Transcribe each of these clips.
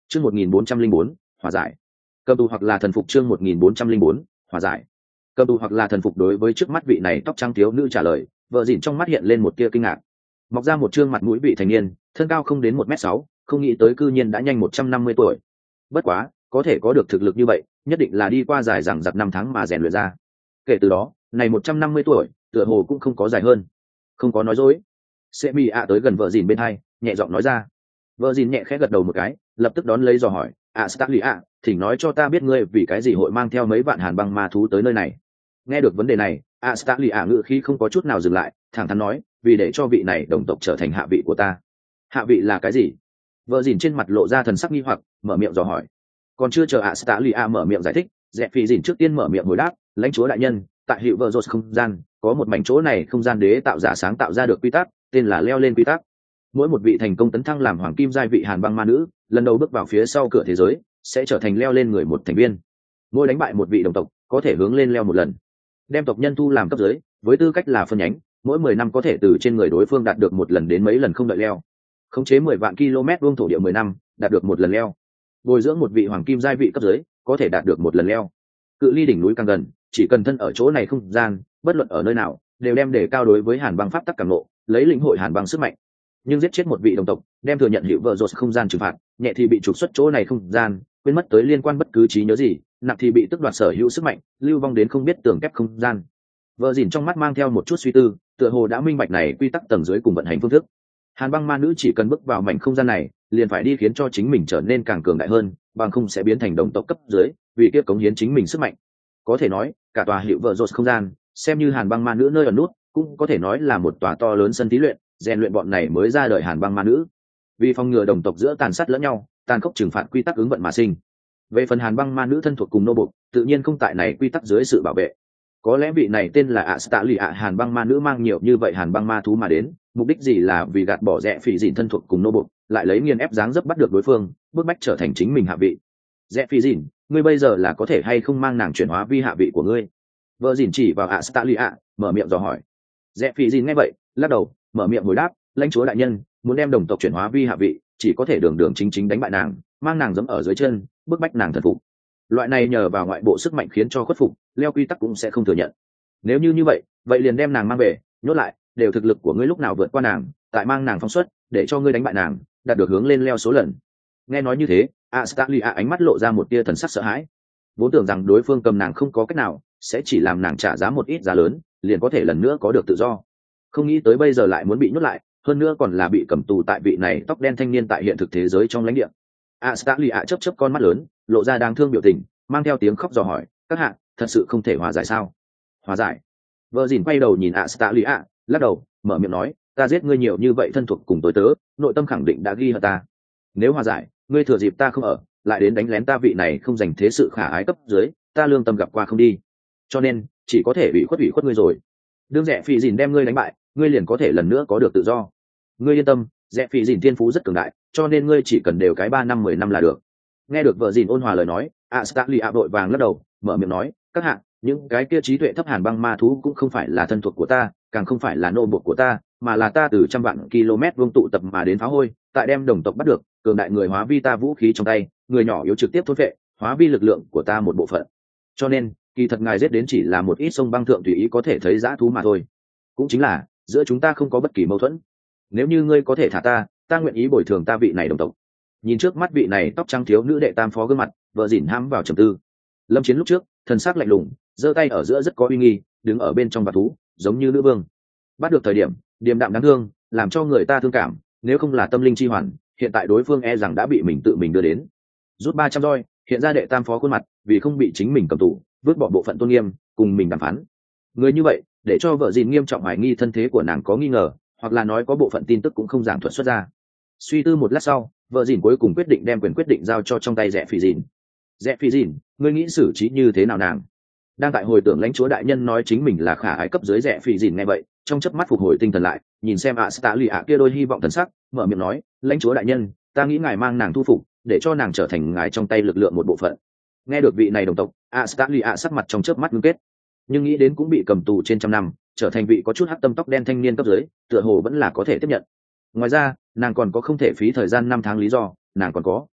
Chương 1404, hòa giải. Cầm tù hoặc là thần phục. Chương 1404, hòa giải. Cầm tù hoặc là thần phục. Đối với trước mắt vị này tóc trắng thiếu nữ trả lời, vợ dỉn trong mắt hiện lên một tia kinh ngạc. Mọc ra một trương mặt mũi vị thành niên, thân cao không đến 1m6, không nghĩ tới cư nhiên đã nhanh 150 tuổi. Bất quá, có thể có được thực lực như vậy, nhất định là đi qua dài dằng dặc năm tháng mà rèn luyện ra. Kể từ đó, này 150 tuổi, tựa hồ cũng không có dài hơn. Không có nói dối. Sẽ bị ạ tới gần vợ dỉn bên hai, nhẹ giọng nói ra. Vợ dỉn nhẹ khẽ gật đầu một cái, lập tức đón lấy dò hỏi, Starly ạ, thỉnh nói cho ta biết ngươi vì cái gì hội mang theo mấy vạn hàn băng ma thú tới nơi này. Nghe được vấn đề này, Starly ạ ngữ khí không có chút nào dừng lại, thẳng thắn nói, vì để cho vị này đồng tộc trở thành hạ vị của ta. Hạ vị là cái gì? Vợ dỉn trên mặt lộ ra thần sắc nghi hoặc, mở miệng dò hỏi. Còn chưa chờ Starly ạ mở miệng giải thích, Dẹp Phỉ dỉn trước tiên mở miệng hồi đáp, lãnh chúa đại nhân, tại hiệu vợ rột không gian, có một mảnh chỗ này không gian đế tạo giả sáng tạo ra được quy tắc, tên là leo lên quy tắc. Mỗi một vị thành công tấn thăng làm hoàng kim giai vị hàn băng ma nữ, lần đầu bước vào phía sau cửa thế giới, sẽ trở thành leo lên người một thành viên. Mỗi đánh bại một vị đồng tộc, có thể hướng lên leo một lần. Đem tộc nhân thu làm cấp dưới, với tư cách là phân nhánh, mỗi 10 năm có thể từ trên người đối phương đạt được một lần đến mấy lần không đợi leo. Khống chế 10 vạn km vuông thổ địa 10 năm, đạt được một lần leo. Bồi dưỡng một vị hoàng kim giai vị cấp dưới, có thể đạt được một lần leo. Cự ly đỉnh núi càng gần, chỉ cần thân ở chỗ này không gian, bất luận ở nơi nào, đều đem để cao đối với hàn băng pháp tắc cảm ngộ, lấy lĩnh hội hàn băng sức mạnh. Nhưng giết chết một vị đồng tộc, đem thừa nhận hiệu vợ rột không gian trừng phạt, nhẹ thì bị trục xuất chỗ này không gian, quên mất tới liên quan bất cứ trí nhớ gì, nặng thì bị tước đoạt sở hữu sức mạnh, lưu vong đến không biết tường kép không gian. Vợ dỉn trong mắt mang theo một chút suy tư, tựa hồ đã minh bạch này quy tắc tầng dưới cùng vận hành phương thức. Hàn băng ma nữ chỉ cần bước vào mảnh không gian này, liền phải đi khiến cho chính mình trở nên càng cường đại hơn, bằng không sẽ biến thành đồng tộc cấp dưới, vì kia cống hiến chính mình sức mạnh. Có thể nói, cả tòa hiệu vợ rột không gian, xem như hàn băng ma nữ nơi ẩn nút, cũng có thể nói là một tòa to lớn sân thí luyện, rèn luyện bọn này mới ra đời hàn băng ma nữ. Vì phòng ngừa đồng tộc giữa tàn sát lẫn nhau, tàn khốc trừng phạt quy tắc ứng vận mà sinh. Về phần hàn băng ma nữ thân thuộc cùng nô bộc, tự nhiên không tại này quy tắc dưới sự bảo vệ. Có lẽ vị này tên là Starly hàn băng ma nữ mang nhiều như vậy hàn băng ma thú mà đến, mục đích gì là vì gạt bỏ Dẹp Phỉ dỉn thân thuộc cùng nô bộc, lại lấy nghiền ép dáng dấp bắt được đối phương, bức bách trở thành chính mình hạ vị. Dẹp Phỉ dỉn, ngươi bây giờ là có thể hay không mang nàng chuyển hóa vi hạ vị của ngươi? Vợ dỉn chỉ vào Starly mở miệng dò hỏi. Dẹp Phỉ dỉn nghe vậy, lắc đầu, mở miệng hồi đáp, lãnh chúa đại nhân, muốn đem đồng tộc chuyển hóa vi hạ vị, chỉ có thể đường đường chính chính đánh bại nàng, mang nàng giẫm ở dưới chân, bức bách nàng thần phục. Loại này nhờ vào ngoại bộ sức mạnh khiến cho khuất phục, leo quy tắc cũng sẽ không thừa nhận. Nếu như vậy, vậy liền đem nàng mang về, nhốt lại, đều thực lực của ngươi lúc nào vượt qua nàng, tại mang nàng phóng xuất, để cho ngươi đánh bại nàng, đạt được hướng lên leo số lần. Nghe nói như thế, Starly ánh mắt lộ ra một tia thần sắc sợ hãi. Vốn tưởng rằng đối phương cầm nàng không có cách nào, sẽ chỉ làm nàng trả giá một ít giá lớn, liền có thể lần nữa có được tự do. Không nghĩ tới bây giờ lại muốn bị nhốt lại, hơn nữa còn là bị cầm tù tại vị này tóc đen thanh niên tại hiện thực thế giới trong lãnh địa. Starly chớp con mắt lớn, lộ ra đáng thương biểu tình, mang theo tiếng khóc dò hỏi, các hạ, thật sự không thể hòa giải sao? Hòa giải? Vợ dỉn quay đầu nhìn Starly lắc đầu, mở miệng nói, ta giết ngươi nhiều như vậy thân thuộc cùng tối tớ, nội tâm khẳng định đã ghi hận ta. Nếu hòa giải, ngươi thừa dịp ta không ở, lại đến đánh lén ta vị này không dành thế sự khả ái cấp dưới, ta lương tâm gặp qua không đi. Cho nên, chỉ có thể bị khuất ngươi rồi. Đương Dẹp Phỉ dỉn đem ngươi đánh bại, ngươi liền có thể lần nữa có được tự do. Ngươi yên tâm, Dẹp Phỉ dỉn thiên phú rất cường đại, cho nên ngươi chỉ cần đều cái 3 năm 10 năm là được. Nghe được vợ dỉn ôn hòa lời nói, Starly vội vàng lắc đầu, mở miệng nói, các hạ, những cái kia trí tuệ thấp hàn băng ma thú cũng không phải là thân thuộc của ta, càng không phải là nô bộc của ta, mà là ta từ trăm vạn km vuông tụ tập mà đến phá hôi, tại đem đồng tộc bắt được, cường đại người hóa vi ta vũ khí trong tay, người nhỏ yếu trực tiếp thôn phệ, hóa vi lực lượng của ta một bộ phận. Cho nên, kỳ thật ngài giết đến chỉ là một ít sông băng thượng tùy ý có thể thấy dã thú mà thôi. Cũng chính là, giữa chúng ta không có bất kỳ mâu thuẫn. Nếu như ngươi có thể thả ta, ta nguyện ý bồi thường ta vị này đồng tộc. Nhìn trước mắt vị này tóc trắng thiếu nữ đệ tam phó gương mặt, vợ dỉn hãm vào trầm tư. Lâm Chiến lúc trước, thần sắc lạnh lùng, giơ tay ở giữa rất có uy nghi, đứng ở bên trong vạt thú, giống như nữ vương. Bắt được thời điểm, điềm đạm đáng thương, làm cho người ta thương cảm, nếu không là tâm linh chi hoàn, hiện tại đối phương e rằng đã bị mình tự mình đưa đến. Rút 300 roi, hiện ra đệ tam phó khuôn mặt, vì không bị chính mình cầm tù, vứt bỏ bộ phận tôn nghiêm, cùng mình đàm phán. Người như vậy, để cho vợ dìn nghiêm trọng hoài nghi thân thế của nàng có nghi ngờ, hoặc là nói có bộ phận tin tức cũng không giảng thuật xuất ra. Suy tư một lát sau, vợ dìn cuối cùng quyết định đem quyền quyết định giao cho trong tay Dẹp Phỉ dìn. Dẹp Phỉ dìn, ngươi nghĩ xử trí như thế nào nàng? Đang tại hồi tưởng lãnh chúa đại nhân nói chính mình là khả ái cấp dưới Dẹp Phỉ dìn nghe vậy, trong chớp mắt phục hồi tinh thần lại, nhìn xem Starly kia đôi hy vọng thần sắc, mở miệng nói, lãnh chúa đại nhân, ta nghĩ ngài mang nàng thu phục, để cho nàng trở thành ngài trong tay lực lượng một bộ phận. Nghe được vị này đồng tộc, Starly sắc mặt trong chớp mắt ngưng kết, nhưng nghĩ đến cũng bị cầm tù trên trăm năm, trở thành vị có chút hắc tâm tóc đen thanh niên cấp dưới, tựa hồ vẫn là có thể tiếp nhận. Ngoài ra, nàng còn có không thể phí thời gian 5 tháng lý do, nàng còn có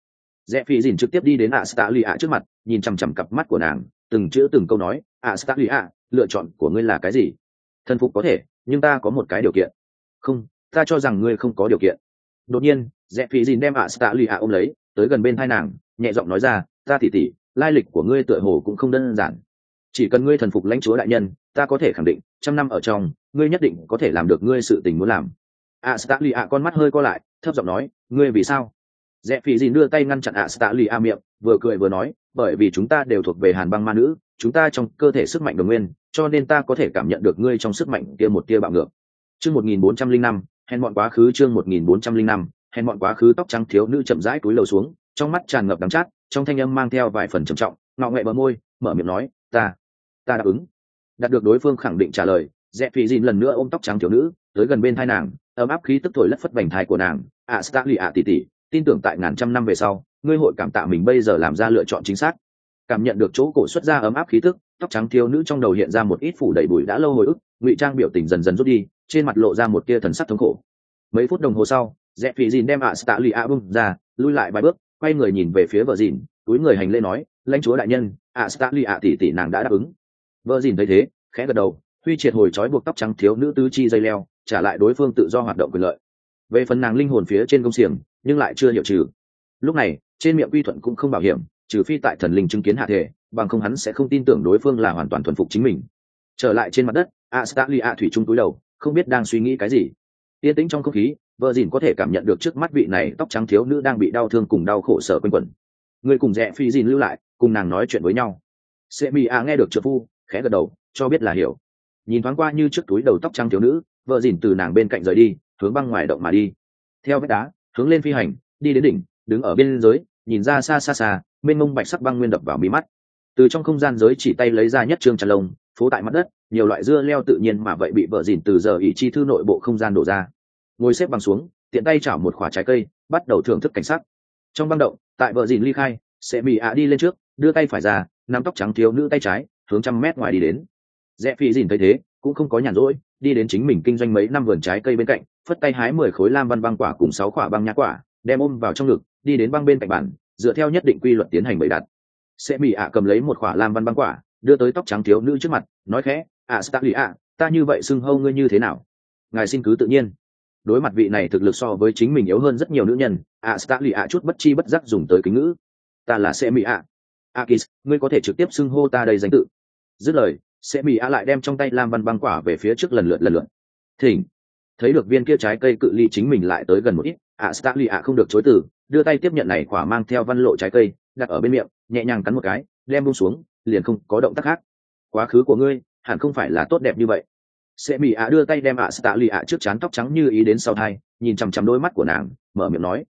Rẽ Phi Dìn trực tiếp đi đến Astalia trước mặt, nhìn chằm chằm cặp mắt của nàng, từng chữ từng câu nói, Astalia, lựa chọn của ngươi là cái gì? Thần phục có thể, nhưng ta có một cái điều kiện. Không, ta cho rằng ngươi không có điều kiện. Đột nhiên, Rẽ Phi Dìn đem Astalia ôm lấy, tới gần bên tai nàng, nhẹ giọng nói ra, ta tỉ tỉ, lai lịch của ngươi tựa hồ cũng không đơn giản. Chỉ cần ngươi thần phục lãnh chúa đại nhân, ta có thể khẳng định, 100 năm ở trong, ngươi nhất định có thể làm được ngươi sự tình muốn làm. Astalia con mắt hơi co lại, thấp giọng nói, ngươi vì sao? Rẽ Phi Dìn đưa tay ngăn chặn Astalia miệng, vừa cười vừa nói, bởi vì chúng ta đều thuộc về Hàn Băng ma nữ, chúng ta trong cơ thể sức mạnh đồng nguyên, cho nên ta có thể cảm nhận được ngươi trong sức mạnh kia một tia bạo ngược. Chương 1405, hèn mọn quá khứ. Chương 1405, hèn mọn quá khứ. Tóc trắng thiếu nữ chậm rãi cúi đầu xuống, trong mắt tràn ngập đắng chát, trong thanh âm mang theo vài phần trầm trọng, ngọ nghệ bờ môi, mở miệng nói, ta đáp ứng. Đạt được đối phương khẳng định trả lời, Rẽ Phi Dìn lần nữa ôm tóc trắng thiếu nữ, tới gần bên tai nàng, ấm áp khí tức thổi lất phất vành thai của nàng. Astalia tỷ tỷ, tin tưởng tại ngàn trăm năm về sau, ngươi hội cảm tạ mình bây giờ làm ra lựa chọn chính xác. Cảm nhận được chỗ cổ xuất ra ấm áp khí tức, tóc trắng thiếu nữ trong đầu hiện ra một ít phủ đầy bụi đã lâu hồi ức, ngụy trang biểu tình dần dần rút đi, trên mặt lộ ra một tia thần sắc thống khổ. Mấy phút đồng hồ sau, Rẽ Phi Dìn đem Astalia bung ra, lui lại vài bước, quay người nhìn về phía vợ dìn, túi người hành lễ nói, lãnh chúa đại nhân, Astalia tỷ tỷ nàng đã đáp ứng. Vợ dìn thấy thế, khẽ gật đầu, huy triệt hồi trói buộc tóc trắng thiếu nữ tứ chi dây leo, trả lại đối phương tự do hoạt động quyền lợi. Về phần nàng linh hồn phía trên công xiềng, nhưng lại chưa hiệu trừ. Lúc này, trên miệng quy thuận cũng không bảo hiểm, trừ phi tại thần linh chứng kiến hạ thể, bằng không hắn sẽ không tin tưởng đối phương là hoàn toàn thuần phục chính mình. Trở lại trên mặt đất, Astalia thủy chung túi đầu, không biết đang suy nghĩ cái gì. Yên tĩnh trong không khí, vợ dìn có thể cảm nhận được trước mắt vị này tóc trắng thiếu nữ đang bị đau thương cùng đau khổ sở quanh quẩn. Người cùng Rẽ Phi Dìn lưu lại, cùng nàng nói chuyện với nhau. Semi nghe được trợ phu, khẽ gật đầu, cho biết là hiểu. Nhìn thoáng qua như trước túi đầu tóc trắng thiếu nữ, vợ dìn từ nàng bên cạnh rời đi, hướng băng ngoài động mà đi. Theo vách đá, hướng lên phi hành, đi đến đỉnh, đứng ở bên dưới, nhìn ra xa, mênh mông bạch sắc băng nguyên đập vào mí mắt. Từ trong không gian giới chỉ tay lấy ra nhất trương chăn lông, phố tại mặt đất, nhiều loại dưa leo tự nhiên mà vậy bị vợ dìn từ giờ ỷ chi thư nội bộ không gian đổ ra. Ngồi xếp bằng xuống, tiện tay chảo một quả trái cây, bắt đầu thưởng thức cảnh sắc. Trong băng động, tại vợ dìn ly khai, sẽ bị đi lên trước, đưa tay phải ra, nắm tóc trắng thiếu nữ tay trái, hướng 100 mét ngoài đi đến. Rẽ Phi Dìn thấy thế, cũng không có nhàn rỗi, đi đến chính mình kinh doanh mấy năm vườn trái cây bên cạnh, phất tay hái 10 khối lam văn băng quả cùng 6 quả băng nhã quả, đem ôm vào trong ngực, đi đến băng bên cạnh bàn, dựa theo nhất định quy luật tiến hành bày đặt. Sẽ bị cầm lấy một quả lam văn băng quả, đưa tới tóc trắng thiếu nữ trước mặt, nói khẽ, Astalia, ta như vậy xưng hô ngươi như thế nào? Ngài xin cứ tự nhiên. Đối mặt vị này thực lực so với chính mình yếu hơn rất nhiều nữ nhân, Astalia chút bất chi bất giác dùng tới kính ngữ. Ta là Sẽ Akis, ngươi có thể trực tiếp xưng hô ta đây danh tự. Dứt lời, Sẽ lại đem trong tay lam văn băng quả về phía trước lần lượt. Thỉnh. Thấy được viên kia trái cây cự ly chính mình lại tới gần một ít, Astalia không được chối từ, đưa tay tiếp nhận này quả mang theo văn lộ trái cây, đặt ở bên miệng, nhẹ nhàng cắn một cái, đem buông xuống, liền không có động tác khác. Quá khứ của ngươi hẳn không phải là tốt đẹp như vậy. Sẽ đưa tay đem Astalia trước trán tóc trắng như ý đến sau tai, nhìn chằm chằm đôi mắt của nàng, mở miệng nói,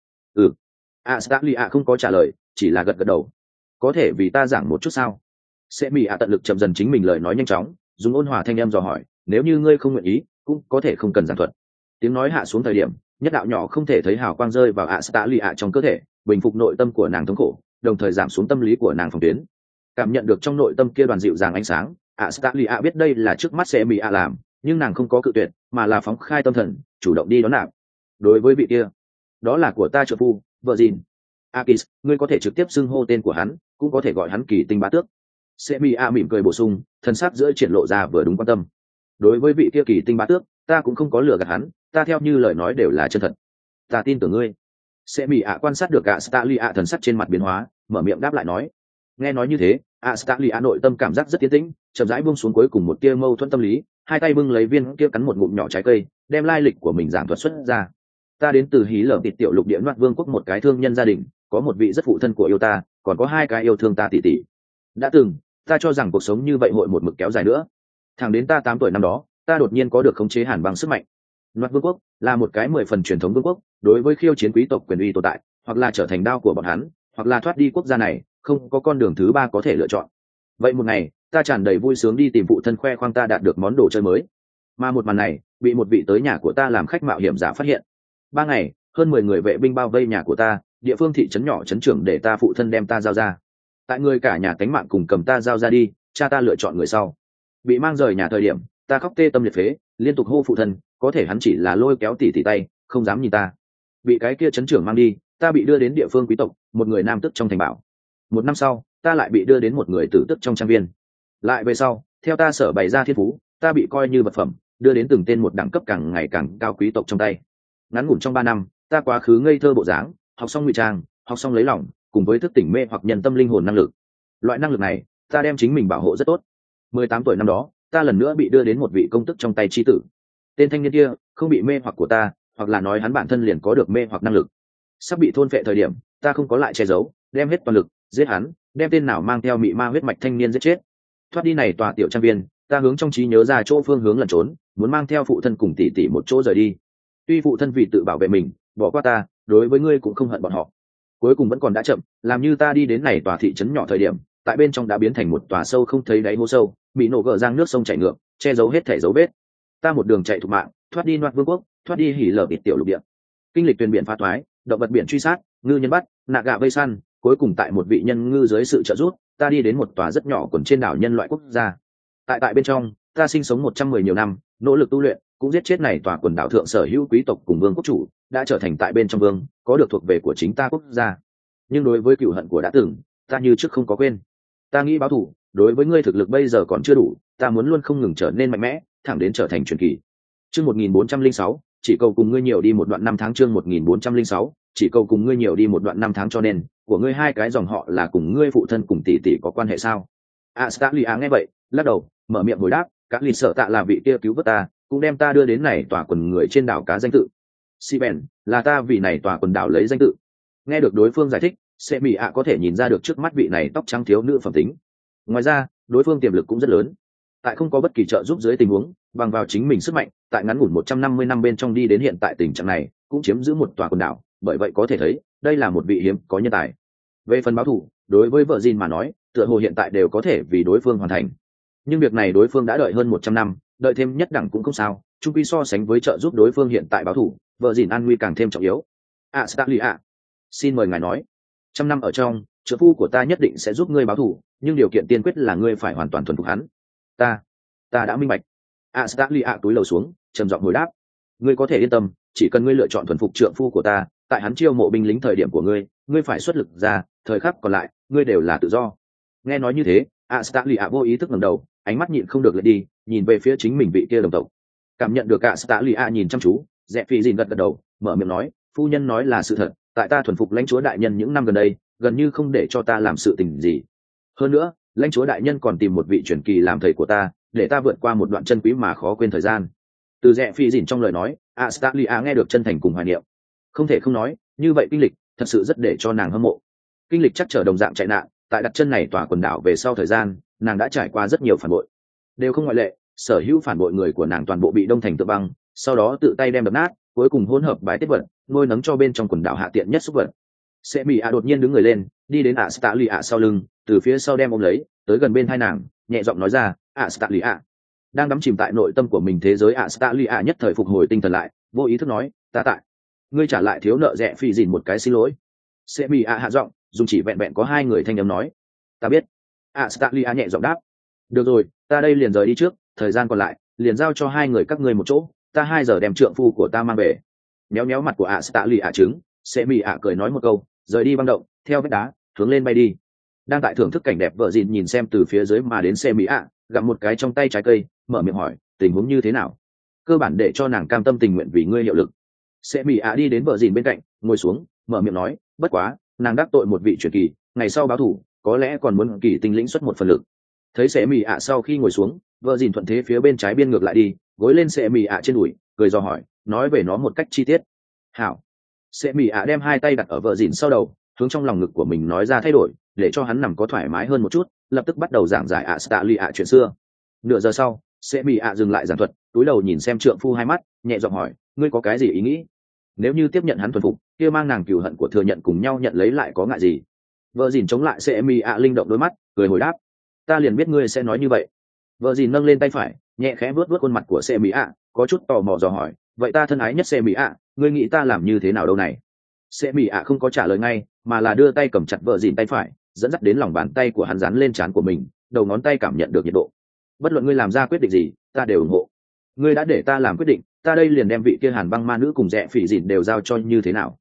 Astalia không có trả lời, chỉ là gật gật đầu. Có thể vì ta giảng một chút sao? Sẽ tận lực chậm dần chính mình lời nói nhanh chóng, dùng ôn hòa thanh em dò hỏi, nếu như ngươi không nguyện ý, cũng có thể không cần giảng thuật. Tiếng nói hạ xuống thời điểm, nhất đạo nhỏ không thể thấy hào quang rơi vào Astalia trong cơ thể, bình phục nội tâm của nàng thống khổ, đồng thời giảm xuống tâm lý của nàng phòng tuyến. Cảm nhận được trong nội tâm kia đoàn dịu dàng ánh sáng, Astalia biết đây là trước mắt sẽ làm, nhưng nàng không có cự tuyệt, mà là phóng khai tâm thần, chủ động đi đón nạp. Đối với vị kia, đó là của ta trợ phu, vợ dìn. Akis, ngươi có thể trực tiếp xưng hô tên của hắn, cũng có thể gọi hắn Kỳ Tinh Bá Tước. Semia mỉm cười bổ sung, thân sắc giữa triển lộ ra vừa đúng quan tâm. Đối với vị kia Kỳ Tinh Bá Tước, ta cũng không có lừa gạt hắn, ta theo như lời nói đều là chân thật. Ta tin tưởng ngươi. Semia quan sát được Astalia thần sắc trên mặt biến hóa, mở miệng đáp lại nói. Nghe nói như thế, Astalia nội tâm cảm giác rất tiến tĩnh, chậm rãi buông xuống cuối cùng một tia mâu thuẫn tâm lý, hai tay bưng lấy viên kia cắn một ngụm nhỏ trái cây, đem lai lịch của mình giảng thuật xuất ra. Ta đến từ Hí Lở Tịt tiểu lục địa Loạt Vương quốc, một cái thương nhân gia đình, có một vị rất phụ thân của yêu ta, còn có hai cái yêu thương ta tỷ tỷ. Đã từng, ta cho rằng cuộc sống như vậy hội một mực kéo dài nữa. Thẳng đến ta 8 tuổi năm đó, ta đột nhiên có được khống chế hàn băng sức mạnh. Loạt Vương quốc là một cái 10 phần truyền thống vương quốc, đối với khiêu chiến quý tộc quyền uy tồn tại, hoặc là trở thành đao của bọn hắn, hoặc là thoát đi quốc gia này, không có con đường thứ ba có thể lựa chọn. Vậy một ngày, ta tràn đầy vui sướng đi tìm phụ thân khoe khoang ta đạt được món đồ chơi mới. Mà một màn này, bị một vị tới nhà của ta làm khách mạo hiểm giả phát hiện. 3 ngày, hơn 10 người vệ binh bao vây nhà của ta, địa phương thị trấn nhỏ trấn trưởng để ta phụ thân đem ta giao ra. Tại người cả nhà tánh mạng cùng cầm ta giao ra đi, cha ta lựa chọn người sau. Bị mang rời nhà thời điểm, ta khóc tê tâm liệt phế, liên tục hô phụ thân, có thể hắn chỉ là lôi kéo tỉ tay, không dám nhìn ta. Bị cái kia trấn trưởng mang đi, ta bị đưa đến địa phương quý tộc, một người nam tước trong thành bảo. Một năm sau, ta lại bị đưa đến một người tử tước trong trang viên. Lại về sau, theo ta sở bày ra thiên phú, ta bị coi như vật phẩm, đưa đến từng tên một đẳng cấp càng ngày càng cao quý tộc trong tay. Ngắn ngủn trong 3 năm, ta quá khứ ngây thơ bộ dáng, học xong ngụy trang, học xong lấy lòng, cùng với thức tỉnh mê hoặc nhân tâm linh hồn năng lực. Loại năng lực này, ta đem chính mình bảo hộ rất tốt. 18 tuổi năm đó, ta lần nữa bị đưa đến một vị công tước trong tay chi tử. Tên thanh niên kia không bị mê hoặc của ta, hoặc là nói hắn bản thân liền có được mê hoặc năng lực. Sắp bị thôn phệ thời điểm, ta không có lại che giấu, đem hết toàn lực giết hắn, đem tên nào mang theo mị ma huyết mạch thanh niên giết chết. Thoát đi này tòa tiểu trang viên, ta hướng trong trí nhớ ra chỗ phương hướng lẩn trốn, muốn mang theo phụ thân cùng tỷ tỷ một chỗ rời đi. Tuy phụ thân vì tự bảo vệ mình bỏ qua ta, đối với ngươi cũng không hận bọn họ. Cuối cùng vẫn còn đã chậm, làm như ta đi đến này tòa thị trấn nhỏ thời điểm, tại bên trong đã biến thành một tòa sâu không thấy đáy hố sâu, bị nổ gờ giang nước sông chảy ngược, che giấu hết thể dấu vết. Ta một đường chạy thục mạng, thoát đi Noạt vương quốc, thoát đi hỉ lở biệt tiểu lục địa, kinh lịch tuyên biển phá thoái, động vật biển truy sát, ngư nhân bắt, nạ gạ vây săn, cuối cùng tại một vị nhân ngư dưới sự trợ giúp, ta đi đến một tòa rất nhỏ quần trên đảo nhân loại quốc gia. Tại bên trong, ta sinh sống 110 nhiều năm, nỗ lực tu luyện, cũng giết chết này tòa quần đảo thượng sở hữu quý tộc cùng vương quốc chủ, đã trở thành tại bên trong vương, có được thuộc về của chính ta quốc gia. Nhưng đối với cựu hận của đã từng, ta như trước không có quên. Ta nghĩ báo thù, đối với ngươi thực lực bây giờ còn chưa đủ, ta muốn luôn không ngừng trở nên mạnh mẽ, thẳng đến trở thành truyền kỳ. Chương 1406, chỉ cầu cùng ngươi nhiều đi một đoạn năm tháng. Chương 1406, chỉ cầu cùng ngươi nhiều đi một đoạn năm tháng. Cho nên của ngươi hai cái dòng họ là cùng ngươi phụ thân cùng tỷ tỷ có quan hệ sao? Astalia nghe vậy lắc đầu, mở miệng hồi đáp, các lịch sợ tạ là vị kia cứu vớt ta, cũng đem ta đưa đến này tòa quần người trên đảo cá danh tự. Siben là ta vì này tòa quần đảo lấy danh tự. Nghe được đối phương giải thích, Sệ Mị ạ có thể nhìn ra được trước mắt vị này tóc trắng thiếu nữ phẩm tính. Ngoài ra, đối phương tiềm lực cũng rất lớn. Tại không có bất kỳ trợ giúp dưới tình huống, bằng vào chính mình sức mạnh, tại ngắn ngủn 150 năm bên trong đi đến hiện tại tình trạng này, cũng chiếm giữ một tòa quần đảo, bởi vậy có thể thấy, đây là một vị hiếm có nhân tài. Về phần báo thù, đối với vợ Jin mà nói, tựa hồ hiện tại đều có thể vì đối phương hoàn thành. Nhưng việc này đối phương đã đợi hơn 100 năm, đợi thêm nhất đẳng cũng không sao, chung quy so sánh với trợ giúp đối phương hiện tại báo thù, vợ Jin an nguy càng thêm trọng yếu. Stalia, xin mời ngài nói, 100 năm ở trong, trợ phu của ta nhất định sẽ giúp ngươi báo thù, nhưng điều kiện tiên quyết là ngươi phải hoàn toàn thuần phục hắn. Ta đã minh bạch. Astalia túi lầu xuống, trầm giọng hồi đáp, ngươi có thể yên tâm, chỉ cần ngươi lựa chọn thuần phục trượng phu của ta, tại hắn chiêu mộ binh lính thời điểm của ngươi phải xuất lực ra, thời khắc còn lại, ngươi đều là tự do. Nghe nói như thế, Astalia vô ý thức ngẩng đầu, ánh mắt nhịn không được lật đi, nhìn về phía chính mình vị kia đồng tộc. Cảm nhận được Astalia nhìn chăm chú, Dẹp Phi Dìn gật đầu, mở miệng nói, phu nhân nói là sự thật, tại ta thuần phục lãnh chúa đại nhân những năm gần đây, gần như không để cho ta làm sự tình gì. Hơn nữa, lãnh chúa đại nhân còn tìm một vị truyền kỳ làm thầy của ta, để ta vượt qua một đoạn chân quý mà khó quên thời gian. Từ Dẹp Phi Dìn trong lời nói, Astalia nghe được chân thành cùng hoài niệm. Không thể không nói, như vậy kinh lịch thật sự rất để cho nàng hâm mộ. Kinh lịch chắc trở đồng dạng chạy nạn, tại đặt chân này tòa quần đảo về sau thời gian, nàng đã trải qua rất nhiều phản bội, đều không ngoại lệ. Sở hữu phản bội người của nàng toàn bộ bị đông thành tự băng, sau đó tự tay đem đập nát, cuối cùng hỗn hợp bãi tiết vật, nuôi nấng cho bên trong quần đảo hạ tiện nhất xúc vật. Sệ Mị ạ đột nhiên đứng người lên, đi đến Astalia sau lưng, từ phía sau đem ôm lấy, tới gần bên hai nàng, nhẹ giọng nói ra, Astalia. Đang đắm chìm tại nội tâm của mình thế giới, Astalia nhất thời phục hồi tinh thần lại, vô ý thức nói, ta tại. Ngươi trả lại thiếu nợ Dẹp Phi Dìn một cái xin lỗi. Sệ Mị ạ hạ giọng, dùng chỉ vẹn vẹn có hai người thanh âm nói, ta biết. Astalia nhẹ giọng đáp, được rồi, ta đây liền rời đi trước, thời gian còn lại liền giao cho hai người các ngươi một chỗ, ta 2 giờ đem trượng phu của ta mang về. Méo méo mặt của Astalia trứng, Sệ Mị ạ cười nói một câu, rời đi băng động, theo vách đá hướng lên bay đi. Đang tại thưởng thức cảnh đẹp, vợ Dìn nhìn xem từ phía dưới mà đến Sệ Mị ạ, gặm một cái trong tay trái cây, mở miệng hỏi, tình huống như thế nào? Cơ bản để cho nàng cam tâm tình nguyện vì ngươi hiệu lực. Sệ Mị ạ đi đến vợ Dìn bên cạnh, ngồi xuống, mở miệng nói, bất quá nàng đắc tội một vị truyền kỳ, ngày sau báo thù có lẽ còn muốn kỳ tinh lĩnh xuất một phần lực. Thấy Sệ Mị ạ sau khi ngồi xuống, vợ Dìn thuận thế phía bên trái biên ngược lại đi, gối lên Sệ Mị ạ trên đùi, cười dò hỏi, nói về nó một cách chi tiết. Hảo. Sệ Mị ạ đem hai tay đặt ở vợ Dìn sau đầu, hướng trong lòng ngực của mình nói ra thay đổi, để cho hắn nằm có thoải mái hơn một chút, lập tức bắt đầu giảng giải Astalia chuyện xưa. Nửa giờ sau, Sệ Mị ạ dừng lại giảng thuật, túi đầu nhìn xem trượng phu hai mắt, nhẹ giọng hỏi, ngươi có cái gì ý nghĩ? Nếu như tiếp nhận hắn thuần phục, kia mang nàng cừu hận của thừa nhận cùng nhau nhận lấy lại có ngại gì? Vợ Dìn chống lại Sệ Mị ạ linh động đôi mắt, cười hồi đáp, ta liền biết ngươi sẽ nói như vậy. Vợ Dìn nâng lên tay phải, nhẹ khẽ vuốt vuốt khuôn mặt của Sệ Mị ạ, có chút tò mò dò hỏi, vậy ta thân ái nhất Sệ Mị ạ, ngươi nghĩ ta làm như thế nào đâu này? Sệ Mị ạ không có trả lời ngay, mà là đưa tay cầm chặt vợ Dìn tay phải, dẫn dắt đến lòng bàn tay của hắn dán lên trán của mình, đầu ngón tay cảm nhận được nhiệt độ. Bất luận ngươi làm ra quyết định gì, ta đều ủng hộ. Ngươi đã để ta làm quyết định, ta đây liền đem vị kia Hàn Băng ma nữ cùng Dẹp Phỉ Dìn đều giao cho như thế nào?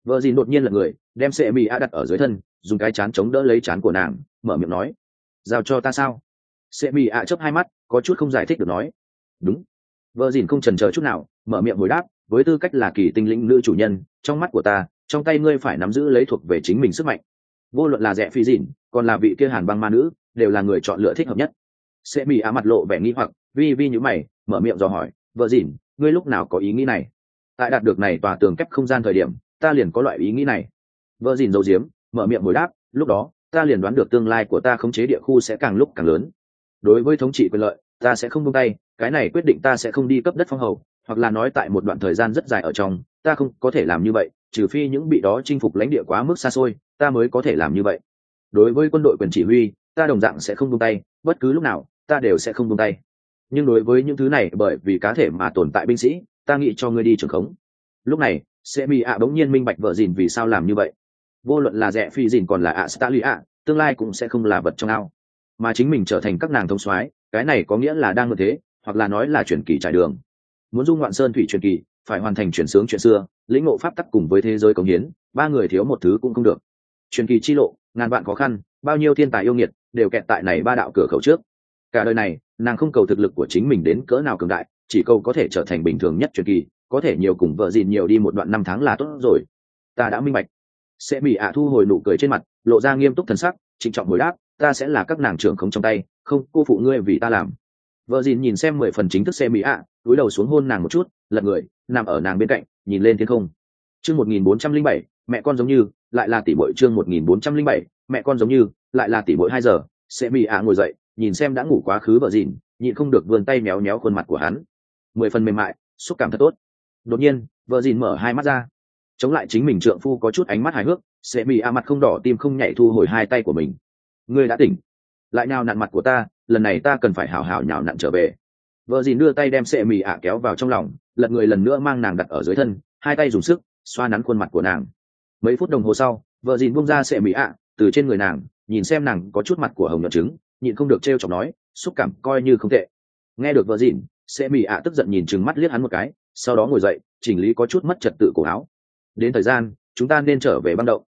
Vợ dìn đột nhiên lật người đem sệ mỹ ạ đặt ở dưới thân, dùng cái chán chống đỡ lấy chán của nàng, mở miệng nói: giao cho ta sao? Sệ mỹ ạ chớp hai mắt, có chút không giải thích được nói: đúng. Vợ dìn không chần chờ chút nào, mở miệng hồi đáp: với tư cách là kỳ tinh lĩnh nữ chủ nhân, trong mắt của ta, trong tay ngươi phải nắm giữ lấy thuộc về chính mình sức mạnh. Vô luận là rẽ phi dìn còn là vị kia hàn băng ma nữ, đều là người chọn lựa thích hợp nhất. Sệ mỹ ạ mặt lộ vẻ nghi hoặc, vi vi nhíu mày, mở miệng dò hỏi: vợ dìn, ngươi lúc nào có ý nghĩ này? Tại đạt được này tòa tường kép không gian thời điểm, ta liền có loại ý nghĩ này. Vợ dìn giấu giếm, mở miệng hồi đáp: lúc đó ta liền đoán được tương lai của ta khống chế địa khu sẽ càng lúc càng lớn. Đối với thống trị quyền lợi, ta sẽ không buông tay, cái này quyết định ta sẽ không đi cấp đất phong hầu, hoặc là nói tại một đoạn thời gian rất dài ở trong, ta không có thể làm như vậy, trừ phi những bị đó chinh phục lãnh địa quá mức xa xôi, ta mới có thể làm như vậy. Đối với quân đội quyền chỉ huy, ta đồng dạng sẽ không buông tay, bất cứ lúc nào ta đều sẽ không buông tay. Nhưng đối với những thứ này bởi vì cá thể mà tồn tại binh sĩ, ta nghĩ cho ngươi đi trưởng khống. Lúc này Semi ạ bỗng nhiên minh bạch vợ dìn vì sao làm như vậy. Vô luận là rẽ phi dìn còn là Astalia, tương lai cũng sẽ không là vật trong ao, mà chính mình trở thành các nàng thông soái, cái này có nghĩa là đang ngược thế, hoặc là nói là chuyển kỳ trải đường. Muốn dung ngoạn sơn thủy truyền kỳ, phải hoàn thành chuyển sướng chuyện xưa, lĩnh ngộ pháp tắc cùng với thế giới cống hiến, ba người thiếu một thứ cũng không được. Truyền kỳ chi lộ, ngàn vạn khó khăn, bao nhiêu thiên tài yêu nghiệt đều kẹt tại này ba đạo cửa khẩu trước. Cả đời này, nàng không cầu thực lực của chính mình đến cỡ nào cường đại, chỉ cầu có thể trở thành bình thường nhất truyền kỳ, có thể nhiều cùng vợ dìn nhiều đi một đoạn năm tháng là tốt rồi. Ta đã minh bạch. Sẽ bị ạ thu hồi nụ cười trên mặt, lộ ra nghiêm túc thần sắc, trịnh trọng hồi đáp: ta sẽ là các nàng trưởng không trong tay, không cô phụ ngươi vì ta làm. Vợ dìn nhìn xem 10 phần chính thức Sẽ bị ạ, cúi đầu xuống hôn nàng một chút, lật người nằm ở nàng bên cạnh, nhìn lên thiên không. Chương 1407, mẹ con giống như, lại là tỷ muội. Chương 1407, mẹ con giống như, lại là tỷ muội. 2 giờ, Sẽ bị ạ ngồi dậy, nhìn xem đã ngủ quá khứ vợ dìn, nhịn không được vươn tay méo méo khuôn mặt của hắn. 10 phần mềm mại, xúc cảm thật tốt. Đột nhiên vợ dìn mở hai mắt ra, chống lại chính mình trượng phu có chút ánh mắt hài hước. Sẽ bị a mặt không đỏ tim không nhảy thu hồi hai tay của mình. Ngươi đã tỉnh, lại nhào nặn mặt của ta, lần này ta cần phải hảo hảo nhào nặn trở về. Vợ dìn đưa tay đem Sẽ mì ạ kéo vào trong lòng, lật người lần nữa mang nàng đặt ở dưới thân, hai tay dùng sức xoa nắn khuôn mặt của nàng. Mấy phút đồng hồ sau, vợ dìn buông ra Sẽ mì ạ từ trên người nàng, nhìn xem nàng có chút mặt của hồng nhuận trứng, nhịn không được trêu chọc nói: xúc cảm coi như không tệ. Nghe được vợ dìn, Sẽ mì ạ tức giận nhìn chừng mắt liếc hắn một cái, sau đó ngồi dậy, chỉnh lý có chút mất trật tự cổ áo. Đến thời gian, chúng ta nên trở về băng động.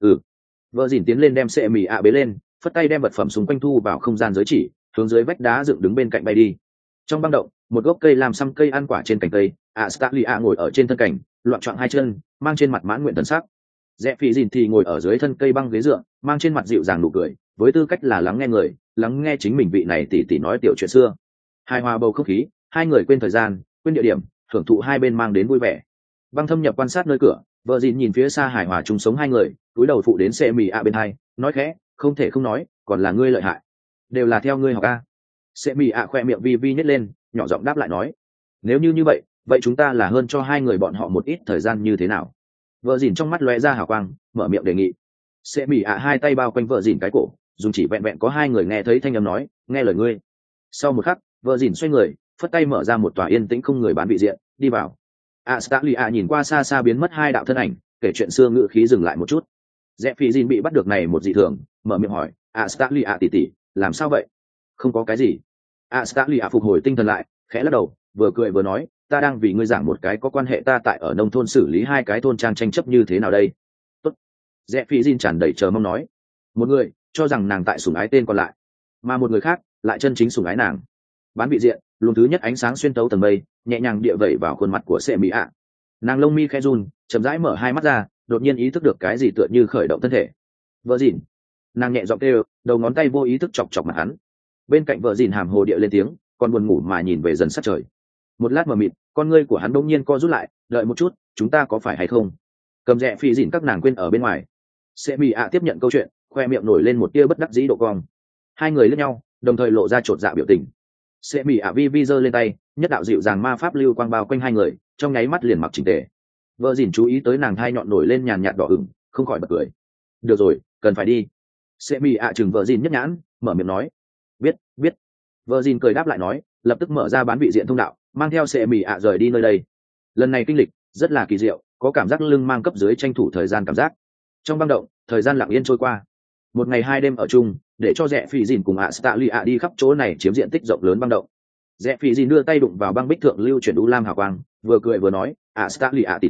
Vợ dìn tiến lên đem Sẽ mì ạ bế lên, phất tay đem vật phẩm xung quanh thu vào không gian giới chỉ, hướng dưới vách đá dựng đứng bên cạnh bay đi. Trong băng động, một gốc cây làm xăm cây ăn quả trên cành cây, Astalia ngồi ở trên thân cành, loạn choạng hai chân, mang trên mặt mãn nguyện thần sắc. Rẽ Phi Dìn thì ngồi ở dưới thân cây băng ghế dựa, mang trên mặt dịu dàng nụ cười, với tư cách là lắng nghe người, lắng nghe chính mình vị này tỉ nói tiểu chuyện xưa. Hài hòa bầu không khí, hai người quên thời gian, quên địa điểm, hưởng thụ hai bên mang đến vui vẻ. Băng thâm nhập quan sát nơi cửa, vợ dìn nhìn phía xa hài hòa chung sống hai người, cúi đầu phụ đến Sẽ mì ạ bên hai, nói khẽ: không thể không nói, còn là ngươi lợi hại, đều là theo ngươi học a. Sẽ mì ạ khoe miệng vi vi nhếch lên, nhỏ giọng đáp lại nói: nếu như vậy, vậy chúng ta là hơn cho hai người bọn họ một ít thời gian như thế nào? Vợ dìn trong mắt lóe ra hào quang, mở miệng đề nghị. Sẽ mì ạ hai tay bao quanh vợ dìn cái cổ, dùng chỉ vẹn vẹn có hai người nghe thấy thanh âm nói: nghe lời ngươi. Sau một khắc, vợ dìn xoay người, phất tay mở ra một tòa yên tĩnh không người bán vị diện, đi vào. Astalia nhìn qua xa xa biến mất hai đạo thân ảnh, kể chuyện xưa ngữ khí dừng lại một chút. Rẽ Phi Dìn bị bắt được này một dị thường, mở miệng hỏi: Astalia tỷ tỷ, làm sao vậy? Không có cái gì. Astalia phục hồi tinh thần lại, khẽ lắc đầu, vừa cười vừa nói: ta đang vì ngươi giảng một cái có quan hệ ta tại ở nông thôn xử lý hai cái thôn trang tranh chấp như thế nào đây. Tốt. Rẽ Phi Dìn tràn đầy chờ mong nói. Một người cho rằng nàng tại sủng ái tên còn lại, mà một người khác lại chân chính sủng ái nàng. Bán vị diện, luồng thứ nhất ánh sáng xuyên tấu tầng mây, nhẹ nhàng địa vẩy vào khuôn mặt của Sẽ mỹ ạ. Nàng lông mi khẽ run, chậm rãi mở hai mắt ra, đột nhiên ý thức được cái gì tựa như khởi động thân thể. Vợ dìn. Nàng nhẹ giọng kêu, đầu ngón tay vô ý thức chọc chọc mặt hắn. Bên cạnh vợ dìn hàm hồ địa lên tiếng, còn buồn ngủ mà nhìn về dần sát trời. Một lát mờ mịt, con ngươi của hắn đột nhiên co rút lại, đợi một chút, chúng ta có phải hay không? Cầm Rẽ Phi Dìn các nàng quên ở bên ngoài. Sẽ mỹ ạ tiếp nhận câu chuyện, khoe miệng nổi lên một tia bất đắc dĩ độ cong. Hai người liếc nhau, đồng thời lộ ra chột dạ biểu tình. Sẽ mỹ ạ vi vi giơ lên tay, nhất đạo dịu dàng ma pháp lưu quang bao quanh hai người, trong nháy mắt liền mặc chỉnh tề. Vợ dìn chú ý tới nàng hai nhọn nổi lên nhàn nhạt đỏ ửng, không khỏi bật cười. Được rồi, cần phải đi. Sẽ mỹ ạ chừng vợ dìn nhất nhãn, mở miệng nói: biết. Vợ dìn cười đáp lại nói, lập tức mở ra bán vị diện thông đạo, mang theo Sẽ mỹ ạ rời đi nơi đây. Lần này kinh lịch rất là kỳ diệu, có cảm giác lưng mang cấp dưới tranh thủ thời gian cảm giác. Trong băng động, thời gian lặng yên trôi qua. Một ngày hai đêm ở chung, để cho Rẽ Phi Dìn cùng Astalia đi khắp chỗ này chiếm diện tích rộng lớn băng động. Rẽ Phi Dìn đưa tay đụng vào băng bích thượng lưu chuyển u lam hào quang, vừa cười vừa nói: Astalia tỷ tỷ,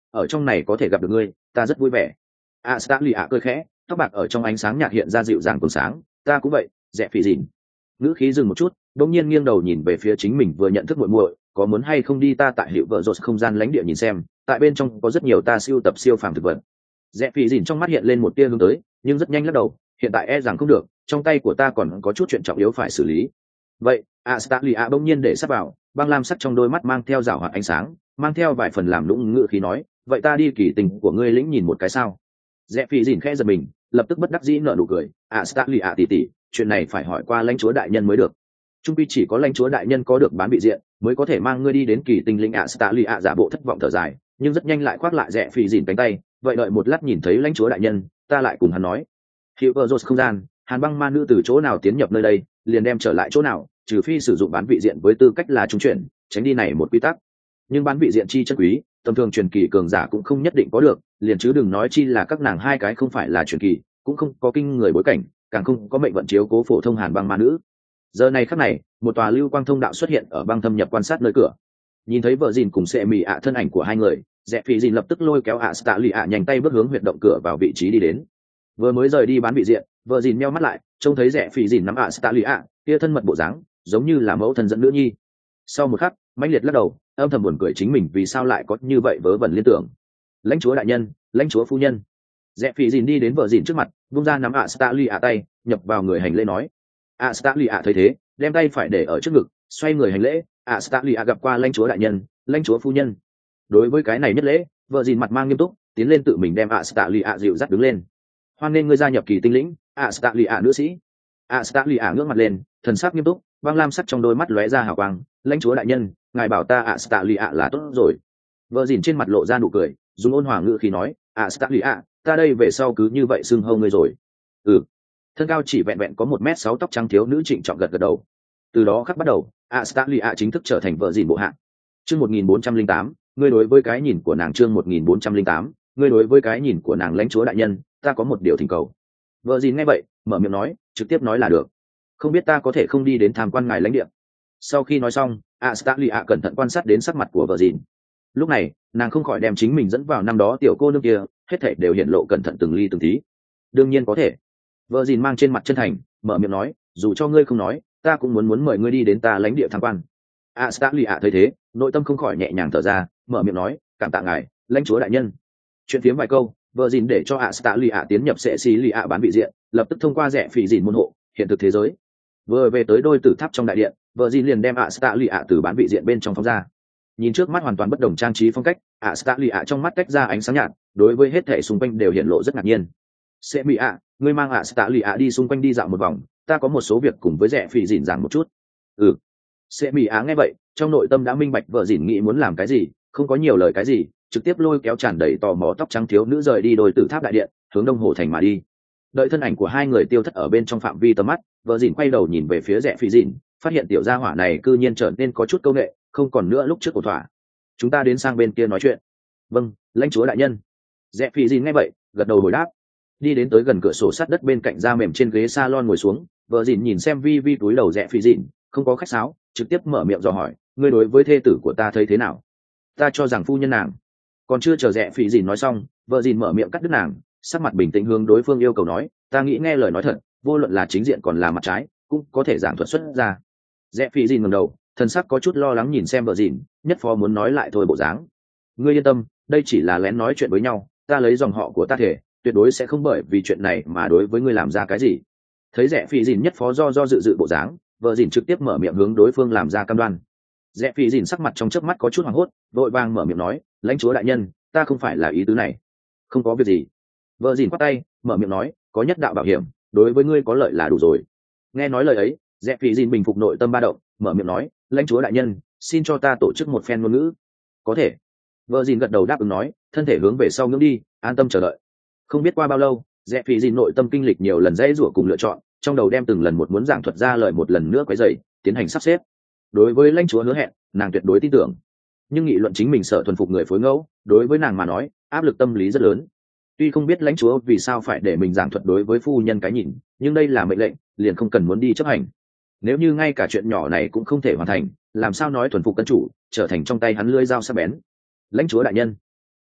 ở trong này có thể gặp được ngươi ta rất vui vẻ. Astalia cười khẽ, tóc bạc ở trong ánh sáng nhạt hiện ra dịu dàng cuốn sáng. Ta cũng vậy, Rẽ Phi Dìn. Ngữ khí dừng một chút, đống nhiên nghiêng đầu nhìn về phía chính mình vừa nhận thức muội muội, có muốn hay không đi ta tại hiệu vợ rột không gian lãnh địa nhìn xem, tại bên trong có rất nhiều ta siêu tập siêu phàm thực vật. Rẽ Phi Dìn trong mắt hiện lên một tia hướng tới, nhưng rất nhanh lắc đầu, hiện tại e rằng không được, trong tay của ta còn có chút chuyện trọng yếu phải xử lý. Vậy, Astalia bỗng nhiên để sát vào, băng lam sắc trong đôi mắt mang theo rảo hoạt ánh sáng, mang theo vài phần làm lũng ngữ khí nói, vậy ta đi kỳ tình của ngươi lĩnh nhìn một cái sao? Rẽ Phi Dìn khẽ giật mình, lập tức bất đắc dĩ nở nụ cười. Astalia tỷ tỷ, chuyện này phải hỏi qua lãnh chúa đại nhân mới được. Trung quy chỉ có lãnh chúa đại nhân có được bán bị diện, mới có thể mang ngươi đi đến kỳ tinh lĩnh. Astalia giả bộ thất vọng thở dài, nhưng rất nhanh lại khoác lại Rẽ Phi Dìn cánh tay. Vậy đợi một lát nhìn thấy lãnh chúa đại nhân, ta lại cùng hắn nói. Hiệu vợ rột không gian, hàn băng ma nữ từ chỗ nào tiến nhập nơi đây, liền đem trở lại chỗ nào, trừ phi sử dụng bán vị diện với tư cách là trung chuyển, tránh đi này một quy tắc. Nhưng bán vị diện chi chân quý, tầm thường truyền kỳ cường giả cũng không nhất định có được, liền chứ đừng nói chi là các nàng hai cái không phải là truyền kỳ, cũng không có kinh người bối cảnh, càng không có mệnh vận chiếu cố phổ thông hàn băng ma nữ. Giờ này khắc này, một tòa lưu quang thông đạo xuất hiện ở băng thâm nhập quan sát nơi cửa. Nhìn thấy vợ dìn cùng sệ mì ạ thân ảnh của hai người, Rẽ Phi Dìn lập tức lôi kéo Astalia nhanh tay bước hướng huyệt động cửa vào vị trí đi đến. Vừa mới rời đi bán vị diện, vợ dìn meo mắt lại, trông thấy Rẽ Phi Dìn nắm Astalia, kia thân mật bộ dáng, giống như là mẫu thân dẫn nữ nhi. Sau một khắc, mãnh liệt lắc đầu, âm thầm buồn cười chính mình vì sao lại có như vậy vớ vẩn liên tưởng. Lãnh chúa đại nhân, lãnh chúa phu nhân. Rẽ Phi Dìn đi đến vợ dìn trước mặt, vung ra nắm Astalia tay, nhập vào người hành lễ nói. Astalia thấy thế, đem tay phải để ở trước ngực, xoay người hành lễ. Astalia gặp qua lãnh chúa đại nhân, lãnh chúa phu nhân. Đối với cái này nhất lễ, vợ dìn mặt mang nghiêm túc, tiến lên tự mình đem Astalia dịu dắt đứng lên. Hoan nên ngươi gia nhập kỳ tinh lĩnh, Astalia nữ sĩ. Astalia ngước mặt lên, thần sắc nghiêm túc, băng lam sắc trong đôi mắt lóe ra hào quang. Lãnh chúa đại nhân, ngài bảo ta Astalia là tốt rồi. Vợ dìn trên mặt lộ ra nụ cười, dùng ôn hòa ngữ khí nói, Astalia, ta đây về sau cứ như vậy xưng hô ngươi rồi. Ừ. Thân cao chỉ vẹn vẹn có 1m6 tóc trắng thiếu nữ trịnh trọng gật gật đầu. Từ đó khắc bắt đầu, Astalia chính thức trở thành vợ dìn bộ hạ. Chương 1408, ngươi đối với cái nhìn của nàng. Chương 1408, ngươi đối với cái nhìn của nàng. Lãnh chúa đại nhân, ta có một điều thỉnh cầu. Vợ dìn nghe vậy, mở miệng nói, trực tiếp nói là được. Không biết ta có thể không đi đến tham quan ngài lãnh địa. Sau khi nói xong, Astalia cẩn thận quan sát đến sắc mặt của vợ dìn. Lúc này, nàng không khỏi đem chính mình dẫn vào năm đó tiểu cô nương kia, hết thảy đều hiện lộ cẩn thận từng ly từng tí. Đương nhiên có thể. Vợ dìn mang trên mặt chân thành, mở miệng nói, dù cho ngươi không nói, ta cũng muốn mời ngươi đi đến ta lãnh địa tham quan. Astalia thấy thế, nội tâm không khỏi nhẹ nhàng thở ra, mở miệng nói, cảm tạ ngài, lãnh chúa đại nhân. Chuyện phiếm vài câu, vợ dìn để cho Astalia tiến nhập sẽ xí lì ạ bán vị diện, lập tức thông qua Rẽ Phi Dìn môn hộ hiện thực thế giới. Vừa về tới đôi tử tháp trong đại điện, vợ dìn liền đem Astalia từ bán vị diện bên trong phóng ra. Nhìn trước mắt hoàn toàn bất đồng trang trí phong cách, Astalia trong mắt tách ra ánh sáng nhạt, đối với hết thể xung quanh đều hiện lộ rất ngạc nhiên. Sẽ mỹ ạ, ngươi mang Astalia đi xung quanh đi dạo một vòng, ta có một số việc cùng với Rẽ Phi Dìn giảng một chút. Ừ. Sẽ mỹ ạ nghe vậy, trong nội tâm đã minh bạch vợ dìn nghĩ muốn làm cái gì, không có nhiều lời cái gì, trực tiếp lôi kéo tràn đầy tò mò tóc trắng thiếu nữ rời đi đôi tử tháp đại điện, hướng đông hồ thành mà đi. Đợi thân ảnh của hai người tiêu thất ở bên trong phạm vi tầm mắt, vợ dìn quay đầu nhìn về phía Rẽ Phi Dìn, phát hiện tiểu gia hỏa này cư nhiên trở nên có chút câu nệ, không còn nữa lúc trước cổ thỏa. Chúng ta đến sang bên kia nói chuyện. Vâng, lãnh chúa đại nhân. Rẽ Phi Dìn nghe vậy, gật đầu hồi đáp. Đi đến tới gần cửa sổ sát đất bên cạnh da mềm trên ghế salon ngồi xuống, vợ dìn nhìn xem vi vi túi đầu Rẽ Phi Dìn, không có khách sáo, trực tiếp mở miệng dò hỏi, ngươi đối với thê tử của ta thấy thế nào? Ta cho rằng phu nhân nàng. Còn chưa chờ Rẽ Phi Dìn nói xong, vợ dìn mở miệng cắt đứt nàng, sắc mặt bình tĩnh hướng đối phương yêu cầu nói, ta nghĩ nghe lời nói thật, vô luận là chính diện còn là mặt trái, cũng có thể giảng thuật xuất ra. Rẽ Phi Dìn ngẩng đầu, thần sắc có chút lo lắng nhìn xem vợ dìn, nhất phó muốn nói lại thôi bộ dáng. Ngươi yên tâm, đây chỉ là lén nói chuyện với nhau, ta lấy dòng họ của ta thể, tuyệt đối sẽ không bởi vì chuyện này mà đối với ngươi làm ra cái gì. Thấy Rẽ Phi Dìn nhất phó do dự bộ dáng, vợ dìn trực tiếp mở miệng hướng đối phương làm ra cam đoan. Rẽ Phi Dìn sắc mặt trong chớp mắt có chút hoảng hốt, vội vàng mở miệng nói, lãnh chúa đại nhân, ta không phải là ý tứ này. Không có việc gì. Vợ dìn quát tay, mở miệng nói, có nhất đạo bảo hiểm, đối với ngươi có lợi là đủ rồi. Nghe nói lời ấy, Rẽ Phi Dìn bình phục nội tâm ba động, mở miệng nói, lãnh chúa đại nhân, xin cho ta tổ chức một phen ngôn ngữ. Có thể. Vợ dìn gật đầu đáp ứng nói, thân thể hướng về sau ngưỡng đi, an tâm chờ đợi. Không biết qua bao lâu, Rẽ Phi Dìn nội tâm kinh lịch nhiều lần dãy rủa cùng lựa chọn, trong đầu đem từng lần một muốn giảng thuật ra lời một lần nữa quấy rầy, tiến hành sắp xếp. Đối với lãnh chúa hứa hẹn, nàng tuyệt đối tin tưởng. Nhưng nghị luận chính mình sợ thuần phục người phối ngẫu, đối với nàng mà nói, áp lực tâm lý rất lớn. Tuy không biết lãnh chúa vì sao phải để mình giảng thuật đối với phu nhân cái nhìn, nhưng đây là mệnh lệnh, liền không cần muốn đi chấp hành. Nếu như ngay cả chuyện nhỏ này cũng không thể hoàn thành, làm sao nói thuần phục tân chủ, trở thành trong tay hắn lưỡi dao sắc bén. Lãnh chúa đại nhân,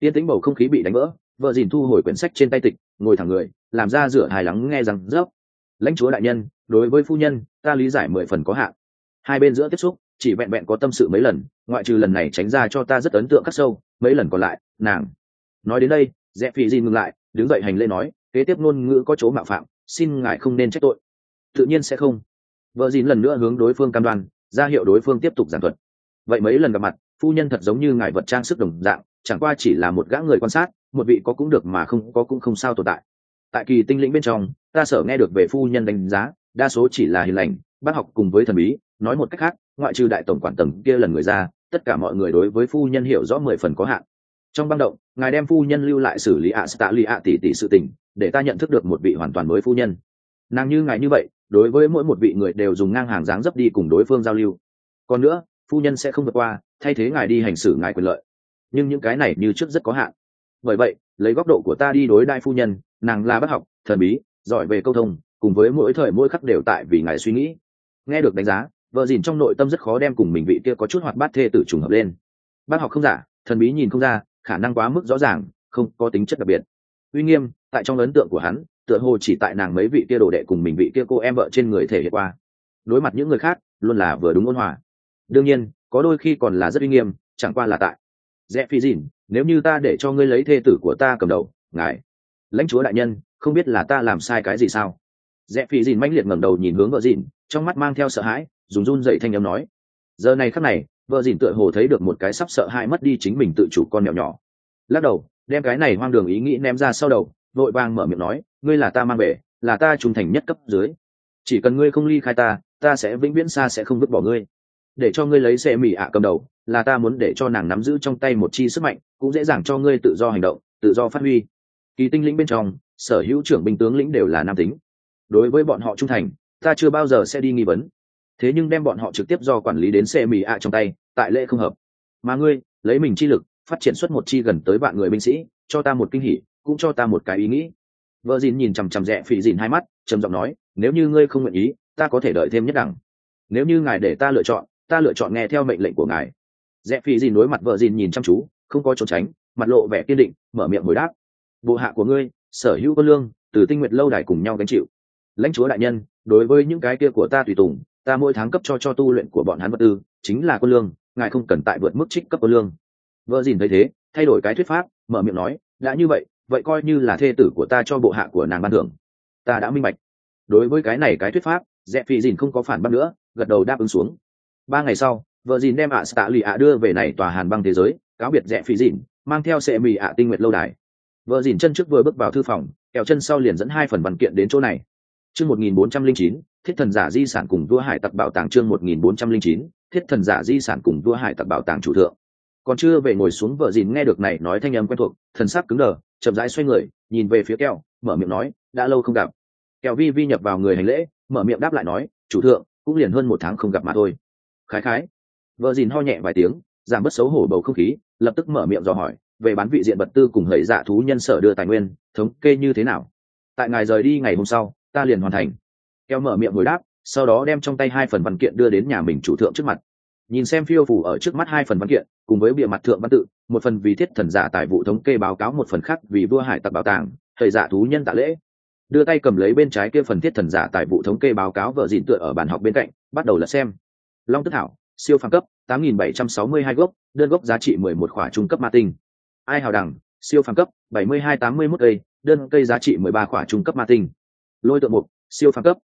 Tiên tĩnh bầu không khí bị đánh vỡ, vợ dìn thu hồi quyển sách trên tay tịch, ngồi thẳng người, làm ra rửa hài lắng nghe rằng rớp. Lãnh chúa đại nhân, đối với phu nhân, ta lý giải 10 phần có hạn. Hai bên giữa tiếp xúc, chỉ vẹn vẹn có tâm sự mấy lần, ngoại trừ lần này tránh ra cho ta rất ấn tượng khắc sâu, mấy lần còn lại, nàng. Nói đến đây, Dẹp Phỉ Dìn ngừng lại, đứng dậy hành lễ nói, kế tiếp ngôn ngữ có chỗ mạo phạm, xin ngài không nên trách tội. Tự nhiên sẽ không. Vợ dìn lần nữa hướng đối phương cam đoan, ra hiệu đối phương tiếp tục giảng thuật. Vậy mấy lần gặp mặt, phu nhân thật giống như ngài vật trang sức đồng dạng, chẳng qua chỉ là một gã người quan sát, một vị có cũng được mà không có cũng không sao tồn tại. Tại kỳ tinh lĩnh bên trong, ta sở nghe được về phu nhân đánh giá, đa số chỉ là hiền lành, bác học cùng với thần bí. Nói một cách khác, ngoại trừ đại tổng quản tầng kia lần người ra, tất cả mọi người đối với phu nhân hiểu rõ 10 phần có hạn. Trong băng động, ngài đem phu nhân lưu lại xử lý Stali tỷ sự tình, để ta nhận thức được một vị hoàn toàn mới phu nhân. Nàng như ngài như vậy, đối với mỗi một vị người đều dùng ngang hàng dáng dấp đi cùng đối phương giao lưu. Còn nữa, phu nhân sẽ không vượt qua, thay thế ngài đi hành xử ngài quyền lợi. Nhưng những cái này như trước rất có hạn. Bởi vậy, lấy góc độ của ta đi đối đai phu nhân, nàng là bác học, thần bí, giỏi về câu thông, cùng với mỗi thời mỗi khắc đều tại vì ngài suy nghĩ. Nghe được đánh giá, vợ dìn trong nội tâm rất khó đem cùng mình vị kia có chút hoạt bát thê tử trùng hợp lên. Bác học không giả, thần bí nhìn không ra, khả năng quá mức rõ ràng, không có tính chất đặc biệt. Uy nghiêm, tại trong ấn tượng của hắn, tựa hồ chỉ tại nàng mấy vị kia đồ đệ cùng mình vị kia cô em vợ trên người thể hiện qua. Đối mặt những người khác, luôn là vừa đúng ôn hòa. Đương nhiên, có đôi khi còn là rất uy nghiêm, chẳng qua là tại. Dẹp Phi Dìn, nếu như ta để cho ngươi lấy thê tử của ta cầm đầu, ngài, lãnh chúa đại nhân, không biết là ta làm sai cái gì sao? Dẹp Phi Dìn mãnh liệt ngẩng đầu nhìn hướng vợ dìn, trong mắt mang theo sợ hãi, dùng run dậy thanh âm nói. Giờ này khắc này, vợ dìn tựa hồ thấy được một cái sắp sợ hãi mất đi chính mình tự chủ con mèo nhỏ. Lắc đầu, đem cái này hoang đường ý nghĩ ném ra sau đầu, vội vàng mở miệng nói, ngươi là ta mang về, là ta trung thành nhất cấp dưới. Chỉ cần ngươi không ly khai ta, ta sẽ vĩnh viễn xa sẽ không vứt bỏ ngươi. Để cho ngươi lấy xe mỉ ạ cầm đầu, là ta muốn để cho nàng nắm giữ trong tay một chi sức mạnh, cũng dễ dàng cho ngươi tự do hành động, tự do phát huy. Kỳ tinh lĩnh bên trong, sở hữu trưởng binh tướng lĩnh đều là nam tính. Đối với bọn họ trung thành, ta chưa bao giờ sẽ đi nghi vấn. Thế nhưng đem bọn họ trực tiếp do quản lý đến xe mỉ ạ trong tay, tại lễ không hợp. Mà ngươi, lấy mình chi lực, phát triển xuất một chi gần tới vạn người binh sĩ, cho ta một kinh hỉ, cũng cho ta một cái ý nghĩ. Vợ dìn nhìn chằm chằm Dẹp Phỉ Dìn hai mắt, trầm giọng nói, nếu như ngươi không nguyện ý, ta có thể đợi thêm nhất đẳng. Nếu như ngài để ta lựa chọn nghe theo mệnh lệnh của ngài. Dẹp Phỉ Dìn đối mặt vợ dìn nhìn chăm chú, không có trốn tránh, mặt lộ vẻ kiên định, mở miệng hồi đáp. Bộ hạ của ngươi, sở hữu quân lương, từ Tinh Nguyệt lâu đài cùng nhau gánh chịu. Lãnh chúa đại nhân, đối với những cái kia của ta tùy tùng, ta mỗi tháng cấp cho tu luyện của bọn hắn vật tư, chính là quân lương, ngài không cần tại vượt mức trích cấp quân lương. Vợ dìn thấy thế, thay đổi cái thuyết pháp, mở miệng nói, đã như vậy, vậy coi như là thê tử của ta cho bộ hạ của nàng ban thưởng. Ta đã minh bạch. Đối với cái này cái thuyết pháp, Dẹp Phỉ Dìn không có phản bác nữa, gật đầu đáp ứng xuống. 3 ngày sau, vợ dìn đem tạ lì đưa về này tòa hàn băng thế giới, cáo biệt Dẹp Phỉ Dìn, mang theo xe mì Tinh Nguyệt lâu đài. Vợ dìn chân trước vừa bước vào thư phòng, kẹo chân sau liền dẫn 2 phần văn kiện đến chỗ này. Chương 1409, Thiết thần giả di sản cùng vua hải tặc bảo tàng. Chương 1409, Thiết thần giả di sản cùng vua hải tặc bảo tàng chủ thượng. Còn chưa về ngồi xuống, vợ dìn nghe được này nói thanh âm quen thuộc, thần sắc cứng đờ, chậm rãi xoay người, nhìn về phía kẹo, mở miệng nói, đã lâu không gặp. Kẹo vi vi nhập vào người hành lễ, mở miệng đáp lại nói, chủ thượng, cũng liền hơn 1 tháng không gặp mà thôi. Khái khái. Vợ dìn ho nhẹ vài tiếng, giảm bớt xấu hổ bầu không khí, lập tức mở miệng dò hỏi về bán vị diện vật tư cùng hầy dạ thú nhân sở đưa tài nguyên, thống kê như thế nào. Tại ngài rời đi ngày hôm sau, ta liền hoàn thành. Keo mở miệng hồi đáp, sau đó đem trong tay 2 phần văn kiện đưa đến nhà mình chủ thượng trước mặt. Nhìn xem phiêu phủ ở trước mắt 2 phần văn kiện, cùng với bìa mặt thượng văn tự, một phần vì thiết thần giả tài vụ thống kê báo cáo, một phần khác vì vua hải tặc bảo tàng, hầy dạ thú nhân tạ lễ. Đưa tay cầm lấy bên trái kia phần thiết thần giả tài vụ thống kê báo cáo, vợ dìn tựa ở bàn học bên cạnh, bắt đầu lật xem. Long tức thảo, siêu phàm cấp, 8.762 gốc, đơn gốc giá trị 11 khỏa trung cấp ma tinh. Ai hào đằng, siêu phàm cấp, 7281 cây, đơn cây giá trị 13 khỏa trung cấp ma tinh. Lôi tượng mục, siêu phàm cấp,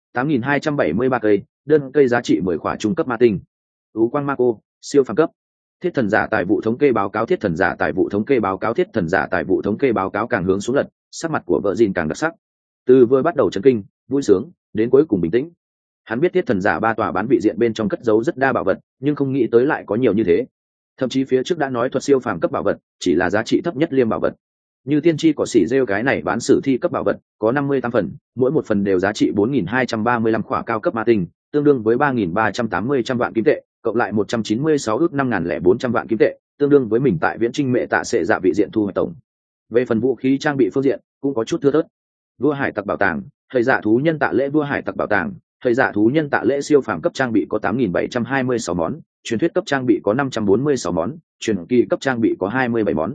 8.273 cây, đơn cây giá trị 10 khỏa trung cấp ma tinh. Tú quang ma cô, siêu phàm cấp. Thiết thần giả tài vụ thống kê báo cáo, thiết thần giả tài vụ thống kê báo cáo, thiết thần giả tài vụ thống kê báo cáo càng hướng xuống lật, sắc mặt của vợ dìn càng đặc sắc. Từ vừa bắt đầu chấn kinh, vui sướng, đến cuối cùng bình tĩnh. Hắn biết thiết thần giả 3 tòa bán vị diện bên trong cất giấu rất đa bảo vật, nhưng không nghĩ tới lại có nhiều như thế. Thậm chí phía trước đã nói thuật siêu phàm cấp bảo vật chỉ là giá trị thấp nhất liêm bảo vật. Như tiên tri cỏ xỉ rêu cái này bán sử thi cấp bảo vật có 58 phần, mỗi một phần đều giá trị 4.235 khỏa cao cấp ma tinh, tương đương với 3.380 vạn kim tệ, cộng lại 196 ước 5.400 vạn kim tệ, tương đương với mình tại viễn trinh mẹ tạ sệ dạ vị diện thu hoạch tổng. Về phần vũ khí trang bị phương diện cũng có chút thưa thớt. Vua hải tặc bảo tàng, thầy dạ thú nhân tạ lễ, vua hải tặc bảo tàng, thầy dạ thú nhân tạ lễ siêu phàm cấp trang bị có 8.726 món, truyền thuyết cấp trang bị có 546 món, truyền kỳ cấp trang bị có 27 món.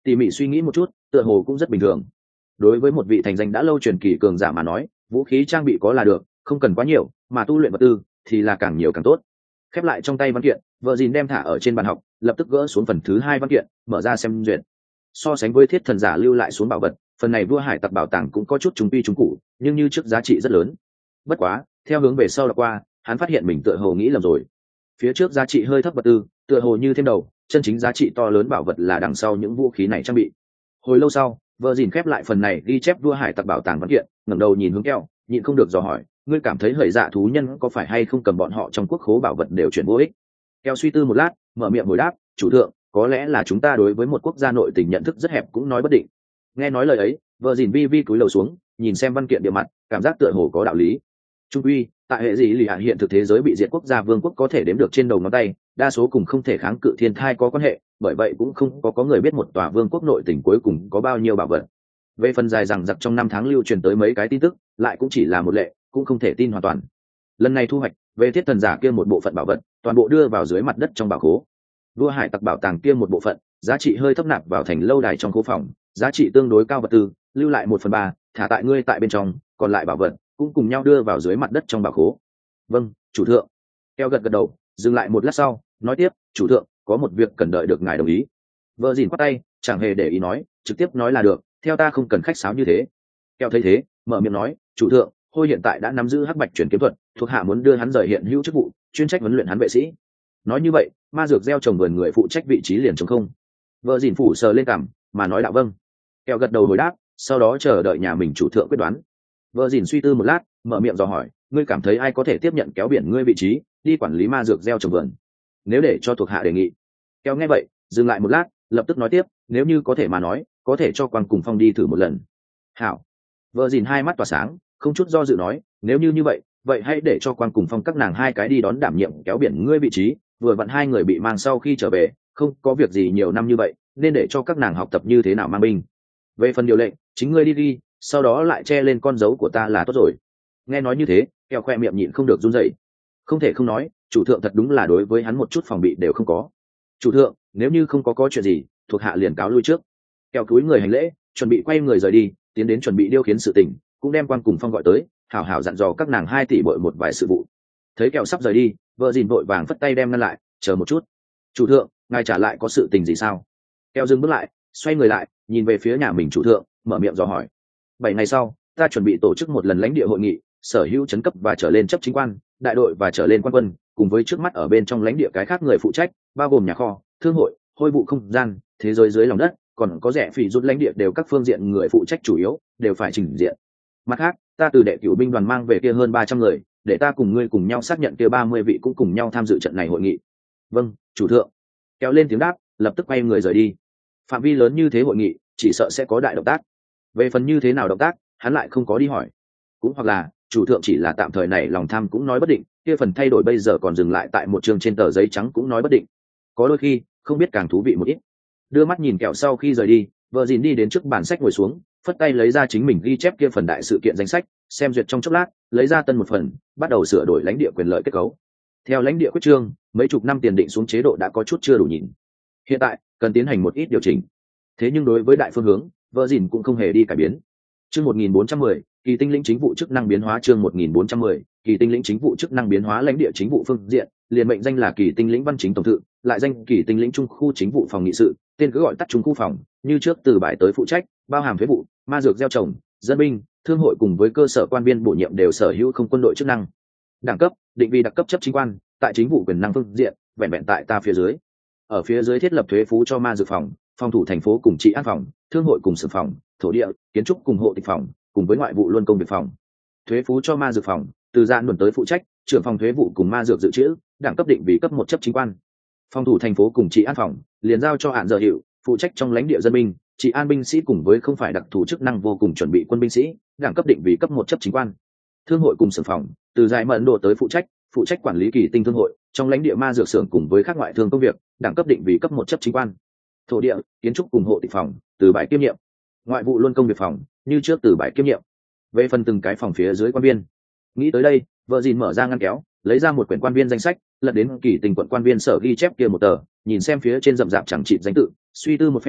tỉ mỉ suy nghĩ một chút, tựa hồ cũng rất bình thường. Đối với một vị thành danh đã lâu truyền kỳ cường giả mà nói, vũ khí trang bị có là được, không cần quá nhiều, mà tu luyện vật tư thì là càng nhiều càng tốt. Khép lại trong tay văn kiện, vợ dìn đem thả ở trên bàn học, lập tức gỡ xuống phần thứ 2 văn kiện, mở ra xem duyệt. So sánh với thiết thần giả lưu lại xuống bảo vật, phần này vua hải tặc bảo tàng cũng có chút trung quy trung cụ, nhưng như trước giá trị rất lớn. Bất quá, theo hướng về sau đọc qua, hắn phát hiện mình tựa hồ nghĩ lầm rồi. Phía trước giá trị hơi thấp vật tư, tựa hồ như thêm đầu, chân chính giá trị to lớn bảo vật là đằng sau những vũ khí này trang bị. Hồi lâu sau, vợ dìn khép lại phần này ghi chép vua hải tặc bảo tàng văn kiện, ngẩng đầu nhìn hướng Keo, nhịn không được dò hỏi, ngươi cảm thấy hởi dạ thú nhân có phải hay không cầm bọn họ trong quốc khố bảo vật đều chuyển vô ích? Keo suy tư một lát, mở miệng hồi đáp, chủ thượng, có lẽ là chúng ta đối với một quốc gia nội tình nhận thức rất hẹp cũng nói bất định. Nghe nói lời ấy, vợ dìn vi vi cúi đầu xuống, nhìn xem văn kiện địa mặt, cảm giác tựa hồ có đạo lý. Trung quy, tại hệ gì lì hạ hiện thực thế giới bị diệt quốc gia vương quốc có thể đếm được trên đầu ngón tay, đa số cùng không thể kháng cự thiên thai có quan hệ, bởi vậy cũng không có người biết một tòa vương quốc nội tình cuối cùng có bao nhiêu bảo vật. Về phần dài rằng giặc trong 5 tháng lưu truyền tới mấy cái tin tức, lại cũng chỉ là một lệ, cũng không thể tin hoàn toàn. Lần này thu hoạch về thiết thần giả kia một bộ phận bảo vật, toàn bộ đưa vào dưới mặt đất trong bảo khố. Vua hải tặc bảo tàng kia một bộ phận, giá trị hơi thấp nạp vào thành lâu đài trong khố phòng, giá trị tương đối cao vật tư, lưu lại 1/3, thả tại ngươi tại bên trong, còn lại bảo vật cũng cùng nhau đưa vào dưới mặt đất trong bảo khố. Vâng, chủ thượng. Keo gật gật đầu, dừng lại một lát sau, nói tiếp, chủ thượng, có một việc cần đợi được ngài đồng ý. Vợ dìn quát tay, chẳng hề để ý nói, trực tiếp nói là được, theo ta không cần khách sáo như thế. Keo thấy thế, mở miệng nói, chủ thượng, Hôi hiện tại đã nắm giữ hắc bạch chuyển kiếm thuật, thuộc hạ muốn đưa hắn rời hiện hữu chức vụ, chuyên trách huấn luyện hắn vệ sĩ. Nói như vậy, ma dược gieo trồng vườn người phụ trách vị trí liền trống không. Vợ dìn phủ sờ lên cằm, mà nói đạo vâng. Keo gật đầu hồi đáp, sau đó chờ đợi nhà mình chủ thượng quyết đoán. Vợ dìn suy tư một lát, mở miệng dò hỏi, ngươi cảm thấy ai có thể tiếp nhận kéo biển ngươi vị trí, đi quản lý ma dược gieo trồng vườn? Nếu để cho thuộc hạ đề nghị. Keo nghe vậy, dừng lại một lát, lập tức nói tiếp, nếu như có thể mà nói, có thể cho Quang cùng Phong đi thử một lần. Hảo. Vợ dìn hai mắt tỏa sáng, không chút do dự nói, nếu như vậy, vậy hãy để cho Quang cùng Phong các nàng hai cái đi đón đảm nhiệm kéo biển ngươi vị trí, vừa vặn hai người bị mang sau khi trở về, không có việc gì nhiều năm như vậy, nên để cho các nàng học tập như thế nào mang binh. Về phần điều lệnh, chính ngươi đi ghi, sau đó lại che lên con dấu của ta là tốt rồi. Nghe nói như thế, Keo khoe miệng nhịn không được run rẩy. Không thể không nói, chủ thượng thật đúng là đối với hắn một chút phòng bị đều không có. Chủ thượng, nếu như không có chuyện gì, thuộc hạ liền cáo lui trước. Keo cúi người hành lễ, chuẩn bị quay người rời đi, tiến đến chuẩn bị điêu khiến sự tình, cũng đem Quan cùng Phong gọi tới, hảo hảo dặn dò các nàng 2 tỷ bội một vài sự vụ. Thấy Keo sắp rời đi, vợ dìn vội vàng phất tay đem ngăn lại, chờ một chút. Chủ thượng, ngài trả lại có sự tình gì sao? Keo dừng bước lại, xoay người lại, nhìn về phía nhà mình chủ thượng, mở miệng dò hỏi. 7 ngày sau, ta chuẩn bị tổ chức một lần lãnh địa hội nghị, sở hữu trấn cấp và trở lên chấp chính quan, đại đội và trở lên quan quân, cùng với trước mắt ở bên trong lãnh địa cái khác người phụ trách, bao gồm nhà kho, thương hội, hôi vụ không gian, thế giới dưới lòng đất, còn có rẻ phỉ rút lãnh địa đều các phương diện người phụ trách chủ yếu đều phải trình diện. Mặt khác, ta từ đệ cửu binh đoàn mang về kia hơn 300 người, để ta cùng ngươi cùng nhau xác nhận kia 30 vị cũng cùng nhau tham dự trận này hội nghị. Vâng, chủ thượng. Kéo lên tiếng đáp, lập tức quay người rời đi. Phạm vi lớn như thế hội nghị, chỉ sợ sẽ có đại động tác. Về phần như thế nào động tác, hắn lại không có đi hỏi. Cũng hoặc là, chủ thượng chỉ là tạm thời này lòng tham cũng nói bất định, kia phần thay đổi bây giờ còn dừng lại tại một chương trên tờ giấy trắng cũng nói bất định. Có đôi khi, không biết càng thú vị một ít. Đưa mắt nhìn Kẹo sau khi rời đi, vợ dìn đi đến trước bàn sách ngồi xuống, phất tay lấy ra chính mình ghi chép kia phần đại sự kiện danh sách, xem duyệt trong chốc lát, lấy ra tân một phần, bắt đầu sửa đổi lãnh địa quyền lợi kết cấu. Theo lãnh địa quyết trương, mấy chục năm tiền định xuống chế độ đã có chút chưa đủ nhìn. Hiện tại, cần tiến hành một ít điều chỉnh. Thế nhưng đối với đại phương hướng, vợ dìn cũng không hề đi cải biến. Chương 1410, kỳ tinh lĩnh chính vụ chức năng biến hóa. Chương 1410, kỳ tinh lĩnh chính vụ chức năng biến hóa lãnh địa chính vụ phương diện, liền mệnh danh là kỳ tinh lĩnh văn chính tổng thự, lại danh kỳ tinh lĩnh trung khu chính vụ phòng nghị sự, tên cứ gọi tắt trung khu phòng, như trước từ bài tới phụ trách, bao hàm thuế vụ, ma dược gieo trồng, dân binh, thương hội cùng với cơ sở quan viên bổ nhiệm đều sở hữu không quân đội chức năng. Đẳng cấp, định vị đặc cấp chấp chính quan, tại chính vụ quyền năng phương diện, vẹn vẹn tại ta phía dưới. Ở phía dưới thiết lập thuế phú cho ma dược phòng, phòng thủ thành phố cùng trị an phòng, thương hội cùng sự phòng, thổ địa, kiến trúc cùng hộ tịch phòng, cùng với ngoại vụ luân công việc phòng. Thuế phú cho ma dược phòng, từ gian luận tới phụ trách, trưởng phòng thuế vụ cùng ma dược dự trữ, đẳng cấp định vị cấp 1 chấp chính quan. Phòng thủ thành phố cùng trị an phòng, liền giao cho hạn giờ hiệu, phụ trách trong lãnh địa dân binh, trị an binh sĩ cùng với không phải đặc thù chức năng vô cùng chuẩn bị quân binh sĩ, đẳng cấp định vị cấp 1 chấp chính quan. Thương hội cùng xưởng phòng, từ dài mẫn độ tới phụ trách quản lý kỳ tinh thương hội, trong lãnh địa ma dược xưởng cùng với các ngoại thương công việc, đẳng cấp định vị cấp 1 chấp chính quan. Thổ địa, kiến trúc cùng hộ tịch phòng, từ bãi kiêm nhiệm. Ngoại vụ luân công việc phòng, như trước từ bãi kiêm nhiệm. Về phần từng cái phòng phía dưới quan viên. Nghĩ tới đây, vợ dìn mở ra ngăn kéo, lấy ra một quyển quan viên danh sách, lật đến kỳ tình quận quan viên sở ghi chép kia một tờ, nhìn xem phía trên rậm rạp chẳng chịt danh tự, suy tư một phen,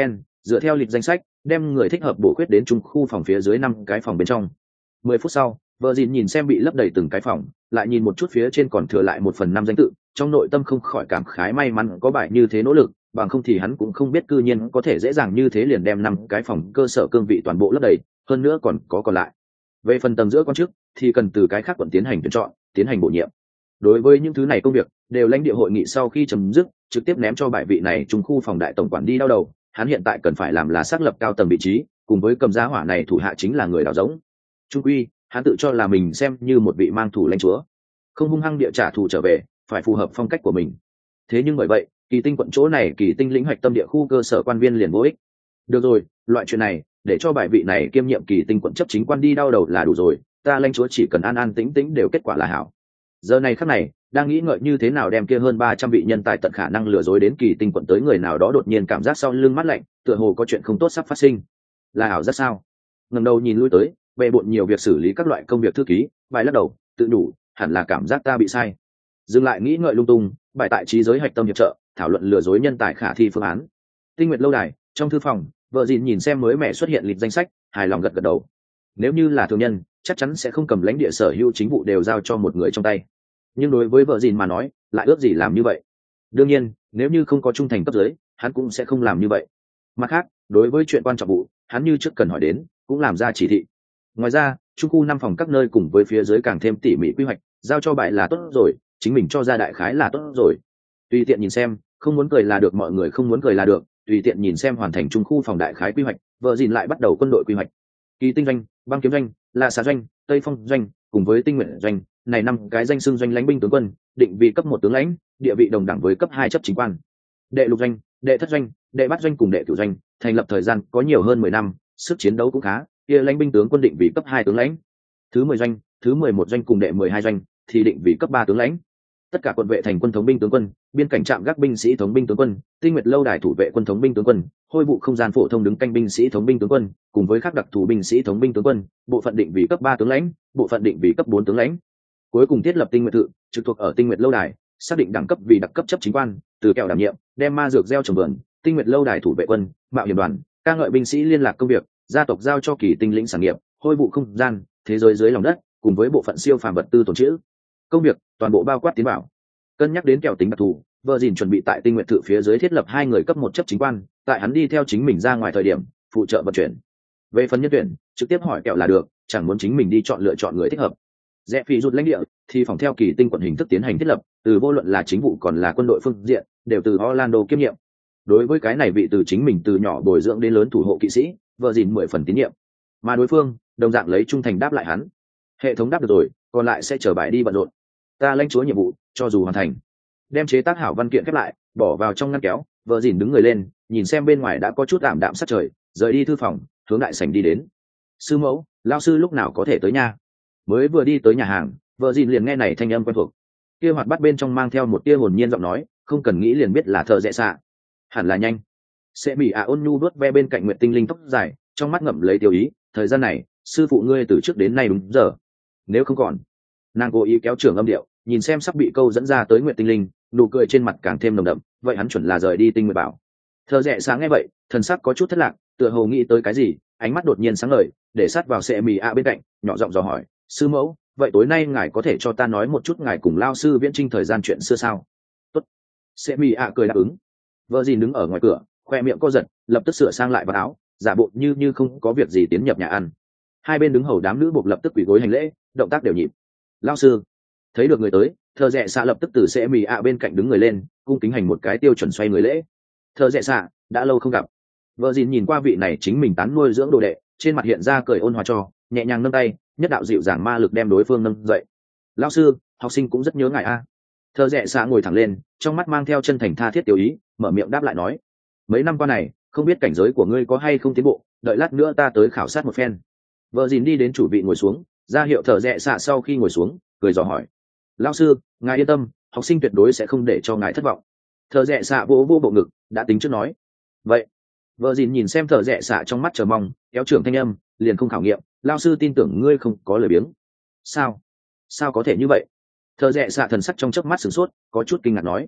dựa theo lịch danh sách đem người thích hợp bổ khuyết đến trung khu phòng phía dưới 5 cái phòng bên trong. 10 phút sau, vợ dìn nhìn xem bị lấp đầy từng cái phòng, lại nhìn một chút phía trên còn thừa lại 1/5 danh tự, trong nội tâm không khỏi cảm khái may mắn có bài như thế nỗ lực, bằng không thì hắn cũng không biết cư nhiên có thể dễ dàng như thế liền đem 5 cái phòng cơ sở cương vị toàn bộ lấp đầy, hơn nữa còn lại. Về phần tầng giữa quan chức thì cần từ cái khác quận tiến hành tuyển chọn, tiến hành bổ nhiệm. Đối với những thứ này công việc đều lãnh địa hội nghị sau khi chấm dứt trực tiếp ném cho bài vị này trung khu phòng đại tổng quản đi đau đầu, hắn hiện tại cần phải làm là xác lập cao tầng vị trí, cùng với cầm giá hỏa này thủ hạ chính là người đào giống. Trung quy hắn tự cho là mình xem như một vị mang thủ lãnh chúa, không hung hăng địa trả thù trở về, phải phù hợp phong cách của mình. Thế nhưng bởi vậy Kỳ Tinh quận chỗ này Kỳ Tinh lĩnh hoạch tâm địa khu cơ sở quan viên liền vô ích. Được rồi, loại chuyện này để cho bài vị này kiêm nhiệm Kỳ Tinh quận chấp chính quan đi đau đầu là đủ rồi, ta lãnh chúa chỉ cần an an tĩnh tĩnh đều kết quả là hảo. Giờ này khắc này đang nghĩ ngợi như thế nào đem kia hơn 300 vị nhân tài tận khả năng lừa dối đến Kỳ Tinh quận tới, người nào đó đột nhiên cảm giác sau lưng mát lạnh, tựa hồ có chuyện không tốt sắp phát sinh. Là ảo giác sao? Ngẩng đầu nhìn lui tới bề bộn nhiều việc xử lý các loại công việc thư ký, bài lắc đầu tự đủ, hẳn là cảm giác ta bị sai. Dừng lại nghĩ ngợi lung tung, bài tại trí giới hạch tâm hiệp trợ thảo luận lừa dối nhân tài khả thi phương án. Tinh Nguyệt lâu đài trong thư phòng, vợ dìn nhìn xem mới mẹ xuất hiện lịch danh sách, hài lòng gật gật đầu. Nếu như là thường nhân chắc chắn sẽ không cầm lãnh địa sở hữu chính vụ đều giao cho một người trong tay, nhưng đối với vợ dìn mà nói lại ước gì làm như vậy. Đương nhiên nếu như không có trung thành cấp dưới hắn cũng sẽ không làm như vậy. Mặt khác đối với chuyện quan trọng vụ hắn như trước cần hỏi đến cũng làm ra chỉ thị. Ngoài ra trung khu 5 phòng các nơi cùng với phía dưới càng thêm tỉ mỉ quy hoạch giao cho bài là tốt rồi, chính mình cho ra đại khái là tốt rồi. Tùy tiện nhìn xem, không muốn cười là được, mọi người không muốn cười là được, tùy tiện nhìn xem hoàn thành trung khu phòng đại khái quy hoạch. Vợ dìn lại bắt đầu quân đội quy hoạch. Kỳ Tinh doanh, Băng Kiếm doanh, La Xà doanh, Tây Phong doanh cùng với Tinh Nguyện doanh, này 5 cái danh xưng doanh lãnh binh tướng quân, định vị cấp 1 tướng lãnh, địa vị đồng đẳng với cấp 2 chấp chính quan. Đệ lục doanh, đệ thất doanh, đệ bát doanh cùng đệ cửu doanh thành lập thời gian có nhiều hơn 10 năm, sức chiến đấu cũng khá, kia lãnh binh tướng quân định vị cấp 2 tướng lãnh. Thứ 10 doanh, thứ 11 doanh cùng đệ 12 doanh thì định vị cấp 3 tướng lãnh. Tất cả quận vệ thành quân thống binh tướng quân, biên cảnh trạm gác binh sĩ thống binh tướng quân, Tinh Nguyệt lâu đài thủ vệ quân thống binh tướng quân, hôi vụ không gian phổ thông đứng canh binh sĩ thống binh tướng quân, cùng với các đặc thù binh sĩ thống binh tướng quân, bộ phận định vị cấp 3 tướng lãnh, bộ phận định vị cấp 4 tướng lãnh. Cuối cùng thiết lập Tinh Nguyệt tự, trực thuộc ở Tinh Nguyệt lâu đài, xác định đẳng cấp vì đặc cấp chấp chính quan, từ kẹo đảm nhiệm, đem ma dược gieo trồng vườn, Tinh Nguyệt lâu đài thủ vệ quân, mạo hiểm đoàn, ca ngợi binh sĩ liên lạc công việc, gia tộc giao cho Kỳ Tinh lĩnh sản nghiệp, hôi vụ không gian, thế giới dưới lòng đất, cùng với bộ phận siêu phàm vật tư tồn trữ. Công việc toàn bộ bao quát tiến bảo. Cân nhắc đến kẹo tính đặc thù, vợ dìn chuẩn bị tại Tinh Nguyệt tự phía dưới thiết lập 2 người cấp 1 chấp chính quan, tại hắn đi theo chính mình ra ngoài thời điểm phụ trợ vận chuyển. Về phần nhân tuyển trực tiếp hỏi kẹo là được, chẳng muốn chính mình đi lựa chọn người thích hợp. Rẽ phỉ rút lãnh địa thì phòng theo Kỳ Tinh quận hình thức tiến hành thiết lập, từ vô luận là chính vụ còn là quân đội phương diện đều từ Orlando kiêm nhiệm. Đối với cái này vị từ chính mình từ nhỏ bồi dưỡng đến lớn thủ hộ kỵ sĩ, vợ dìn 10 phần tín nhiệm, mà đối phương đồng dạng lấy trung thành đáp lại hắn. Hệ thống đáp được rồi, còn lại sẽ chờ bài đi bận rộn. Ta lãnh chúa nhiệm vụ cho dù hoàn thành. Đem chế tác hảo văn kiện khép lại, bỏ vào trong ngăn kéo, vợ dìn đứng người lên, nhìn xem bên ngoài đã có chút ảm đạm sát trời, rời đi thư phòng, hướng đại sảnh đi đến. Sư mẫu, lao sư lúc nào có thể tới nha? Mới vừa đi tới nhà hàng, vợ dìn liền nghe này thanh âm quen thuộc. Kia hoạt bát bên trong mang theo một tia hồn nhiên giọng nói, không cần nghĩ liền biết là thợ rẽ xạ. Hẳn là nhanh. Sẽ bị ôn nhu vuốt ve bên cạnh Nguyệt Tinh Linh tóc dài, trong mắt ngậm lấy tiêu ý, thời gian này, sư phụ ngươi từ trước đến nay đúng giờ. Nếu không còn, nàng cố ý kéo trưởng âm điệu, nhìn xem sắp bị câu dẫn ra tới Nguyệt Tinh Linh, nụ cười trên mặt càng thêm nồng đậm, vậy hắn chuẩn là rời đi Tinh Nguyệt bảo. Thợ rẽ sáng nghe vậy, thần sắc có chút thất lạc, tựa hồ nghĩ tới cái gì, ánh mắt đột nhiên sáng ngời, để sát vào Sẽ Mì bên cạnh, nhỏ giọng dò hỏi, sư mẫu, vậy tối nay ngài có thể cho ta nói một chút ngài cùng lao sư viễn trinh thời gian chuyện xưa sao? Tốt. Sẽ Mì cười đáp ứng. Vợ dìn đứng ở ngoài cửa, khoe miệng co giật, lập tức sửa sang lại vào áo, giả bộ như không có việc gì tiến nhập nhà ăn. Hai bên đứng hầu đám nữ buộc lập tức quỳ gối hành lễ, động tác đều nhịp. Lao sư. Thấy được người tới, thợ rẽ xạ lập tức từ Sẽ Mì bên cạnh đứng người lên, cung kính hành một cái tiêu chuẩn xoay người lễ. Thợ rẽ xạ, đã lâu không gặp. Vợ dìn nhìn qua vị này chính mình tán nuôi dưỡng đồ đệ, trên mặt hiện ra cười ôn hòa cho, nhẹ nhàng nâng tay, nhất đạo dịu dàng ma lực đem đối phương nâng dậy. Lão sư, học sinh cũng rất nhớ ngài a. Thợ rẽ xạ ngồi thẳng lên, trong mắt mang theo chân thành tha thiết tiểu ý, mở miệng đáp lại nói, mấy năm qua này không biết cảnh giới của ngươi có hay không tiến bộ, đợi lát nữa ta tới khảo sát một phen. Vợ dìn đi đến chủ vị ngồi xuống, ra hiệu thợ rẽ xạ sau khi ngồi xuống, cười dò hỏi, lão sư, ngài yên tâm, học sinh tuyệt đối sẽ không để cho ngài thất vọng. Thợ rẽ xạ vỗ vỗ bộ ngực, đã tính trước nói. Vậy vợ dìn nhìn xem thợ rẽ xạ trong mắt chờ mong, kéo trưởng thanh âm, liền không khảo nghiệm, lao sư tin tưởng ngươi không có lời biếng. Sao có thể như vậy? Thợ rẽ xạ thần sắc trong chớp mắt sửng sốt, có chút kinh ngạc nói,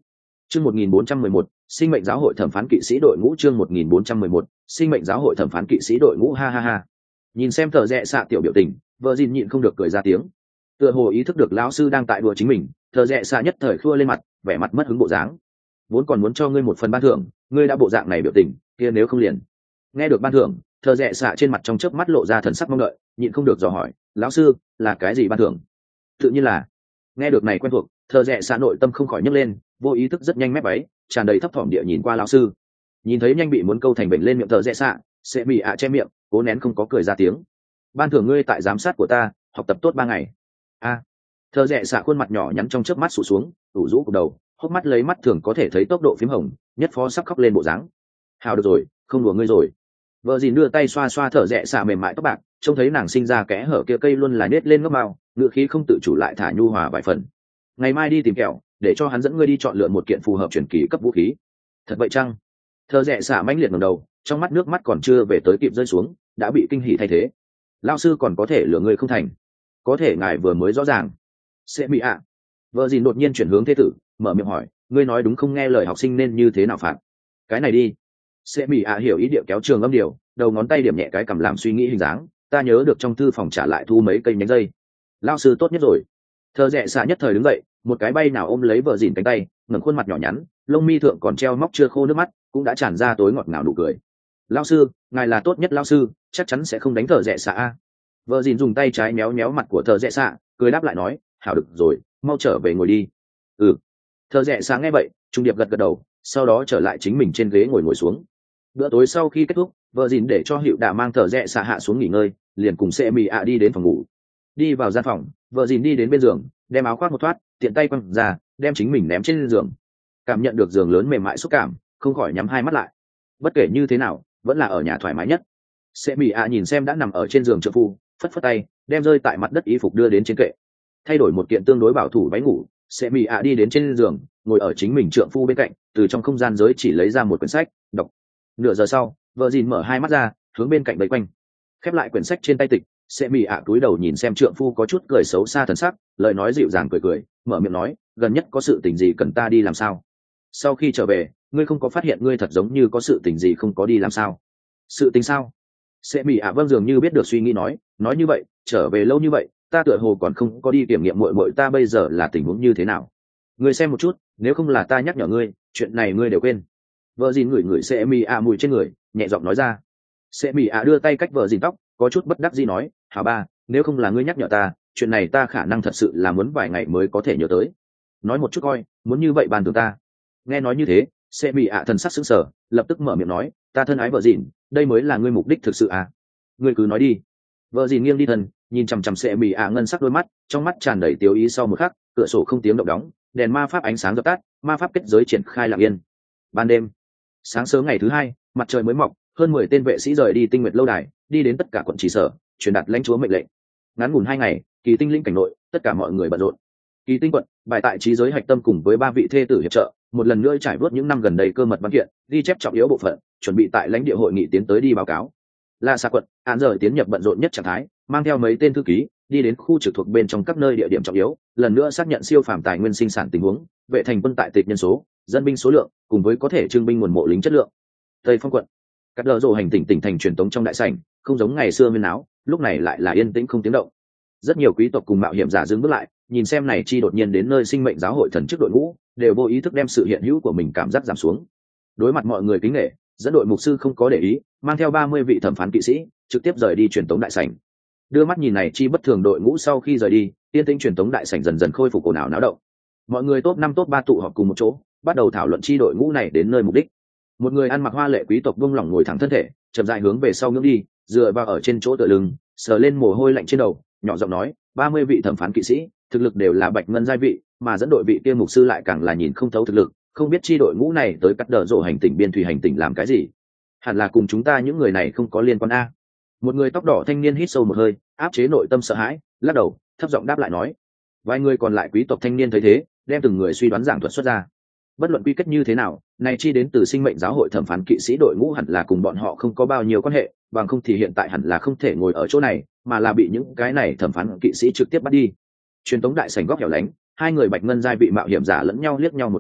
Chương 1411, sinh mệnh giáo hội thẩm phán kỵ sĩ đội ngũ. Chương 1411, sinh mệnh giáo hội thẩm phán kỵ sĩ đội ngũ. Ha ha ha. Nhìn xem tờ rẽ xạ tiểu biểu tình, vợ dìn nhịn không được cười ra tiếng. Tựa hồ ý thức được lão sư đang tại đùa chính mình, tờ rẽ xạ nhất thời khua lên mặt, vẻ mặt mất hứng bộ dáng. Vốn còn muốn cho ngươi một phần ban thưởng, ngươi đã bộ dạng này biểu tình, kia nếu không liền. Nghe được ban thưởng, tờ rẽ xạ trên mặt trong chớp mắt lộ ra thần sắc mong đợi, nhịn không được dò hỏi, lão sư, là cái gì ban thưởng? Tự nhiên là. Nghe được này quen thuộc, tờ rẽ xạ nội tâm không khỏi nhấc lên, vô ý thức rất nhanh mép váy, tràn đầy thấp thỏm địa nhìn qua lão sư. Nhìn thấy nhanh bị muốn câu thành bệnh lên miệng tờ rẽ xạ, sẽ bị che miệng, cố nén không có cười ra tiếng. Ban thưởng ngươi tại giám sát của ta, học tập tốt 3 ngày. A. Tờ rẽ xạ khuôn mặt nhỏ nhắn trong chớp mắt sụt xuống, ủ rũ cục đầu, hốc mắt lấy mắt thường có thể thấy tốc độ phím hồng, nhất phó sắp khóc lên bộ dáng. Hào được rồi, không đùa ngươi rồi. Vợ dìn đưa tay xoa xoa thở rẽ xạ mềm mại tóc bạc, trông thấy nàng sinh ra kẽ hở kia cây luôn là nết lên ngóc mao, ngựa khí không tự chủ lại thả nhu hòa vài phần. Ngày mai đi tìm kẹo, để cho hắn dẫn ngươi đi chọn lựa một kiện phù hợp truyền kỳ cấp vũ khí. Thật vậy chăng? Thở rẽ xạ mãnh liệt ngẩng đầu, trong mắt nước mắt còn chưa về tới kịp rơi xuống, đã bị kinh hỉ thay thế. Lão sư còn có thể lừa ngươi không thành? Có thể ngài vừa mới rõ ràng. Sẽ bị ạ. Vợ dìn đột nhiên chuyển hướng thế tử, mở miệng hỏi, ngươi nói đúng không, nghe lời học sinh nên như thế nào phạt? Cái này đi. Sẽ bị ạ hiểu ý địa kéo trường âm điều, đầu ngón tay điểm nhẹ cái cầm làm suy nghĩ hình dáng, ta nhớ được trong thư phòng trả lại thu mấy cây nhánh dây. Lao sư tốt nhất rồi. Thợ rẽ xạ nhất thời đứng dậy, một cái bay nào ôm lấy vợ dìn cánh tay, ngẩng khuôn mặt nhỏ nhắn, lông mi thượng còn treo móc chưa khô nước mắt, cũng đã tràn ra tối ngọt ngào nụ cười. Lao sư, ngài là tốt nhất lao sư, chắc chắn sẽ không đánh thợ rẽ xạ a. Vợ dìn dùng tay trái méo méo mặt của thợ rẽ xạ, cười đáp lại nói, hảo được rồi, mau trở về ngồi đi. Ừ. Thợ rẽ xạ nghe vậy, trung điệp gật gật đầu, sau đó trở lại chính mình trên ghế ngồi xuống. Bữa tối sau khi kết thúc, vợ dìn để cho hiệu đạ mang thợ rẽ xạ hạ xuống nghỉ ngơi, liền cùng xe mì ạ đi đến phòng ngủ. Đi vào gian phòng, vợ dìn đi đến bên giường, đem áo khoác một thoát, tiện tay quăng ra, đem chính mình ném trên giường. Cảm nhận được giường lớn mềm mại xúc cảm, không khỏi nhắm hai mắt lại. Bất kể như thế nào, vẫn là ở nhà thoải mái nhất. Xe mì ạ nhìn xem đã nằm ở trên giường trợ phu, phất phất tay, đem rơi tại mặt đất y phục đưa đến trên kệ. Thay đổi một kiện tương đối bảo thủ váy ngủ, xe mì ạ đi đến trên giường, ngồi ở chính mình trượng phu bên cạnh, từ trong không gian giới chỉ lấy ra một quyển sách, đọc. Nửa giờ sau, vợ dìn mở hai mắt ra, hướng bên cạnh vây quanh, khép lại quyển sách trên tay tịch. Sẽ mì ạ cúi đầu nhìn xem trượng phu có chút cười xấu xa thần sắc, lời nói dịu dàng cười cười, mở miệng nói, gần nhất có sự tình gì cần ta đi làm sao? Sau khi trở về, ngươi không có phát hiện ngươi thật giống như có sự tình gì không có đi làm sao? Sự tình sao? Sẽ mì ạ vâng dường như biết được suy nghĩ nói như vậy, trở về lâu như vậy, ta tựa hồ còn không có đi kiểm nghiệm muội muội ta bây giờ là tình huống như thế nào. Ngươi xem một chút, nếu không là ta nhắc nhở ngươi, chuyện này ngươi đều quên. Vợ dìn ngửi sẽ mì ạ mùi trên người, nhẹ giọng nói ra. Sẽ mì ạ đưa tay cách vợ dìn tóc, có chút bất đắc dĩ nói, hảo ba, nếu không là ngươi nhắc nhở ta, chuyện này ta khả năng thật sự là muốn vài ngày mới có thể nhớ tới. Nói một chút coi, muốn như vậy bàn từ ta. Nghe nói như thế, sẽ mì ạ thần sắc sững sờ, lập tức mở miệng nói, ta thân ái vợ dìn, đây mới là ngươi mục đích thực sự à? Ngươi cứ nói đi. Vợ dìn nghiêng đi thân, nhìn chằm chằm sẽ mì ạ ngân sắc đôi mắt, trong mắt tràn đầy tiêu ý. Sau một khắc, cửa sổ không tiếng động đóng, đèn ma pháp ánh sáng dập tắt, ma pháp kết giới triển khai lặng yên. Ban đêm, sáng sớm ngày thứ hai, mặt trời mới mọc, hơn 10 tên vệ sĩ rời đi Tinh Nguyệt lâu đài, đi đến tất cả quận trì sở, truyền đạt lãnh chúa mệnh lệnh. Ngắn ngủn 2 ngày, Kỳ Tinh lĩnh cảnh nội, tất cả mọi người bận rộn. Kỳ Tinh quận, bài tại trí giới hạch tâm cùng với 3 vị thê tử hiệp trợ, một lần nữa trải vớt những năm gần đây cơ mật văn kiện, ghi chép trọng yếu bộ phận, chuẩn bị tại lãnh địa hội nghị tiến tới đi báo cáo. La Sa quận, án rời tiến nhập bận rộn nhất trạng thái, mang theo mấy tên thư ký, đi đến khu trực thuộc bên trong các nơi địa điểm trọng yếu, lần nữa xác nhận siêu phàm tài nguyên sinh sản tình huống, vệ thành quân tại tịch nhân số, dân binh số lượng, cùng với có thể trưng binh nguồn mộ lính chất lượng. Tây Phong quận, các đợt rộ hành tỉnh thành truyền tống trong đại sảnh, không giống ngày xưa huyên náo, lúc này lại là yên tĩnh không tiếng động. Rất nhiều quý tộc cùng mạo hiểm giả dừng bước lại, nhìn xem này chi đột nhiên đến nơi sinh mệnh giáo hội thần chức đội ngũ, đều vô ý thức đem sự hiện hữu của mình cảm giác giảm xuống. Đối mặt mọi người kính nể, dẫn đội mục sư không có để ý, mang theo 30 vị thẩm phán kỵ sĩ, trực tiếp rời đi truyền tống đại sảnh. Đưa mắt nhìn này chi bất thường đội ngũ sau khi rời đi, yên tĩnh truyền tống đại sảnh dần dần khôi phục ồn ào náo động. Mọi người top 5 top 3 tụ họp cùng một chỗ, bắt đầu thảo luận chi đội ngũ này đến nơi mục đích. Một người ăn mặc hoa lệ quý tộc buông lỏng ngồi thẳng thân thể, chậm rãi hướng về sau ngưỡng đi, dựa vào ở trên chỗ tựa lưng, sờ lên mồ hôi lạnh trên đầu, nhỏ giọng nói, 30 vị thẩm phán kỵ sĩ, thực lực đều là bạch ngân giai vị, mà dẫn đội vị kia mục sư lại càng là nhìn không thấu thực lực, không biết chi đội ngũ này tới cắt đờ rổ hành tỉnh biên thủy hành tỉnh làm cái gì. Hẳn là cùng chúng ta những người này không có liên quan a. Một người tóc đỏ thanh niên hít sâu một hơi, áp chế nội tâm sợ hãi, lắc đầu, thấp giọng đáp lại nói. Vài người còn lại quý tộc thanh niên thấy thế, đem từng người suy đoán giảng thuật xuất ra. Bất luận quy kết như thế nào, này chi đến từ sinh mệnh giáo hội thẩm phán kỵ sĩ đội ngũ hẳn là cùng bọn họ không có bao nhiêu quan hệ, bằng không thì hiện tại hẳn là không thể ngồi ở chỗ này, mà là bị những cái này thẩm phán kỵ sĩ trực tiếp bắt đi. Truyền tống đại sảnh góc hẻo lánh, hai người bạch ngân giai vị mạo hiểm giả lẫn nhau liếc nhau một cái,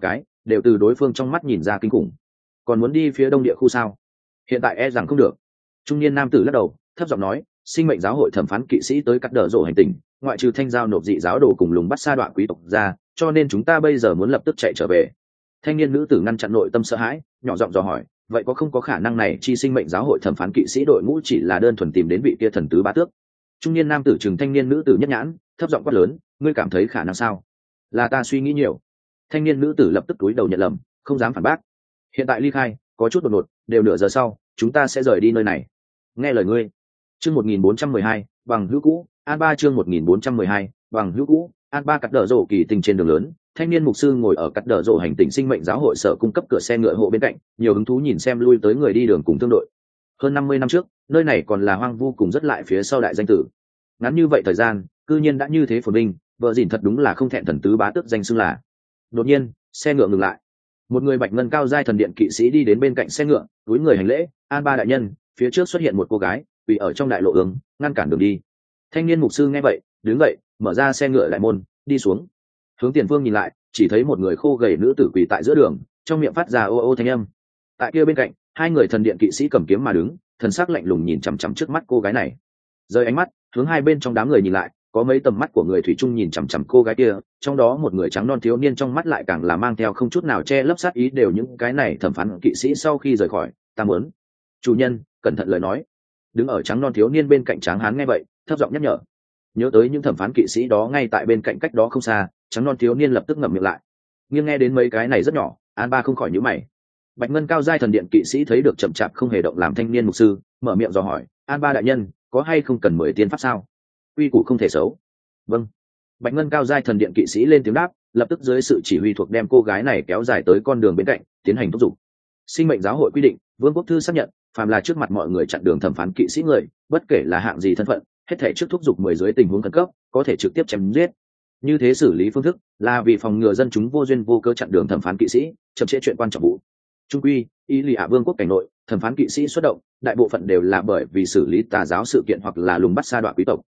đều từ đối phương trong mắt nhìn ra kinh khủng. Còn muốn đi phía đông địa khu sao? Hiện tại e rằng không được. Trung niên nam tử lắc đầu, thấp giọng nói, sinh mệnh giáo hội thẩm phán kỵ sĩ tới cắt đỡ rộ hành tinh, ngoại trừ thanh giao nộp dị giáo đồ cùng lùng bắt sa đoạn quý tộc ra, cho nên chúng ta bây giờ muốn lập tức chạy trở về. Thanh niên nữ tử ngăn chặn nội tâm sợ hãi, nhỏ giọng dò hỏi, vậy có không có khả năng này chi sinh mệnh giáo hội thẩm phán kỵ sĩ đội ngũ chỉ là đơn thuần tìm đến vị kia thần tứ bá tước? Trung niên nam tử trừng thanh niên nữ tử nhất nhãn, thấp giọng quát lớn, ngươi cảm thấy khả năng sao? Là ta suy nghĩ nhiều. Thanh niên nữ tử lập tức cúi đầu nhận lầm, không dám phản bác. Hiện tại ly khai có chút đột ngột, đều nửa giờ sau chúng ta sẽ rời đi nơi này. Nghe lời ngươi. Chương 1412, bằng hữu cũ, An Ba. Chương 1412, bằng hữu cũ, An Ba. Cắt đỡ rộ kỳ tình trên đường lớn, thanh niên mục sư ngồi ở cắt đỡ rộ hành tinh sinh mệnh giáo hội sở cung cấp cửa xe ngựa hộ bên cạnh, nhiều hứng thú nhìn xem lui tới người đi đường cùng thương đội. Hơn 50 năm trước, nơi này còn là hoang vu cùng rất lại phía sau đại danh tử. Ngắn như vậy thời gian, cư nhiên đã như thế phồn vinh, vợ dìn thật đúng là không thẹn thần tứ bá tước danh xưng là. Đột nhiên, xe ngựa ngừng lại. Một người bạch ngân cao giai thần điện kỵ sĩ đi đến bên cạnh xe ngựa, cúi người hành lễ, An Ba đại nhân, phía trước xuất hiện một cô gái, quỳ ở trong đại lộ ứng, ngăn cản đường đi. Thanh niên mục sư nghe vậy, đứng dậy, mở ra xe ngựa đại môn, đi xuống. Hướng tiền phương nhìn lại, chỉ thấy một người khô gầy nữ tử quỳ tại giữa đường, trong miệng phát ra ô ô thanh âm. Tại kia bên cạnh, hai người thần điện kỵ sĩ cầm kiếm mà đứng, thần sắc lạnh lùng nhìn chằm chằm trước mắt cô gái này. Rời ánh mắt, hướng hai bên trong đám người nhìn lại, có mấy tầm mắt của người thủy chung nhìn chằm chằm cô gái kia, trong đó một người trắng non thiếu niên trong mắt lại càng là mang theo không chút nào che lấp sát ý. Đều những cái này thẩm phán kỵ sĩ sau khi rời khỏi, ta muốn. Chủ nhân, cẩn thận lời nói. Đứng ở trắng non thiếu niên bên cạnh tráng hán nghe vậy, thấp giọng nhắc nhở. Nhớ tới những thẩm phán kỵ sĩ đó ngay tại bên cạnh cách đó không xa, trắng non thiếu niên lập tức ngậm miệng lại. Nghiêng nghe đến mấy cái này rất nhỏ, An Ba không khỏi nhíu mày. Bạch ngân cao giai thần điện kỵ sĩ thấy được chậm chạp không hề động làm thanh niên mục sư, mở miệng dò hỏi, An Ba đại nhân, có hay không cần 10 tiên pháp sao? Quy củ không thể xấu. Vâng. Bạch ngân cao giai thần điện kỵ sĩ lên tiếng đáp, lập tức dưới sự chỉ huy thuộc đem cô gái này kéo dài tới con đường bên cạnh, tiến hành thúc giục. Sinh mệnh giáo hội quy định, vương quốc thư xác nhận, phàm là trước mặt mọi người chặn đường thẩm phán kỵ sĩ người, bất kể là hạng gì thân phận, hết thể trước thúc giục 10 dưới tình huống khẩn cấp, có thể trực tiếp chém giết. Như thế xử lý phương thức là vì phòng ngừa dân chúng vô duyên vô cớ chặn đường thẩm phán kỵ sĩ, chậm trễ chuyện quan trọng vụ. Trung quy, y lì ạ vương quốc cảnh nội, thẩm phán kỵ sĩ xuất động, đại bộ phận đều là bởi vì xử lý tà giáo sự kiện hoặc là lùng bắt sa đọa quý tộc.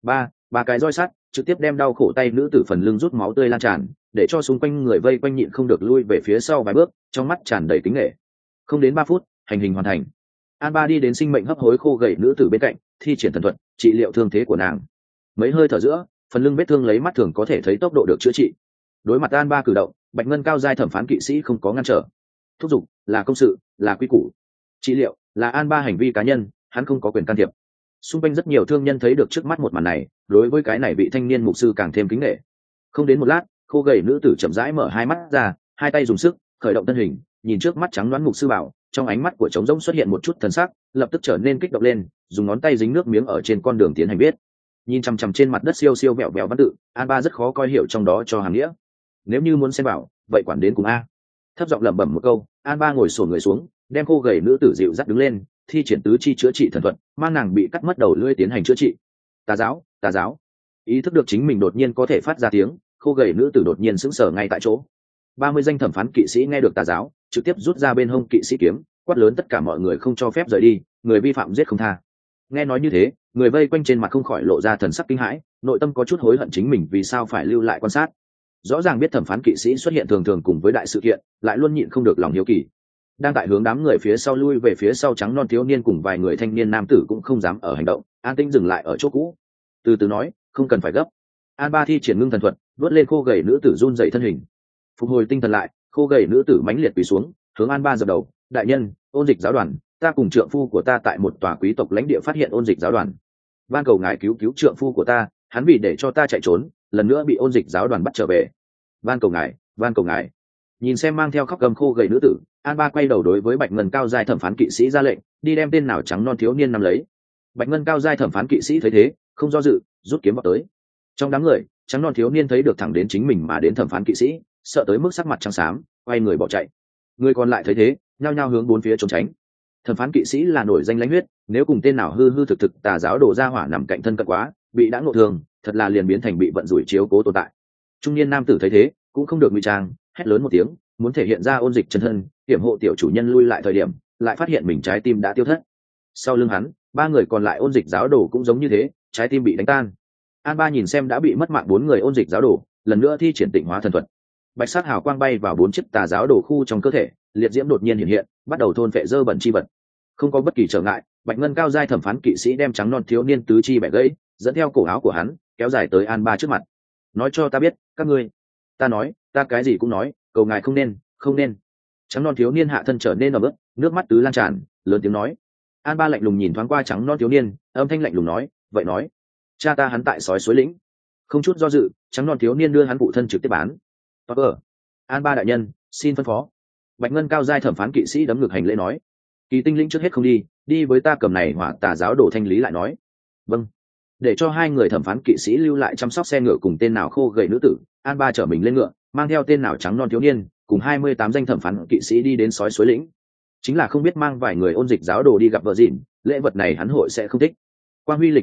Ba cái roi sắt trực tiếp đem đau khổ tay nữ tử phần lưng rút máu tươi lan tràn, để cho xung quanh người vây quanh nhịn không được lui về phía sau vài bước, trong mắt tràn đầy kính nể. Không đến 3 phút, hành hình hoàn thành. An Ba đi đến sinh mệnh hấp hối khô gầy nữ tử bên cạnh, thi triển thần thuật trị liệu thương thế của nàng. Mấy hơi thở giữa, phần lưng vết thương lấy mắt thường có thể thấy tốc độ được chữa trị. Đối mặt An Ba cử động, bạch ngân cao giai thẩm phán kỵ sĩ không có ngăn trở. Thúc giục là công sự, là quy củ. Trị liệu là An Ba hành vi cá nhân, hắn không có quyền can thiệp. Xung quanh rất nhiều thương nhân thấy được trước mắt một màn này, đối với cái này vị thanh niên mục sư càng thêm kính nể. Không đến một lát, khô gầy nữ tử chậm rãi mở hai mắt ra, hai tay dùng sức khởi động thân hình, nhìn trước mắt trắng đoán mục sư bảo, trong ánh mắt của trống rỗng xuất hiện một chút thần sắc, lập tức trở nên kích động lên, dùng ngón tay dính nước miếng ở trên con đường tiến hành viết. Nhìn chằm chằm trên mặt đất siêu siêu vẹo vẹo văn tự, An Ba rất khó coi hiểu trong đó cho hàm nghĩa. Nếu như muốn xem bảo, vậy quản đến cùng a. Thấp giọng lẩm bẩm một câu, An Ba ngồi xổm người xuống, đem khô gầy nữ tử dịu dắt đứng lên, thi triển tứ chi chữa trị thần thuật, mang nàng bị cắt mất đầu lưỡi tiến hành chữa trị. Tà giáo. Ý thức được chính mình đột nhiên có thể phát ra tiếng, khô gầy nữ tử đột nhiên sững sờ ngay tại chỗ. 30 danh thẩm phán kỵ sĩ nghe được tà giáo, trực tiếp rút ra bên hông kỵ sĩ kiếm, quát lớn tất cả mọi người không cho phép rời đi, người vi phạm giết không tha. Nghe nói như thế, người vây quanh trên mặt không khỏi lộ ra thần sắc kinh hãi, nội tâm có chút hối hận chính mình vì sao phải lưu lại quan sát. Rõ ràng biết thẩm phán kỵ sĩ xuất hiện thường thường cùng với đại sự kiện, lại luôn nhịn không được lòng hiếu kỳ. Đang tại hướng đám người phía sau lui về phía sau, trắng non thiếu niên cùng vài người thanh niên nam tử cũng không dám ở hành động, an tĩnh dừng lại ở chỗ cũ. Từ từ nói, không cần phải gấp. An Ba thi triển ngưng thần thuật, vớt lên khô gầy nữ tử run dậy thân hình. Phục hồi tinh thần lại, khô gầy nữ tử mãnh liệt quỳ xuống, hướng An Ba dập đầu, đại nhân, ôn dịch giáo đoàn, ta cùng trượng phu của ta tại một tòa quý tộc lãnh địa phát hiện ôn dịch giáo đoàn. Van cầu ngài cứu cứu trượng phu của ta, hắn vì để cho ta chạy trốn, lần nữa bị ôn dịch giáo đoàn bắt trở về. Van cầu ngài. Nhìn xem mang theo khóc gầm khô gầy nữ tử, An Ba quay đầu đối với bạch ngân cao giai thẩm phán kỵ sĩ ra lệnh, đi đem tên nào trắng non thiếu niên nắm lấy. Bạch ngân cao giai thẩm phán kỵ sĩ thấy thế, không do dự, rút kiếm vào tới. Trong đám người, trắng non thiếu niên thấy được thẳng đến chính mình mà đến thẩm phán kỵ sĩ, sợ tới mức sắc mặt trắng xám, quay người bỏ chạy. Người còn lại thấy thế, nhao nhao hướng bốn phía trốn tránh. Thẩm phán kỵ sĩ là nổi danh lãnh huyết, nếu cùng tên nào hư hư thực thực tà giáo đổ ra hỏa nằm cạnh thân cận quá, bị đã ngộ thương, thật là liền biến thành bị vận rủi chiếu cố tồn tại. Trung niên nam tử thấy thế, cũng không được ngụy trang, hét lớn một tiếng, muốn thể hiện ra ôn dịch chân thân, hiểm hộ tiểu chủ nhân lui lại thời điểm, lại phát hiện mình trái tim đã tiêu thất. Sau lưng hắn, ba người còn lại ôn dịch giáo đồ cũng giống như thế, trái tim bị đánh tan. An Ba nhìn xem đã bị mất mạng 4 người ôn dịch giáo đồ, lần nữa thi triển tịnh hóa thần thuật. bạch sắc hào quang bay vào 4 chiếc tà giáo đồ khu trong cơ thể, liệt diễm đột nhiên hiện hiện, bắt đầu thôn phệ dơ bẩn chi vật. Không có bất kỳ trở ngại, bạch ngân cao giai thẩm phán kỵ sĩ đem trắng non thiếu niên tứ chi bẻ gãy, dẫn theo cổ áo của hắn kéo dài tới An Ba trước mặt. Nói cho ta biết, các ngươi. Ta nói, ta cái gì cũng nói, cầu ngài không nên. Trắng non thiếu niên hạ thân trở nên ẩm ướt, nước mắt tứ lan tràn, lớn tiếng nói. An Ba lạnh lùng nhìn thoáng qua trắng non thiếu niên, âm thanh lạnh lùng nói, vậy nói, cha ta hắn tại sói suối lĩnh. Không chút do dự, trắng non thiếu niên đưa hắn phụ thân trực tiếp bán. An Ba đại nhân, xin phân phó. Bạch ngân cao giai thẩm phán kỵ sĩ đấm ngực hành lễ nói. Kỳ tinh lĩnh trước hết không đi, đi với ta cầm này hỏa tà giáo đồ thanh lý lại nói. Vâng. Để cho hai người thẩm phán kỵ sĩ lưu lại chăm sóc xe ngựa cùng tên nào khô gầy nữ tử, An Ba chở mình lên ngựa, mang theo tên nào trắng non thiếu niên, cùng 28 danh thẩm phán kỵ sĩ đi đến sói suối lĩnh. Chính là không biết mang vài người ôn dịch giáo đồ đi gặp vợ dịn, lễ vật này hắn hội sẽ không thích. Quang huy lịch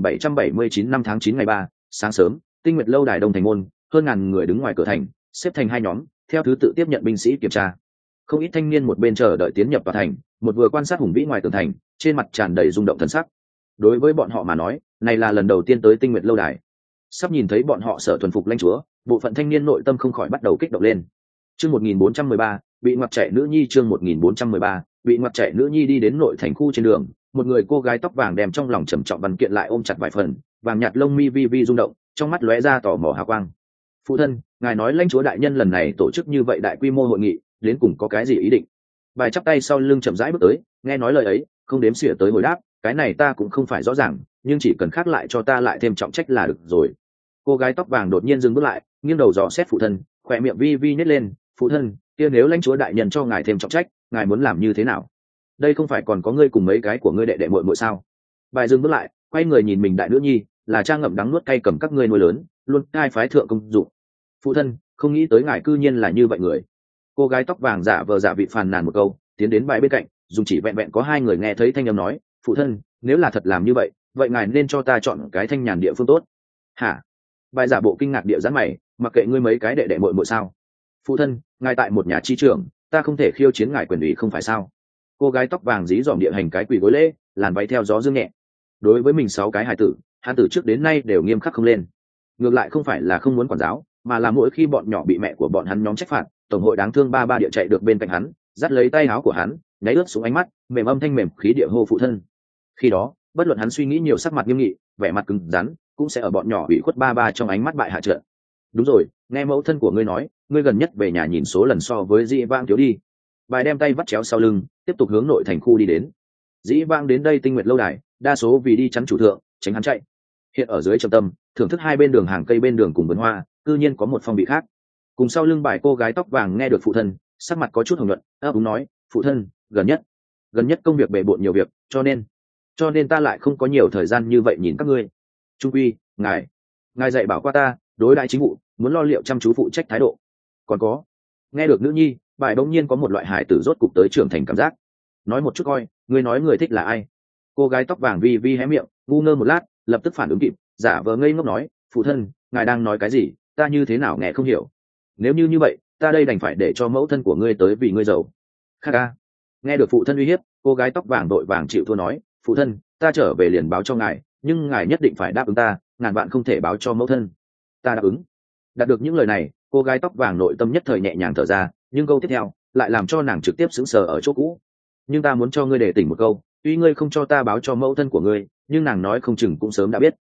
9779 năm tháng 9 ngày 3, sáng sớm, Tinh Nguyệt lâu đài đông thành môn, hơn ngàn người đứng ngoài cửa thành, xếp thành hai nhóm, theo thứ tự tiếp nhận binh sĩ kiểm tra. Không ít thanh niên một bên chờ đợi tiến nhập vào thành, một vừa quan sát hùng vĩ ngoài tường thành, trên mặt tràn đầy rung động thần sắc. Đối với bọn họ mà nói, này là lần đầu tiên tới Tinh Nguyệt lâu đài. Sắp nhìn thấy bọn họ sở thuần phục lãnh chúa, bộ phận thanh niên nội tâm không khỏi bắt đầu kích động lên. Chương 1413, bị ngoặt chạy nữ nhi. Chương 1413, bị ngoặt chạy nữ nhi. Đi đến nội thành khu trên đường, một người cô gái tóc vàng đem trong lòng trầm trọng văn kiện lại ôm chặt vài phần, vàng nhạt lông mi vi vi rung động, trong mắt lóe ra tò mò hào quang. Phụ thân, ngài nói lãnh chúa đại nhân lần này tổ chức như vậy đại quy mô hội nghị, đến cùng có cái gì ý định? Bài chắp tay sau lưng chậm rãi bước tới, nghe nói lời ấy, không đếm xỉa tới hồi đáp, cái này ta cũng không phải rõ ràng, nhưng chỉ cần khác lại cho ta lại thêm trọng trách là được rồi. Cô gái tóc vàng đột nhiên dừng bước lại, nghiêng đầu dò xét phụ thân, khỏe miệng vi vi nhếch lên. Phụ thân, kia nếu lãnh chúa đại nhân cho ngài thêm trọng trách, ngài muốn làm như thế nào? Đây không phải còn có ngươi cùng mấy cái của ngươi đệ đệ muội muội sao? Bài dừng bước lại, quay người nhìn mình đại nữ nhi, là cha ngậm đắng nuốt cay cầm các ngươi nuôi lớn, luôn cai phái thượng công dụng. Phụ thân, không nghĩ tới ngài cư nhiên là như vậy người. Cô gái tóc vàng giả vờ giả vị phàn nàn một câu, tiến đến bài bên cạnh, dùng chỉ vẹn vẹn có hai người nghe thấy thanh âm nói, phụ thân, nếu là thật làm như vậy, vậy ngài nên cho ta chọn cái thanh nhàn địa phương tốt. Hả? Bài giả bộ kinh ngạc địa giãn mày, mặc kệ ngươi mấy cái đệ đệ muội muội sao? Phụ thân, ngài tại một nhà chi trưởng, ta không thể khiêu chiến ngài quyền ủy không phải sao? Cô gái tóc vàng dí dỏm địa hành cái quỳ gối lễ, làn váy theo gió dương nhẹ. Đối với mình 6 cái hài tử, hắn từ trước đến nay đều nghiêm khắc không lên. Ngược lại không phải là không muốn quản giáo, mà là mỗi khi bọn nhỏ bị mẹ của bọn hắn nhóm trách phạt, tổng hội đáng thương ba địa chạy được bên cạnh hắn, dắt lấy tay áo của hắn, nháy ướt xuống ánh mắt, mềm âm thanh mềm khí địa hô phụ thân. Khi đó, bất luận hắn suy nghĩ nhiều, sắc mặt nghiêm nghị, vẻ mặt cứng rắn, cũng sẽ ở bọn nhỏ bị khuất ba trong ánh mắt bại hạ trận. Đúng rồi, nghe mẫu thân của ngươi nói, ngươi gần nhất về nhà nhìn số lần so với Dĩ Vãng thiếu đi. Bài đem tay vắt chéo sau lưng, tiếp tục hướng nội thành khu đi đến. Dĩ Vãng đến đây Tinh Nguyệt lâu đài, đa số vì đi chắn chủ thượng, tránh hắn chạy. Hiện ở dưới trầm tâm, thưởng thức hai bên đường hàng cây bên đường cùng vườn hoa, cư nhiên có một phong vị khác. Cùng sau lưng bài cô gái tóc vàng nghe được phụ thân, sắc mặt có chút hồng nhuận, ấp úng nói, phụ thân, gần nhất công việc bề bộn nhiều việc, cho nên ta lại không có nhiều thời gian như vậy nhìn các ngươi. Trung quy, ngài dạy bảo qua ta, đối đại chính vụ, muốn lo liệu chăm chú phụ trách thái độ. Còn có, nghe được nữ nhi, bài bỗng nhiên có một loại hải tử rốt cục tới trưởng thành cảm giác. Nói một chút coi, ngươi nói người thích là ai? Cô gái tóc vàng vi vi hé miệng, ngu ngơ một lát, lập tức phản ứng kịp, giả vờ ngây ngốc nói, phụ thân, ngài đang nói cái gì, ta như thế nào nghe không hiểu. Nếu như vậy, ta đây đành phải để cho mẫu thân của ngươi tới vì ngươi giàu. Khắc ca. Nghe được phụ thân uy hiếp, cô gái tóc vàng đội vàng chịu thua nói, phụ thân, ta trở về liền báo cho ngài, nhưng ngài nhất định phải đáp ứng ta, ngàn vạn không thể báo cho mẫu thân. Ta đáp ứng. Đạt được những lời này, cô gái tóc vàng nội tâm nhất thời nhẹ nhàng thở ra, nhưng câu tiếp theo lại làm cho nàng trực tiếp sững sờ ở chỗ cũ. Nhưng ta muốn cho ngươi để tỉnh một câu, tuy ngươi không cho ta báo cho mẫu thân của ngươi, nhưng nàng nói không chừng cũng sớm đã biết.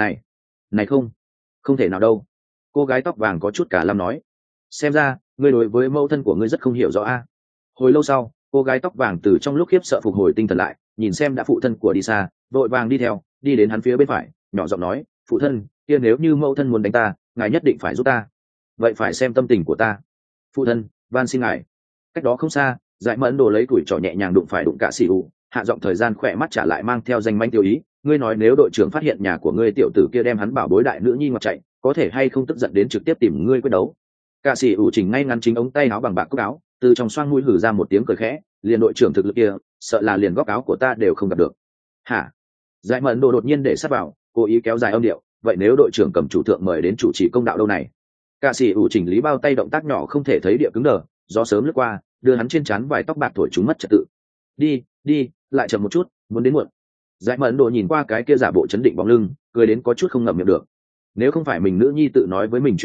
Này không thể nào đâu. Cô gái tóc vàng có chút cả lâm nói, xem ra ngươi đối với mẫu thân của ngươi rất không hiểu rõ a. Hồi lâu sau, cô gái tóc vàng từ trong lúc khiếp sợ phục hồi tinh thần lại, nhìn xem đã phụ thân của đi xa, vội vàng đi theo, đi đến hắn phía bên phải, nhỏ giọng nói, phụ thân, kia nếu như mẫu thân muốn đánh ta, ngài nhất định phải giúp ta. Vậy phải xem tâm tình của ta. Phụ thân, van xin ngài. Cách đó không xa, Dại Mẫn Đồ lấy tuổi trò nhẹ nhàng đụng phải đụng cả xì ủ, hạ giọng thời gian khỏe mắt trả lại mang theo danh manh tiêu ý, ngươi nói nếu đội trưởng phát hiện nhà của ngươi tiểu tử kia đem hắn bảo bối đại nữ nhi ngoặt chạy, có thể hay không tức giận đến trực tiếp tìm ngươi quyết đấu. Cả xì ủ chỉnh ngay ngắn chính ống tay áo bằng bạc cúc áo, từ trong xoang mũi hử ra một tiếng cười khẽ, liền đội trưởng thực lực kia, sợ là liền góc áo của ta đều không gặp được. Hả? Dại Mẫn Đồ đột nhiên để sát vào, cố ý kéo dài âm điệu, vậy nếu đội trưởng cầm chủ thượng mời đến chủ trì công đạo đâu này? Cả sĩ ủ chỉnh lý bao tay động tác nhỏ không thể thấy địa cứng đờ, gió sớm lướt qua, đưa hắn trên trán vài tóc bạc thổi chúng mất trật tự. Đi, lại chậm một chút, muốn đến muộn. Dại Mẫn Đồ nhìn qua cái kia giả bộ chấn định bóng lưng, cười đến có chút không ngậm miệng được. Nếu không phải mình nữ nhi tự nói với mình chuyện này,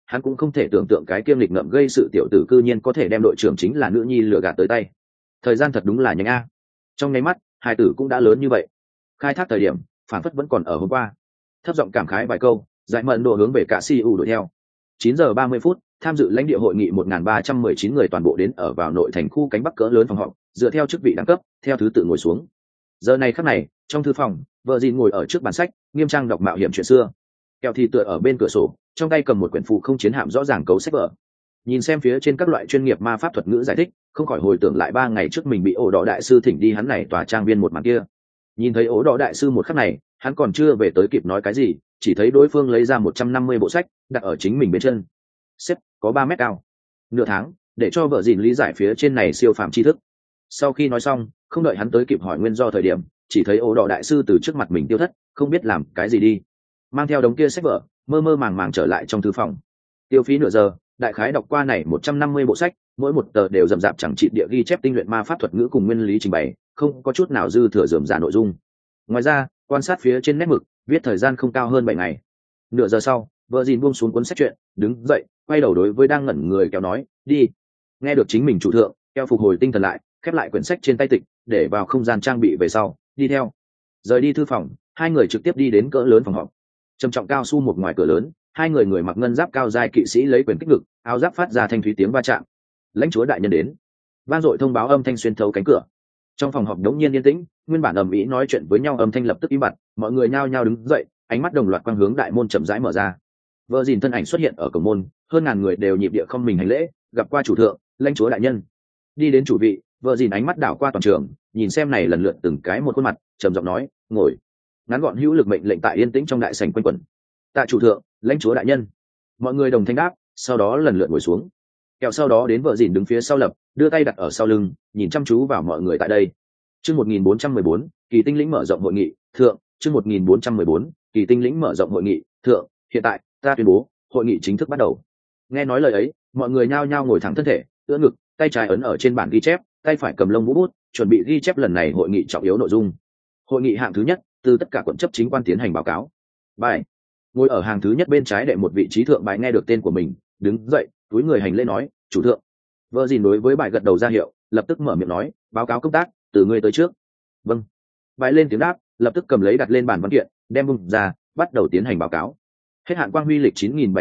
hắn cũng không thể tưởng tượng cái kiêm lịch ngậm gây sự tiểu tử cư nhiên có thể đem đội trưởng chính là nữ nhi lừa gạt tới tay. Thời gian thật đúng là nhanh a. Trong nháy mắt hai tử cũng đã lớn như vậy, khai thác thời điểm phản phất vẫn còn ở hôm qua. Thấp giọng cảm khái vài câu, Giải Mẫn Độ hướng về cả CU đuổi theo. 9:30, tham dự lãnh địa hội nghị 1319 người toàn bộ đến ở vào nội thành khu cánh bắc cỡ lớn phòng họp, dựa theo chức vị đẳng cấp, theo thứ tự ngồi xuống. Giờ này khắc này, trong thư phòng, vợ Dìn ngồi ở trước bàn sách, nghiêm trang đọc mạo hiểm chuyện xưa. Kẹo thì tựa ở bên cửa sổ, trong tay cầm một quyển phụ không chiến hạm rõ ràng cấu sách vở. Nhìn xem phía trên các loại chuyên nghiệp ma pháp thuật ngữ giải thích, không khỏi hồi tưởng lại 3 ngày trước mình bị ổ đỏ đại sư thỉnh đi hắn này tòa trang viên một màn kia. Nhìn thấy ổ đỏ đại sư một khắc này, hắn còn chưa về tới kịp nói cái gì, chỉ thấy đối phương lấy ra 150 bộ sách đặt ở chính mình bên chân, xếp có 3 mét cao. Nửa tháng để cho vợ Dìn lý giải phía trên này siêu phàm tri thức. Sau khi nói xong, không đợi hắn tới kịp hỏi nguyên do thời điểm, chỉ thấy ổ đỏ đại sư từ trước mặt mình tiêu thất, không biết làm cái gì đi, mang theo đống kia sách vở mơ mơ màng màng trở lại trong thư phòng. Tiêu phí nửa giờ, đại khái đọc qua này 150 bộ sách, mỗi một tờ đều rậm rạp chẳng chịt địa ghi chép tinh luyện ma pháp thuật ngữ cùng nguyên lý trình bày, không có chút nào dư thừa rườm rà nội dung. Ngoài ra, quan sát phía trên nét mực, viết thời gian không cao hơn 7 ngày. Nửa giờ sau, vợ Dìn buông xuống cuốn sách truyện, đứng dậy, quay đầu đối với đang ngẩn người Kéo nói, đi. Nghe được chính mình chủ thượng, Kéo phục hồi tinh thần lại, khép lại quyển sách trên tay tịch, để vào không gian trang bị về sau, đi theo. Rời đi thư phòng, hai người trực tiếp đi đến cỡ lớn phòng họp. Trầm trọng cao su một ngoài cửa lớn, hai người mặc ngân giáp cao giai kỵ sĩ lấy quyền kích ngực, áo giáp phát ra thanh thúy tiếng va chạm. Lãnh chúa đại nhân đến. Vang dội thông báo âm thanh xuyên thấu cánh cửa. Trong phòng họp đống nhiên yên tĩnh, nguyên bản ầm ĩ nói chuyện với nhau âm thanh lập tức im bặt, mọi người nhao nhao đứng dậy, ánh mắt đồng loạt quang hướng đại môn chậm rãi mở ra. Vợ Dìn thân ảnh xuất hiện ở cổng môn, hơn ngàn người đều nhịp địa không mình hành lễ, gặp qua chủ thượng, lãnh chúa đại nhân. Đi đến chủ vị, vợ Dìn ánh mắt đảo qua toàn trường, nhìn xem này lần lượt từng cái một khuôn mặt, trầm giọng nói, ngồi. Ngắn gọn hữu lực mệnh lệnh tại yên tĩnh trong đại sảnh quanh quẩn. Tạ chủ thượng, lãnh chúa đại nhân. Mọi người đồng thanh đáp, sau đó lần lượt ngồi xuống. Kẹo sau đó đến vợ Dìn đứng phía sau lập, đưa tay đặt ở sau lưng, nhìn chăm chú vào mọi người tại đây. Chương 1414, kỳ tinh lĩnh mở rộng hội nghị, thượng. Chương 1414, kỳ tinh lĩnh mở rộng hội nghị, thượng. Hiện tại, ta tuyên bố, hội nghị chính thức bắt đầu. Nghe nói lời ấy, mọi người nhao nhao ngồi thẳng thân thể, ưỡn ngực, tay trái ấn ở trên bản ghi chép, tay phải cầm lông vũ bút, chuẩn bị ghi chép lần này hội nghị trọng yếu nội dung. Hội nghị hạng thứ nhất, từ tất cả quận chấp chính quan tiến hành báo cáo. Bài. Ngồi ở hàng thứ nhất bên trái đệ một vị trí thượng bài nghe được tên của mình, đứng dậy, túi người hành lễ nói, chủ thượng. Vợ Dìn đối với bài gật đầu ra hiệu, lập tức mở miệng nói, báo cáo công tác, từ ngươi tới trước. Vâng. Bài lên tiếng đáp, lập tức cầm lấy đặt lên bàn văn kiện, đem vung ra, bắt đầu tiến hành báo cáo. Hết hạn quang huy lịch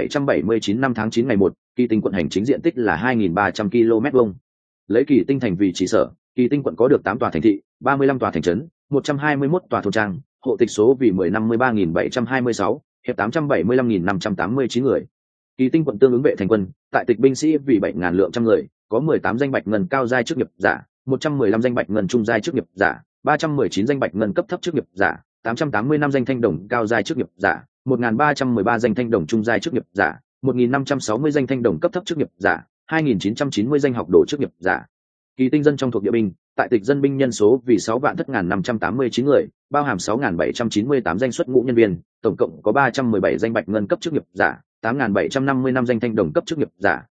9779 năm tháng 9 ngày 1, Kỳ Tinh quận hành chính diện tích là 2300 km vuông. Lấy Kỳ Tinh thành vì chỉ sở, Kỳ Tinh quận có được 8 tòa thành thị, 35 tòa thành trấn, 121 tòa thôn trang, hộ tịch số vì 1053.726, hiệp 875.589 người. Kỳ Tinh quận tương ứng vệ thành quân, tại tịch binh sĩ vì 7.000 lượng trăm người, có 18 danh bạch ngân cao giai chức nghiệp giả, 115 danh bạch ngân trung giai chức nghiệp giả, 319 danh bạch ngân cấp thấp chức nghiệp giả, 885 danh thanh đồng cao giai chức nghiệp giả, 1.313 danh thanh đồng trung giai chức nghiệp giả, 1.560 danh thanh đồng cấp thấp chức nghiệp giả, 2.990 danh học đồ chức nghiệp giả. Kỳ Tinh dân trong thuộc địa binh, tại tịch dân binh nhân số vì 6.589 người, bao hàm 6.798 danh xuất ngũ nhân viên, tổng cộng có 317 danh bạch ngân cấp chức nghiệp giả, 8.755 danh thanh đồng cấp chức nghiệp giả,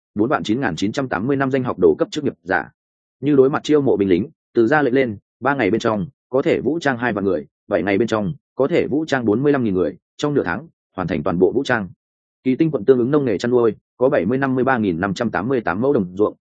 4.985 danh học đồ cấp chức nghiệp giả. Như đối mặt chiêu mộ binh lính, từ ra lệnh lên, 3 ngày bên trong có thể vũ trang 2 vạn người, 7 ngày bên trong có thể vũ trang 45.000 người, trong nửa tháng hoàn thành toàn bộ vũ trang. Kỳ Tinh quận tương ứng nông nghề chăn nuôi có 70-53.588 mẫu đồng ruộng,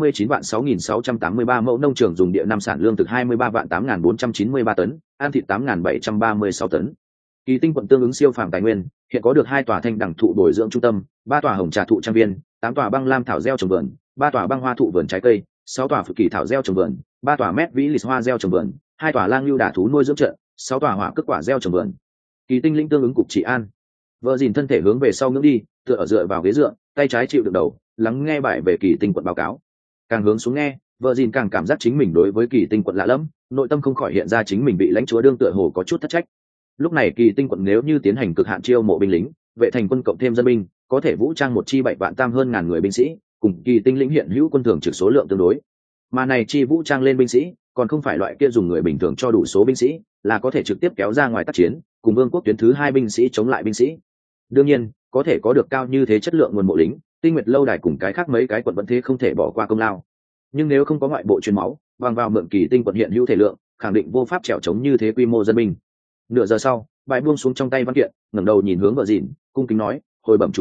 39.6.683 mẫu nông trường dùng địa năm sản lương thực 23.8.493 tấn, ăn thịt 8.736 tấn. Kỳ Tinh quận tương ứng siêu phàm tài nguyên, hiện có được 2 tòa thanh đẳng thụ bồi dưỡng trung tâm, 3 tòa hồng trà thụ trang viên, 8 tòa băng lam thảo gieo trồng vườn, 3 tòa băng hoa thụ vườn trái cây, 6 tòa phự kỳ thảo gieo trồng vườn, 3 tòa mét vĩ lịch hoa gieo trồng vườn, 2 tòa lang lưu đả thú nuôi dưỡng trận, 6 tòa hỏa cước quả gieo trồng vườn. Kỳ Tinh lĩnh tương ứng cục trị an. Vợ Dìn thân thể hướng về sau ngưỡng đi, tựa ở dựa vào ghế dựa, tay trái chịu được đầu, lắng nghe bài về Kỳ Tinh quận báo cáo. Càng hướng xuống nghe, vợ Dìn càng cảm giác chính mình đối với Kỳ Tinh quận lạ lẫm, nội tâm không khỏi hiện ra chính mình bị lãnh chúa đương tựa hồ có chút thất trách. Lúc này Kỳ Tinh quận nếu như tiến hành cực hạn chiêu mộ binh lính, vệ thành quân cộng thêm dân binh, có thể vũ trang một chi 7 vạn tam hơn ngàn người binh sĩ, cùng Kỳ Tinh lĩnh hiện hữu quân thường trực số lượng tương đối. Mà này chi vũ trang lên binh sĩ, còn không phải loại kia dùng người bình thường cho đủ số binh sĩ, là có thể trực tiếp kéo ra ngoài tác chiến, cùng vương quốc tuyến thứ 2 binh sĩ chống lại binh sĩ. Đương nhiên, có thể có được cao như thế chất lượng nguồn mộ lính, Tinh Nguyệt lâu đài cùng cái khác mấy cái quận vẫn thế không thể bỏ qua công lao. Nhưng nếu không có ngoại bộ truyền máu, bằng vào mượn Kỳ Tinh quận hiện hữu thể lượng, khẳng định vô pháp trèo chống như thế quy mô dân binh. Nửa giờ sau, bài buông xuống trong tay văn kiện, ngẩng đầu nhìn hướng vợ Dìn, cung kính nói, hồi bẩm chủ thượng,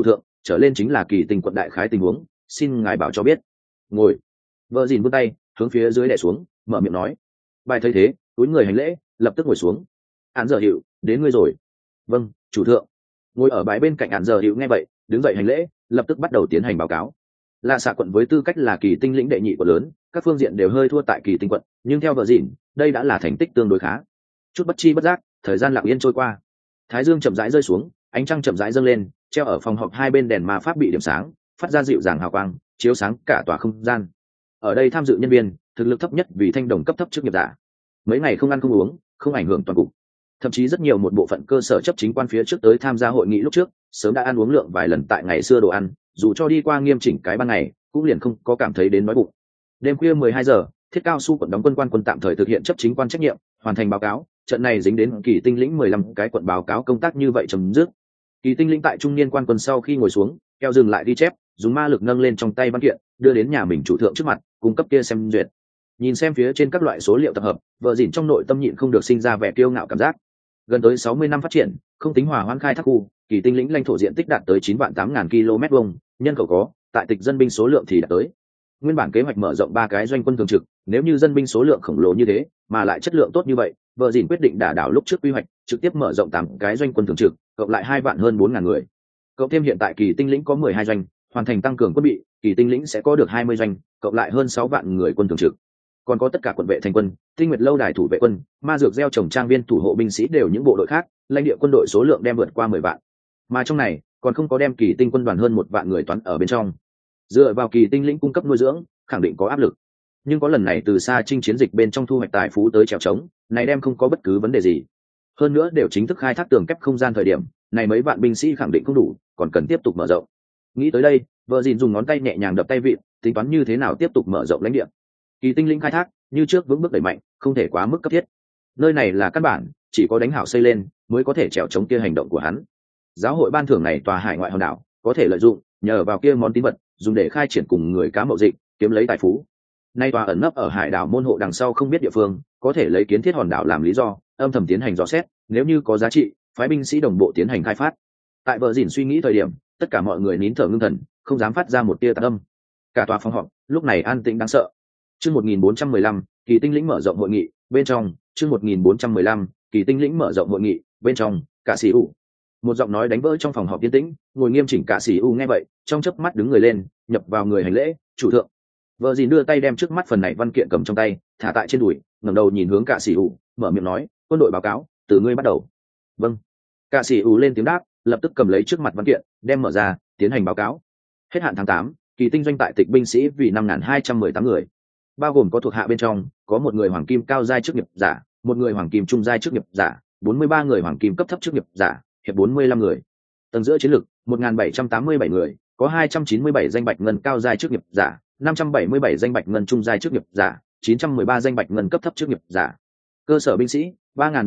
trở lên chính là kỳ tinh quận đại khái tình huống, xin ngài bảo cho biết. Ngồi. Vợ dìn vươn tay hướng phía dưới đè xuống, mở miệng nói. Bài thấy thế, túi người hành lễ, lập tức ngồi xuống. Án giờ hiệu, đến ngươi rồi. Vâng, chủ thượng. Ngồi ở bãi bên cạnh án giờ hiệu nghe vậy, đứng dậy hành lễ, lập tức bắt đầu tiến hành báo cáo. Lạ xạ quận với tư cách là kỳ tinh lĩnh đệ nhị quận lớn, các phương diện đều hơi thua tại kỳ tinh quận, nhưng theo vợ dìn, đây đã là thành tích tương đối khá. Chút bất chi bất giác, thời gian lặng yên trôi qua. Thái dương chậm rãi rơi xuống, ánh trăng chậm rãi dâng lên, treo ở phòng họp hai bên đèn ma pháp bị điểm sáng, phát ra dịu dàng hào quang, chiếu sáng cả tòa không gian. Ở đây tham dự nhân viên, thực lực thấp nhất vì thanh đồng cấp thấp chức nghiệp giả. Mấy ngày không ăn không uống, không ảnh hưởng toàn cục. Thậm chí rất nhiều một bộ phận cơ sở chấp chính quan phía trước tới tham gia hội nghị lúc trước, sớm đã ăn uống lượng vài lần tại ngày xưa đồ ăn, dù cho đi qua nghiêm chỉnh cái ban ngày, cũng liền không có cảm thấy đến đói bụng. Đêm khuya 12 giờ, Thiết Cao Su quận đóng quân tạm thời thực hiện chấp chính quan trách nhiệm, hoàn thành báo cáo. Trận này dính đến kỳ tinh lĩnh 15 cái quận báo cáo công tác như vậy chấm dứt. Kỳ tinh lĩnh tại trung niên quan quân sau khi ngồi xuống, keo dừng lại ghi chép, dùng ma lực nâng lên trong tay văn kiện, đưa đến nhà mình chủ thượng trước mặt, cung cấp kia xem duyệt. Nhìn xem phía trên các loại số liệu tập hợp, vợ dỉn trong nội tâm nhịn không được sinh ra vẻ kiêu ngạo cảm giác. Gần tới 60 năm phát triển, không tính hòa hoãn khai thác khu, kỳ tinh lĩnh lãnh thổ diện tích đạt tới 9.800 km vuông, nhân khẩu có, tại tịch dân binh số lượng thì đạt tới. Nguyên bản kế hoạch mở rộng 3 cái doanh quân thường trực, nếu như dân binh số lượng khổng lồ như thế, mà lại chất lượng tốt như vậy, vợ dỉn quyết định đả đảo lúc trước quy hoạch, trực tiếp mở rộng 8 cái doanh quân thường trực, cộng lại 2 vạn hơn 4.000 người. Cộng thêm hiện tại kỳ tinh lĩnh có 12 doanh, hoàn thành tăng cường quân bị, kỳ tinh lĩnh sẽ có được 20 doanh, cộng lại hơn 6 vạn người quân thường trực. Còn có tất cả quận vệ thành quân, tinh nguyệt lâu đài thủ vệ quân, ma dược gieo trồng trang viên thủ hộ binh sĩ đều những bộ đội khác, lãnh địa quân đội số lượng đem vượt qua 10 vạn. Mà trong này, còn không có đem kỳ tinh quân đoàn hơn 1 vạn người toán ở bên trong. Dựa vào kỳ tinh lĩnh cung cấp nuôi dưỡng, khẳng định có áp lực. Nhưng có lần này từ xa chinh chiến dịch bên trong thu hoạch tài phú tới trèo trống, này đem không có bất cứ vấn đề gì. Hơn nữa đều chính thức khai thác tường kép không gian thời điểm, này mấy vạn binh sĩ khẳng định không đủ, còn cần tiếp tục mở rộng. Nghĩ tới đây, vợ dìn dùng ngón tay nhẹ nhàng đập tay vịn, tính toán như thế nào tiếp tục mở rộng lãnh địa. Kỳ tinh lĩnh khai thác, như trước vững bước đẩy mạnh, không thể quá mức cấp thiết. Nơi này là căn bản, chỉ có đánh hảo xây lên, mới có thể trèo chống kia hành động của hắn. Giáo hội ban thưởng này tòa hải ngoại hòn đảo, có thể lợi dụng, nhờ vào kia món tín vật, dùng để khai triển cùng người cá mậu dịch, kiếm lấy tài phú. Nay tòa ẩn nấp ở hải đảo môn hộ đằng sau không biết địa phương, có thể lấy kiến thiết hòn đảo làm lý do, âm thầm tiến hành dò xét, nếu như có giá trị, phái binh sĩ đồng bộ tiến hành khai phát. Tại vợ dỉn suy nghĩ thời điểm, tất cả mọi người nín thở ngưng thần, không dám phát ra một tia tạp âm. Cả tòa phòng họp lúc này an tĩnh đáng sợ. Chương 1415, kỳ tinh lĩnh mở rộng hội nghị, bên trong, chương 1415, kỳ tinh lĩnh mở rộng hội nghị, bên trong, cả sĩ u. Một giọng nói đánh vỡ trong phòng họp yên tĩnh, ngồi nghiêm chỉnh cả sĩ u nghe vậy, trong chớp mắt đứng người lên, nhập vào người hành lễ, chủ thượng. Vợ dìn đưa tay đem trước mắt phần này văn kiện cầm trong tay, thả tại trên đùi, ngẩng đầu nhìn hướng cả sĩ u, mở miệng nói, quân đội báo cáo, từ ngươi bắt đầu. Vâng. Cả sĩ u lên tiếng đáp, lập tức cầm lấy trước mặt văn kiện, đem mở ra, tiến hành báo cáo. Hết hạn tháng 8, kỳ tinh doanh tại tịch binh sĩ vì 5.218 người, bao gồm có thuộc hạ bên trong, có 1 người hoàng kim cao giai chức nghiệp giả, 1 người hoàng kim trung giai chức nghiệp giả, 43 người hoàng kim cấp thấp chức nghiệp giả, hiệp 45 người. Tầng giữa chiến lược 1.787 người, có 297 danh bạch ngân cao giai chức nghiệp giả, 577 danh bạch ngân trung giai chức nghiệp giả, 913 danh bạch ngân cấp thấp chức nghiệp giả. Cơ sở binh sĩ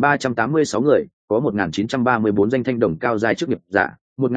3.386 người, có 1.934 danh thanh đồng cao giai chức nghiệp giả,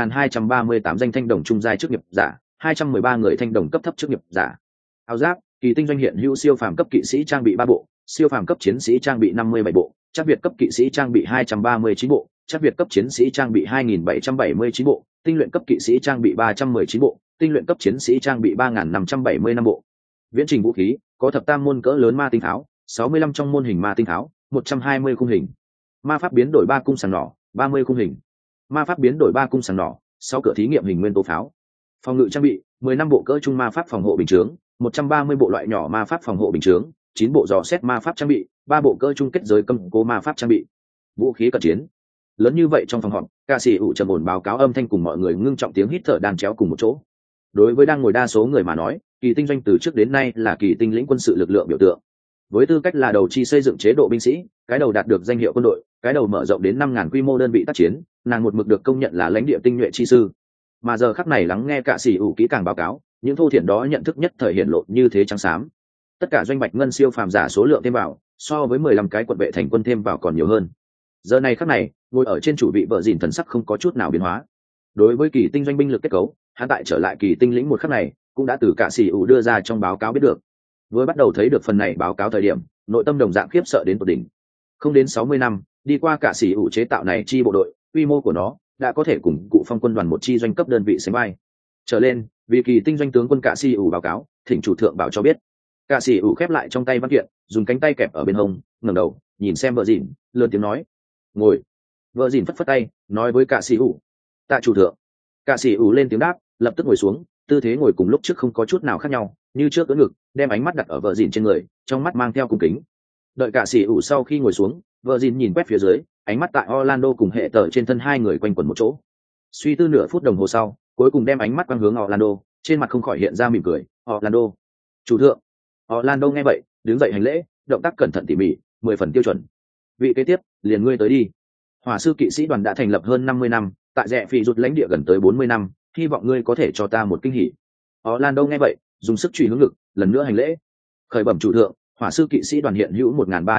1.238 danh thanh đồng trung giai chức nghiệp giả, 213 người thanh đồng cấp thấp chức nghiệp giả. Áo giáp, kỳ tinh doanh hiện hữu siêu phàm cấp kỵ sĩ trang bị 3 bộ, siêu phàm cấp chiến sĩ trang bị 57 bộ, chắc việt cấp kỵ sĩ trang bị 239 bộ, chắc việt cấp chiến sĩ trang bị 2.779 bộ, tinh luyện cấp kỵ sĩ trang bị 319 bộ, tinh luyện cấp chiến sĩ trang bị 3.575 bộ. Viễn trình vũ khí, có thập tam môn cỡ lớn ma tinh tháo, 65 trong môn hình ma tinh tháo, 120 khung hình. Ma pháp biến đổi 3 cung sàng nỏ, 30 khung hình. Ma pháp biến đổi 3 cung sàng nỏ, 6 cửa thí nghiệm hình nguyên tố pháo. Phòng ngự trang bị, 15 bộ cỡ trung ma pháp phòng hộ bình chướng, 130 bộ loại nhỏ ma pháp phòng hộ bình chướng, 9 bộ dò xét ma pháp trang bị, 3 bộ cỡ trung kết giới cầm cố ma pháp trang bị. Vũ khí cận chiến. Lớn như vậy trong phòng họp, ca sĩ ủ trầm ổn báo cáo âm thanh cùng mọi người ngưng trọng tiếng hít thở đan chéo cùng một chỗ. Đối với đang ngồi đa số người mà nói, kỳ tinh doanh từ trước đến nay là kỳ tinh lĩnh quân sự lực lượng biểu tượng. Với tư cách là đầu chi xây dựng chế độ binh sĩ, cái đầu đạt được danh hiệu quân đội, cái đầu mở rộng đến 5.000 quy mô đơn vị tác chiến, nàng một mực được công nhận là lãnh địa tinh nhuệ chi sư. Mà giờ khắc này lắng nghe ca sĩ ủ kỹ càng báo cáo, những thô thiển đó nhận thức nhất thời hiện lộ như thế trắng xám. Tất cả doanh bạch ngân siêu phàm giả số lượng thêm vào, so với 15 cái quận vệ thành quân thêm vào còn nhiều hơn. Giờ này khắc này, ngồi ở trên chủ vị vợ dìn thần sắc không có chút nào biến hóa. Đối với kỳ tinh doanh binh lực kết cấu, hắn tại trở lại kỳ tinh lĩnh một khắc này, cũng đã từ cả sĩ ủ đưa ra trong báo cáo biết được. Vừa bắt đầu thấy được phần này báo cáo thời điểm, nội tâm đồng dạng khiếp sợ đến tột đỉnh. Không đến 60 năm, đi qua cả sĩ ủ chế tạo này chi bộ đội, quy mô của nó đã có thể cùng cụ phong quân đoàn một chi doanh cấp đơn vị sánh vai. trở lên vì kỳ tinh doanh tướng quân Cạ Sĩ ủ báo cáo, thỉnh chủ thượng bảo cho biết. Cạ Sĩ ủ khép lại trong tay văn kiện, dùng cánh tay kẹp ở bên hông, ngẩng đầu nhìn xem vợ dìn, lớn tiếng nói: ngồi. Vợ dìn phất phất tay nói với Cạ Sĩ ủ: tạ chủ thượng. Cạ Sĩ ủ lên tiếng đáp, lập tức ngồi xuống, tư thế ngồi cùng lúc trước không có chút nào khác nhau, như trước ưỡn ngực, đem ánh mắt đặt ở vợ dìn trên người, trong mắt mang theo cung kính. Đợi Cạ Sĩ ủ sau khi ngồi xuống, vợ dìn nhìn quét phía dưới, ánh mắt tại Orlando cùng hệ tờ trên thân hai người quanh quẩn một chỗ. Suy tư nửa phút đồng hồ sau, cuối cùng đem ánh mắt quang hướng Orlando, trên mặt không khỏi hiện ra mỉm cười. Orlando. Chủ thượng. Orlando nghe vậy, đứng dậy hành lễ, động tác cẩn thận tỉ mỉ, 10 phần tiêu chuẩn. Vị kế tiếp, liền ngươi tới đi. Hỏa sư kỵ sĩ đoàn đã thành lập hơn 50 năm, tại rẽ phi rụt lãnh địa gần tới 40 năm, hy vọng ngươi có thể cho ta một kinh hỉ. Orlando nghe vậy, dùng sức truy hướng ngực, lần nữa hành lễ. Khởi bẩm chủ thượng, hỏa sư kỵ sĩ đoàn hiện hữu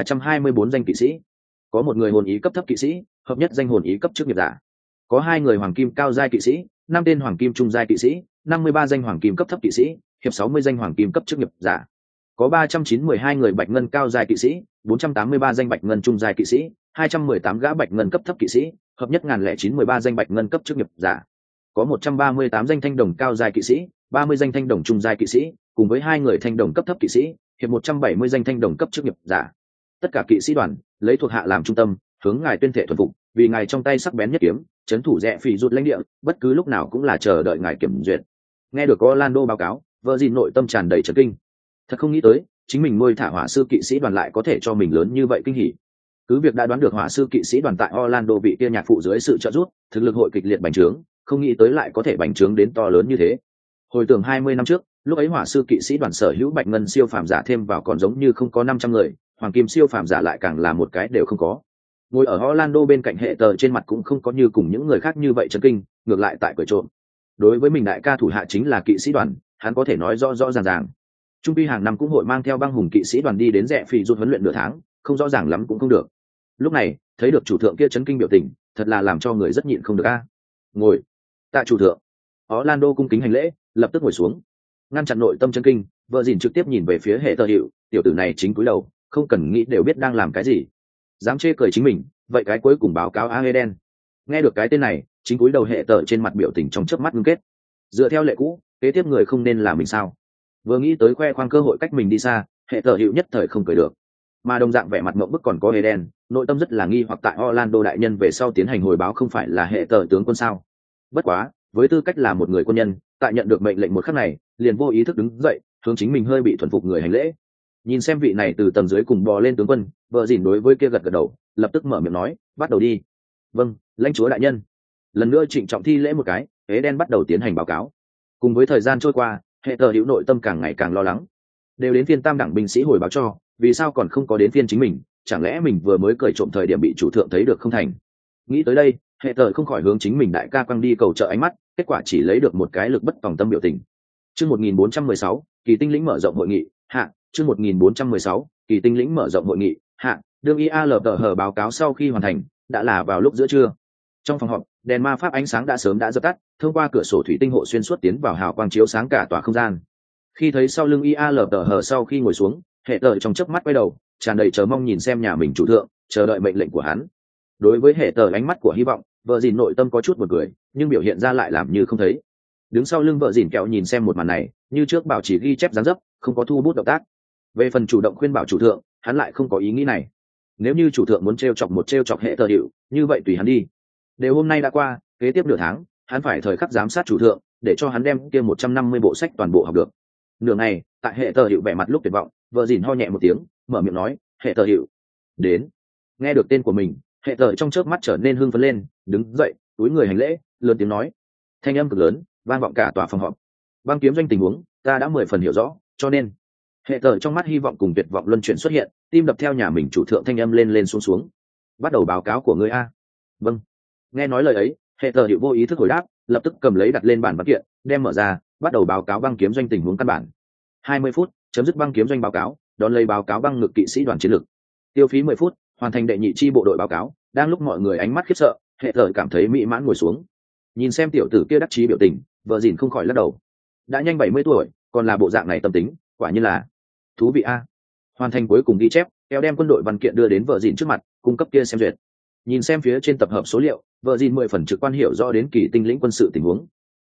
1324 danh kỵ sĩ, có một người hồn ý cấp thấp kỵ sĩ, hợp nhất danh hồn ý cấp chức nghiệp giả, có 2 người hoàng kim cao giai kỵ sĩ, 5 tên hoàng kim trung giai kỵ sĩ, 53 danh hoàng kim cấp thấp kỵ sĩ, hiệp 60 danh hoàng kim cấp chức nghiệp giả, có 392 người bạch ngân cao giai kỵ sĩ, 483 danh bạch ngân trung giai kỵ sĩ, 218 gã bạch ngân cấp thấp kỵ sĩ, hợp nhất 1013 danh bạch ngân cấp chức nghiệp giả, có 138 danh thanh đồng cao giai kỵ sĩ, 30 danh thanh đồng trung giai kỵ sĩ, cùng với 2 người thanh đồng cấp thấp kỵ sĩ, hiệp 170 danh thanh đồng cấp chức nghiệp giả. Tất cả kỵ sĩ đoàn lấy thuộc hạ làm trung tâm, hướng ngài tuyên thệ thuần phục, vì ngài trong tay sắc bén nhất kiếm, trấn thủ rẽ phỉ rụt lãnh địa, bất cứ lúc nào cũng là chờ đợi ngài kiểm duyệt. Nghe được Orlando báo cáo, vợ dìn nội tâm tràn đầy chấn kinh. Thật không nghĩ tới, chính mình nuôi thả hỏa sư kỵ sĩ đoàn lại có thể cho mình lớn như vậy kinh hỉ. Cứ việc đã đoán được hỏa sư kỵ sĩ đoàn tại Orlando vị kia nhạc phụ dưới sự trợ giúp, thực lực hội kịch liệt bành trướng, không nghĩ tới lại có thể bành trướng đến to lớn như thế. Hồi tưởng 20 năm trước, lúc ấy hỏa sư kỵ sĩ đoàn sở hữu bạch ngân siêu phàm giả thêm vào còn giống như không có 500 người, hoàng kim siêu phàm giả lại càng là một cái đều không có. Ngồi ở Orlando bên cạnh hệ tờ trên mặt cũng không có như cùng những người khác như vậy chấn kinh, ngược lại tại cười trộm. Đối với mình đại ca thủ hạ chính là kỵ sĩ đoàn, hắn có thể nói rõ rõ ràng ràng. Trung pi hàng năm cũng hội mang theo băng hùng kỵ sĩ đoàn đi đến rẽ phỉ rụt huấn luyện nửa tháng, không rõ ràng lắm cũng không được. Lúc này thấy được chủ thượng kia chấn kinh biểu tình, thật là làm cho người rất nhịn không được a. Ngồi. Tạ chủ thượng. Orlando cung kính hành lễ, lập tức ngồi xuống, ngăn chặn nội tâm chấn kinh. Vợ dìn trực tiếp nhìn về phía hệ tờ hiệu, tiểu tử này chính cúi đầu, không cần nghĩ đều biết đang làm cái gì. Dám chê cười chính mình, vậy cái cuối cùng báo cáo Aeden. Nghe được cái tên này, chính cúi đầu hệ tờ trên mặt biểu tình trong chớp mắt ngưng kết. Dựa theo lệ cũ, kế tiếp người không nên là mình sao? Vừa nghĩ tới khoe khoang cơ hội cách mình đi xa, hệ tờ hiệu nhất thời không cười được. Mà đồng dạng vẻ mặt mộng bức còn có Eden, nội tâm rất là nghi hoặc tại Orlando đại nhân về sau tiến hành hồi báo không phải là hệ tờ tướng quân sao? Bất quá, với tư cách là một người quân nhân, tại nhận được mệnh lệnh một khắc này, liền vô ý thức đứng dậy, hướng chính mình hơi bị thuần phục người hành lễ. Nhìn xem vị này từ tầng dưới cùng bò lên tướng quân, vợ dìn đối với kia gật gật đầu, lập tức mở miệng nói, bắt đầu đi. Vâng, lãnh chúa đại nhân. Lần nữa trịnh trọng thi lễ một cái, Eden bắt đầu tiến hành báo cáo. Cùng với thời gian trôi qua, hệ tờ hữu nội tâm càng ngày càng lo lắng. Đều đến phiên tam đẳng binh sĩ hồi báo cho, vì sao còn không có đến phiên chính mình? Chẳng lẽ mình vừa mới cởi trộm thời điểm bị chủ thượng thấy được không thành? Nghĩ tới đây, hệ tờ không khỏi hướng chính mình đại ca quăng đi cầu trợ ánh mắt, kết quả chỉ lấy được một cái lực bất tòng tâm biểu tình. Chương 1416, kỳ tinh lĩnh mở rộng hội nghị hạ. Chương 1416, kỳ tinh lĩnh mở rộng hội nghị hạ. Đương IALTH báo cáo sau khi hoàn thành, đã là vào lúc giữa trưa. Trong phòng họp, đèn ma pháp ánh sáng đã sớm đã dập tắt, thông qua cửa sổ thủy tinh hộ xuyên suốt tiến vào hào quang chiếu sáng cả tòa không gian. Khi thấy sau lưng IALTH sau khi ngồi xuống, hệ tờ trong chớp mắt quay đầu, tràn đầy chờ mong nhìn xem nhà mình chủ thượng, chờ đợi mệnh lệnh của hắn. Đối với hệ tờ ánh mắt của hy vọng, vợ dìn nội tâm có chút buồn cười, nhưng biểu hiện ra lại làm như không thấy. Đứng sau lưng vợ dìn kẹo nhìn xem một màn này, như trước bảo chỉ ghi chép dáng dấp, không có thu bút động tác. Về phần chủ động khuyên bảo chủ thượng, hắn lại không có ý nghĩ này. Nếu như chủ thượng muốn trêu chọc hệ tờ hiệu, như vậy tùy hắn đi. Đều hôm nay đã qua, kế tiếp nửa tháng, hắn phải thời khắc giám sát chủ thượng, để cho hắn đem kia 150 bộ sách toàn bộ học được. Nửa ngày, tại hệ tờ hiệu vẻ mặt lúc tuyệt vọng, vợ dìn ho nhẹ một tiếng, mở miệng nói, hệ tờ hiệu đến. Nghe được tên của mình, hệ tờ trong chớp mắt trở nên hưng phấn lên, đứng dậy, túi người hành lễ, lớn tiếng nói. Thanh âm cực lớn, vang vọng cả tòa phòng họp. Băng kiếm doanh tình huống, ta đã 10 phần hiểu rõ, cho nên hệ tờ trong mắt hy vọng cùng tuyệt vọng luân chuyển xuất hiện, tim đập theo nhà mình chủ thượng thanh âm lên xuống xuống. Bắt đầu báo cáo của ngươi a. Vâng. Nghe nói lời ấy, hệ tờ hiệu vô ý thức hồi đáp, lập tức cầm lấy đặt lên bàn văn kiện, đem mở ra, bắt đầu báo cáo băng kiếm doanh tình huống căn bản. 20 phút, chấm dứt băng kiếm doanh báo cáo, đón lấy báo cáo băng ngực kỵ sĩ đoàn chiến lược. Tiêu phí 10 phút, hoàn thành đệ nhị chi bộ đội báo cáo. Đang lúc mọi người ánh mắt khiếp sợ, hệ tờ cảm thấy mỹ mãn ngồi xuống, nhìn xem tiểu tử kia đắc chí biểu tình, vợ dìn không khỏi lắc đầu. Đã nhanh 70 tuổi, còn là bộ dạng này tâm tính, quả như là thú vị a. Hoàn thành cuối cùng ghi chép, kéo đem quân đội văn kiện đưa đến vợ dìn trước mặt, cung cấp kia xem duyệt. Nhìn xem phía trên tập hợp số liệu, vợ dìn 10 phần trực quan hiểu rõ đến kỳ tinh lĩnh quân sự tình huống.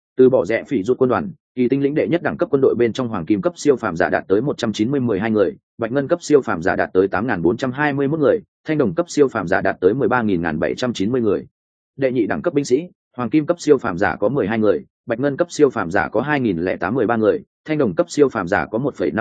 Từ bỏ rẽ phỉ rút quân đoàn, kỳ tinh lĩnh đệ nhất đẳng cấp quân đội bên trong hoàng kim cấp siêu phàm giả đạt tới 190-12 người, bạch ngân cấp siêu phàm giả đạt tới 8.421 người, thanh đồng cấp siêu phàm giả đạt tới 13.790 người. Đệ nhị đẳng cấp binh sĩ, hoàng kim cấp siêu phàm giả có 12 người, bạch ngân cấp siêu phàm giả có 2.013 người, thanh đồng cấp siêu phàm giả có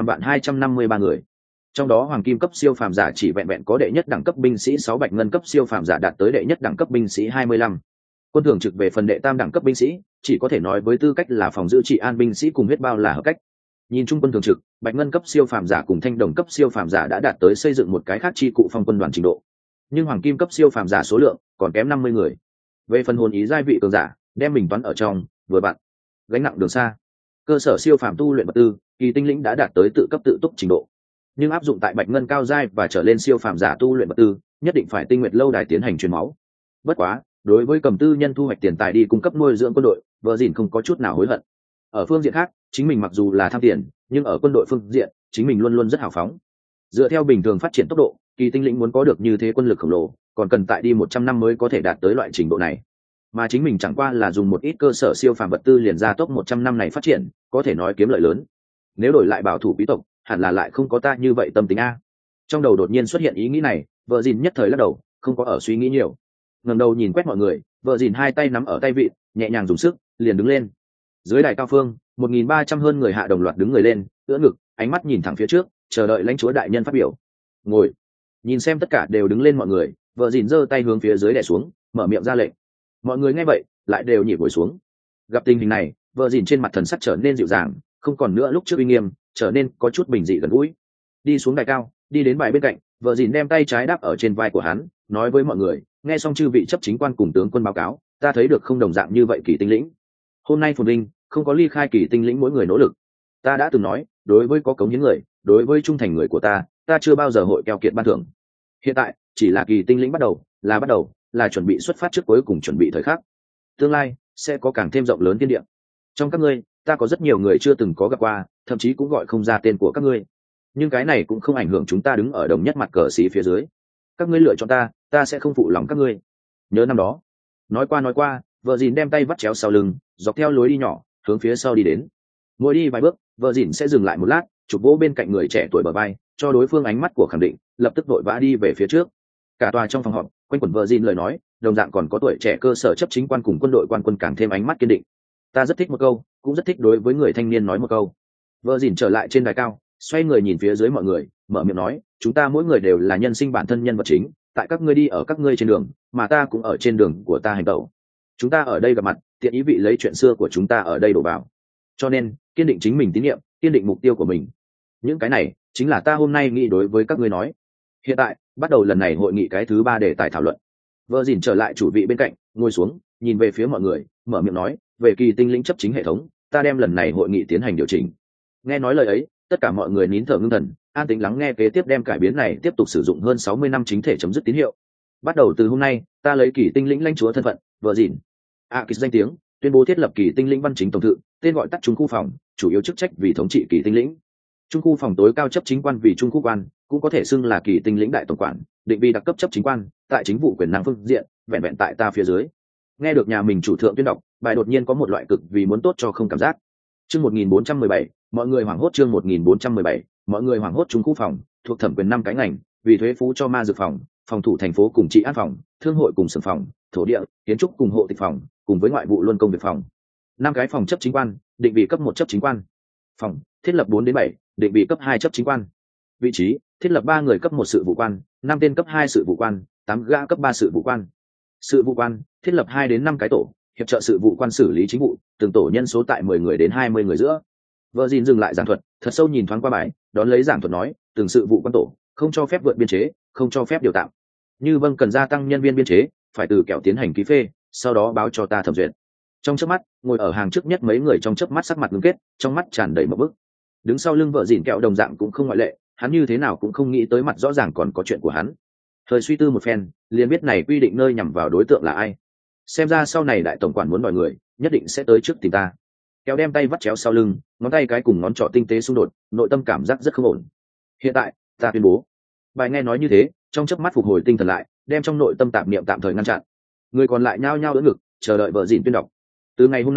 1.523 người. Trong đó hoàng kim cấp siêu phàm giả chỉ vẹn vẹn có đệ nhất đẳng cấp binh sĩ 6, bạch ngân cấp siêu phàm giả đạt tới đệ nhất đẳng cấp binh sĩ 25. Quân thường trực về phần đệ tam đẳng cấp binh sĩ, chỉ có thể nói với tư cách là phòng giữ trị an binh sĩ cùng huyết bao là hợp cách. Nhìn chung quân thường trực, bạch ngân cấp siêu phàm giả cùng thanh đồng cấp siêu phàm giả đã đạt tới xây dựng một cái khác chi cụ phong quân đoàn trình độ. Nhưng hoàng kim cấp siêu phàm giả số lượng còn kém 50 người. Về phần hồn ý giai vị cường giả, đem mình toán ở trong, vừa bạn. Gánh nặng đường xa. Cơ sở siêu phàm tu luyện vật tư, kỳ tinh lĩnh đã đạt tới tự cấp tự túc trình độ. Nhưng áp dụng tại bạch ngân cao giai và trở lên siêu phàm giả tu luyện vật tư, nhất định phải tinh nguyện lâu đài tiến hành truyền máu. Bất quá, đối với cầm tư nhân thu hoạch tiền tài đi cung cấp nuôi dưỡng quân đội, vợ dìn không có chút nào hối hận. Ở phương diện khác, chính mình mặc dù là tham tiền, nhưng ở quân đội phương diện, chính mình luôn luôn rất hào phóng. Dựa theo bình thường phát triển tốc độ, kỳ tinh lĩnh muốn có được như thế quân lực khổng lồ, còn cần tại đi 100 năm mới có thể đạt tới loại trình độ này. Mà chính mình chẳng qua là dùng một ít cơ sở siêu phàm vật tư liền ra tốc 100 năm này phát triển, có thể nói kiếm lợi lớn. Nếu đổi lại bảo thủ quý tộc, hẳn là lại không có ta như vậy tâm tính a. Trong đầu đột nhiên xuất hiện ý nghĩ này, vợ dìn nhất thời lắc đầu, không có ở suy nghĩ nhiều. Ngẩng đầu nhìn quét mọi người, vợ dìn hai tay nắm ở tay vịn, nhẹ nhàng dùng sức, liền đứng lên. Dưới đài cao phương, 1.300 hơn người hạ đồng loạt đứng người lên, ưỡn ngực, ánh mắt nhìn thẳng phía trước, chờ đợi lãnh chúa đại nhân phát biểu. Ngồi. Nhìn xem tất cả đều đứng lên mọi người, vợ dìn giơ tay hướng phía dưới đè xuống, mở miệng ra lệnh. Mọi người nghe vậy, lại đều nhịp ngồi xuống. Gặp tình hình này, vợ dìn trên mặt thần sắc trở nên dịu dàng, không còn nữa lúc trước uy nghiêm, trở nên có chút bình dị gần gũi. Đi xuống đài cao, đi đến bài bên cạnh, vợ dìn đem tay trái đáp ở trên vai của hắn, nói với mọi người, nghe xong chư vị chấp chính quan cùng tướng quân báo cáo, ta thấy được không đồng dạng như vậy kỳ tinh lĩnh. Hôm nay phồn vinh, không có ly khai kỳ tinh lĩnh mỗi người nỗ lực. Ta đã từng nói, đối với có cống hiến người, đối với trung thành người của ta chưa bao giờ hội keo kiệt ban thưởng. Hiện tại, chỉ là kỳ tinh lĩnh bắt đầu, là chuẩn bị xuất phát trước cuối cùng chuẩn bị thời khắc. Tương lai sẽ có càng thêm rộng lớn thiên địa. Trong các ngươi, ta có rất nhiều người chưa từng có gặp qua, thậm chí cũng gọi không ra tên của các ngươi. Nhưng cái này cũng không ảnh hưởng chúng ta đứng ở đồng nhất mặt cờ xí phía dưới. Các ngươi lựa chọn ta sẽ không phụ lòng các ngươi. Nhớ năm đó. Nói qua, vợ dìn đem tay vắt chéo sau lưng, dọc theo lối đi nhỏ, hướng phía sau đi đến. Mỗi đi vài bước, vợ dìn sẽ dừng lại một lát, chụp vỗ bên cạnh người trẻ tuổi bờ vai, cho đối phương ánh mắt của khẳng định, lập tức vội vã đi về phía trước. Cả tòa trong phòng họp, quanh quẩn vợ dìn lời nói, đồng dạng còn có tuổi trẻ cơ sở chấp chính quan cùng quân đội quan quân càng thêm ánh mắt kiên định. Ta rất thích một câu, cũng rất thích đối với người thanh niên nói một câu. Vợ dìn trở lại trên đài cao, xoay người nhìn phía dưới mọi người, mở miệng nói, chúng ta mỗi người đều là nhân sinh bản thân nhân vật chính, tại các ngươi đi ở các ngươi trên đường, mà ta cũng ở trên đường của ta hành tẩu. Chúng ta ở đây gặp mặt, tiện ý vị lấy chuyện xưa của chúng ta ở đây đổ vào. Cho nên, kiên định chính mình tín nhiệm, kiên định mục tiêu của mình. Những cái này chính là ta hôm nay nghĩ đối với các ngươi nói. Hiện tại, bắt đầu lần này hội nghị cái thứ 3 đề tài thảo luận. Vợ dìn trở lại chủ vị bên cạnh, ngồi xuống, nhìn về phía mọi người, mở miệng nói, về kỳ tinh lĩnh chấp chính hệ thống, ta đem lần này hội nghị tiến hành điều chỉnh. Nghe nói lời ấy, tất cả mọi người nín thở ngưng thần, an tĩnh lắng nghe kế tiếp đem cải biến này tiếp tục sử dụng hơn 60 năm chính thể chấm dứt tín hiệu. Bắt đầu từ hôm nay, ta lấy kỳ tinh lĩnh lãnh chúa thân phận, vợ dìn Akis danh tiếng, tuyên bố thiết lập kỳ tinh lĩnh văn chính tổng thự, tên gọi tắt trung khu phòng, chủ yếu chức trách vì thống trị kỳ tinh lĩnh. Trung khu phòng tối cao chấp chính quan vì trung khu quan, cũng có thể xưng là kỳ tinh lĩnh đại tổng quản, định vị đặc cấp chấp chính quan, tại chính vụ quyền năng phương diện, vẹn vẹn tại ta phía dưới. Nghe được nhà mình chủ thượng tuyên đọc, bài đột nhiên có một loại cực vì muốn tốt cho không cảm giác. Chương 1417, mọi người hoảng hốt. Chương 1417, mọi người hoảng hốt. Trung khu phòng thuộc thẩm quyền 5 cái ngành, vì thuế phú cho ma dược phòng, phòng thủ thành phố cùng trị an phòng, thương hội cùng xưởng phòng, thổ địa, kiến trúc cùng hộ tịch phòng, cùng với ngoại vụ luân công việc phòng. 5 cái phòng chấp chính quan, định vị cấp 1 chấp chính quan. Phòng thiết lập 4 đến 7, định vị cấp 2 chấp chính quan. Vị trí thiết lập 3 người cấp 1 sự vụ quan, 5 tên cấp 2 sự vụ quan, 8 gã cấp 3 sự vụ quan. Sự vụ quan thiết lập 2 đến 5 cái tổ, hiệp trợ sự vụ quan xử lý chính vụ, từng tổ nhân số tại 10 người đến 20 người giữa. Vợ dìn dừng lại giảng thuật, thật sâu nhìn thoáng qua bài, đón lấy giảng thuật nói, từng sự vụ quan tổ không cho phép vượt biên chế, không cho phép điều tạm. Như vâng cần gia tăng nhân viên biên chế, phải từ kẹo tiến hành ký phê, sau đó báo cho ta thẩm duyệt. Trong chớp mắt, ngồi ở hàng trước nhất mấy người trong chớp mắt sắc mặt ngưng kết, trong mắt tràn đầy mộng bức. Đứng sau lưng vợ dìn kẹo đồng dạng cũng không ngoại lệ, hắn như thế nào cũng không nghĩ tới mặt rõ ràng còn có chuyện của hắn. Thời suy tư một phen, liền biết này quy định nơi nhằm vào đối tượng là ai. Xem ra sau này đại tổng quản muốn đòi người, nhất định sẽ tới trước tìm ta. Kéo đem tay vắt chéo sau lưng, ngón tay cái cùng ngón trỏ tinh tế xung đột, nội tâm cảm giác rất không ổn. Hiện tại, ta tuyên bố. Bài nghe nói như thế, trong chớp mắt phục hồi tinh thần lại, đem trong nội tâm tạp niệm tạm thời ngăn chặn. Người còn lại nhao nhao đỡ ngực, chờ đợi vợ dìn tuyên đọc. Từ ngày hôm nay,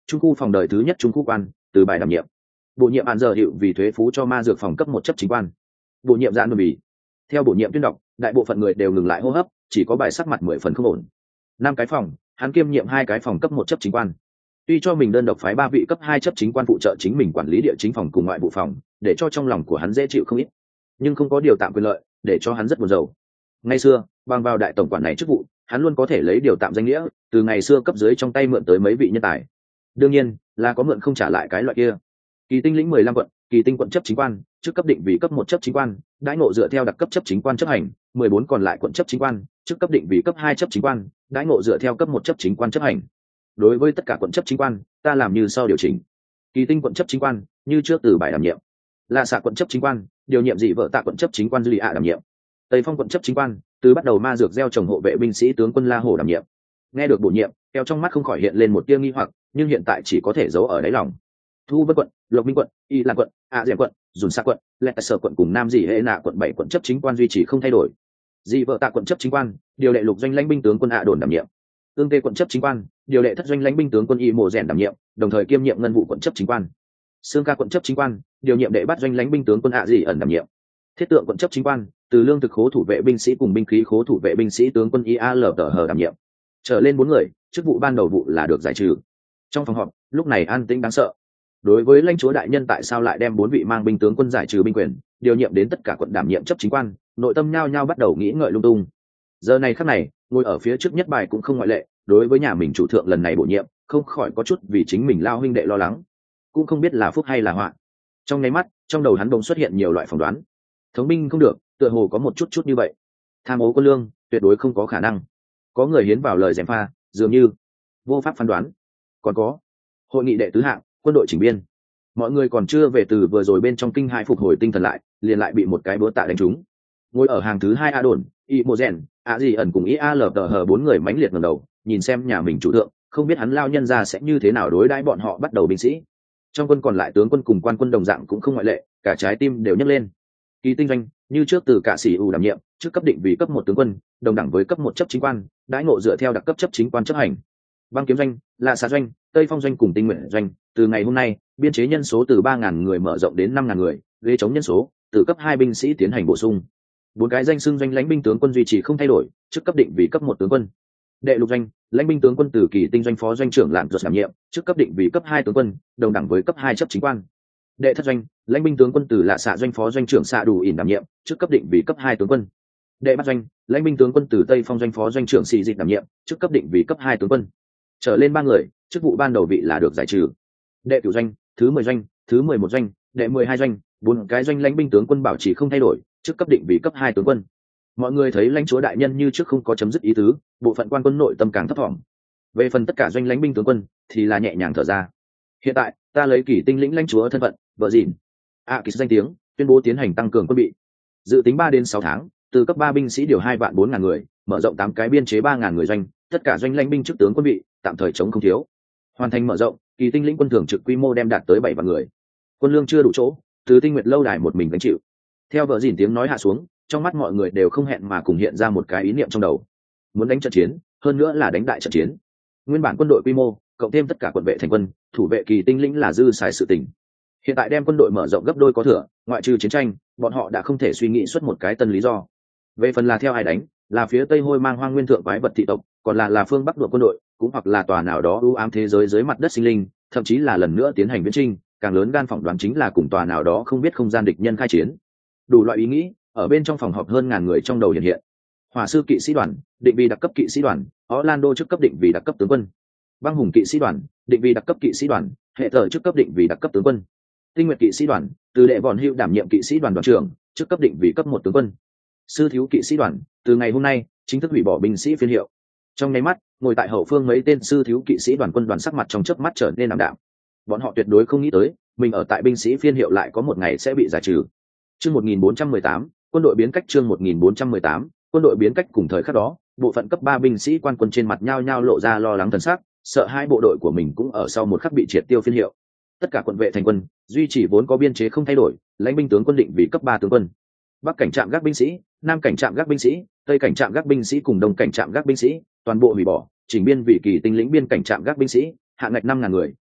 trung khu phòng đời thứ nhất trung khu quan từ bài đảm nhiệm. Bổ nhiệm Án Giờ Hiệu vì thuế phú cho ma dược phòng cấp một chấp chính quan. Bổ nhiệm Giãn Bì. Theo bổ nhiệm tuyên đọc, đại bộ phận người đều ngừng lại hô hấp, chỉ có bài sắc mặt 10 phần không ổn. 5 cái phòng, hắn kiêm nhiệm 2 cái phòng cấp một chấp chính quan. Tuy cho mình đơn độc phái 3 vị cấp 2 chấp chính quan phụ trợ chính mình quản lý địa chính phòng cùng ngoại vụ phòng, để cho trong lòng của hắn dễ chịu không ít, nhưng không có điều tạm quyền lợi, để cho hắn rất buồn rầu. Ngày xưa, bằng vào đại tổng quản này chức vụ, hắn luôn có thể lấy điều tạm danh nghĩa, từ ngày xưa cấp dưới trong tay mượn tới mấy vị nhân tài. Đương nhiên, là có mượn không trả lại cái loại kia. Kỳ Tinh lĩnh 15 quận, Kỳ Tinh quận chấp chính quan, trước cấp định vị cấp 1 chấp chính quan, đãi ngộ dựa theo đặc cấp chấp chính quan chấp hành, 14 còn lại quận chấp chính quan, trước cấp định vị cấp 2 chấp chính quan, đãi ngộ dựa theo cấp 1 chấp chính quan chấp hành. Đối với tất cả quận chấp chính quan, ta làm như sau điều chỉnh. Kỳ Tinh quận chấp chính quan, như trước từ bài đảm nhiệm. Lạ Xạ quận chấp chính quan, điều nhiệm dị vợ Tạ quận chấp chính quan Dư Lị ạ đảm nhiệm. Tây Phong quận chấp chính quan, từ bắt đầu ma dược gieo trồng hộ vệ binh sĩ tướng quân La Hổ đảm nhiệm. Nghe được bổ nhiệm, keo trong mắt không khỏi hiện lên một tia nghi hoặc, nhưng hiện tại chỉ có thể giấu ở đáy lòng. Thu Vân quận, Lộc Minh quận, Y Lan quận, A Diệm quận, Dùn Sa quận, Lệ Sở quận cùng Nam Dị Hệ Nạ quận 7 quận chấp chính quan duy trì không thay đổi. Dị vợ Tạ quận chấp chính quan, điều đệ lục doanh lãnh binh tướng quân ạ đồn đảm nhiệm. Tương Tê quận chấp chính quan, điều đệ thất doanh lãnh binh tướng quân Y Mộ Rèn đảm nhiệm, đồng thời kiêm nhiệm ngân vụ quận chấp chính quan. Sương Ca quận chấp chính quan, điều nhiệm đệ bắt doanh lãnh binh tướng quân ạ Dị ẩn đảm nhiệm. Thiết Tượng quận chấp chính quan, từ lương thực khố thủ vệ binh sĩ cùng binh khí khố thủ vệ binh sĩ tướng quân IAL đảm nhiệm. Trở lên 4 người, chức vụ ban đầu vụ là được giải trừ. Trong phòng họp, lúc này an tĩnh đáng sợ. Đối với lãnh chúa đại nhân tại sao lại đem 4 vị mang binh tướng quân giải trừ binh quyền, điều nhiệm đến tất cả quận đảm nhiệm chấp chính quan, nội tâm nhao nhao bắt đầu nghĩ ngợi lung tung. Giờ này khắc này, ngồi ở phía trước nhất bài cũng không ngoại lệ, đối với nhà mình chủ thượng lần này bổ nhiệm, không khỏi có chút vì chính mình lao huynh đệ lo lắng, cũng không biết là phúc hay là họa. Trong nháy mắt, trong đầu hắn bỗng xuất hiện nhiều loại phỏng đoán. Thống binh không được, tựa hồ có một chút như vậy. Tham ô quân lương, tuyệt đối không có khả năng. Có người hiến vào lời gièm pha, dường như vô pháp phán đoán. Còn có hội nghị đệ tứ hạng, quân đội chỉnh biên. Mọi người còn chưa về từ vừa rồi bên trong kinh hãi phục hồi tinh thần lại, liền lại bị một cái búa tạ đánh trúng. Ngồi ở hàng thứ 2 A Đồn, Y Mộ Rèn, A Dị ẩn cùng IAL 4 người mãnh liệt ngẩng đầu, nhìn xem nhà mình chủ thượng, không biết hắn lao nhân ra sẽ như thế nào đối đãi bọn họ bắt đầu binh sĩ. Trong quân còn lại tướng quân cùng quan quân đồng dạng cũng không ngoại lệ, cả trái tim đều nhấc lên. Kỳ Tinh doanh, như trước từ cả sĩ ủ đảm nhiệm, trước cấp định vì cấp 1 tướng quân, đồng đẳng với cấp 1 chấp chính quan, đãi ngộ dựa theo đặc cấp chấp chính quan chấp hành. Băng Kiếm doanh, Lạ Xạ doanh, Tây Phong doanh cùng Tinh Nguyện doanh, từ ngày hôm nay, biên chế nhân số từ 3000 người mở rộng đến 5000 người, ghế chống nhân số từ cấp 2 binh sĩ tiến hành bổ sung. 4 cái danh xưng doanh lãnh binh tướng quân duy trì không thay đổi, trước cấp định vì cấp 1 tướng quân. Đệ lục doanh, lãnh binh tướng quân từ Kỳ Tinh doanh phó doanh trưởng Lạn Duật đảm nhiệm, trước cấp định vì cấp 2 tướng quân, đồng đẳng với cấp 2 chấp chính quan. Đệ thất doanh, lãnh binh tướng quân từ Lạ Xạ doanh phó doanh trưởng Xạ Đủ ỉn đảm nhiệm, trước cấp định vì cấp 2 tướng quân. Đệ bát doanh, lãnh binh tướng quân từ Tây Phong doanh phó doanh trưởng Sĩ Dịch đảm nhiệm, trước cấp định vì cấp 2 tướng quân. Trở lên 3 người, chức vụ ban đầu vị là được giải trừ. Đệ cửu doanh, thứ 10 doanh, thứ 11 doanh, đệ 12 doanh, 4 cái doanh lãnh binh tướng quân bảo trì không thay đổi, trước cấp định vì cấp 2 tướng quân. Mọi người thấy lãnh chúa đại nhân như trước không có chấm dứt ý tứ, bộ phận quan quân nội tâm càng thấp thỏm. Về phần tất cả doanh lãnh binh tướng quân thì là nhẹ nhàng thở ra. Hiện tại, ta lấy Kỳ Tinh lĩnh lãnh chúa thân phận, vợ dịn Kỳ danh tiếng, tuyên bố tiến hành tăng cường quân bị. Dự tính 3 đến 6 tháng, từ cấp 3 binh sĩ điều 2 vạn 4 ngàn người, mở rộng 8 cái biên chế 3 ngàn người doanh, tất cả doanh lãnh binh chức tướng quân bị tạm thời chống không thiếu. Hoàn thành mở rộng, Kỳ Tinh lĩnh quân thường trực quy mô đem đạt tới 7 vạn người. Quân lương chưa đủ chỗ, từ Tinh Nguyệt lâu đài một mình gánh chịu. Theo vợ dịn tiếng nói hạ xuống, trong mắt mọi người đều không hẹn mà cùng hiện ra một cái ý niệm trong đầu. Muốn đánh trận chiến, hơn nữa là đánh đại trận chiến. Nguyên bản quân đội quy mô, cộng thêm tất cả quận vệ thành quân, thủ vệ Kỳ Tinh lĩnh là dư xài sự tình. Hiện tại đem quân đội mở rộng gấp đôi có thừa, ngoại trừ chiến tranh, bọn họ đã không thể suy nghĩ xuất một cái tân lý do. Về phần là theo ai đánh, là phía Tây Hôi mang hoang nguyên thượng quái vật thị tộc, còn là phương Bắc đội quân đội, cũng hoặc là tòa nào đó ưu ám thế giới dưới mặt đất sinh linh, thậm chí là lần nữa tiến hành viễn trinh, càng lớn gan phỏng đoán chính là cùng tòa nào đó không biết không gian địch nhân khai chiến. Đủ loại ý nghĩ ở bên trong phòng họp hơn ngàn người trong đầu hiện hiện. Hỏa sư kỵ sĩ đoàn, định vị đặc cấp kỵ sĩ đoàn, Orlando chức cấp định vị đặc cấp tướng quân. Băng hùng kỵ sĩ đoàn, định vị đặc cấp kỵ sĩ đoàn, hệ thờ chức cấp định vị đặc cấp tướng quân. Tinh Nguyệt kỵ sĩ đoàn, từ đệ Vòn Hữu đảm nhiệm kỵ sĩ đoàn đoàn trưởng, chức cấp định vị cấp 1 tướng quân. Sư thiếu kỵ sĩ đoàn, từ ngày hôm nay chính thức hủy bỏ binh sĩ phiên hiệu. Trong nháy mắt, ngồi tại hậu phương mấy tên sư thiếu kỵ sĩ đoàn quân đoàn sắc mặt trong chớp mắt trở nên ảm đạm. Bọn họ tuyệt đối không nghĩ tới, mình ở tại binh sĩ phiên hiệu lại có một ngày sẽ bị giải trừ. Chương 1418, quân đội biến cách. Chương 1418, quân đội biến cách. Cùng thời khắc đó, bộ phận cấp 3 binh sĩ quan quân trên mặt nhao nhao lộ ra lo lắng thần sắc, sợ hai bộ đội của mình cũng ở sau một khắc bị triệt tiêu phiên hiệu. Tất cả quận vệ thành quân duy trì vốn có biên chế không thay đổi, lãnh binh tướng quân định vì cấp 3 tướng quân. Bắc cảnh trạm gác binh sĩ, Nam cảnh trạm gác binh sĩ, Tây cảnh trạm gác binh sĩ cùng Đông cảnh trạm gác binh sĩ toàn bộ hủy bỏ, chỉnh biên vị Kỳ Tinh lĩnh biên cảnh trạm gác binh sĩ, hạng ngạch 5000 người,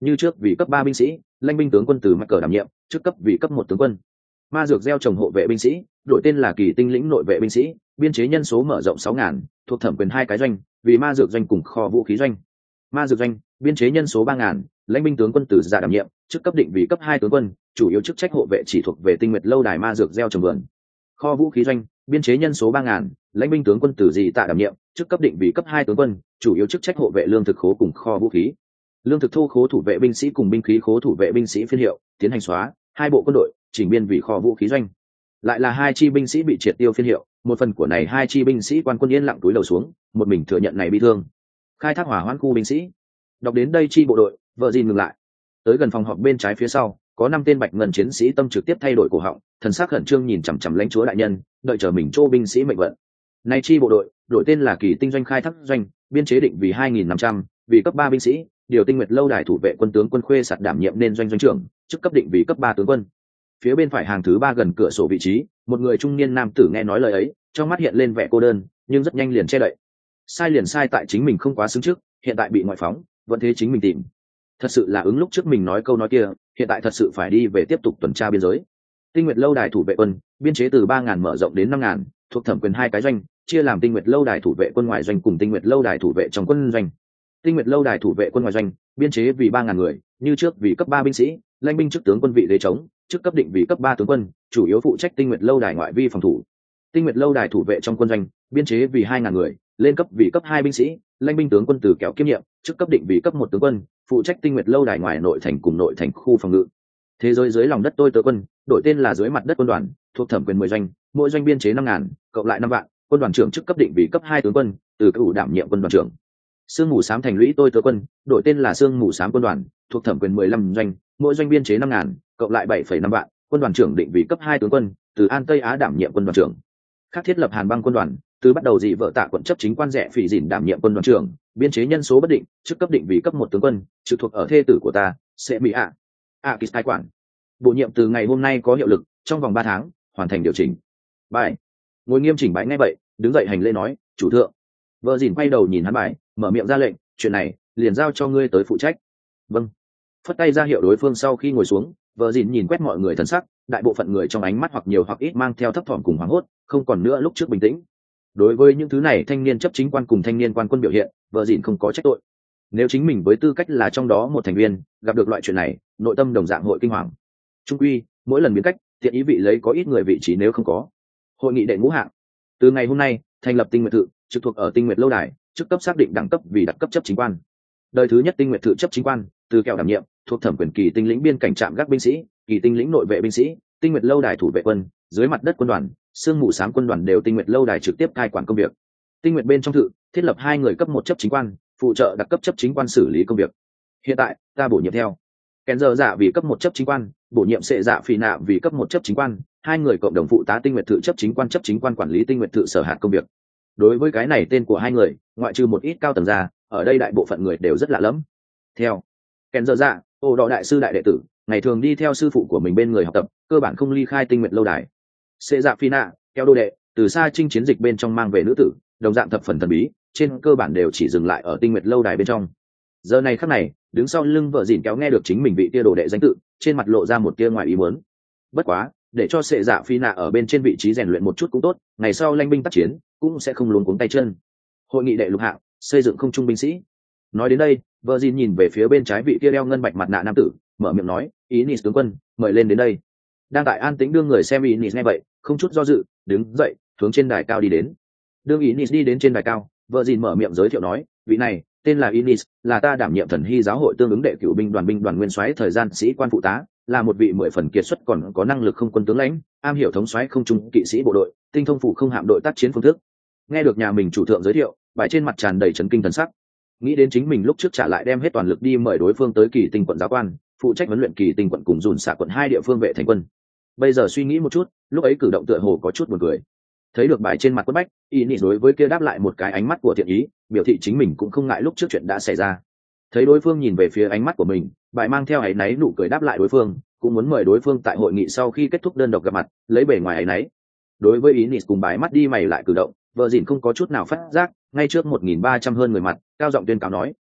như trước vì cấp 3 binh sĩ, lãnh binh tướng quân từ mắc cờ đảm nhiệm, chức cấp vì cấp 1 tướng quân. Ma dược gieo trồng hộ vệ binh sĩ, đổi tên là kỳ tinh lĩnh nội vệ binh sĩ, biên chế nhân số mở rộng 6.000, thuộc thẩm quyền 2 cái doanh, vì ma dược doanh cùng kho vũ khí doanh. Ma dược doanh, biên chế nhân số 3.000, lãnh binh tướng quân từ giả đảm nhiệm, chức cấp định vì cấp 2 tướng quân, chủ yếu chức trách hộ vệ chỉ thuộc về Tinh Nguyệt lâu đài ma dược gieo trồng vườn. Kho vũ khí doanh, biên chế nhân số 3.000, lãnh binh tướng quân từ dị tạ đảm nhiệm, chức cấp định vì cấp 2 tướng quân, chủ yếu chức trách hộ vệ lương thực khố cùng kho vũ khí. Lương thực thô khố thủ vệ binh sĩ cùng binh khí khố thủ vệ binh sĩ phiên hiệu, tiến hành xóa, 2 bộ quân đội, chỉnh biên vì kho vũ khí doanh. Lại là 2 chi binh sĩ bị triệt tiêu phiên hiệu, một phần của này 2 chi binh sĩ quan quân yên lặng túi đầu xuống, một mình thừa nhận này bị thương. Khai thác hỏa hoãn khu binh sĩ. Đọc đến đây chi bộ đội, vợ gì ngừng lại. Tới gần phòng họp bên trái phía sau, có 5 tên bạch ngân chiến sĩ tâm trực tiếp thay đổi cổ họng, thần sắc khẩn trương nhìn chằm chằm lãnh chúa đại nhân, đợi chờ mình chô binh sĩ mệnh vận. Này chi bộ đội, đổi tên là Kỳ Tinh doanh khai thác doanh, biên chế định vì 2.500, vì cấp 3 binh sĩ, điều Tinh Nguyệt lâu đài thủ vệ quân tướng quân Khuê Sạt đảm nhiệm nên doanh doanh trưởng, chức cấp định vì cấp 3 tướng quân. Phía bên phải hàng thứ 3 gần cửa sổ vị trí, một người trung niên nam tử nghe nói lời ấy, trong mắt hiện lên vẻ cô đơn, nhưng rất nhanh liền che đậy. Sai liền sai tại chính mình không quá xứng trước, hiện tại bị ngoại phóng, vẫn thế chính mình tìm. Thật sự là ứng lúc trước mình nói câu nói kia, hiện tại thật sự phải đi về tiếp tục tuần tra biên giới. Tinh Nguyệt lâu đài thủ vệ quân, biên chế từ 3.000 mở rộng đến 5.000, thuộc thẩm quyền 2 cái doanh, chia làm Tinh Nguyệt lâu đài thủ vệ quân ngoại doanh cùng Tinh Nguyệt lâu đài thủ vệ trong quân doanh. Tinh Nguyệt lâu đài thủ vệ quân ngoại doanh, biên chế vì 3.000 người, như trước vì cấp 3 binh sĩ, lãnh binh chức tướng quân vị ghế trống, chức cấp định vì cấp 3 tướng quân, chủ yếu phụ trách Tinh Nguyệt lâu đài ngoại vi phòng thủ. Tinh Nguyệt lâu đài thủ vệ trong quân doanh, biên chế vì 2.000 người, lên cấp vì cấp 2 binh sĩ, lãnh binh tướng quân từ kéo kiêm nhiệm, chức cấp định vì cấp 1 tướng quân, phụ trách Tinh Nguyệt lâu đài ngoài nội thành cùng nội thành khu phòng ngự. Thế giới dưới lòng đất tôi tớ quân, đổi tên là dưới mặt đất quân đoàn, thuộc thẩm quyền 10 doanh, mỗi doanh biên chế 5.000, cộng lại 5 vạn, quân đoàn trưởng chức cấp định vì cấp 2 tướng quân, từ cửu đảm nhiệm quân đoàn trưởng. Sương mù xám thành lũy tôi tớ quân, đổi tên là Sương mù xám quân đoàn, thuộc thẩm quyền 15 doanh, mỗi doanh biên chế 5.000, cộng lại 7,5 vạn, quân đoàn trưởng định vì cấp 2 tướng quân, từ An Tây Á đảm nhiệm quân đoàn trưởng. Khác thiết lập Hàn Băng quân đoàn, từ bắt đầu dị vợ tạ quận chấp chính quan rẻ phỉ dỉn đảm nhiệm quân đoàn trưởng, biên chế nhân số bất định, chức cấp định vì cấp 1 tướng quân, trực thuộc ở thê tử của ta, sẽ bị Kis cai quản. Bổ nhiệm từ ngày hôm nay có hiệu lực, trong vòng 3 tháng hoàn thành điều chỉnh. Bài. Ngồi nghiêm chỉnh bái ngay vậy, đứng dậy hành lễ nói, chủ thượng. Vợ dìn quay đầu nhìn hắn bài, mở miệng ra lệnh, chuyện này liền giao cho ngươi tới phụ trách. Vâng. Phất tay ra hiệu đối phương sau khi ngồi xuống, vợ dìn nhìn quét mọi người thần sắc, đại bộ phận người trong ánh mắt hoặc nhiều hoặc ít mang theo thấp thỏm cùng hoảng hốt, không còn nữa lúc trước bình tĩnh. Đối với những thứ này thanh niên chấp chính quan cùng thanh niên quan quân biểu hiện, vợ dìn không có trách tội. Nếu chính mình với tư cách là trong đó một thành viên, gặp được loại chuyện này, nội tâm đồng dạng hội kinh hoàng. Trung quy, mỗi lần biến cách, thiện ý vị lấy có ít người vị trí nếu không có. Hội nghị đệ ngũ hạng. Từ ngày hôm nay, thành lập Tinh Nguyệt Thự, trực thuộc ở Tinh Nguyệt lâu đài, chức cấp xác định đẳng cấp vì đặc cấp chấp chính quan. Đời thứ nhất Tinh Nguyệt Thự chấp chính quan, từ kẹo đảm nhiệm, thuộc thẩm quyền Kỳ Tinh lĩnh biên cảnh trạm gác binh sĩ, Kỳ Tinh lĩnh nội vệ binh sĩ, Tinh Nguyệt lâu đài thủ vệ quân, dưới mặt đất quân đoàn, sương mù xám quân đoàn đều Tinh Nguyệt lâu đài trực tiếp cai quản công việc. Tinh Nguyệt bên trong thự, thiết lập 2 người cấp 1 chấp chính quan, phụ trợ đặc cấp chấp chính quan xử lý công việc. Hiện tại, ta bổ nhiệm theo Kèn giờ dạ vì cấp 1 chấp chính quan, bổ nhiệm Sệ Dạ Phỉ Nạ vì cấp 1 chấp chính quan, 2 người cộng đồng phụ tá Tinh Nguyệt Thự chấp chính quan quản lý Tinh Nguyệt Thự sở hạt công việc. Đối với cái này tên của 2 người, ngoại trừ một ít cao tầng ra, ở đây đại bộ phận người đều rất lạ lẫm. Theo Kèn giờ dạ, Ô Đỏ đại sư đại đệ tử, ngày thường đi theo sư phụ của mình bên người học tập, cơ bản không ly khai Tinh Nguyệt lâu đài. Sệ Dạ Phỉ Nạ, theo đô đệ, từ xa chinh chiến dịch bên trong mang về nữ tử, đồng dạng thập phần thần bí, trên cơ bản đều chỉ dừng lại ở Tinh Nguyệt lâu đài bên trong. Giờ này khắc này, đứng sau lưng vợ dìn kéo nghe được chính mình bị tia đồ đệ danh tự, trên mặt lộ ra một tia ngoài ý muốn. Bất quá, để cho Sệ Dạ Phi Nạ ở bên trên vị trí rèn luyện một chút cũng tốt, ngày sau lanh binh tác chiến cũng sẽ không luống cuống tay chân. Hội nghị đệ lục hạng, xây dựng không trung binh sĩ. Nói đến đây, vợ dìn nhìn về phía bên trái vị tia đeo ngân bạch mặt nạ nam tử, mở miệng nói, Inis tướng quân, mời lên đến đây. Đang tại an tĩnh đương người xem Inis nghe vậy, không chút do dự, đứng dậy, hướng trên đài cao đi đến. Đương Inis đi đến trên đài cao, vợ dìn mở miệng giới thiệu nói, vị này tên là Inis, là ta đảm nhiệm thần hy giáo hội tương ứng đệ cửu binh đoàn nguyên soái thời gian sĩ quan phụ tá, là một vị 10 phần kiệt xuất còn có năng lực không quân tướng lãnh, am hiểu thống soái không trung kỵ sĩ bộ đội, tinh thông phủ không hạm đội tác chiến phương thức. Nghe được nhà mình chủ thượng giới thiệu, bài trên mặt tràn đầy chấn kinh thần sắc. Nghĩ đến chính mình lúc trước trả lại đem hết toàn lực đi mời đối phương tới Kỳ Tinh quận giáo quan, phụ trách huấn luyện Kỳ Tinh quận cùng dùn xạ quận 2 địa phương vệ thành quân. Bây giờ suy nghĩ một chút, lúc ấy cử động tựa hồ có chút buồn cười. Thấy được bài trên mặt quất bách, Inis đối với kia đáp lại một cái ánh mắt của thiện ý, biểu thị chính mình cũng không ngại lúc trước chuyện đã xảy ra. Thấy đối phương nhìn về phía ánh mắt của mình, bài mang theo áy náy nụ cười đáp lại đối phương, cũng muốn mời đối phương tại hội nghị sau khi kết thúc đơn độc gặp mặt, lấy bề ngoài áy náy. Đối với Inis cùng bài mắt đi mày lại cử động, vợ dìn không có chút nào phát giác, ngay trước 1.300 hơn người mặt, cao giọng tuyên cáo nói, hiện tại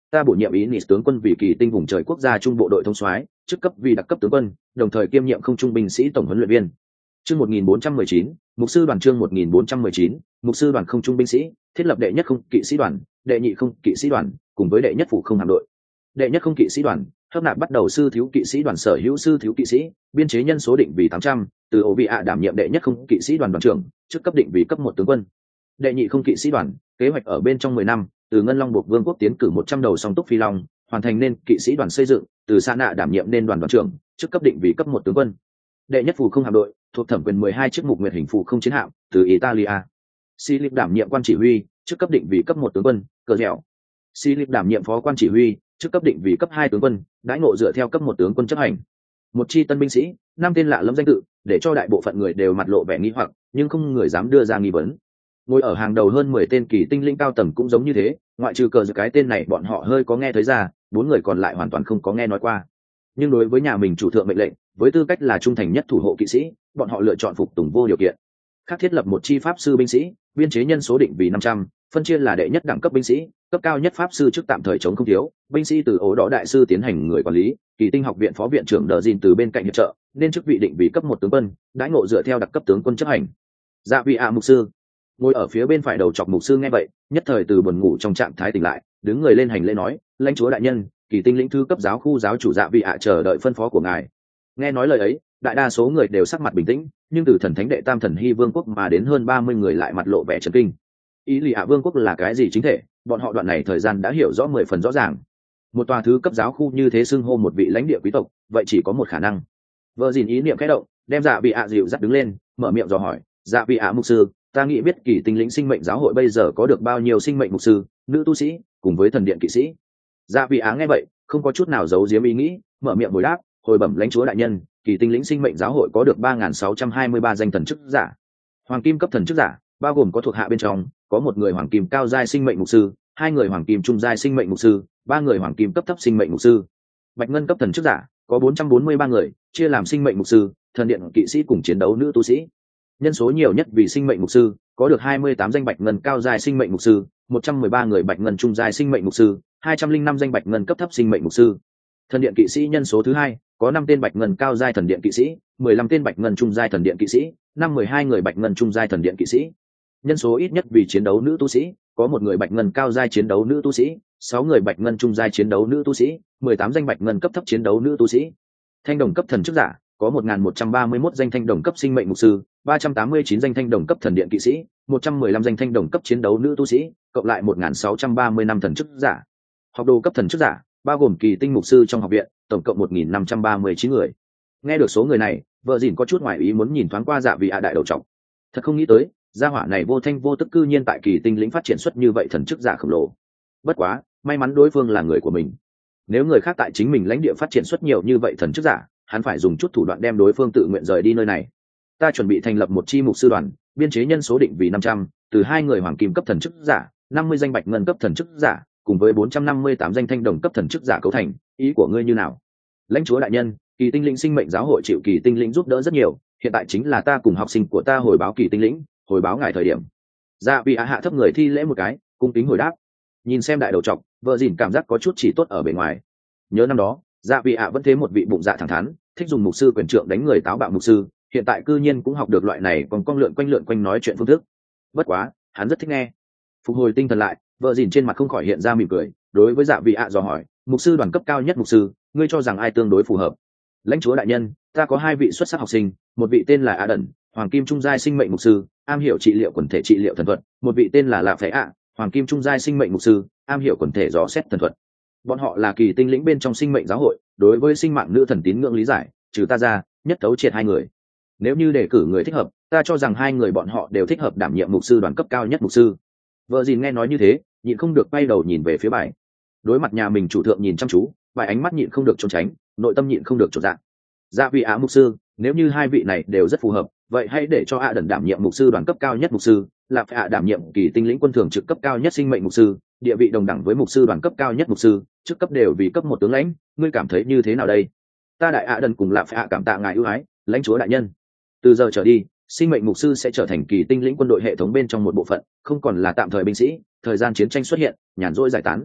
ta bổ nhiệm ý nị tướng quân vì kỳ tinh vùng trời quốc gia trung bộ đội thông soái, chức cấp vì đặc cấp tướng quân, đồng thời kiêm nhiệm không trung binh sĩ tổng huấn luyện viên. Chương 1419, mục sư đoàn. Chương 1419, mục sư đoàn không trung binh sĩ, thiết lập đệ nhất không kỵ sĩ đoàn, đệ nhị không kỵ sĩ đoàn, cùng với đệ nhất phủ không hạm đội. Đệ nhất không kỵ sĩ đoàn, hấp nạp bắt đầu sư thiếu kỵ sĩ đoàn sở hữu sư thiếu kỵ sĩ, biên chế nhân số định vì 800, từ ổ vị ạ đảm nhiệm đệ nhất không kỵ sĩ đoàn đoàn trưởng, chức cấp định vì cấp 1 tướng quân. Đệ nhị không kỵ sĩ đoàn, kế hoạch ở bên trong 10 năm, từ Ngân Long buộc Vương quốc tiến cử 100 đầu song túc phi long, hoàn thành nên kỵ sĩ đoàn xây dựng, từ Sa Nạ đảm nhiệm nên đoàn đoàn trưởng, chức cấp định vì cấp 1 tướng quân. Đệ nhất phủ không hạm đội, thuộc thẩm quyền 12 chiếc mục nguyệt hình phù không chiến hạm, từ Italia. Silip đảm nhiệm quan chỉ huy, chức cấp định vì cấp 1 tướng quân, cờ dẻo. Silip đảm nhiệm phó quan chỉ huy, chức cấp định vì cấp 2 tướng quân, đãi ngộ dựa theo cấp 1 tướng quân chấp hành. Một chi tân binh sĩ, 5 tên lạ lẫm danh tự, để cho đại bộ phận người đều mặt lộ vẻ nghi hoặc, nhưng không người dám đưa ra nghi vấn. Ngồi ở hàng đầu hơn 10 tên kỳ tinh linh cao tầng cũng giống như thế, ngoại trừ cờ cái tên này bọn họ hơi có nghe thấy ra, 4 người còn lại hoàn toàn không có nghe nói qua. Nhưng đối với nhà mình chủ thượng mệnh lệnh, với tư cách là trung thành nhất thủ hộ kỵ sĩ, bọn họ lựa chọn phục tùng vô điều kiện. Khác thiết lập một chi pháp sư binh sĩ, biên chế nhân số định vì 500, phân chia là đệ nhất đẳng cấp binh sĩ, cấp cao nhất pháp sư chức tạm thời chống không thiếu, binh sĩ từ ổ đỏ đại sư tiến hành người quản lý, kỳ tinh học viện phó viện trưởng Đờ Dìn từ bên cạnh hiệp trợ, nên chức vị định vì cấp 1 tướng quân, đãi ngộ dựa theo đặc cấp tướng quân chấp hành. Dạ vị ạ mục sư. Ngồi ở phía bên phải đầu chọc mục sư nghe vậy, nhất thời từ buồn ngủ trong trạng thái tỉnh lại, đứng người lên hành lễ nói, lãnh chúa đại nhân, kỳ tinh lĩnh thư cấp giáo khu giáo chủ Dạ vị ạ chờ đợi phân phó của ngài. Nghe nói lời ấy, đại đa số người đều sắc mặt bình tĩnh, nhưng từ thần thánh đệ tam thần hy vương quốc mà đến hơn 30 người lại mặt lộ vẻ chấn kinh. Ý lì ạ vương quốc là cái gì chính thể, bọn họ đoạn này thời gian đã hiểu rõ 10 phần rõ ràng. Một tòa thứ cấp giáo khu như thế xưng hô một vị lãnh địa quý tộc, vậy chỉ có một khả năng. Vợ dìn ý niệm khẽ động, đem Dạ vị ạ dịu dắt đứng lên, mở miệng dò hỏi, Dạ vị ạ mục sư, ta nghĩ biết kỳ tinh lĩnh sinh mệnh giáo hội bây giờ có được bao nhiêu sinh mệnh mục sư, nữ tu sĩ, cùng với thần điện kỵ sĩ. Dạ vị á nghe vậy, không có chút nào giấu giếm ý nghĩ, mở miệng hồi đáp, hồi bẩm lãnh chúa đại nhân, kỳ tinh lĩnh sinh mệnh giáo hội có được 3.623 danh thần chức giả. Hoàng kim cấp thần chức giả, bao gồm có thuộc hạ bên trong, có một người hoàng kim cao giai sinh mệnh mục sư, 2 người hoàng kim trung giai sinh mệnh mục sư, 3 người hoàng kim cấp thấp sinh mệnh mục sư. Bạch ngân cấp thần chức giả, có 443 người, chia làm sinh mệnh mục sư, thần điện kỵ sĩ cùng chiến đấu nữ tu sĩ. Nhân số nhiều nhất vì sinh mệnh mục sư, có được 28 danh bạch ngân cao giai sinh mệnh mục sư, 113 người bạch ngân trung giai sinh mệnh mục sư, 205 danh bạch ngân cấp thấp sinh mệnh mục sư. Thần điện kỵ sĩ nhân số thứ 2, có 5 tên bạch ngân cao giai thần điện kỵ sĩ, 15 tên bạch ngân trung giai thần điện kỵ sĩ, 12 người bạch ngân trung giai thần điện kỵ sĩ. Nhân số ít nhất vì chiến đấu nữ tu sĩ, có 1 người bạch ngân cao giai chiến đấu nữ tu sĩ, 6 người bạch ngân trung giai chiến đấu nữ tu sĩ, 18 danh bạch ngân cấp thấp chiến đấu nữ tu sĩ. Thanh đồng cấp thần chức giả, có 1.131 danh thanh đồng cấp sinh mệnh mục sư, 389 danh thanh đồng cấp thần điện kỵ sĩ, 115 danh thanh đồng cấp chiến đấu nữ tu sĩ, cộng lại 1.635 thần chức giả. Học đồ cấp thần chức giả, bao gồm kỳ tinh mục sư trong học viện, tổng cộng 1.539 người. Nghe được số người này, vợ dìn có chút ngoài ý muốn nhìn thoáng qua Dạ vị ạ đại đầu trọc. Thật không nghĩ tới, gia hỏa này vô thanh vô tức cư nhiên tại kỳ tinh lĩnh phát triển xuất như vậy thần chức giả khổng lồ. Bất quá, may mắn đối phương là người của mình. Nếu người khác tại chính mình lãnh địa phát triển xuất nhiều như vậy thần chức giả, hắn phải dùng chút thủ đoạn đem đối phương tự nguyện rời đi nơi này. Ta chuẩn bị thành lập một chi mục sư đoàn, biên chế nhân số định vì 500, từ 2 người hoàng kim cấp thần chức giả, 50 danh bạch ngân cấp thần chức giả, cùng với 458 danh thanh đồng cấp thần chức giả cấu thành, ý của ngươi như nào? Lãnh chúa đại nhân, kỳ tinh lĩnh sinh mệnh giáo hội chịu kỳ tinh lĩnh giúp đỡ rất nhiều, hiện tại chính là ta cùng học sinh của ta hồi báo kỳ tinh lĩnh, hồi báo ngài thời điểm. Dạ vị á hạ thấp người thi lễ một cái, cung kính hồi đáp. Nhìn xem đại đầu trọc, vợ dìn cảm giác có chút chỉ tốt ở bề ngoài. Nhớ năm đó, Dạ vị ạ vẫn thế một vị bụng dạ thẳng thắn, thích dùng mục sư quyền trượng đánh người táo bạo mục sư, hiện tại cư nhiên cũng học được loại này còn con lượn quanh nói chuyện phương thức. Bất quá, hắn rất thích nghe. Phục hồi tinh thần lại, vợ dìn trên mặt không khỏi hiện ra mỉm cười, đối với Dạ vị ạ dò hỏi, mục sư đoàn cấp cao nhất mục sư, ngươi cho rằng ai tương đối phù hợp? Lãnh chúa đại nhân, ta có 2 vị xuất sắc học sinh, một vị tên là A Đần, hoàng kim trung giai sinh mệnh mục sư, am hiểu trị liệu quần thể trị liệu thần thuật, một vị tên là Lạ Phệ ạ, hoàng kim trung giai sinh mệnh mục sư, am hiểu quần thể dò xét thần thuật. Bọn họ là kỳ tinh lĩnh bên trong sinh mệnh giáo hội, đối với sinh mạng nữ thần tín ngưỡng lý giải, trừ ta ra, nhất thấu triệt 2 người. Nếu như đề cử người thích hợp, ta cho rằng 2 người bọn họ đều thích hợp đảm nhiệm mục sư đoàn cấp cao nhất mục sư. Vợ dìn nghe nói như thế, nhịn không được quay đầu nhìn về phía bài. Đối mặt nhà mình chủ thượng nhìn chăm chú, bài ánh mắt nhịn không được trốn tránh, nội tâm nhịn không được chột dạ. Dạ vị á mục sư, nếu như 2 vị này đều rất phù hợp, vậy hãy để cho A Đần đảm nhiệm mục sư đoàn cấp cao nhất mục sư, Lạ Phệ ạ đảm nhiệm kỳ tinh lĩnh quân thường trực cấp cao nhất sinh mệnh mục sư, địa vị đồng đẳng với mục sư đoàn cấp cao nhất mục sư, chức cấp đều vì cấp 1 tướng lãnh, ngươi cảm thấy như thế nào đây? Ta đại A Đần cùng Lạ Phệ ạ cảm tạ ngài ưu ái, lãnh chúa đại nhân. Từ giờ trở đi, sinh mệnh mục sư sẽ trở thành kỳ tinh lĩnh quân đội hệ thống bên trong một bộ phận, không còn là tạm thời binh sĩ, thời gian chiến tranh xuất hiện, nhàn rỗi giải tán.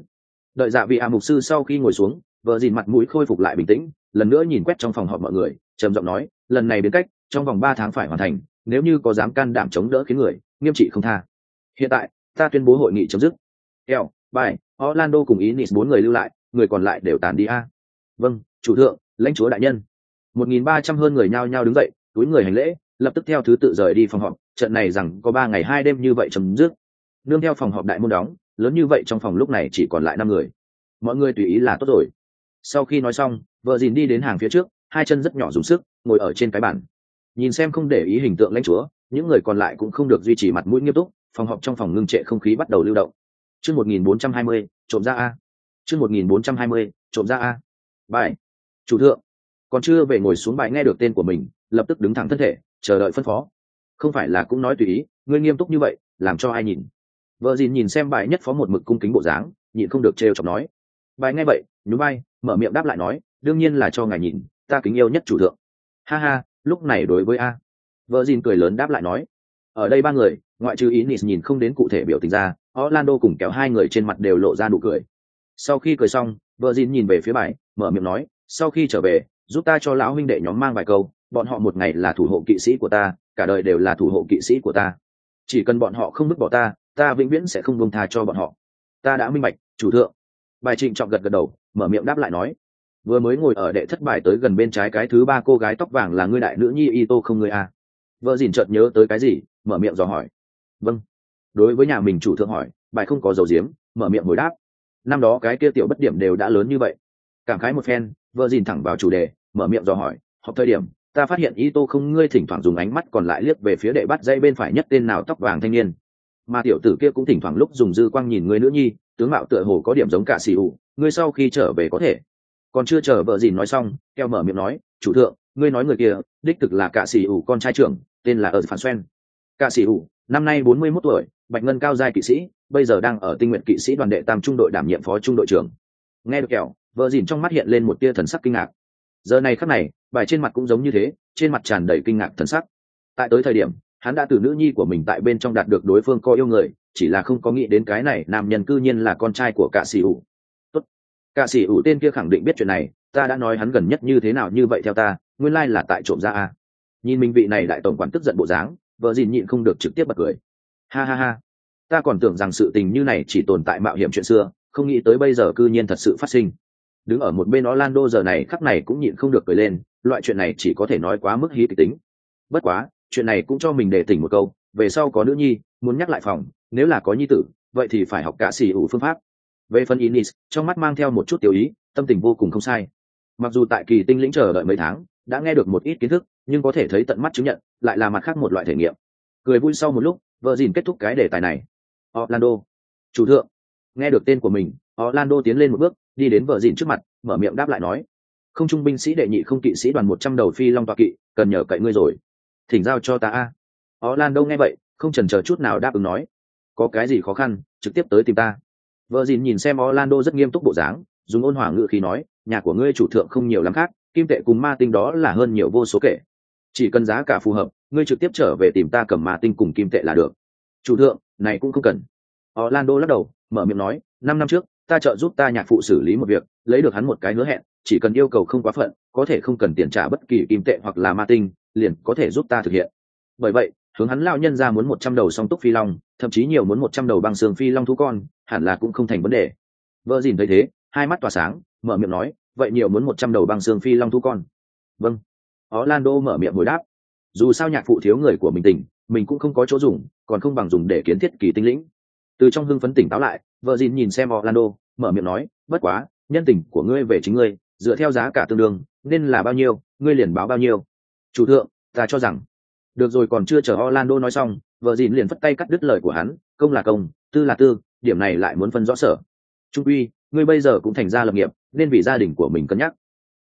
Đợi dạ vị mục sư sau khi ngồi xuống, vợ dìn mặt mũi khôi phục lại bình tĩnh, lần nữa nhìn quét trong phòng họp mọi người, trầm giọng nói, lần này biến cách, trong vòng 3 tháng phải hoàn thành, nếu như có dám can đảm chống đỡ khiến người, nghiêm trị không tha. Hiện tại, ta tuyên bố hội nghị chấm dứt. Kèo, bài, Orlando cùng Inis 4 người lưu lại, người còn lại đều tàn đi a. Vâng, chủ thượng, lãnh chúa đại nhân. 1.300 hơn người nhao nhao đứng dậy, túi người hành lễ, lập tức theo thứ tự rời đi phòng họp. Trận này rằng có 3 ngày 2 đêm như vậy chấm dứt. Nương theo phòng họp đại môn đóng, lớn như vậy trong phòng lúc này chỉ còn lại 5 người. Mọi người tùy ý là tốt rồi. Sau khi nói xong, vợ dìn đi đến hàng phía trước, hai chân rất nhỏ dùng sức, ngồi ở trên cái bàn. Nhìn xem không để ý hình tượng lãnh chúa, những người còn lại cũng không được duy trì mặt mũi nghiêm túc, phòng họp trong phòng ngưng trệ không khí bắt đầu lưu động. Chương 1420, trộm ra a. Chương 1420, trộm ra a. Bài. Chủ thượng. Còn chưa về ngồi xuống bài nghe được tên của mình, lập tức đứng thẳng thân thể, chờ đợi phân phó. Không phải là cũng nói tùy ý, ngươi nghiêm túc như vậy, làm cho ai nhìn. Vợ dìn nhìn xem bài nhất phó một mực cung kính bộ dáng, nhịn không được trêu chọc nói. Bài nghe vậy, nhún vai, mở miệng đáp lại nói, đương nhiên là cho ngài nhìn, ta kính yêu nhất chủ thượng. Ha ha, lúc này đối với a. Vợ dìn cười lớn đáp lại nói. Ở đây 3 người, ngoại trừ Inis nhìn không đến cụ thể biểu tình ra, Orlando cùng kéo 2 người trên mặt đều lộ ra nụ cười. Sau khi cười xong, vợ dìn nhìn về phía bài, mở miệng nói, sau khi trở về, giúp ta cho lão huynh đệ nhóm mang vài câu, bọn họ một ngày là thủ hộ kỵ sĩ của ta, cả đời đều là thủ hộ kỵ sĩ của ta. Chỉ cần bọn họ không vứt bỏ ta, ta vĩnh viễn sẽ không buông tha cho bọn họ. Ta đã minh bạch, chủ thượng. Bài trịnh trọng gật gật đầu, mở miệng đáp lại nói. Vừa mới ngồi ở đệ thất bài tới gần bên trái cái thứ 3 cô gái tóc vàng là ngươi đại nữ nhi Ito không ngươi à? Vợ dìn chợt nhớ tới cái gì, mở miệng dò hỏi. Vâng. Đối với nhà mình chủ thượng hỏi, bài không có dầu diếm, mở miệng hồi đáp. Năm đó cái kia tiểu bất điểm đều đã lớn như vậy. Cảm khái một phen, vợ dìn thẳng vào chủ đề, mở miệng dò hỏi, học thời điểm, ta phát hiện Ito không ngươi thỉnh thoảng dùng ánh mắt còn lại liếc về phía đệ bắt dây bên phải nhất tên nào tóc vàng thanh niên. Mà tiểu tử kia cũng thỉnh thoảng lúc dùng dư quang nhìn ngươi nữ nhi, tướng mạo tựa hồ có điểm giống cả xì ủ, ngươi sau khi trở về có thể. Còn chưa chờ vợ dìn nói xong, keo mở miệng nói, chủ thượng, ngươi nói người kia đích thực là cả xì ủ con trai trưởng, tên là ở phản xoen. Cả xì ủ năm nay 41 tuổi, bạch ngân cao giai kỵ sĩ, bây giờ đang ở tinh nguyện kỵ sĩ đoàn đệ tam trung đội đảm nhiệm phó trung đội trưởng. Nghe được kẹo, vợ dìn trong mắt hiện lên một tia thần sắc kinh ngạc. Giờ này khắc này, bài trên mặt cũng giống như thế, trên mặt tràn đầy kinh ngạc thần sắc. Tại tới thời điểm, hắn đã từ nữ nhi của mình tại bên trong đạt được đối phương có yêu người, chỉ là không có nghĩ đến cái này nam nhân cư nhiên là con trai của cả xì ủ. Tốt, cả xì ủ tên kia khẳng định biết chuyện này, ta đã nói hắn gần nhất như thế nào như vậy theo ta, nguyên lai là tại trộm ra a. Nhìn mình vị này đại tổng quản tức giận bộ dáng, vợ dìn nhịn không được trực tiếp bật cười. Ha ha ha, ta còn tưởng rằng sự tình như này chỉ tồn tại mạo hiểm chuyện xưa, không nghĩ tới bây giờ cư nhiên thật sự phát sinh. Đứng ở một bên Orlando giờ này khắc này cũng nhịn không được cười lên, loại chuyện này chỉ có thể nói quá mức hí kịch tính. Bất quá, chuyện này cũng cho mình đề tỉnh một câu, về sau có nữ nhi, muốn nhắc lại phòng, nếu là có nhi tử, vậy thì phải học cả xì ủ phương pháp. Về phần Inis, trong mắt mang theo một chút tiểu ý, tâm tình vô cùng không sai. Mặc dù tại kỳ tinh lĩnh chờ đợi mấy tháng, đã nghe được một ít kiến thức, nhưng có thể thấy tận mắt chứng nhận, lại là mặt khác một loại thể nghiệm. Cười vui sau một lúc, vợ dìn kết thúc cái đề tài này. Orlando, chủ thượng. Nghe được tên của mình, Orlando tiến lên một bước, đi đến vợ dìn trước mặt, mở miệng đáp lại nói, không trung binh sĩ đệ nhị không kỵ sĩ đoàn 100 đầu phi long tọa kỵ, cần nhờ cậy ngươi rồi, thỉnh giao cho ta a. Orlando nghe vậy, không chần chờ chút nào đáp ứng nói, có cái gì khó khăn, trực tiếp tới tìm ta. Vợ dìn nhìn xem Orlando rất nghiêm túc bộ dáng, dùng ôn hòa ngữ khí nói, nhà của ngươi chủ thượng không nhiều lắm khác, kim tệ cùng ma tinh đó là hơn nhiều vô số kể, chỉ cần giá cả phù hợp, ngươi trực tiếp trở về tìm ta cầm ma tinh cùng kim tệ là được. Chủ thượng, này cũng không cần. Orlando lắc đầu, mở miệng nói, 5 năm trước, ta trợ giúp ta nhạc phụ xử lý một việc, lấy được hắn một cái hứa hẹn, chỉ cần yêu cầu không quá phận, có thể không cần tiền trả bất kỳ kim tệ hoặc là ma tinh, liền có thể giúp ta thực hiện. Bởi vậy, hướng hắn lão nhân ra muốn 100 đầu song túc phi long, thậm chí nhiều muốn 100 đầu băng xương phi long thú con, hẳn là cũng không thành vấn đề. Vợ dìn thấy thế, hai mắt tỏa sáng, mở miệng nói, vậy nhiều muốn 100 đầu băng xương phi long thú con. Vâng. Orlando mở miệng hồi đáp. Dù sao nhạc phụ thiếu người của mình tỉnh, mình cũng không có chỗ dùng, còn không bằng dùng để kiến thiết kỳ tinh lĩnh. Từ trong hưng phấn tỉnh táo lại, vợ dìn nhìn xem Orlando, mở miệng nói, bất quá, nhân tình của ngươi về chính ngươi, dựa theo giá cả tương đương, nên là bao nhiêu, ngươi liền báo bao nhiêu. Chủ thượng, ta cho rằng. Được rồi, còn chưa chờ Orlando nói xong, vợ dìn liền phất tay cắt đứt lời của hắn, công là công, tư là tư, điểm này lại muốn phân rõ sở. Trung uy, ngươi bây giờ cũng thành ra lập nghiệp, nên vì gia đình của mình cân nhắc.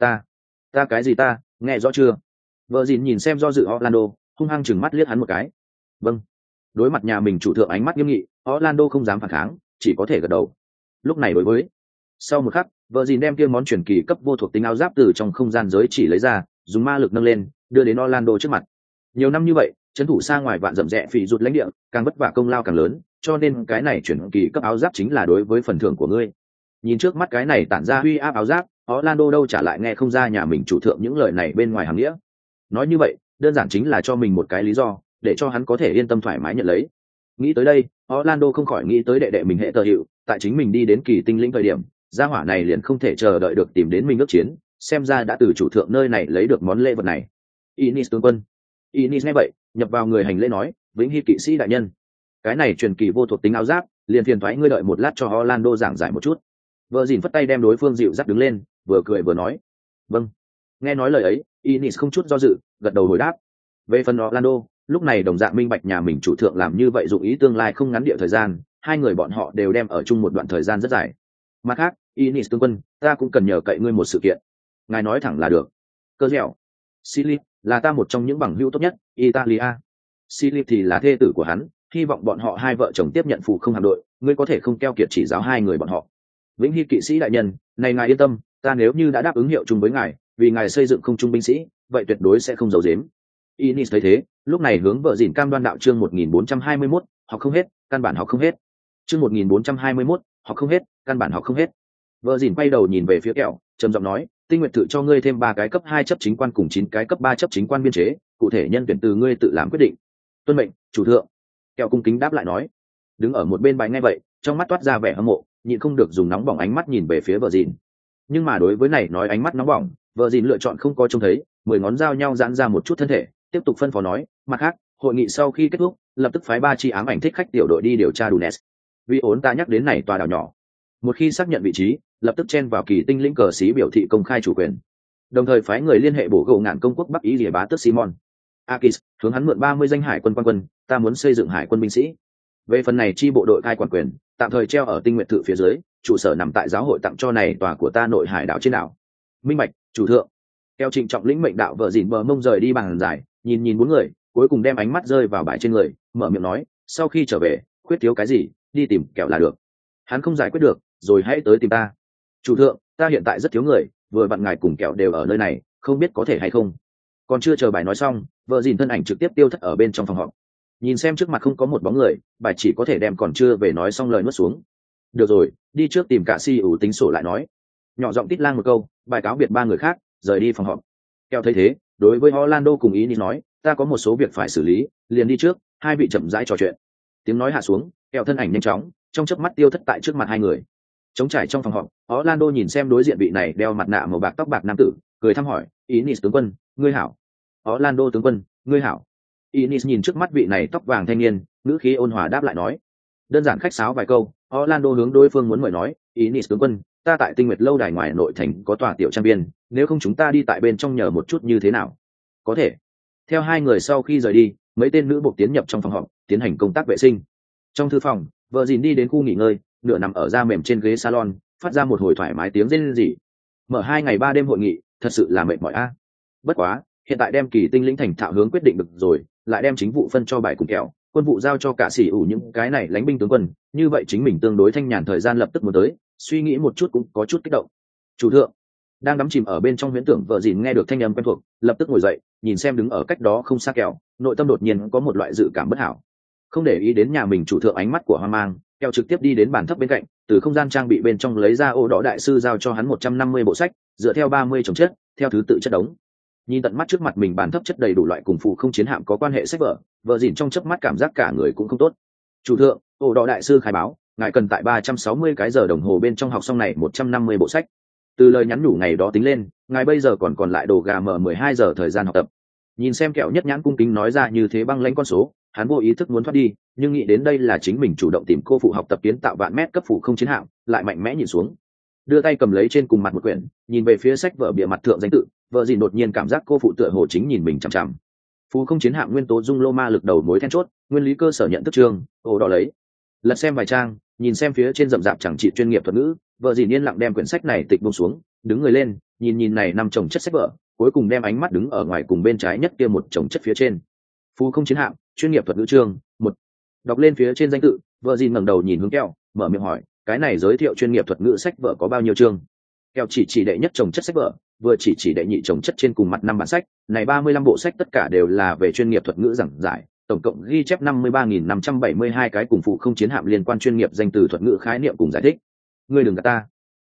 Ta cái gì ta, nghe rõ chưa? Vợ dìn nhìn xem do dự Orlando, hung hăng chừng mắt liếc hắn một cái. Vâng. Đối mặt nhà mình chủ thượng ánh mắt nghiêm nghị, Orlando không dám phản kháng, chỉ có thể gật đầu. Lúc này đối với, sau một khắc, vợ dìn đem kia món truyền kỳ cấp vô thuộc tính áo giáp từ trong không gian giới chỉ lấy ra, dùng ma lực nâng lên, đưa đến Orlando trước mặt. Nhiều năm như vậy, trấn thủ xa ngoài vạn dặm rẽ phỉ rụt lãnh địa, càng vất vả công lao càng lớn, cho nên cái này truyền kỳ cấp áo giáp chính là đối với phần thưởng của ngươi. Nhìn trước mắt cái này tản ra uy áp áo giáp, Orlando đâu trả lại nghe không ra nhà mình chủ thượng những lời này bên ngoài hàng nghĩa. Nói như vậy, đơn giản chính là cho mình một cái lý do, để cho hắn có thể yên tâm thoải mái nhận lấy. Nghĩ tới đây, Orlando không khỏi nghĩ tới đệ đệ mình hệ tờ hiệu, tại chính mình đi đến kỳ tinh lĩnh thời điểm, gia hỏa này liền không thể chờ đợi được tìm đến mình ước chiến, xem ra đã từ chủ thượng nơi này lấy được món lễ vật này. Inis tướng quân. Inis nghe vậy, nhập vào người hành lễ nói, vĩnh hy kỵ sĩ đại nhân. Cái này truyền kỳ vô thuộc tính áo giáp, liền phiền thoái ngươi đợi một lát cho Orlando giảng giải một chút. Vợ dìn phất tay đem đối phương dịu dắt đứng lên, vừa cười vừa nói, vâng. Nghe nói lời ấy, Inis không chút do dự, gật đầu hồi đáp. Về phần Orlando, lúc này đồng dạng minh bạch nhà mình chủ thượng làm như vậy dụng ý tương lai không ngắn địa thời gian, hai người bọn họ đều đem ở chung một đoạn thời gian rất dài. Mặt khác, Inis tướng quân, ta cũng cần nhờ cậy ngươi một sự kiện. Ngài nói thẳng là được. Cơ dẻo. Silip là ta một trong những bằng hữu tốt nhất, Italia. Silip thì là thê tử của hắn, hy vọng bọn họ hai vợ chồng tiếp nhận phụ không hạm đội, ngươi có thể không keo kiệt chỉ giáo hai người bọn họ. Vĩnh hy kỵ sĩ đại nhân, này ngài yên tâm, ta nếu như đã đáp ứng hiệu chung với ngài, vì ngài xây dựng không trung binh sĩ, vậy tuyệt đối sẽ không giấu giếm. Inis thấy thế, lúc này hướng vợ dìn cam đoan đạo chương 1421, học không hết, căn bản học không hết. Chương 1421, học không hết, căn bản học không hết. Vợ dìn quay đầu nhìn về phía kẹo, trầm giọng nói, tinh nguyện tự cho ngươi thêm 3 cái cấp 2 chấp chính quan cùng 9 cái cấp 3 chấp chính quan biên chế, cụ thể nhân tuyển từ ngươi tự làm quyết định. Tuân mệnh, chủ thượng. Kẹo cung kính đáp lại nói. Đứng ở một bên bài nghe vậy, trong mắt toát ra vẻ hâm mộ, nhịn không được dùng nóng bỏng ánh mắt nhìn về phía vợ dìn. Nhưng mà đối với này nói ánh mắt nóng bỏng, vợ dìn lựa chọn không có trông thấy, 10 ngón dao nhau giãn ra một chút thân thể, tiếp tục phân phó nói, mặt khác, hội nghị sau khi kết thúc, lập tức phái 3 chi ám ảnh thích khách tiểu đội đi điều tra Dunes. Vì ổn ta nhắc đến này tòa đảo nhỏ. Một khi xác nhận vị trí, lập tức chen vào kỳ tinh lĩnh cờ xí biểu thị công khai chủ quyền. Đồng thời phái người liên hệ bổ gầu ngạn công quốc Bắc Ý Lìa bá tước Simon Akis, hướng hắn mượn 30 danh hải quân quan quân, ta muốn xây dựng hải quân binh sĩ. Về phần này chi bộ đội cai quản quyền, tạm thời treo ở Tinh Nguyệt Thự phía dưới, trụ sở nằm tại giáo hội tặng cho này tòa của ta nội hải đảo trên đảo. Minh bạch, chủ thượng. Keo trịnh trọng lĩnh mệnh đạo vợ dìn bờ mông rời đi bàn giải, nhìn 4 người, cuối cùng đem ánh mắt rơi vào bài trên người, mở miệng nói, sau khi trở về, khuyết thiếu cái gì, đi tìm kẹo là được. Hắn không giải quyết được, rồi hãy tới tìm ta. Chủ thượng, ta hiện tại rất thiếu người, vừa vặn ngài cùng kẹo đều ở nơi này, không biết có thể hay không. Còn chưa chờ bài nói xong, vợ dìn thân ảnh trực tiếp tiêu thất ở bên trong phòng họp. Nhìn xem trước mặt không có một bóng người, bài chỉ có thể đem còn chưa về nói xong lời nuốt xuống. Được rồi, đi trước tìm cả si ủ tính sổ lại nói. Nhỏ giọng tít lang một câu, bài cáo biệt 3 người khác, rời đi phòng họp. Kẹo thấy thế, đối với Orlando cùng ý nói, ta có một số việc phải xử lý, liền đi trước, hai vị chậm rãi trò chuyện. Tiếng nói hạ xuống, kẹo thân ảnh nhanh chóng, trong chớp mắt tiêu thất tại trước mặt hai người. Trống trải trong phòng họp, Orlando nhìn xem đối diện vị này đeo mặt nạ màu bạc tóc bạc nam tử, cười thăm hỏi, Inis tướng quân, ngươi hảo. Orlando tướng quân, ngươi hảo. Inis nhìn trước mắt vị này tóc vàng thanh niên, ngữ khí ôn hòa đáp lại nói. Đơn giản khách sáo vài câu, Orlando hướng đối phương muốn mời nói, Inis tướng quân, ta tại Tinh Nguyệt lâu đài ngoài nội thành có tòa tiểu trang viên, nếu không chúng ta đi tại bên trong nhờ một chút như thế nào? Có thể. Theo hai người sau khi rời đi, mấy tên nữ buộc tiến nhập trong phòng họp, tiến hành công tác vệ sinh. Trong thư phòng, vợ dìn đi đến khu nghỉ ngơi, nửa nằm ở da mềm trên ghế salon, phát ra một hồi thoải mái tiếng rên rỉ. Mở 2 ngày 3 đêm hội nghị, thật sự là mệt mỏi a. Bất quá, hiện tại đem kỳ tinh lĩnh thành thạo hướng quyết định được rồi, lại đem chính vụ phân cho bài cùng kẹo, quân vụ giao cho cả sĩ ủ những cái này lãnh binh tướng quân, như vậy chính mình tương đối thanh nhàn thời gian lập tức muốn tới, suy nghĩ một chút cũng có chút kích động. Chủ thượng, đang đắm chìm ở bên trong huyễn tưởng vợ dìn nghe được thanh âm quen thuộc, lập tức ngồi dậy, nhìn xem đứng ở cách đó không xa kẹo, nội tâm đột nhiên có một loại dự cảm bất hảo. Không để ý đến nhà mình chủ thượng ánh mắt của hoang mang, kẹo trực tiếp đi đến bàn thấp bên cạnh, từ không gian trang bị bên trong lấy ra ô đỏ đại sư giao cho hắn 150 bộ sách, dựa theo 30 chồng chất, theo thứ tự chất đống. Nhìn tận mắt trước mặt mình bàn thấp chất đầy đủ loại cùng phụ không chiến hạm có quan hệ sách vở, vợ dìn trong chớp mắt cảm giác cả người cũng không tốt. Chủ thượng, ô đỏ đại sư khai báo, ngài cần tại 360 cái giờ đồng hồ bên trong học xong này 150 bộ sách. Từ lời nhắn nhủ ngày đó tính lên, ngài bây giờ còn lại đồ gà mở 12 giờ thời gian học tập. Nhìn xem kẹo nhất nhãn cung kính nói ra như thế băng lãnh con số, hắn vô ý thức muốn thoát đi, nhưng nghĩ đến đây là chính mình chủ động tìm cô phụ học tập kiến tạo vạn mét cấp phụ không chiến hạm, lại mạnh mẽ nhìn xuống, đưa tay cầm lấy trên cùng mặt một quyển, nhìn về phía sách vở bìa mặt thượng danh tự, vợ dìn đột nhiên cảm giác cô phụ tựa hồ chính nhìn mình chằm chằm. Phụ không chiến hạm nguyên tố dung lô ma lực đầu mối then chốt, nguyên lý cơ sở nhận thức chương, ồ đỏ lấy. Lật xem vài trang, nhìn xem phía trên rậm rạp chẳng trị chuyên nghiệp thuật ngữ, vợ dìn yên lặng đem quyển sách này tịch buông xuống, đứng người lên, nhìn này 5 chồng chất sách vở, cuối cùng đem ánh mắt đứng ở ngoài cùng bên trái nhất kia một chồng chất phía trên. Phụ không chiến hạm, chuyên nghiệp thuật ngữ chương 1. Đọc lên phía trên danh tự, vợ dìn ngẩng đầu nhìn hướng kẹo, mở miệng hỏi, cái này giới thiệu chuyên nghiệp thuật ngữ sách vở có bao nhiêu chương? Kẹo chỉ đệ nhất chồng chất sách vở, vừa chỉ đệ nhị chồng chất trên cùng mặt 5 bản sách, này 35 bộ sách tất cả đều là về chuyên nghiệp thuật ngữ giảng giải, tổng cộng ghi chép 53.572 cái cùng phụ không chiến hạm liên quan chuyên nghiệp danh từ thuật ngữ khái niệm cùng giải thích. Ngươi đừng gạt ta.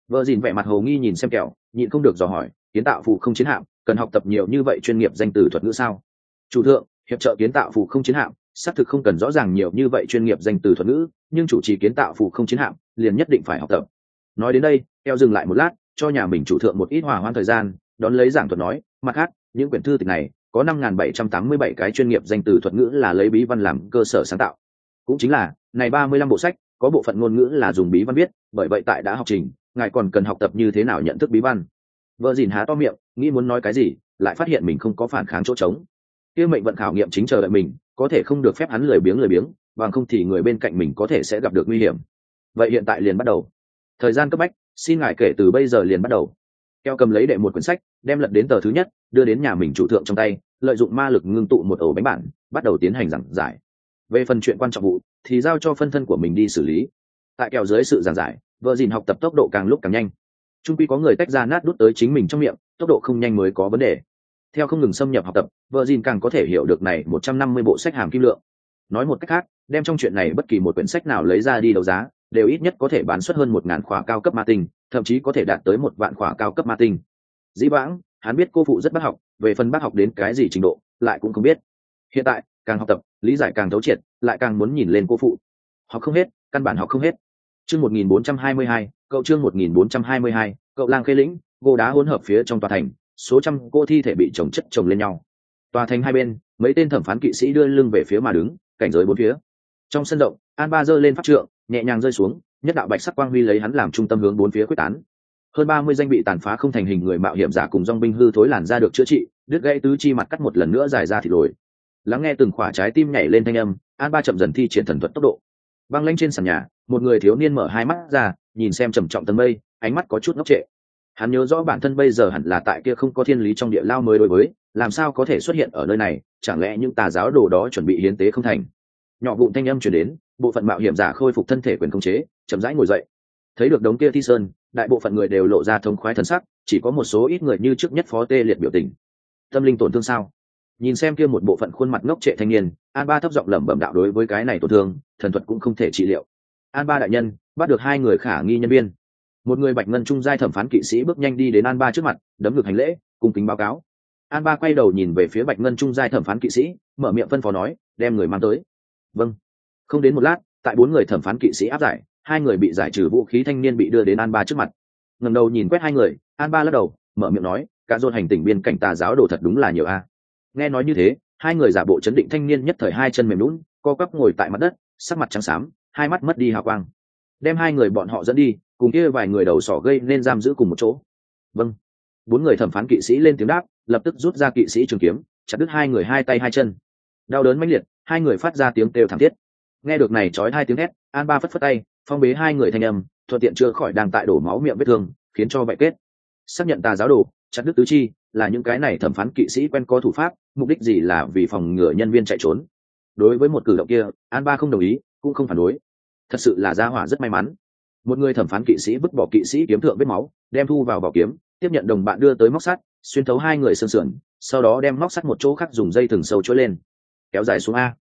Vợ dìn vẻ mặt hồ nghi nhìn xem kẹo, nhịn không được dò hỏi, kiến tạo phù không chiến hạm cần học tập nhiều như vậy chuyên nghiệp danh từ thuật ngữ sao? Chủ thượng, hiệp trợ kiến tạo phù không chiến hạm xác thực không cần rõ ràng nhiều như vậy chuyên nghiệp danh từ thuật ngữ, nhưng chủ trì kiến tạo phù không chiến hạm liền nhất định phải học tập. Nói đến đây, kẹo dừng lại một lát, cho nhà mình chủ thượng một ít hòa hoãn thời gian, đón lấy giảng thuật nói, mặt khác, những quyển thư tịch này có 5.787 cái chuyên nghiệp danh từ thuật ngữ là lấy bí văn làm cơ sở sáng tạo. Cũng chính là, này 35 bộ sách, có bộ phận ngôn ngữ là dùng bí văn viết, bởi vậy tại đã học trình, ngài còn cần học tập như thế nào nhận thức bí văn. Vợ dìn há to miệng, nghĩ muốn nói cái gì, lại phát hiện mình không có phản kháng chỗ trống. Kia mệnh vận khảo nghiệm chính chờ đợi mình, có thể không được phép hắn lười biếng, bằng không thì người bên cạnh mình có thể sẽ gặp được nguy hiểm. Vậy hiện tại liền bắt đầu. Thời gian cấp bách, xin ngài kể từ bây giờ liền bắt đầu. Keo cầm lấy đệ một quyển sách, đem lật đến tờ thứ nhất, đưa đến nhà mình chủ thượng trong tay, lợi dụng ma lực ngưng tụ một ổ bánh bản, bắt đầu tiến hành giảng giải. Về phần chuyện quan trọng vụ thì giao cho phân thân của mình đi xử lý. Tại kèo dưới sự giảng giải, vợ dìn học tập tốc độ càng lúc càng nhanh. Trung quy có người tách ra nát đút tới chính mình trong miệng, tốc độ không nhanh mới có vấn đề. Theo không ngừng xâm nhập học tập, vợ dìn càng có thể hiểu được này 150 bộ sách hàm kim lượng. Nói một cách khác, đem trong chuyện này bất kỳ một quyển sách nào lấy ra đi đấu giá, đều ít nhất có thể bán xuất hơn 1.000 khóa cao cấp ma tinh, thậm chí có thể đạt tới 1 vạn khóa cao cấp ma tinh. Dĩ vãng, hắn biết cô phụ rất bác học, về phần bác học đến cái gì trình độ, lại cũng không biết. Hiện tại, càng học tập, lý giải càng thấu triệt, lại càng muốn nhìn lên cô phụ. Học không hết, căn bản học không hết. Chương 1422, cậu chương 1422, cậu lang khê lĩnh, gỗ đá hỗn hợp phía trong tòa thành, số trăm cô thi thể bị chồng chất chồng lên nhau. Tòa thành hai bên, mấy tên thẩm phán kỵ sĩ đưa lưng về phía mà đứng, cảnh giới bốn phía. Trong sân rộng, An Ba giơ lên pháp trượng, nhẹ nhàng rơi xuống, nhất đạo bạch sắc quang huy lấy hắn làm trung tâm hướng bốn phía quyết tán. Hơn 30 danh bị tàn phá không thành hình người mạo hiểm giả cùng dòng binh hư thối làn ra được chữa trị, đứt gãy tứ chi mặt cắt một lần nữa dài ra thịt lồi. Lắng nghe từng khỏa trái tim nhảy lên thanh âm, An Ba chậm dần thi triển thần thuật tốc độ. Băng lanh trên sàn nhà, một người thiếu niên mở hai mắt ra, nhìn xem trầm trọng tầng mây, ánh mắt có chút ngốc trệ. Hắn nhớ rõ bản thân bây giờ hẳn là tại kia không có thiên lý trong địa lao mới đối với, làm sao có thể xuất hiện ở nơi này, chẳng lẽ những tà giáo đồ đó chuẩn bị hiến tế không thành. Nhỏ vụn thanh âm truyền đến, bộ phận mạo hiểm giả khôi phục thân thể quyền khống chế, chậm rãi ngồi dậy. Thấy được đống kia thi sơn, đại bộ phận người đều lộ ra thống khoái thần sắc, chỉ có một số ít người như trước nhất phó tê liệt biểu tình. Tâm linh tổn thương sao? Nhìn xem kia một bộ phận khuôn mặt ngốc trệ thanh niên, An Ba thấp giọng lẩm bẩm đạo, đối với cái này tổn thương, thần thuật cũng không thể trị liệu. An Ba đại nhân, bắt được 2 người khả nghi nhân viên. Một người bạch ngân trung giai thẩm phán kỵ sĩ bước nhanh đi đến An Ba trước mặt, đấm ngực hành lễ, cung kính báo cáo. An Ba quay đầu nhìn về phía bạch ngân trung giai thẩm phán kỵ sĩ, mở miệng phân phó nói, đem người mang tới. Vâng. Không đến một lát, tại 4 người thẩm phán kỵ sĩ áp giải, 2 người bị giải trừ vũ khí thanh niên bị đưa đến An Ba trước mặt. Ngẩng đầu nhìn quét 2 người, An Ba lắc đầu, mở miệng nói, cả dồn hành tỉnh biên cảnh tà giáo đồ thật đúng là nhiều a. Nghe nói như thế, 2 người giả bộ chấn định thanh niên nhất thời hai chân mềm nhũn, co quắp ngồi tại mặt đất, sắc mặt trắng xám, hai mắt mất đi hào quang. Đem 2 người bọn họ dẫn đi, cùng kia vài người đầu sỏ gây nên giam giữ cùng một chỗ. Vâng. 4 người thẩm phán kỵ sĩ lên tiếng đáp, lập tức rút ra kỵ sĩ trường kiếm, chặt đứt 2 người hai tay hai chân. Đau đớn mãnh liệt, 2 người phát ra tiếng kêu thảm thiết. Nghe được này chói 2 tiếng hét, An Ba phất phất tay, phong bế 2 người thanh âm, thuận tiện chữa khỏi đang tại đổ máu miệng vết thương, khiến cho bại kết. Xác nhận tà giáo đồ, chặt đứt tứ chi, là những cái này thẩm phán kỵ sĩ quen có thủ pháp, mục đích gì là vì phòng ngừa nhân viên chạy trốn. Đối với một cử động kia, An Ba không đồng ý, cũng không phản đối. Thật sự là gia hỏa rất may mắn. Một người thẩm phán kỵ sĩ vứt bỏ kỵ sĩ kiếm thượng vết máu, đem thu vào vỏ kiếm, tiếp nhận đồng bạn đưa tới móc sắt, xuyên thấu 2 người xương sườn, sau đó đem móc sắt một chỗ khác dùng dây thừng sâu chuỗi lên, kéo dài xuống a.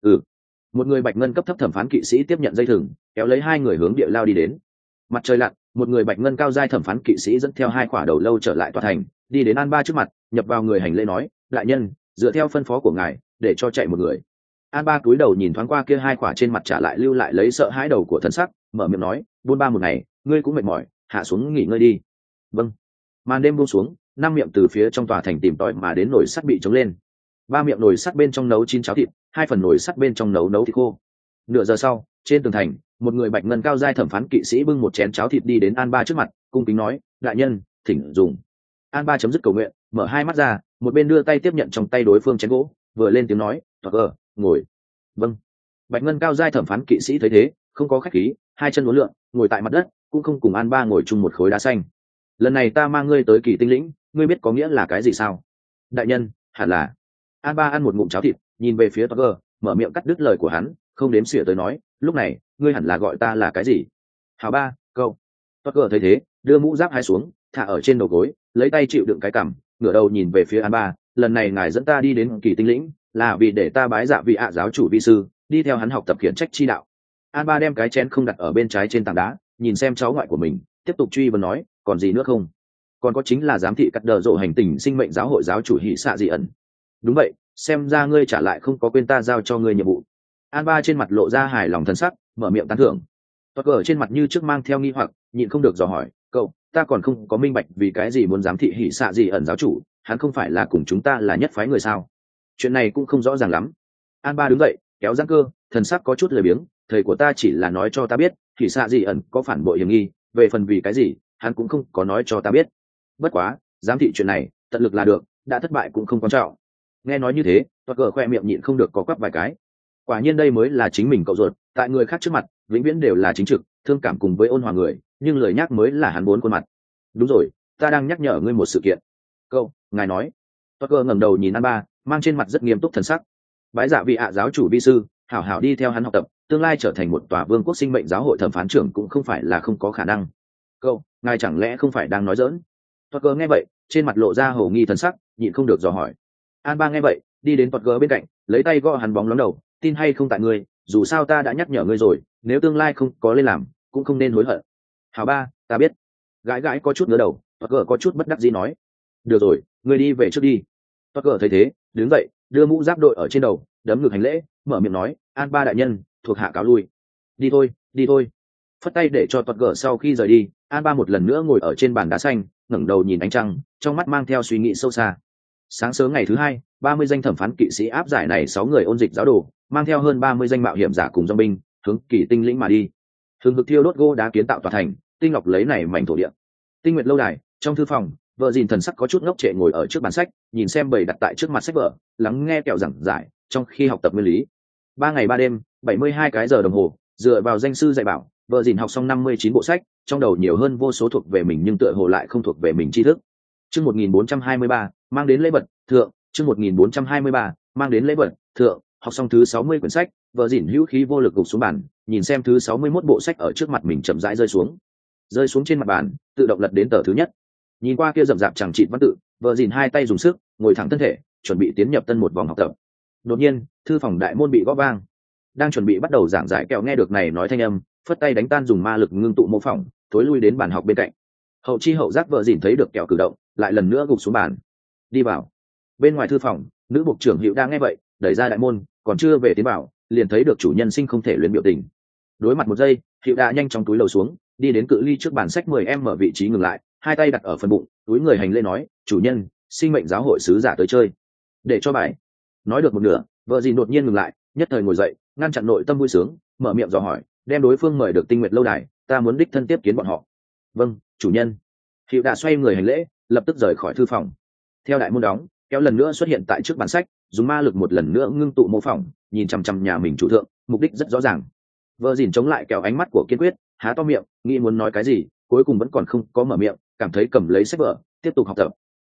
Một người bạch ngân cấp thấp thẩm phán kỵ sĩ tiếp nhận dây thừng, kéo lấy 2 người hướng địa lao đi đến. Mặt trời lặn, một người bạch ngân cao giai thẩm phán kỵ sĩ dẫn theo 2 quả đầu lâu trở lại tòa thành, đi đến An Ba trước mặt, nhập vào người hành lễ nói, đại nhân, dựa theo phân phó của ngài, để cho chạy một người. An Ba cúi đầu nhìn thoáng qua kia 2 quả trên mặt trả lại lưu lại lấy sợ hãi đầu của thần sắc, mở miệng nói, buôn ba một ngày, ngươi cũng mệt mỏi, hạ xuống nghỉ ngơi đi. Vâng. Màn đêm buông xuống, 5 miệng từ phía trong tòa thành tìm tòi mà đến nồi sắt bị chống lên. 3 miệng nồi sắt bên trong nấu 9 cháo thịt, 2 phần nồi sắt bên trong nấu thịt khô. Nửa giờ sau, trên tường thành, một người bạch ngân cao giai thẩm phán kỵ sĩ bưng một chén cháo thịt đi đến An Ba trước mặt, cung kính nói, đại nhân, thỉnh dùng. An Ba chấm dứt cầu nguyện, mở 2 mắt ra, một bên đưa tay tiếp nhận trong tay đối phương chén gỗ, vừa lên tiếng nói, ngồi. Vâng. Bạch ngân cao giai thẩm phán kỵ sĩ thấy thế, không có khách khí, 2 chân uốn lượn, ngồi tại mặt đất, cũng không cùng An Ba ngồi chung một khối đá xanh. Lần này ta mang ngươi tới Kỳ Tinh lĩnh, ngươi biết có nghĩa là cái gì sao? Đại nhân, hẳn là. An Ba ăn một ngụm cháo thịt, nhìn về phía Tucker, mở miệng cắt đứt lời của hắn, không đếm xỉa tới nói, lúc này, ngươi hẳn là gọi ta là cái gì? Hảo Ba, câu. Tucker thấy thế, đưa mũ giáp hai xuống, thả ở trên đầu gối, lấy tay chịu đựng cái cằm, ngửa đầu nhìn về phía An Ba, lần này ngài dẫn ta đi đến Kỳ Tinh lĩnh, là vì để ta bái dạ vị ạ giáo chủ vi sư, đi theo hắn học tập khiển trách chi đạo. An Ba đem cái chén không đặt ở bên trái trên tảng đá, nhìn xem cháu ngoại của mình, tiếp tục truy vấn nói còn gì nữa không. Còn có chính là giám thị cắt đờ rộ hành tình sinh mệnh giáo hội giáo chủ hỉ xạ dị ẩn. Đúng vậy, xem ra ngươi trả lại không có quên ta giao cho ngươi nhiệm vụ. An Ba trên mặt lộ ra hài lòng thân sắc, mở miệng tán thưởng. Toát cờ trên mặt như trước mang theo nghi hoặc, nhịn không được dò hỏi, cậu, ta còn không có minh bạch vì cái gì muốn giám thị hỉ xạ dị ẩn giáo chủ, hắn không phải là cùng chúng ta là nhất phái người sao? Chuyện này cũng không rõ ràng lắm. An Ba đứng dậy, kéo giãn cơ, thần sắc có chút lười biếng, thầy của ta chỉ là nói cho ta biết, hỉ xạ dị ẩn có phản bội hiểm nghi, về phần vì cái gì, hắn cũng không có nói cho ta biết. Bất quá, giám thị chuyện này, tận lực là được, đã thất bại cũng không quan trọng. Nghe nói như thế, Toát cờ khoe miệng nhịn không được có quắp vài cái. Quả nhiên đây mới là chính mình cậu ruột, tại người khác trước mặt vĩnh viễn đều là chính trực, thương cảm cùng với ôn hòa người, nhưng lời nhắc mới là hắn bốn khuôn mặt. Đúng rồi, ta đang nhắc nhở ngươi một sự kiện. Cậu, ngài nói. Toát cờ ngẩng đầu nhìn An Ba, mang trên mặt rất nghiêm túc thần sắc. Bái dạ vị ạ giáo chủ vi sư, hảo hảo đi theo hắn học tập, tương lai trở thành một tòa vương quốc sinh mệnh giáo hội thẩm phán trưởng cũng không phải là không có khả năng. Cậu, ngài chẳng lẽ không phải đang nói giỡn? Toát cờ nghe vậy, trên mặt lộ ra hồ nghi thần sắc, nhịn không được dò hỏi. An Ba nghe vậy, đi đến Toát cờ bên cạnh, lấy tay gõ hắn bóng lóng đầu, tin hay không tại ngươi, dù sao ta đã nhắc nhở ngươi rồi, nếu tương lai không có lên làm cũng không nên hối hận. Hảo Ba, ta biết. Gãi gãi có chút ngửa đầu, Toát cờ có chút bất đắc dĩ nói. Được rồi, ngươi đi về trước đi. Toát cờ thấy thế, đứng dậy, đưa mũ giáp đội ở trên đầu, đấm ngực hành lễ, mở miệng nói, An Ba đại nhân, thuộc hạ cáo lui. Đi thôi, đi thôi. Phất tay để cho Toát cờ sau khi rời đi, An Ba một lần nữa ngồi ở trên bàn đá xanh, ngẩng đầu nhìn ánh trăng, trong mắt mang theo suy nghĩ sâu xa. Sáng sớm ngày thứ hai, 30 danh thẩm phán kỵ sĩ áp giải này 6 người ôn dịch giáo đồ, mang theo hơn 30 danh mạo hiểm giả cùng dòng binh, hướng Kỳ Tinh lĩnh mà đi. Hừng hực thiêu đốt gỗ đá kiến tạo tòa thành, tinh lọc lấy này mảnh thổ địa. Tinh Nguyệt lâu đài, trong thư phòng, vợ dìn thần sắc có chút ngốc trệ ngồi ở trước bàn sách, nhìn xem bầy đặt tại trước mặt sách vở, lắng nghe kẹo giảng giải, trong khi học tập nguyên lý. 3 ngày 3 đêm, 72 cái giờ đồng hồ, dựa vào danh sư dạy bảo, vợ dìn học xong 59 bộ sách, trong đầu nhiều hơn vô số thuộc về mình nhưng tựa hồ lại không thuộc về mình tri thức. Chương 1423, mang đến lễ vật, thượng, chương 1423, mang đến lễ vật, thượng, học xong thứ 60 quyển sách, vợ dìn hữu khí vô lực gục xuống bàn, nhìn xem thứ 61 bộ sách ở trước mặt mình chậm rãi rơi xuống. Rơi xuống trên mặt bàn, tự động lật đến tờ thứ nhất. Nhìn qua kia rậm rạp chẳng chịt văn tự, vợ dìn hai tay dùng sức, ngồi thẳng thân thể, chuẩn bị tiến nhập tân một vòng học tập. Đột nhiên, thư phòng đại môn bị gõ vang. Đang chuẩn bị bắt đầu giảng giải kẹo nghe được này nói thanh âm, phất tay đánh tan dùng ma lực ngưng tụ mô phỏng, thối lui đến bàn học bên cạnh. Hậu chi hậu giác vợ dìn thấy được kẹo cử động, lại lần nữa gục xuống bàn. Đi vào. Bên ngoài thư phòng, nữ bộ trưởng Hữu đang nghe vậy, đẩy ra đại môn, còn chưa về tiến vào, liền thấy được chủ nhân sinh không thể luyến biểu tình. Đối mặt một giây, Hữu đã nhanh chóng túi lầu xuống, đi đến cự ly trước bàn sách 10 mở vị trí ngừng lại, hai tay đặt ở phần bụng, túi người hành lễ nói, chủ nhân, sinh mệnh giáo hội sứ giả tới chơi. Để cho bài. Nói được một nửa, vợ dìn đột nhiên ngừng lại, nhất thời ngồi dậy, ngăn chặn nội tâm vui sướng, mở miệng dò hỏi, đem đối phương mời được Tinh Nguyệt lâu đài, ta muốn đích thân tiếp kiến bọn họ. Vâng, chủ nhân. Hữu đã xoay người hành lễ, lập tức rời khỏi thư phòng. Theo đại môn đóng, kéo lần nữa xuất hiện tại trước bàn sách, dùng ma lực một lần nữa ngưng tụ mô phỏng, nhìn chằm chằm nhà mình chủ thượng, mục đích rất rõ ràng. Vợ dìn chống lại kéo ánh mắt của kiên quyết, há to miệng, nghĩ muốn nói cái gì, cuối cùng vẫn còn không có mở miệng, cảm thấy cầm lấy sách vở, tiếp tục học tập.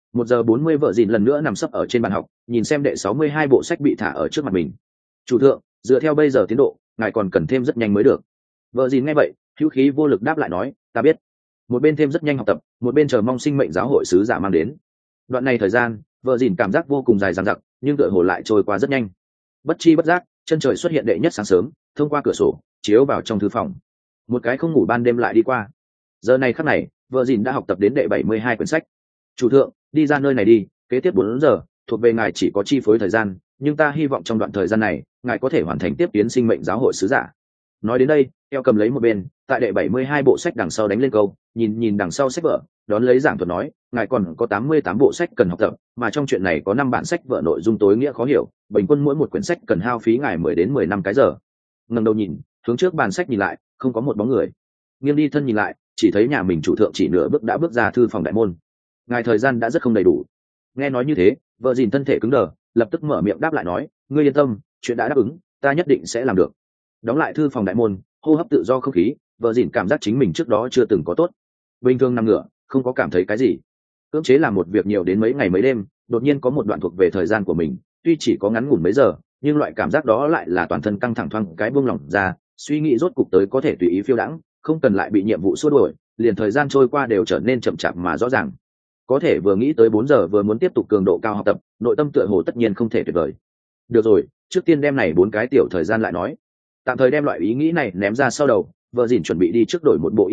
1:40 vợ dìn lần nữa nằm sấp ở trên bàn học, nhìn xem đệ 62 bộ sách bị thả ở trước mặt mình. Chủ thượng, dựa theo bây giờ tiến độ, ngài còn cần thêm rất nhanh mới được. Vợ dìn nghe vậy, hữu khí vô lực đáp lại nói, ta biết. Một bên thêm rất nhanh học tập, một bên chờ mong sinh mệnh giáo hội sứ giả mang đến. Đoạn này thời gian, vợ dìn cảm giác vô cùng dài dằng dặc, nhưng tựa hồ lại trôi qua rất nhanh. Bất chi bất giác, chân trời xuất hiện đệ nhất sáng sớm, thông qua cửa sổ chiếu vào trong thư phòng. Một cái không ngủ ban đêm lại đi qua. Giờ này khắc này, vợ dìn đã học tập đến đệ 72 quyển sách. Chủ thượng, đi ra nơi này đi, kế tiếp 4 giờ thuộc về ngài chỉ có chi phối thời gian, nhưng ta hy vọng trong đoạn thời gian này ngài có thể hoàn thành tiếp tiến sinh mệnh giáo hội sứ giả. Nói đến đây, eo cầm lấy một bên, tại đệ 72 bộ sách đằng sau đánh lên câu, nhìn đằng sau sách vở, đón lấy giảng thuật nói, ngài còn có 88 bộ sách cần học tập, mà trong chuyện này có 5 bản sách vở nội dung tối nghĩa khó hiểu, bình quân mỗi một quyển sách cần hao phí ngài 10 đến 15 cái giờ. Ngẩng đầu nhìn, hướng trước bàn sách nhìn lại, không có một bóng người. Nghiêng đi thân nhìn lại, chỉ thấy nhà mình chủ thượng chỉ nửa bước đã bước ra thư phòng đại môn. Ngài thời gian đã rất không đầy đủ. Nghe nói như thế, vợ dìn thân thể cứng đờ, lập tức mở miệng đáp lại nói, ngươi yên tâm, chuyện đã đáp ứng, ta nhất định sẽ làm được. Đóng lại thư phòng đại môn, hô hấp tự do không khí, vợ dìn cảm giác chính mình trước đó chưa từng có tốt. Bình thường nằm ngửa, không có cảm thấy cái gì. Cưỡng chế làm một việc nhiều đến mấy ngày mấy đêm, đột nhiên có một đoạn thuộc về thời gian của mình, tuy chỉ có ngắn ngủn mấy giờ, nhưng loại cảm giác đó lại là toàn thân căng thẳng thoáng cái buông lỏng ra, suy nghĩ rốt cục tới có thể tùy ý phiêu đãng, không cần lại bị nhiệm vụ xua đuổi, liền thời gian trôi qua đều trở nên chậm chạp mà rõ ràng. Có thể vừa nghĩ tới 4 giờ vừa muốn tiếp tục cường độ cao học tập, nội tâm tựa hồ tất nhiên không thể tuyệt vời. Được rồi, trước tiên đem này 4 cái tiểu thời gian lại nói. Tạm thời đem loại ý nghĩ này ném ra sau đầu, vợ dìn chuẩn bị đi trước đổi một bộ y phục,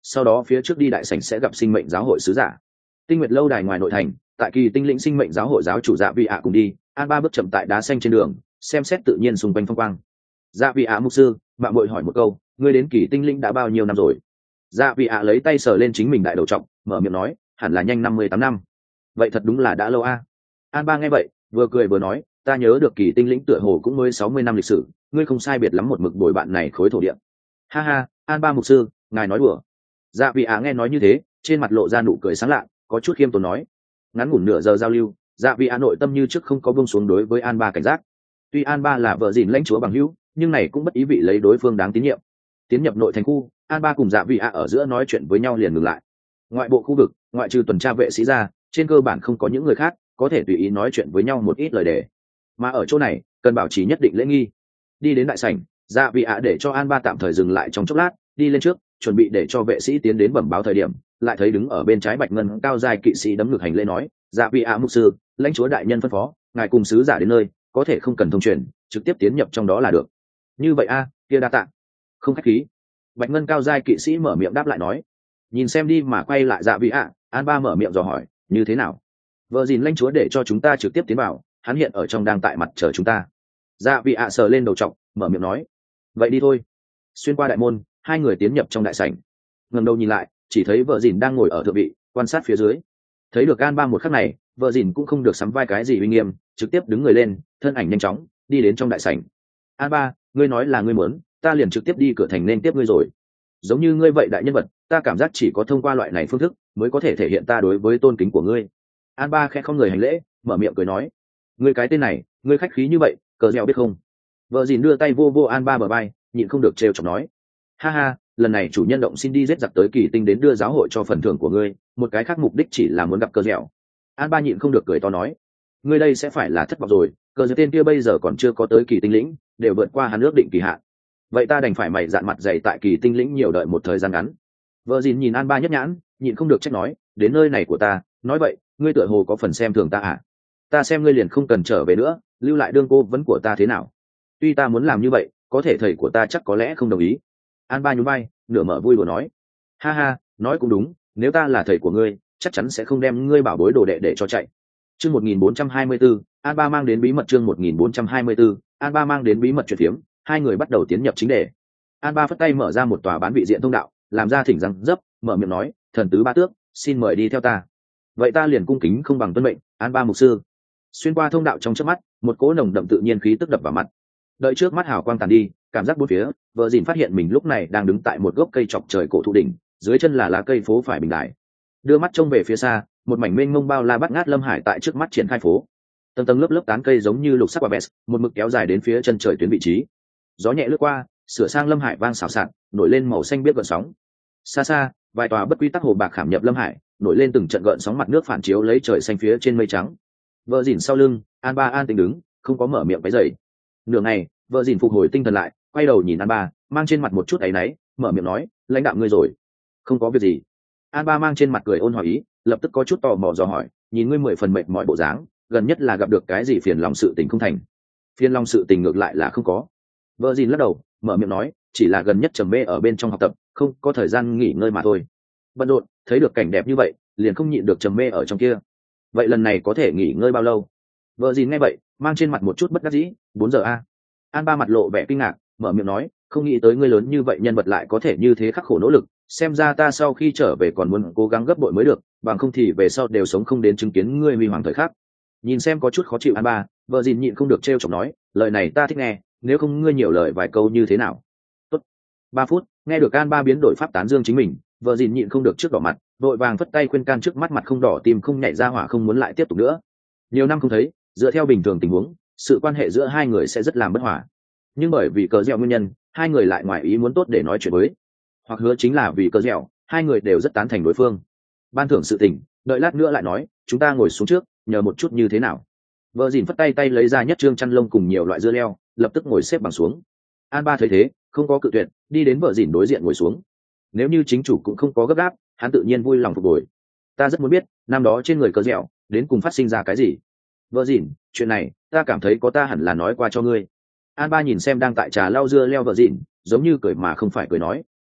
sau đó phía trước đi đại sảnh sẽ gặp sinh mệnh giáo hội sứ giả. Tinh Nguyệt lâu đài ngoài nội thành, tại Kỳ Tinh lĩnh sinh mệnh giáo hội giáo chủ Dạ Vị ạ cùng đi, An Ba bước chậm tại đá xanh trên đường, xem xét tự nhiên xung quanh phong quang. Dạ Vị ạ mục sư, mạng muội hỏi một câu, ngươi đến Kỳ Tinh lĩnh đã bao nhiêu năm rồi? Dạ Vị ạ lấy tay sờ lên chính mình đại đầu trọc, mở miệng nói, hẳn là nhanh 58 năm. Vậy thật đúng là đã lâu a. An Ba nghe vậy, vừa cười vừa nói, ta nhớ được Kỳ Tinh lĩnh tựa hồ cũng mới 60 năm lịch sử, ngươi không sai biệt lắm một mực bồi bạn này khối thổ địa. Ha ha, An Ba mục sư, ngài nói đùa. Dạ Vị ạ nghe nói như thế, trên mặt lộ ra nụ cười sáng lạ, có chút khiêm tốn nói. Ngắn ngủn nửa giờ giao lưu, Dạ Vị ạ nội tâm như trước không có buông xuống đối với An Ba cảnh giác. Tuy An Ba là vợ dìn lãnh chúa bằng hữu, nhưng này cũng bất ý vị lấy đối phương đáng tín nhiệm. Tiến nhập nội thành khu, An Ba cùng Dạ Vị ạ ở giữa nói chuyện với nhau liền ngừng lại. Ngoại bộ khu vực, ngoại trừ tuần tra vệ sĩ ra, trên cơ bản không có những người khác có thể tùy ý nói chuyện với nhau một ít lời đề. Mà ở chỗ này, cần bảo trì nhất định lễ nghi. Đi đến đại sảnh, Dạ Vị ạ để cho An Ba tạm thời dừng lại trong chốc lát, đi lên trước, chuẩn bị để cho vệ sĩ tiến đến bẩm báo thời điểm, lại thấy đứng ở bên trái bạch ngân cao giai kỵ sĩ đấm ngực hành lễ nói, Dạ Vị ạ mục sư, lãnh chúa đại nhân phân phó, ngài cùng sứ giả đến nơi, có thể không cần thông truyền, trực tiếp tiến nhập trong đó là được. Như vậy a, kia đa tạ. Không khách khí. Bạch ngân cao giai kỵ sĩ mở miệng đáp lại nói. Nhìn xem đi mà quay lại Dạ Vị ạ, An Ba mở miệng dò hỏi, như thế nào? Vợ dìn lãnh chúa để cho chúng ta trực tiếp tiến vào, hắn hiện ở trong đang tại mặt chờ chúng ta. Dạ Vị ạ sờ lên đầu trọc, mở miệng nói, vậy đi thôi. Xuyên qua đại môn, hai người tiến nhập trong đại sảnh. Ngẩng đầu nhìn lại, chỉ thấy vợ dìn đang ngồi ở thượng vị, quan sát phía dưới. Thấy được An Ba một khắc này, vợ dìn cũng không được sắm vai cái gì uy nghiêm, trực tiếp đứng người lên, thân ảnh nhanh chóng đi đến trong đại sảnh. An Ba, ngươi nói là ngươi muốn, ta liền trực tiếp đi cửa thành nên tiếp ngươi rồi. Giống như ngươi vậy đại nhân vật, ta cảm giác chỉ có thông qua loại này phương thức mới có thể thể hiện ta đối với tôn kính của ngươi. An Ba khẽ không người hành lễ, mở miệng cười nói, ngươi cái tên này, ngươi khách khí như vậy, cờ dẻo biết không? Vợ dìn đưa tay vô vô An Ba bờ vai, nhịn không được trêu chọc nói, ha ha, lần này chủ nhân động xin đi giết giặc tới Kỳ Tinh đến đưa giáo hội cho phần thưởng của ngươi, một cái khác mục đích chỉ là muốn gặp cờ dẻo. An Ba nhịn không được cười to nói, ngươi đây sẽ phải là thất vọng rồi, cờ dẻo tên kia bây giờ còn chưa có tới Kỳ Tinh lĩnh, đều vượt qua hắn ước định kỳ hạn. Vậy ta đành phải mày dạn mặt dày tại Kỳ Tinh lĩnh nhiều đợi một thời gian ngắn. Vợ dìn nhìn An Ba nhất nhãn, nhịn không được trách nói, đến nơi này của ta, nói vậy, ngươi tựa hồ có phần xem thường ta à? Ta xem ngươi liền không cần trở về nữa, lưu lại đương cô vấn của ta thế nào? Tuy ta muốn làm như vậy, có thể thầy của ta chắc có lẽ không đồng ý. An Ba nhún vai, nửa mở vui đùa nói, ha ha, nói cũng đúng, nếu ta là thầy của ngươi, chắc chắn sẽ không đem ngươi bảo bối đồ đệ để cho chạy. Chương 1424, An Ba mang đến bí mật. Chương 1424, An Ba mang đến bí mật chuyện phiếm. Hai người bắt đầu tiến nhập chính đề. An Ba phất tay mở ra một tòa bán vị diện thông đạo, làm ra thỉnh răng dấp, mở miệng nói, thần tứ ba tước, xin mời đi theo ta. Vậy ta liền cung kính không bằng tuân mệnh, An Ba mục sư. Xuyên qua thông đạo trong chớp mắt, một cỗ nồng đậm tự nhiên khí tức đập vào mặt. Đợi trước mắt hào quang tàn đi, cảm giác bốn phía, vợ dìn phát hiện mình lúc này đang đứng tại một gốc cây chọc trời cổ thụ đỉnh, dưới chân là lá cây phố phải bình đại. Đưa mắt trông về phía xa, một mảnh mênh mông bao la bát ngát lâm hải tại trước mắt triển khai phố. Tầng tầng lớp lớp tán cây giống như lục sắc quả bẹt, một mực kéo dài đến phía chân trời tuyến vị trí. Gió nhẹ lướt qua, sửa sang lâm hải vang xào xạc, nổi lên màu xanh biếc gợn sóng. Xa xa, vài tòa bất quy tắc hồ bạc khảm nhập lâm hải, nổi lên từng trận gợn sóng mặt nước phản chiếu lấy trời xanh phía trên mây trắng. Vợ dìn sau lưng, An Ba an tĩnh đứng, không có mở miệng cái dậy. Nửa ngày, vợ dìn phục hồi tinh thần lại, quay đầu nhìn An Ba, mang trên mặt một chút áy náy, mở miệng nói, lãnh đạo ngươi rồi. Không có việc gì. An Ba mang trên mặt cười ôn hòa ý, lập tức có chút tò mò dò hỏi, nhìn ngươi 10 phần mệt mỏi bộ dáng, gần nhất là gặp được cái gì phiền lòng sự tình không thành? Phiền lòng sự tình ngược lại là không có. Vợ dìn lắc đầu, mở miệng nói, chỉ là gần nhất trầm mê ở bên trong học tập, không có thời gian nghỉ ngơi mà thôi. Bận rộn, thấy được cảnh đẹp như vậy, liền không nhịn được trầm mê ở trong kia. Vậy lần này có thể nghỉ ngơi bao lâu? Vợ dìn nghe vậy, mang trên mặt một chút bất đắc dĩ, 4 giờ a. An Ba mặt lộ vẻ kinh ngạc, mở miệng nói, không nghĩ tới ngươi lớn như vậy nhân vật lại có thể như thế khắc khổ nỗ lực, xem ra ta sau khi trở về còn muốn cố gắng gấp bội mới được, bằng không thì về sau đều sống không đến chứng kiến ngươi huy hoàng thời khắc. Nhìn xem có chút khó chịu An Ba, vợ dìn nhịn không được trêu chọc nói, lời này ta thích nghe, nếu không ngươi nhiều lời vài câu như thế nào? Tốt. 3 phút, nghe được An Ba biến đổi pháp tán dương chính mình, vợ dìn nhịn không được trước đỏ mặt, vội vàng phất tay khuyên can trước mắt mặt không đỏ tim không nhảy ra hỏa không muốn lại tiếp tục nữa. Nhiều năm không thấy, dựa theo bình thường tình huống, sự quan hệ giữa hai người sẽ rất làm bất hòa. Nhưng bởi vì cờ dẻo nguyên nhân, hai người lại ngoài ý muốn tốt để nói chuyện với. Hoặc hứa chính là vì cờ dẻo, hai người đều rất tán thành đối phương. Ban thưởng sự tình, đợi lát nữa lại nói, chúng ta ngồi xuống trước, nhờ một chút như thế nào. Vợ dìn phất tay tay lấy ra nhất trương chăn lông cùng nhiều loại dưa leo, lập tức ngồi xếp bằng xuống. An Ba thấy thế, không có cự tuyệt, đi đến vợ dìn đối diện ngồi xuống. Nếu như chính chủ cũng không có gấp gáp, hắn tự nhiên vui lòng phục hồi. Ta rất muốn biết, năm đó trên người cờ dẻo, đến cùng phát sinh ra cái gì. Vợ dìn, chuyện này, ta cảm thấy có ta hẳn là nói qua cho ngươi. An Ba nhìn xem đang tại trà lau dưa leo vợ dìn, giống như cười mà không phải cười nói.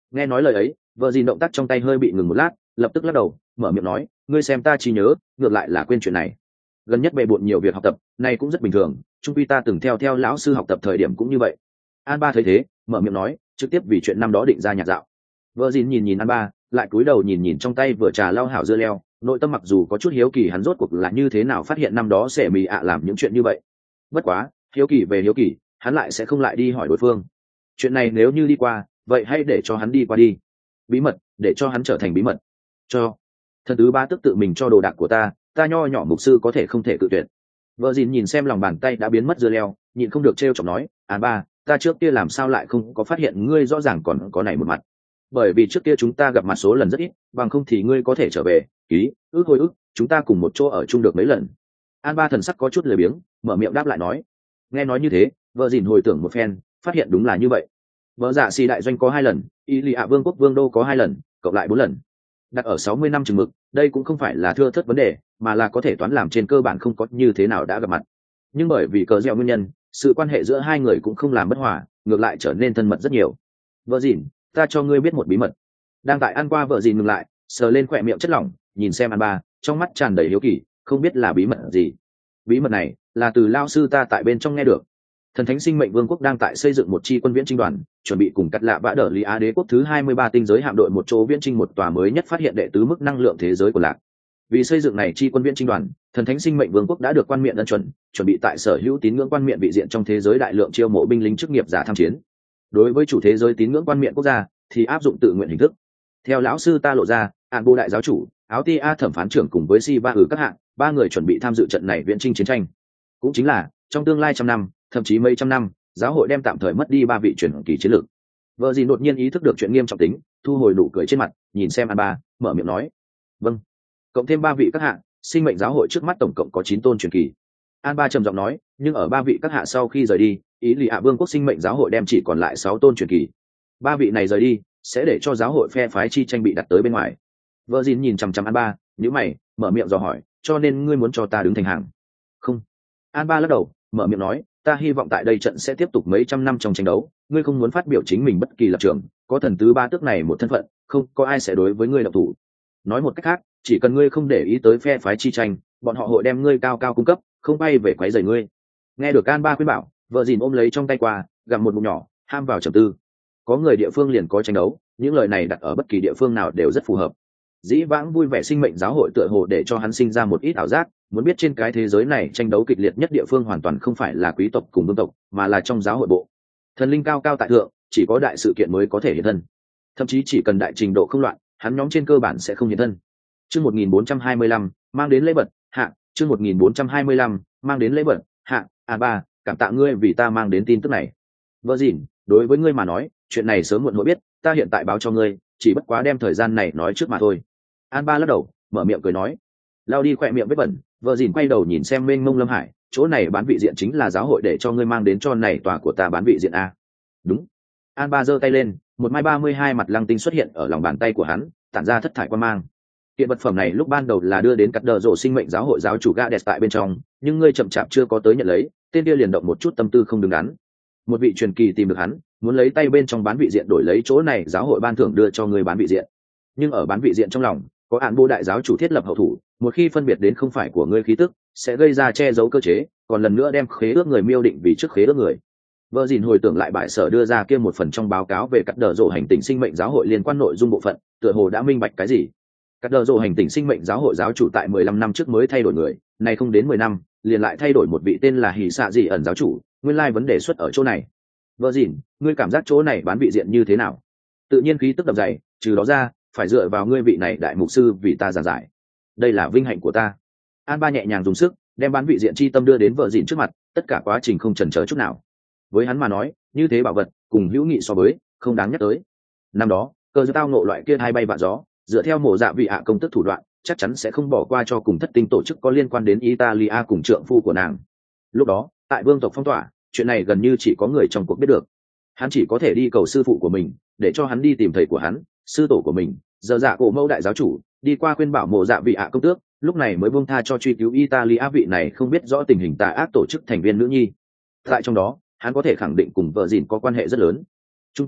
Nghe nói lời ấy, vợ dìn động tác trong tay hơi bị ngừng một lát, lập tức lắc đầu, mở miệng nói, ngươi xem ta trí nhớ, ngược lại là quên chuyện này. Gần nhất bề bộn nhiều việc học tập, này cũng rất bình thường, trung quy ta từng theo lão sư học tập thời điểm cũng như vậy. An Ba thấy thế, mở miệng nói, trực tiếp vì chuyện năm đó định ra nhạc dạo. Vợ dìn nhìn An Ba, lại cúi đầu nhìn trong tay vừa trà lau hảo dưa leo, nội tâm mặc dù có chút hiếu kỳ hắn rốt cuộc là như thế nào phát hiện năm đó sẽ mì ạ làm những chuyện như vậy. Bất quá, hiếu kỳ về hiếu kỳ, hắn lại sẽ không lại đi hỏi đối phương. Chuyện này nếu như đi qua, vậy hãy để cho hắn đi qua đi. Bí mật, để cho hắn trở thành bí mật. Cho thần tứ ba tức tự mình cho đồ đạc của ta nho nhỏ mục sư có thể không thể cự tuyệt. Vợ dìn nhìn xem lòng bàn tay đã biến mất dưa leo, nhịn không được trêu chọc nói, An Ba, ta trước kia làm sao lại không có phát hiện ngươi rõ ràng còn có này một mặt. Bởi vì trước kia chúng ta gặp mặt số lần rất ít, bằng không thì ngươi có thể trở về ký hồi ức chúng ta cùng một chỗ ở chung được mấy lần. An Ba thần sắc có chút lười biếng, mở miệng đáp lại nói. Nghe nói như thế, vợ dìn hồi tưởng một phen, phát hiện đúng là như vậy. Vợ dạ xì đại doanh có 2 lần, y lì ạ vương quốc vương đô có 2 lần, cộng lại 4 lần. Đặt ở 60 năm chừng mực, đây cũng không phải là thưa thớt vấn đề, mà là có thể toán làm trên cơ bản không có như thế nào đã gặp mặt. Nhưng bởi vì cờ gieo nguyên nhân, sự quan hệ giữa hai người cũng không làm bất hòa, ngược lại trở nên thân mật rất nhiều. Vợ dìn, ta cho ngươi biết một bí mật. Đang tại ăn qua, vợ dìn ngừng lại, sờ lên khỏe miệng chất lỏng, nhìn xem An Ba, trong mắt tràn đầy hiếu kỳ, không biết là bí mật gì. Bí mật này là từ lao sư ta tại bên trong nghe được. Thần thánh sinh mệnh vương quốc đang tại xây dựng một chi quân viễn chinh đoàn, chuẩn bị cùng cắt lạ vã đỡ lý á đế quốc thứ 23 tinh giới hạm đội một chỗ viễn chinh một tòa mới nhất phát hiện đệ tứ mức năng lượng thế giới của lạc. Vì xây dựng này chi quân viễn chinh đoàn, thần thánh sinh mệnh vương quốc đã được quan miện ân chuẩn bị tại sở hữu tín ngưỡng quan miện vị diện trong thế giới đại lượng chiêu mộ binh lính chức nghiệp giả tham chiến. Đối với chủ thế giới tín ngưỡng quan miện quốc gia thì áp dụng tự nguyện hình thức. Theo lão sư ta lộ ra, Ản Bộ đại giáo chủ, Áo Ti A thẩm phán trưởng cùng với Si Ba các hạng 3 người chuẩn bị tham dự trận này viễn chinh chiến tranh. Cũng chính là trong tương lai trăm năm, thậm chí mấy trăm năm, giáo hội đem tạm thời mất đi 3 vị truyền kỳ chiến lược. Vợ gì đột nhiên ý thức được chuyện nghiêm trọng tính, thu hồi nụ cười trên mặt, nhìn xem An Ba, mở miệng nói, vâng. Cộng thêm 3 vị các hạ, sinh mệnh giáo hội trước mắt tổng cộng có 9 tôn truyền kỳ. An Ba trầm giọng nói, nhưng ở 3 vị các hạ sau khi rời đi, ý lì ạ vương quốc sinh mệnh giáo hội đem chỉ còn lại 6 tôn truyền kỳ. 3 vị này rời đi, sẽ để cho giáo hội phe phái chi tranh bị đặt tới bên ngoài. Vợ dìn nhìn chằm chằm An Ba, nhíu mày, mở miệng dò hỏi, cho nên ngươi muốn cho ta đứng thành hàng? Không. An Ba lắc đầu, mở miệng nói, ta hy vọng tại đây trận sẽ tiếp tục mấy trăm năm trong tranh đấu, ngươi không muốn phát biểu chính mình bất kỳ lập trường, có thần tứ ba tước này một thân phận, không có ai sẽ đối với ngươi động thủ. Nói một cách khác, chỉ cần ngươi không để ý tới phe phái chi tranh, bọn họ hội đem ngươi cao cao cung cấp, không bay về quấy rầy ngươi. Nghe được An Ba khuyên bảo, vợ dìn ôm lấy trong tay qua, gặm một ngụm nhỏ, ham vào trầm tư. Có người địa phương liền có tranh đấu, những lời này đặt ở bất kỳ địa phương nào đều rất phù hợp. Dĩ vãng vui vẻ sinh mệnh giáo hội tựa hồ để cho hắn sinh ra một ít ảo giác, muốn biết trên cái thế giới này tranh đấu kịch liệt nhất địa phương hoàn toàn không phải là quý tộc cùng vương tộc, mà là trong giáo hội bộ. Thần linh cao cao tại thượng, chỉ có đại sự kiện mới có thể hiện thân. Thậm chí chỉ cần đại trình độ không loạn, hắn nhóm trên cơ bản sẽ không hiện thân. Chương 1425, mang đến lễ vật, hạ, chương 1425, mang đến lễ vật, hạ, Ba, cảm tạ ngươi vì ta mang đến tin tức này. Vợ dìn, đối với ngươi mà nói, chuyện này sớm muộn hội biết, ta hiện tại báo cho ngươi, chỉ bất quá đem thời gian này nói trước mà thôi. An Ba lắc đầu, mở miệng cười nói, lao đi khỏe miệng vết bẩn, vợ dìn quay đầu nhìn xem mênh mông lâm hải, chỗ này bán vị diện chính là giáo hội để cho ngươi mang đến cho này tòa của ta bán vị diện a. Đúng. An Ba giơ tay lên, một mai 32 mặt lăng tinh xuất hiện ở lòng bàn tay của hắn, tản ra thất thải quan mang. Kiện vật phẩm này lúc ban đầu là đưa đến cắt đờ rộ sinh mệnh giáo hội giáo chủ Gades tại bên trong, nhưng ngươi chậm chạp chưa có tới nhận lấy, tên kia liền động một chút tâm tư không đứng đắn. Một vị truyền kỳ tìm được hắn, muốn lấy tay bên trong bán vị diện đổi lấy chỗ này giáo hội ban thưởng đưa cho ngươi bán vị diện. Nhưng ở bán vị diện trong lòng, có Ản Bộ đại giáo chủ thiết lập hậu thủ, một khi phân biệt đến không phải của ngươi khí tức, sẽ gây ra che giấu cơ chế, còn lần nữa đem khế ước người miêu định vì trước khế ước người. Vợ dìn hồi tưởng lại bại sở đưa ra kia một phần trong báo cáo về cắt đờ rộ hành tinh sinh mệnh giáo hội liên quan nội dung bộ phận, tựa hồ đã minh bạch cái gì. Cắt đờ rộ hành tinh sinh mệnh giáo hội giáo chủ tại 15 năm trước mới thay đổi người, này không đến 10 năm, liền lại thay đổi một vị tên là Hỉ Xạ Dị ẩn giáo chủ, nguyên lai vấn đề xuất ở chỗ này. Vợ dìn, ngươi cảm giác chỗ này bán vị diện như thế nào? Tự nhiên khí tức đậm dày, trừ đó ra, phải dựa vào ngươi vị này đại mục sư vì ta giảng giải. Đây là vinh hạnh của ta. An Ba nhẹ nhàng dùng sức, đem bán vị diện chi tâm đưa đến vợ dìn trước mặt, tất cả quá trình không chần chờ chút nào. Với hắn mà nói, như thế bảo vật, cùng hữu nghị so với, không đáng nhắc tới. Năm đó, cơ dư tao ngộ loại kia hai bay vạ gió, dựa theo mổ dạ vị hạ công tức thủ đoạn, chắc chắn sẽ không bỏ qua cho cùng thất tinh tổ chức có liên quan đến Italia cùng trượng phu của nàng. Lúc đó, tại vương tộc phong tỏa, chuyện này gần như chỉ có người trong cuộc biết được. Hắn chỉ có thể đi cầu sư phụ của mình, để cho hắn đi tìm thầy của hắn, sư tổ của mình, giờ dạ cổ mẫu đại giáo chủ, đi qua khuyên bảo mộ dạ vị hạ công tước, lúc này mới buông tha cho truy cứu Italia vị này không biết rõ tình hình tà ác tổ chức thành viên nữ nhi. Tại trong đó, hắn có thể khẳng định cùng vợ dìn có quan hệ rất lớn. Trung quy,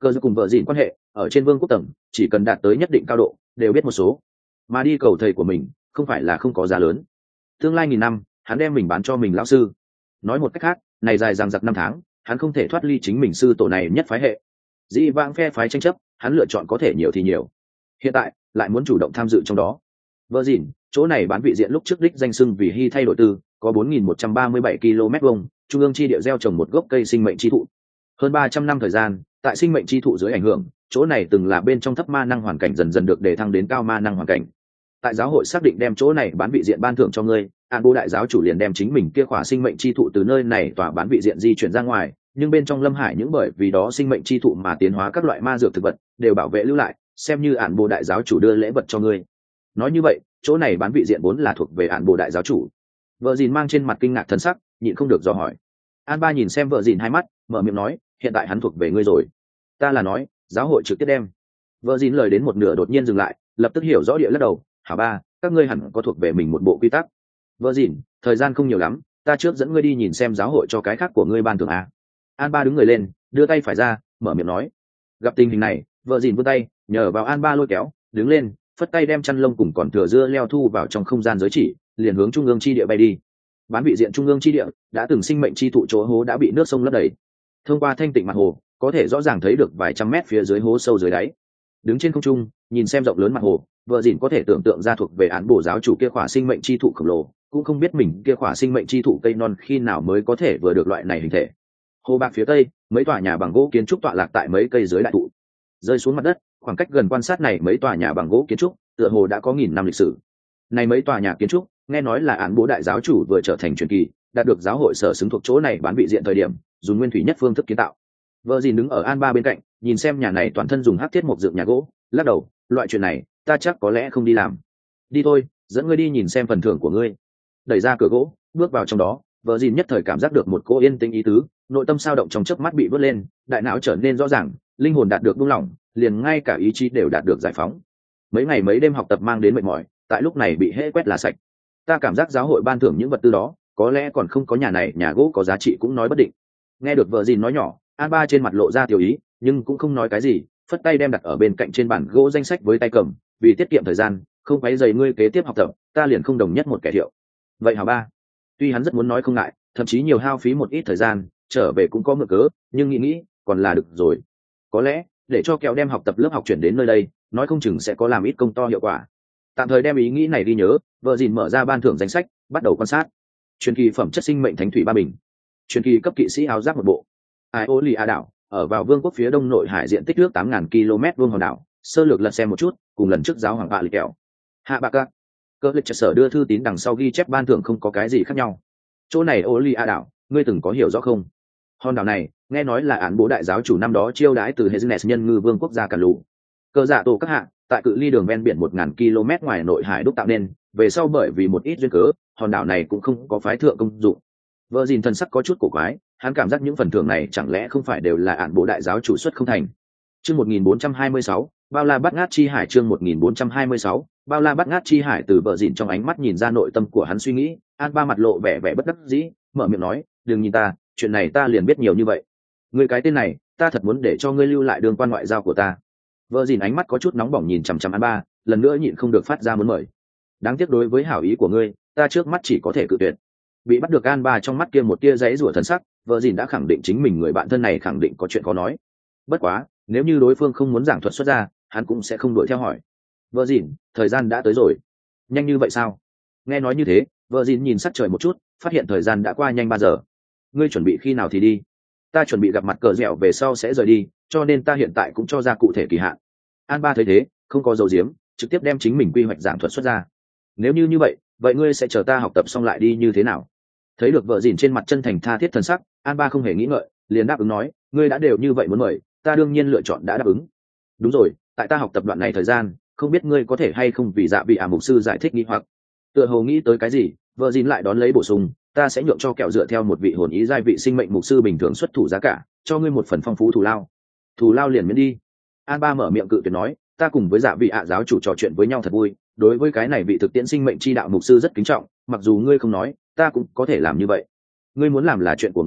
Cờ do cùng vợ dịn quan hệ ở trên vương quốc tầng chỉ cần đạt tới nhất định cao độ đều biết một số, mà đi cầu thầy của mình không phải là không có giá lớn. Tương lai nghìn năm hắn đem mình bán cho mình lão sư. Nói một cách khác, này dài dằng dặc 5 tháng hắn không thể thoát ly chính mình sư tổ này nhất phái hệ. Dĩ vãng phe phái tranh chấp hắn lựa chọn có thể nhiều thì nhiều, hiện tại lại muốn chủ động tham dự trong đó. Vợ dịn chỗ này bán vị diện lúc trước đích danh xưng vì hy thay đổi tư, có 4.137 km vuông, trung ương chi địa gieo trồng một gốc cây sinh mệnh chi thụ. Hơn 300 năm thời gian, tại sinh mệnh chi thụ dưới ảnh hưởng, chỗ này từng là bên trong thấp ma năng hoàn cảnh dần dần được đề thăng đến cao ma năng hoàn cảnh. Tại giáo hội xác định đem chỗ này bán vị diện ban thưởng cho ngươi, An Bố đại giáo chủ liền đem chính mình kia khỏa sinh mệnh chi thụ từ nơi này tỏa bán vị diện di chuyển ra ngoài, nhưng bên trong Lâm Hải những bởi vì đó sinh mệnh chi thụ mà tiến hóa các loại ma dược thực vật đều bảo vệ lưu lại, xem như An Bố đại giáo chủ đưa lễ vật cho ngươi. Nói như vậy, chỗ này bán vị diện vốn là thuộc về An Bố đại giáo chủ. Vợ dìn mang trên mặt kinh ngạc thần sắc, nhịn không được dò hỏi. An Ba nhìn xem vợ dìn hai mắt, mở miệng nói, hiện tại hắn thuộc về ngươi rồi. Ta là nói, giáo hội trực tiếp đem. Vợ dìn lời đến một nửa đột nhiên dừng lại, lập tức hiểu rõ địa lắc đầu. Hả Ba, các ngươi hẳn có thuộc về mình một bộ quy tắc. Vợ dìn, thời gian không nhiều lắm, ta trước dẫn ngươi đi nhìn xem giáo hội cho cái khác của ngươi ban thưởng à. An Ba đứng người lên, đưa tay phải ra, mở miệng nói. Gặp tình hình này, vợ dìn vươn tay, nhờ vào An Ba lôi kéo, đứng lên, phất tay đem chăn lông cùng còn thừa dưa leo thu vào trong không gian giới chỉ, liền hướng trung ương chi địa bay đi. Bán vị diện trung ương chi địa đã từng sinh mệnh chi thụ chỗ hố đã bị nước sông lấp đầy. Thông qua thanh tịnh mặt hồ, có thể rõ ràng thấy được vài trăm mét phía dưới hố sâu dưới đáy. Đứng trên không trung, nhìn xem rộng lớn mặt hồ, vợ dìn có thể tưởng tượng ra thuộc về án bổ giáo chủ kia khỏa sinh mệnh chi thụ khổng lồ, cũng không biết mình kia khỏa sinh mệnh chi thụ cây non khi nào mới có thể vừa được loại này hình thể. Hồ bạc phía tây, mấy tòa nhà bằng gỗ kiến trúc tọa lạc tại mấy cây dưới đại thụ. Rơi xuống mặt đất, khoảng cách gần quan sát này mấy tòa nhà bằng gỗ kiến trúc, tựa hồ đã có 1000 năm lịch sử. Này mấy tòa nhà kiến trúc, nghe nói là án bố đại giáo chủ vừa trở thành truyền kỳ, đạt được giáo hội sở xứng thuộc chỗ này bán vị diện thời điểm, dùng nguyên thủy nhất phương thức kiến tạo. Vợ dìn đứng ở An Ba bên cạnh, nhìn xem nhà này toàn thân dùng hắc thiết mộc dựng nhà gỗ, lắc đầu, loại chuyện này, ta chắc có lẽ không đi làm. Đi thôi, dẫn ngươi đi nhìn xem phần thưởng của ngươi. Đẩy ra cửa gỗ, bước vào trong đó, vợ dìn nhất thời cảm giác được một cô yên tĩnh ý tứ, nội tâm sao động trong chớp mắt bị vớt lên, đại não trở nên rõ ràng, linh hồn đạt được buông lỏng, liền ngay cả ý chí đều đạt được giải phóng. Mấy ngày mấy đêm học tập mang đến mệt mỏi, tại lúc này bị hễ quét là sạch. Ta cảm giác giáo hội ban thưởng những vật tư đó, có lẽ còn không có nhà này nhà gỗ có giá trị cũng nói bất định. Nghe được vợ dìn nói nhỏ, An Ba trên mặt lộ ra tiểu ý, nhưng cũng không nói cái gì, phất tay đem đặt ở bên cạnh trên bàn gỗ danh sách với tay cầm, vì tiết kiệm thời gian, không quấy rầy ngươi kế tiếp học tập, ta liền không đồng nhất một kẻ thiệu. Vậy hả Ba? Tuy hắn rất muốn nói không ngại, thậm chí nhiều hao phí một ít thời gian, trở về cũng có mượn cớ, nhưng nghĩ còn là được rồi. Có lẽ để cho kẹo đem học tập lớp học chuyển đến nơi đây, nói không chừng sẽ có làm ít công to hiệu quả. Tạm thời đem ý nghĩ này ghi nhớ, vợ dìn mở ra ban thưởng danh sách, bắt đầu quan sát. Truyền kỳ phẩm chất sinh mệnh thánh thủy 3 bình, truyền kỳ cấp kỵ sĩ áo giáp 1 bộ. Aeolia đảo ở vào vương quốc phía đông nội hải, diện tích nước 8.000 km vuông hòn đảo, sơ lược lật xem một chút, cùng lần trước giáo hoàng bạ lịch kẹo. Hạ bạc các cơ lịch sở đưa thư tín đằng sau ghi chép ban thưởng không có cái gì khác nhau. Chỗ này Aeolia đảo, ngươi từng có hiểu rõ không? Hòn đảo này nghe nói là án bố đại giáo chủ năm đó chiêu đãi từ Heznes nhân ngư vương quốc gia Càn Lù. Cơ giả tổ các hạ tại cự ly đường ven biển 1000 km ngoài nội hải đúc tạo nên, về sau bởi vì một ít duyên cớ, hòn đảo này cũng không có phái thượng công dụng. Vợ dìn thần sắc có chút cổ quái, hắn cảm giác những phần thưởng này chẳng lẽ không phải đều là án bộ đại giáo chủ xuất không thành. Chương 1426, bao la bát ngát chi hải. Chương 1426, bao la bát ngát chi hải. Từ vợ dìn trong ánh mắt nhìn ra nội tâm của hắn suy nghĩ, An Ba mặt lộ vẻ vẻ bất đắc dĩ, mở miệng nói, đừng nhìn ta, chuyện này ta liền biết nhiều như vậy. Ngươi cái tên này, ta thật muốn để cho ngươi lưu lại đường quan ngoại giao của ta. Vợ dìn ánh mắt có chút nóng bỏng nhìn chằm chằm An Ba, lần nữa nhịn không được phát ra muốn mời. Đáng tiếc đối với hảo ý của ngươi, ta trước mắt chỉ có thể cự tuyệt. Bị bắt được An Ba trong mắt kia một tia giãy rủa thần sắc, vợ dìn đã khẳng định chính mình người bạn thân này khẳng định có chuyện khó nói. Bất quá, nếu như đối phương không muốn giảng thuật xuất ra, hắn cũng sẽ không đuổi theo hỏi. Vợ dìn, thời gian đã tới rồi. Nhanh như vậy sao? Nghe nói như thế, vợ dìn nhìn sắc trời một chút, phát hiện thời gian đã qua nhanh 3 giờ. Ngươi chuẩn bị khi nào thì đi? Ta chuẩn bị gặp mặt cờ dẻo về sau sẽ rời đi, cho nên ta hiện tại cũng cho ra cụ thể kỳ hạn. An Ba thấy thế, không có dấu diếm, trực tiếp đem chính mình quy hoạch giảng thuật xuất ra. Nếu như vậy, vậy ngươi sẽ chờ ta học tập xong lại đi như thế nào? Thấy được vợ dìn trên mặt chân thành tha thiết thần sắc, An Ba không hề nghĩ ngợi, liền đáp ứng nói, ngươi đã đều như vậy muốn mời, ta đương nhiên lựa chọn đã đáp ứng. Đúng rồi, tại ta học tập đoạn này thời gian, không biết ngươi có thể hay không vì dạ vị mục sư giải thích nghi hoặc. Tựa hồ nghĩ tới cái gì, vợ dìn lại đón lấy bổ sung, ta sẽ nhượng cho kẹo dựa theo một vị hồn ý giai vị sinh mệnh mục sư bình thường xuất thủ giá cả, cho ngươi một phần phong phú thù lao. Thù lao liền miễn đi. An Ba mở miệng cự tuyệt nói, ta cùng với dạ vị giáo chủ trò chuyện với nhau thật vui, đối với cái này vị thực tiễn sinh mệnh chi đạo mục sư rất kính trọng, mặc dù ngươi không nói, ta cũng có thể làm như vậy. Ngươi muốn làm là chuyện của ngươi,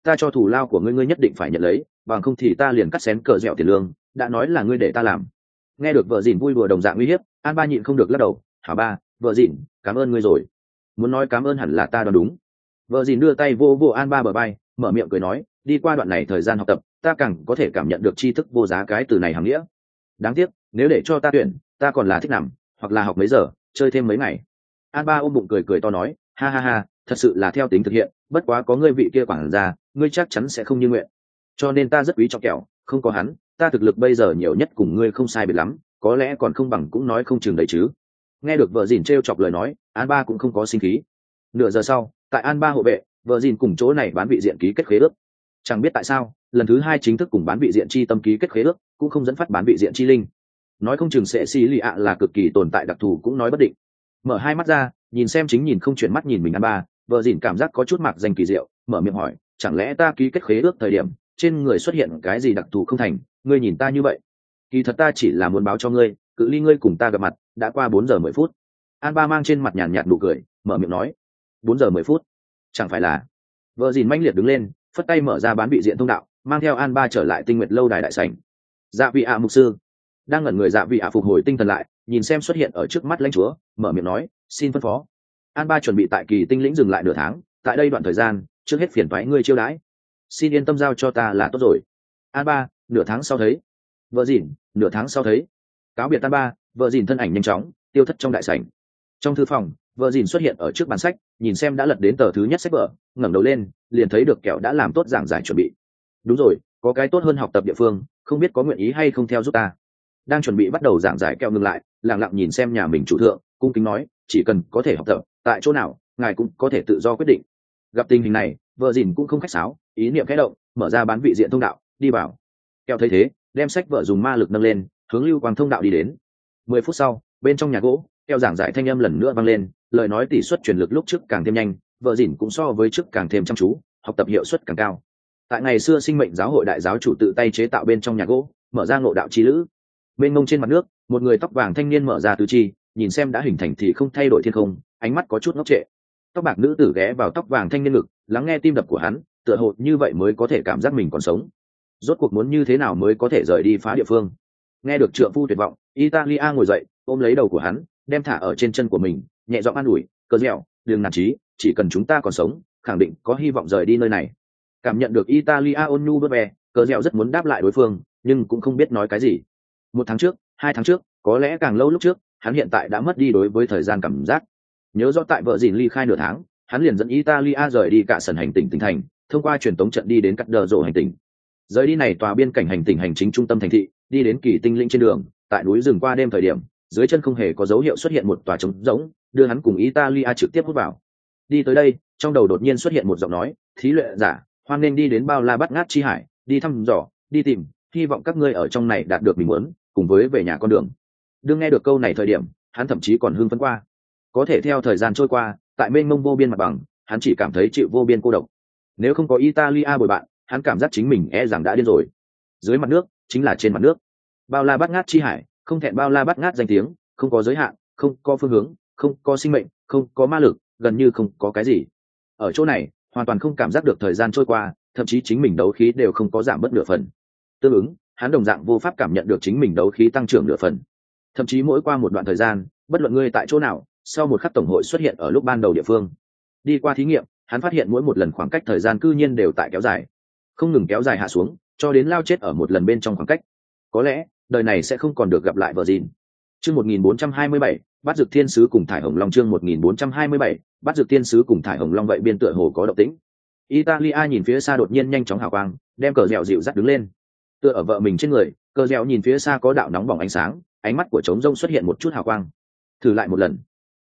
ta cho thủ lao của ngươi, ngươi nhất định phải nhận lấy, bằng không thì ta liền cắt xén cờ dẻo tiền lương, đã nói là ngươi để ta làm. Nghe được vợ dìn vui đùa đồng dạng uy hiếp, An Ba nhịn không được lắc đầu. Hảo ba, vợ dìn, cảm ơn ngươi rồi. Muốn nói cảm ơn hẳn là ta đoán đúng. Vợ dìn đưa tay vô vô An Ba bờ vai, mở miệng cười nói, đi qua đoạn này thời gian học tập, ta càng có thể cảm nhận được tri thức vô giá cái từ này hàm nghĩa. Đáng tiếc, nếu để cho ta tuyển, ta còn là thích nằm, hoặc là học mấy giờ, chơi thêm mấy ngày. An Ba ôm bụng cười cười to nói, ha ha ha, thật sự là theo tính thực hiện, bất quá có ngươi vị kia quản gia, ngươi chắc chắn sẽ không như nguyện. Cho nên ta rất quý trọng kẹo, không có hắn, ta thực lực bây giờ nhiều nhất cùng ngươi không sai biệt lắm, có lẽ còn không bằng cũng nói không chừng đấy chứ. Nghe được vợ dìn trêu chọc lời nói, An Ba cũng không có sinh khí. Nửa giờ sau, tại An Ba hộ vệ, vợ dìn cùng chỗ này bán vị diện ký kết khế ước. Chẳng biết tại sao, lần thứ hai chính thức cùng bán vị diện chi tâm ký kết khế ước, cũng không dẫn phát bán vị diện chi linh. Nói không chừng sẽ xì lì ạ là cực kỳ tồn tại đặc thù cũng nói bất định. Mở hai mắt ra, nhìn xem chính nhìn không chuyển mắt nhìn mình An Ba, vợ dìn cảm giác có chút mặc danh kỳ diệu, mở miệng hỏi, chẳng lẽ ta ký kết khế ước thời điểm trên người xuất hiện cái gì đặc thù không thành, ngươi nhìn ta như vậy? Kỳ thật ta chỉ là muốn báo cho ngươi, cự ly ngươi cùng ta gặp mặt đã qua 4 giờ 10 phút. An Ba mang trên mặt nhàn nhạt nụ cười, mở miệng nói, 4 giờ 10 phút, chẳng phải là? Vợ dìn manh liệt đứng lên, phất tay mở ra bán vị diện thông đạo, mang theo An Ba trở lại Tinh Nguyệt lâu đài đại sảnh. Dạ vị ạ mục sư đang ngẩn người, dạ vị ạ phục hồi tinh thần lại, nhìn xem xuất hiện ở trước mắt lãnh chúa, mở miệng nói, xin phân phó. An Ba chuẩn bị tại Kỳ Tinh lĩnh dừng lại nửa tháng, tại đây đoạn thời gian trước hết phiền toái ngươi chiêu đãi, xin yên tâm giao cho ta là tốt rồi. An Ba, nửa tháng sau thấy. Vợ dìn, nửa tháng sau thấy. Cáo biệt An Ba, vợ dìn thân ảnh nhanh chóng tiêu thất trong đại sảnh. Trong thư phòng, vợ dìn xuất hiện ở trước bàn sách, nhìn xem đã lật đến tờ thứ nhất sách vở, ngẩng đầu lên, liền thấy được kẹo đã làm tốt giảng giải chuẩn bị. Đúng rồi, có cái tốt hơn học tập địa phương, không biết có nguyện ý hay không theo giúp ta. Đang chuẩn bị bắt đầu giảng giải, kẹo ngừng lại, lặng lặng nhìn xem nhà mình chủ thượng, cung kính nói, chỉ cần có thể học tập tại chỗ nào, ngài cũng có thể tự do quyết định. Gặp tình hình này, vợ dìn cũng không khách sáo, ý niệm khẽ động, mở ra bán vị diện thông đạo, đi vào. Kẹo thấy thế, đem sách vợ dùng ma lực nâng lên, hướng lưu quang thông đạo đi đến. 10 phút sau, bên trong nhà gỗ, kẹo giảng giải thanh âm lần nữa vang lên, lời nói tỷ suất truyền lực lúc trước càng thêm nhanh, vợ dìn cũng so với trước càng thêm chăm chú, học tập hiệu suất càng cao. Tại ngày xưa sinh mệnh giáo hội đại giáo chủ tự tay chế tạo bên trong nhà gỗ, mở ra ngộ đạo chi lữ. Bên ngông trên mặt nước, một người tóc vàng thanh niên mở ra tứ chi, nhìn xem đã hình thành thì không thay đổi thiên không, ánh mắt có chút ngốc trệ. Tóc bạc nữ tử ghé vào tóc vàng thanh niên ngực, lắng nghe tim đập của hắn, tựa hồ như vậy mới có thể cảm giác mình còn sống. Rốt cuộc muốn như thế nào mới có thể rời đi phá địa phương? Nghe được trượng phu tuyệt vọng, Italia ngồi dậy, ôm lấy đầu của hắn, đem thả ở trên chân của mình, nhẹ giọng an ủi, cờ dẻo, đừng nản chí, chỉ cần chúng ta còn sống, khẳng định có hy vọng rời đi nơi này. Cảm nhận được Italia ôn nhu đôi bè, cờ dẻo rất muốn đáp lại đối phương, nhưng cũng không biết nói cái gì. 1 tháng trước, 2 tháng trước, có lẽ càng lâu lúc trước, hắn hiện tại đã mất đi đối với thời gian cảm giác. Nhớ rõ tại vợ dìn ly khai nửa tháng, hắn liền dẫn Italia rời đi cả sân hành tinh tỉnh thành, thông qua truyền tống trận đi đến cắt đờ rộ hành tinh. Rời đi này tòa biên cảnh hành tinh hành chính trung tâm thành thị, đi đến Kỳ Tinh lĩnh trên đường, tại núi rừng qua đêm thời điểm, dưới chân không hề có dấu hiệu xuất hiện một tòa trống rỗng, đưa hắn cùng Italia trực tiếp hút vào. Đi tới đây, trong đầu đột nhiên xuất hiện một giọng nói, thí luyện giả, hoan nên đi đến bao la bát ngát chi hải, đi thăm dò, đi tìm, hy vọng các ngươi ở trong này đạt được mình muốn, cùng với về nhà con đường. Đương nghe được câu này thời điểm, hắn thậm chí còn hưng phấn qua. Có thể theo thời gian trôi qua, tại mênh mông vô biên mặt bằng, hắn chỉ cảm thấy chịu vô biên cô độc. Nếu không có Italia bồi bạn, hắn cảm giác chính mình rằng đã điên rồi. Dưới mặt nước chính là trên mặt nước, bao la bát ngát chi hải, không thẹn bao la bát ngát danh tiếng, không có giới hạn, không có phương hướng, không có sinh mệnh, không có ma lực, gần như không có cái gì. Ở chỗ này, hoàn toàn không cảm giác được thời gian trôi qua, thậm chí chính mình đấu khí đều không có giảm bớt nửa phần. Tương ứng, hắn đồng dạng vô pháp cảm nhận được chính mình đấu khí tăng trưởng nửa phần. Thậm chí mỗi qua một đoạn thời gian, bất luận ngươi tại chỗ nào, sau một khắc tổng hội xuất hiện ở lúc ban đầu địa phương. Đi qua thí nghiệm, hắn phát hiện mỗi một lần khoảng cách thời gian cư nhiên đều tại kéo dài, không ngừng kéo dài hạ xuống, cho đến lao chết ở một lần bên trong khoảng cách. Có lẽ đời này sẽ không còn được gặp lại vợ dìn. Chương 1427, bắt dược thiên sứ cùng thải hồng long. Chương 1427, bắt dược thiên sứ cùng thải hồng long. Vậy biên tựa hồ có động tĩnh. Italia nhìn phía xa đột nhiên nhanh chóng hào quang, đem cờ dẻo dịu dắt đứng lên, tựa ở vợ mình trên người. Cờ dẻo nhìn phía xa có đạo nóng bỏng ánh sáng, ánh mắt của trống rông xuất hiện một chút hào quang. Thử lại một lần.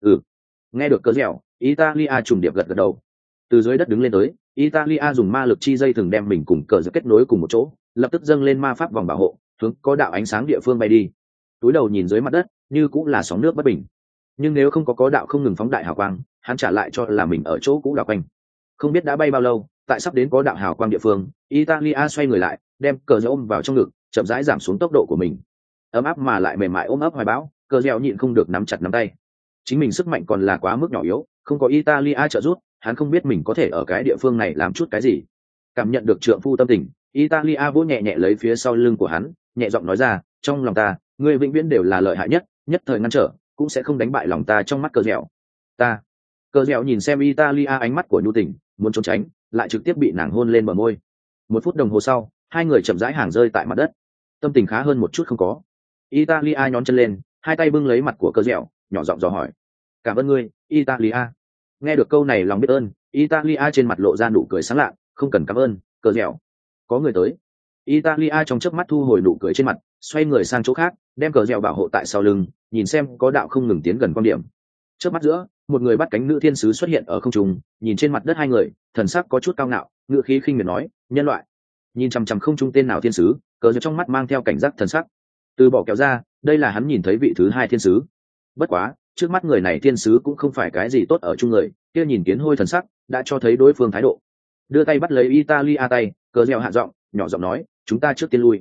Nghe được cờ dẻo, Italia trùng điệp gật gật đầu. Từ dưới đất đứng lên tới, Italia dùng ma lực chi dây thường đem mình cùng cờ dẻo kết nối cùng một chỗ, lập tức dâng lên ma pháp vòng bảo hộ, hướng có đạo ánh sáng địa phương bay đi. Túi đầu nhìn dưới mặt đất, như cũng là sóng nước bất bình. Nhưng nếu không có đạo không ngừng phóng đại hào quang, hắn trả lại cho là mình ở chỗ cũ đảo quanh. Không biết đã bay bao lâu, tại sắp đến có đạo hào quang địa phương, Italia xoay người lại, đem cờ dẻo ôm vào trong ngực, chậm rãi giảm xuống tốc độ của mình. Ấm áp mà lại mềm mại ôm ấp hoài bão, cờ dẻo nhịn không được nắm chặt nắm tay. Chính mình sức mạnh còn là quá mức nhỏ yếu, không có Italia trợ giúp, hắn không biết mình có thể ở cái địa phương này làm chút cái gì. Cảm nhận được trượng phu tâm tình, Italia vỗ nhẹ nhẹ lấy phía sau lưng của hắn, nhẹ giọng nói ra, trong lòng ta ngươi vĩnh viễn đều là lợi hại nhất, nhất thời ngăn trở cũng sẽ không đánh bại lòng ta trong mắt cờ dẻo. Ta cờ dẻo nhìn xem Italia ánh mắt của nhu tình, muốn trốn tránh lại trực tiếp bị nàng hôn lên bờ môi. 1 phút đồng hồ sau, hai người chậm rãi hàng rơi tại mặt đất. Tâm tình khá hơn một chút không có. Italia nhón chân lên, hai tay bưng lấy mặt của cờ dẻo, nhỏ giọng dò hỏi, cảm ơn ngươi Italia. Nghe được câu này lòng biết ơn, Italia trên mặt lộ ra nụ cười sáng lạ, không cần cảm ơn cờ dẻo, có người tới. Italia trong chớp mắt thu hồi nụ cười trên mặt, xoay người sang chỗ khác, đem cờ dẻo bảo hộ tại sau lưng, nhìn xem có đạo không ngừng tiến gần quan điểm. Chớp mắt giữa, một người bắt cánh nữ thiên sứ xuất hiện ở không trung, nhìn trên mặt đất hai người, thần sắc có chút cao ngạo, ngựa khí khinh miệt nói, nhân loại. Nhìn chằm chằm không trung tên nào thiên sứ, cờ dẻo trong mắt mang theo cảnh giác thần sắc. Từ bỏ kéo ra, đây là hắn nhìn thấy vị thứ 2 thiên sứ. Bất quá, trước mắt người này thiên sứ cũng không phải cái gì tốt ở chung người, kia nhìn kiến hôi thần sắc, đã cho thấy đối phương thái độ. Đưa tay bắt lấy Italia tay, cờ dẻo hạ giọng, nhỏ giọng nói, chúng ta trước tiên lui.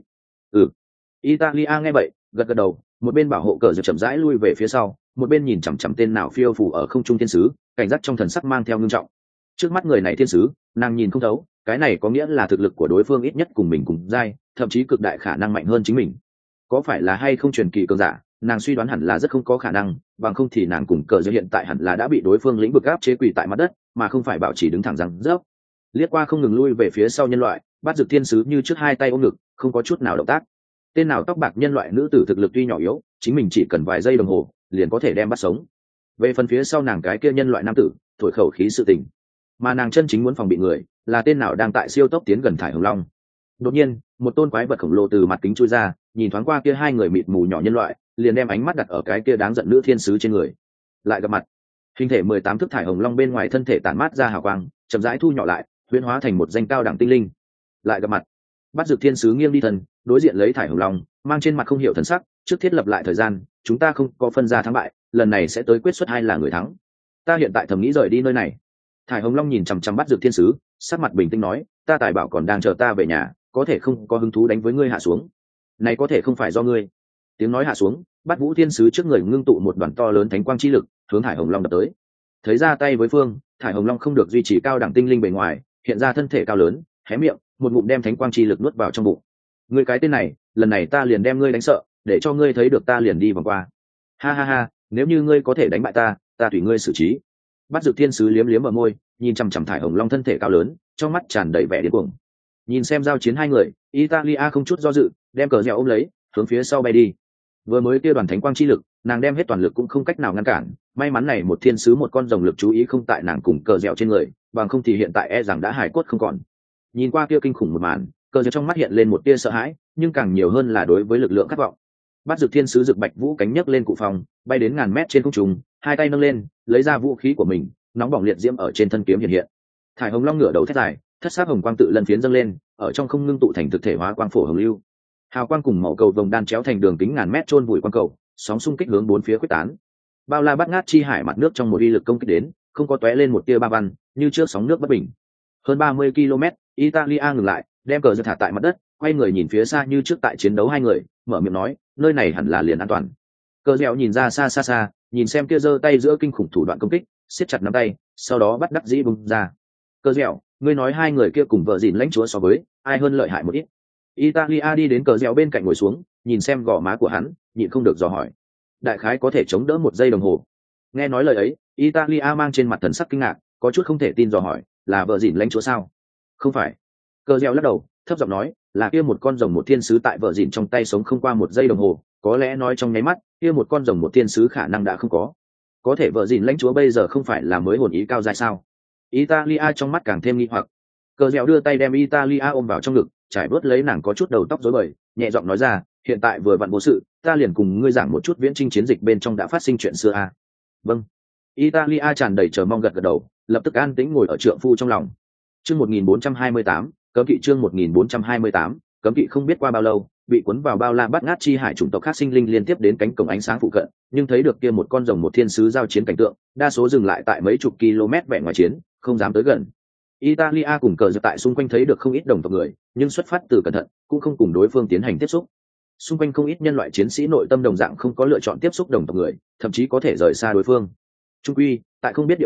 Italia nghe vậy, gật gật đầu, một bên bảo hộ cờ dẻo chậm rãi lui về phía sau, một bên nhìn chằm chằm tên nào phiêu phù ở không trung thiên sứ, cảnh giác trong thần sắc mang theo ngưng trọng. Trước mắt người này thiên sứ, nàng nhìn không thấu, cái này có nghĩa là thực lực của đối phương ít nhất cùng mình cùng giai, thậm chí cực đại khả năng mạnh hơn chính mình. Có phải là hay không truyền kỳ cường giả, nàng suy đoán hẳn là rất không có khả năng, bằng không thì nàng cùng cờ dẻo hiện tại hẳn là đã bị đối phương lĩnh vực áp chế quỳ tại mặt đất, mà không phải bảo trì đứng thẳng rằng rớp. Liếc qua không ngừng lui về phía sau nhân loại, bắt dược thiên sứ như trước hai tay ôm ngực, không có chút nào động tác. Tên nào tóc bạc nhân loại nữ tử thực lực tuy nhỏ yếu, chính mình chỉ cần vài giây đồng hồ liền có thể đem bắt sống. Về phần phía sau nàng cái kia nhân loại nam tử, thổi khẩu khí sự tình, mà nàng chân chính muốn phòng bị người là tên nào đang tại siêu tốc tiến gần thải hồng long. Đột nhiên, một tôn quái vật khổng lồ từ mặt kính chui ra, nhìn thoáng qua kia hai người mịt mù nhỏ nhân loại, liền đem ánh mắt đặt ở cái kia đáng giận nữ thiên sứ trên người. Lại gặp mặt, hình thể 18 thước thải hồng long bên ngoài thân thể tản mát ra hào quang, chậm rãi thu nhỏ lại, huyễn hóa thành một danh cao đẳng tinh linh. Lại gặp mặt, bắt dược thiên sứ nghiêng đi thân, đối diện lấy thải hồng long, mang trên mặt không hiểu thần sắc, trước thiết lập lại thời gian, chúng ta không có phân ra thắng bại, lần này sẽ tới quyết xuất ai là người thắng. Ta hiện tại thầm nghĩ rời đi nơi này. Thải hồng long nhìn chằm chằm bắt dược thiên sứ, sắc mặt bình tĩnh nói, ta tài bảo còn đang chờ ta về nhà, có thể không có hứng thú đánh với ngươi hạ xuống. Này có thể không phải do ngươi. Tiếng nói hạ xuống, bắt vũ thiên sứ trước người ngưng tụ một đoàn to lớn thánh quang chi lực, hướng thải hồng long đập tới. Thấy ra tay với phương, thải hồng long không được duy trì cao đẳng tinh linh bề ngoài, hiện ra thân thể cao lớn, hé miệng, một ngụm đem thánh quang chi lực nuốt vào trong bụng. Ngươi cái tên này, lần này ta liền đem ngươi đánh sợ, để cho ngươi thấy được ta liền đi vòng qua. Ha ha ha, nếu như ngươi có thể đánh bại ta, ta tùy ngươi xử trí. Bắt dược thiên sứ liếm liếm ở môi, nhìn chằm chằm thải hồng long thân thể cao lớn, trong mắt tràn đầy vẻ điên cuồng. Nhìn xem giao chiến hai người, Italia không chút do dự, đem cờ dẻo ôm lấy, hướng phía sau bay đi. Vừa mới kia đoàn thánh quang chi lực, nàng đem hết toàn lực cũng không cách nào ngăn cản. May mắn này một thiên sứ một con rồng lực chú ý không tại nàng cùng cờ dẻo trên người, bằng không thì hiện tại e rằng đã hài cốt không còn. Nhìn qua kia kinh khủng một màn, cờ dẻo trong mắt hiện lên một tia sợ hãi, nhưng càng nhiều hơn là đối với lực lượng khát vọng. Bắt dược thiên sứ rực bạch vũ cánh nhấc lên cụ phòng, bay đến ngàn mét trên không trung, hai tay nâng lên, lấy ra vũ khí của mình, nóng bỏng liệt diễm ở trên thân kiếm hiện hiện. Thải hồng long ngửa đầu thét dài, thất sắc hồng quang tự lần phiến dâng lên, ở trong không ngưng tụ thành thực thể hóa quang phổ hồng lưu. Hào quang cùng màu cầu vồng đan chéo thành đường kính ngàn mét chôn vùi quang cầu, sóng xung kích hướng bốn phía quyết tán. Bao la bát ngát chi hải mặt nước trong một uy lực công kích đến, không có tóe lên một tia ba văn, như trước sóng nước bất bình. Hơn 30 km, Italia ngừng lại, đem cờ giơ thả tại mặt đất, quay người nhìn phía xa như trước tại chiến đấu hai người, mở miệng nói, nơi này hẳn là liền an toàn. Cờ dẻo nhìn ra xa, nhìn xem kia giơ tay giữa kinh khủng thủ đoạn công kích, siết chặt nắm tay, sau đó bắt đắc dĩ bung ra. Cờ dẻo, ngươi nói hai người kia cùng vợ dìn lãnh chúa so với, ai hơn lợi hại một ít? Italia đi đến cờ dẻo bên cạnh ngồi xuống, nhìn xem gò má của hắn, nhịn không được dò hỏi. Đại khái có thể chống đỡ 1 giây đồng hồ. Nghe nói lời ấy, Italia mang trên mặt thần sắc kinh ngạc, có chút không thể tin dò hỏi, là vợ dìn lãnh chúa sao? Không phải. Cờ dẻo lắc đầu, thấp giọng nói, là kia một con rồng một thiên sứ tại vợ dìn trong tay sống không qua 1 giây đồng hồ, có lẽ nói trong nháy mắt, kia một con rồng một thiên sứ khả năng đã không có. Có thể vợ dìn lãnh chúa bây giờ không phải là mới hồn ý cao dài sao? Italia trong mắt càng thêm nghi hoặc. Cờ dẻo đưa tay đem Italia ôm vào trong ngực, trải bớt lấy nàng có chút đầu tóc rối bời, nhẹ giọng nói ra, hiện tại vừa vặn vô sự, ta liền cùng ngươi giảng một chút viễn chinh chiến dịch bên trong đã phát sinh chuyện xưa a. Vâng. Italia tràn đầy chờ mong gật gật đầu, lập tức an tĩnh ngồi ở trượng phu trong lòng. Chương 1428, cấm kỵ chương 1428, cấm kỵ không biết qua bao lâu, bị cuốn vào bao la bát ngát chi hải chủng tộc khác sinh linh liên tiếp đến cánh cổng ánh sáng phụ cận, nhưng thấy được kia một con rồng một thiên sứ giao chiến cảnh tượng, đa số dừng lại tại mấy chục km vẻ ngoài chiến, không dám tới gần. Italia cùng cờ giật tại xung quanh thấy được không ít đồng tộc người, nhưng xuất phát từ cẩn thận, cũng không cùng đối phương tiến hành tiếp xúc. Xung quanh không ít nhân loại chiến sĩ nội tâm đồng dạng không có lựa chọn tiếp xúc đồng tộc người, thậm chí có thể rời xa đối phương. Trung quy, tại không biết địa phương,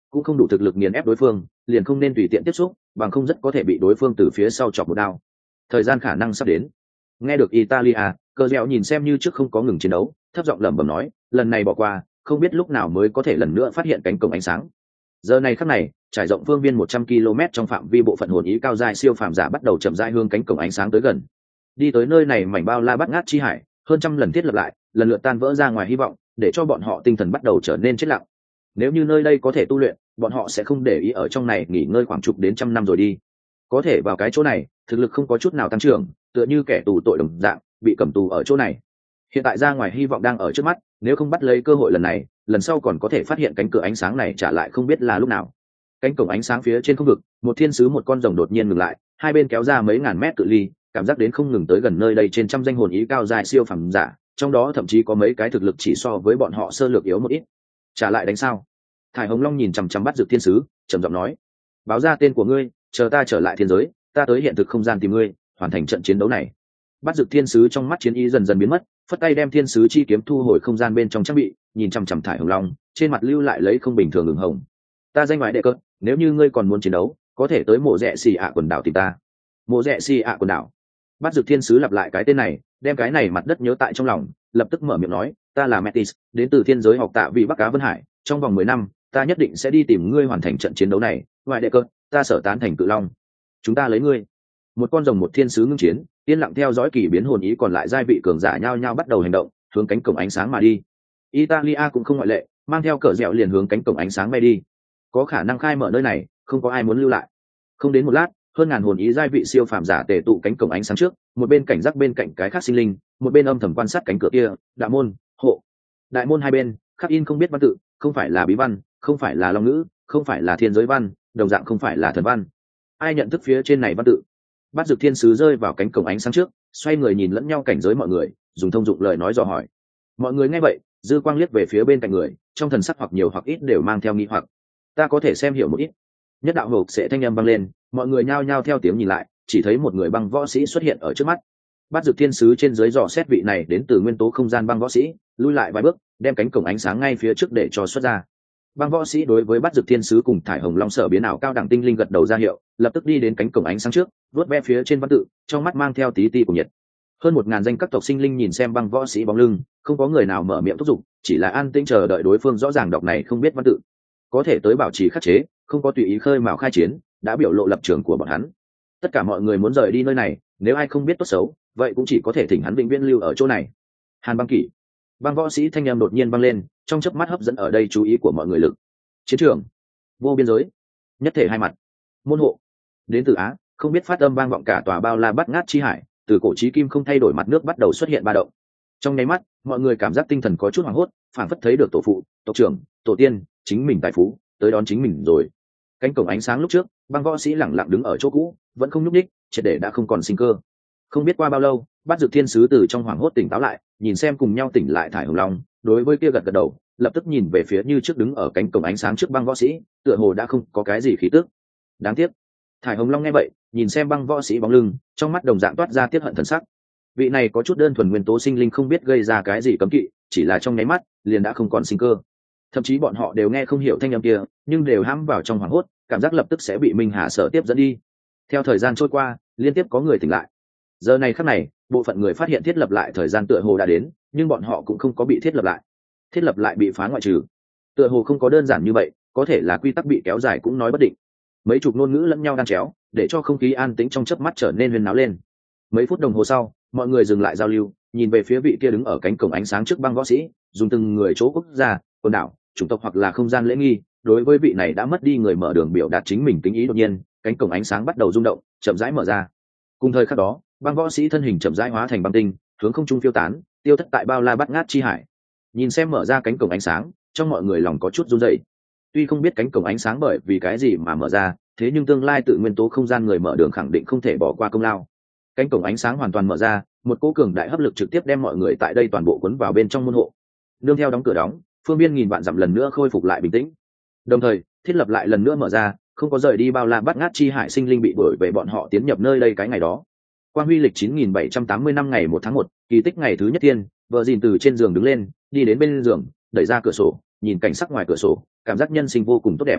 cũng không đủ thực lực nghiền ép đối phương, liền không nên tùy tiện tiếp xúc, bằng không rất có thể bị đối phương từ phía sau chọc một đao. Thời gian khả năng sắp đến. Nghe được Italia, cờ dẻo nhìn xem như trước không có ngừng chiến đấu, thấp giọng lẩm bẩm nói, lần này bỏ qua, không biết lúc nào mới có thể lần nữa phát hiện cánh cổng ánh sáng. Giờ này khắc này, trải rộng phương viên 100 km trong phạm vi bộ phận hồn ý cao giai siêu phàm giả bắt đầu chậm rãi hướng cánh cổng ánh sáng tới gần. Đi tới nơi này, mảnh bao la bát ngát chi hải, hơn trăm lần thiết lập lại, lần lượt tan vỡ ra ngoài hy vọng, để cho bọn họ tinh thần bắt đầu trở nên chết lặng. Nếu như nơi đây có thể tu luyện, bọn họ sẽ không để ý ở trong này nghỉ ngơi khoảng chục đến trăm năm rồi đi. Có thể vào cái chỗ này, thực lực không có chút nào tăng trưởng, tựa như kẻ tù tội đồng dạng, bị cầm tù ở chỗ này. Hiện tại ra ngoài hy vọng đang ở trước mắt, nếu không bắt lấy cơ hội lần này, lần sau còn có thể phát hiện cánh cửa ánh sáng này trả lại không biết là lúc nào. Cánh cổng ánh sáng phía trên không vực, một thiên sứ một con rồng đột nhiên ngừng lại, hai bên kéo ra mấy ngàn mét cự ly, cảm giác đến không ngừng tới gần nơi đây trên trăm danh hồn ý cao dài siêu phàm giả, trong đó thậm chí có mấy cái thực lực chỉ so với bọn họ sơ lược yếu một ít. Trả lại đánh sao? Thải Hồng Long nhìn chằm chằm bắt dược thiên sứ, trầm giọng nói: báo ra tên của ngươi, chờ ta trở lại thiên giới, ta tới hiện thực không gian tìm ngươi, hoàn thành trận chiến đấu này. Bắt dược thiên sứ trong mắt chiến ý dần dần biến mất, phất tay đem thiên sứ chi kiếm thu hồi không gian bên trong trang bị, nhìn chằm chằm Thải Hồng Long, trên mặt lưu lại lấy không bình thường ửng hồng. Ta danh ngoại đệ cơ, nếu như ngươi còn muốn chiến đấu, có thể tới mộ rẽ xì ạ quần đảo tìm ta. Mộ rẽ xì ạ quần đảo. Bắt dược thiên sứ lặp lại cái tên này, đem cái này mặt đất nhớ tại trong lòng, lập tức mở miệng nói: ta là Metis, đến từ thiên giới học tạ vị Bắc Cá Vân Hải, trong vòng 10 năm, ta nhất định sẽ đi tìm ngươi hoàn thành trận chiến đấu này. Ngoại đệ cơ, ta sở tán thành cự long, chúng ta lấy ngươi. Một con rồng một thiên sứ ngưng chiến, yên lặng theo dõi kỳ biến hồn ý còn lại giai vị cường giả nhao nhao bắt đầu hành động, hướng cánh cổng ánh sáng mà đi. Italia cũng không ngoại lệ, mang theo cờ dẻo liền hướng cánh cổng ánh sáng bay đi. Có khả năng khai mở nơi này, không có ai muốn lưu lại. Không đến một lát, hơn ngàn hồn ý giai vị siêu phàm giả tề tụ cánh cổng ánh sáng trước, một bên cảnh giác bên cạnh cái khác sinh linh, một bên âm thầm quan sát cánh cửa kia. Đại môn, hộ. Đại môn hai bên khắc in không biết văn tự, không phải là bí văn, không phải là long ngữ, không phải là thiên giới văn, đồng dạng không phải là thần văn. Ai nhận thức phía trên này văn tự? Bắt dược thiên sứ rơi vào cánh cổng ánh sáng trước, xoay người nhìn lẫn nhau cảnh giới mọi người, dùng thông dụng lời nói dò hỏi. Mọi người nghe vậy, dư quang liếc về phía bên cạnh người, trong thần sắc hoặc nhiều hoặc ít đều mang theo nghi hoặc. Ta có thể xem hiểu một ít. Nhất đạo hộp sẽ thanh âm vang lên, mọi người nhao nhao theo tiếng nhìn lại, chỉ thấy một người băng võ sĩ xuất hiện ở trước mắt. Bắt dược thiên sứ trên dưới dò xét vị này đến từ nguyên tố không gian băng võ sĩ, lui lại vài bước, đem cánh cổng ánh sáng ngay phía trước để cho xuất ra. Băng võ sĩ đối với bắt dược thiên sứ cùng Thải Hồng Long sở biến ảo cao đẳng tinh linh gật đầu ra hiệu, lập tức đi đến cánh cổng ánh sáng trước, vuốt ve phía trên văn tự, trong mắt mang theo tí ti của nhiệt. Hơn 1000 danh các tộc sinh linh nhìn xem băng võ sĩ bóng lưng, không có người nào mở miệng thúc giục, chỉ là an tĩnh chờ đợi đối phương rõ ràng đọc này không biết văn tự, có thể tới bảo trì khắc chế, không có tùy ý khơi mào khai chiến, đã biểu lộ lập trường của bọn hắn. Tất cả mọi người muốn rời đi nơi này, nếu ai không biết tốt xấu, vậy cũng chỉ có thể thỉnh hắn vĩnh viễn lưu ở chỗ này. Hàn Băng Kỷ. Băng võ sĩ thanh âm đột nhiên vang lên, trong chớp mắt hấp dẫn ở đây chú ý của mọi người lực. Chiến trường, vô biên giới, nhất thể hai mặt, môn hộ. Đến từ Á, không biết phát âm vang vọng cả tòa bao la bát ngát chi hải, từ cổ chí kim không thay đổi mặt nước bắt đầu xuất hiện ba động. Trong nháy mắt, mọi người cảm giác tinh thần có chút hoảng hốt, phản phất thấy được tổ phụ, tộc trưởng, tổ tiên, chính mình tài phú, tới đón chính mình rồi. Cánh cổng ánh sáng lúc trước, băng võ sĩ lẳng lặng đứng ở chỗ cũ, vẫn không nhúc nhích, triệt để đã không còn sinh cơ. Không biết qua bao lâu, Bát Dược Thiên sứ từ trong hoảng hốt tỉnh táo lại, nhìn xem cùng nhau tỉnh lại Thải Hồng Long, đối với kia gật gật đầu, lập tức nhìn về phía như trước đứng ở cánh cổng ánh sáng trước băng võ sĩ, tựa hồ đã không có cái gì khí tức. Đáng tiếc. Thải Hồng Long nghe vậy, nhìn xem băng võ sĩ bóng lưng, trong mắt đồng dạng toát ra tiếc hận thần sắc. Vị này có chút đơn thuần nguyên tố sinh linh không biết gây ra cái gì cấm kỵ, chỉ là trong nháy mắt, liền đã không còn sinh cơ. Thậm chí bọn họ đều nghe không hiểu thanh âm kia, nhưng đều hãm vào trong hoảng hốt, cảm giác lập tức sẽ bị Minh Hà Sở tiếp dẫn đi. Theo thời gian trôi qua, liên tiếp có người tỉnh lại. Giờ này khắc này, bộ phận người phát hiện thiết lập lại thời gian tựa hồ đã đến, nhưng bọn họ cũng không có bị thiết lập lại. Thiết lập lại bị phá ngoại trừ. Tựa hồ không có đơn giản như vậy, có thể là quy tắc bị kéo dài cũng nói bất định. Mấy chục ngôn ngữ lẫn nhau đan chéo, để cho không khí an tĩnh trong chớp mắt trở nên huyên náo lên. Mấy phút đồng hồ sau, mọi người dừng lại giao lưu, nhìn về phía vị kia đứng ở cánh cổng ánh sáng trước băng võ sĩ, dùng từng người chỗ quốc gia, quần đảo, chủng tộc hoặc là không gian lễ nghi, đối với vị này đã mất đi người mở đường biểu đạt chính mình kính ý. Đột nhiên, cánh cổng ánh sáng bắt đầu rung động, chậm rãi mở ra. Cùng thời khắc đó, băng võ sĩ thân hình chậm rãi hóa thành băng tinh, hướng không trung phiêu tán, tiêu thất tại bao la bát ngát chi hải. Nhìn xem mở ra cánh cổng ánh sáng, trong mọi người lòng có chút run rẩy. Tuy không biết cánh cổng ánh sáng bởi vì cái gì mà mở ra, thế nhưng tương lai tự nguyên tố không gian người mở đường khẳng định không thể bỏ qua công lao. Cánh cổng ánh sáng hoàn toàn mở ra, một cỗ cường đại hấp lực trực tiếp đem mọi người tại đây toàn bộ cuốn vào bên trong môn hộ. Nương theo đóng cửa đóng, phương biên nghìn vạn dặm lần nữa khôi phục lại bình tĩnh. Đồng thời, thiết lập lại lần nữa mở ra, không có rời đi bao la bát ngát chi hải sinh linh bị đuổi về bọn họ tiến nhập nơi đây cái ngày đó. Quang huy lịch 9780 năm ngày 1 tháng 1, kỳ tích ngày thứ nhất thiên, vợ dìn từ trên giường đứng lên, đi đến bên giường, đẩy ra cửa sổ, nhìn cảnh sắc ngoài cửa sổ, cảm giác nhân sinh vô cùng tốt đẹp.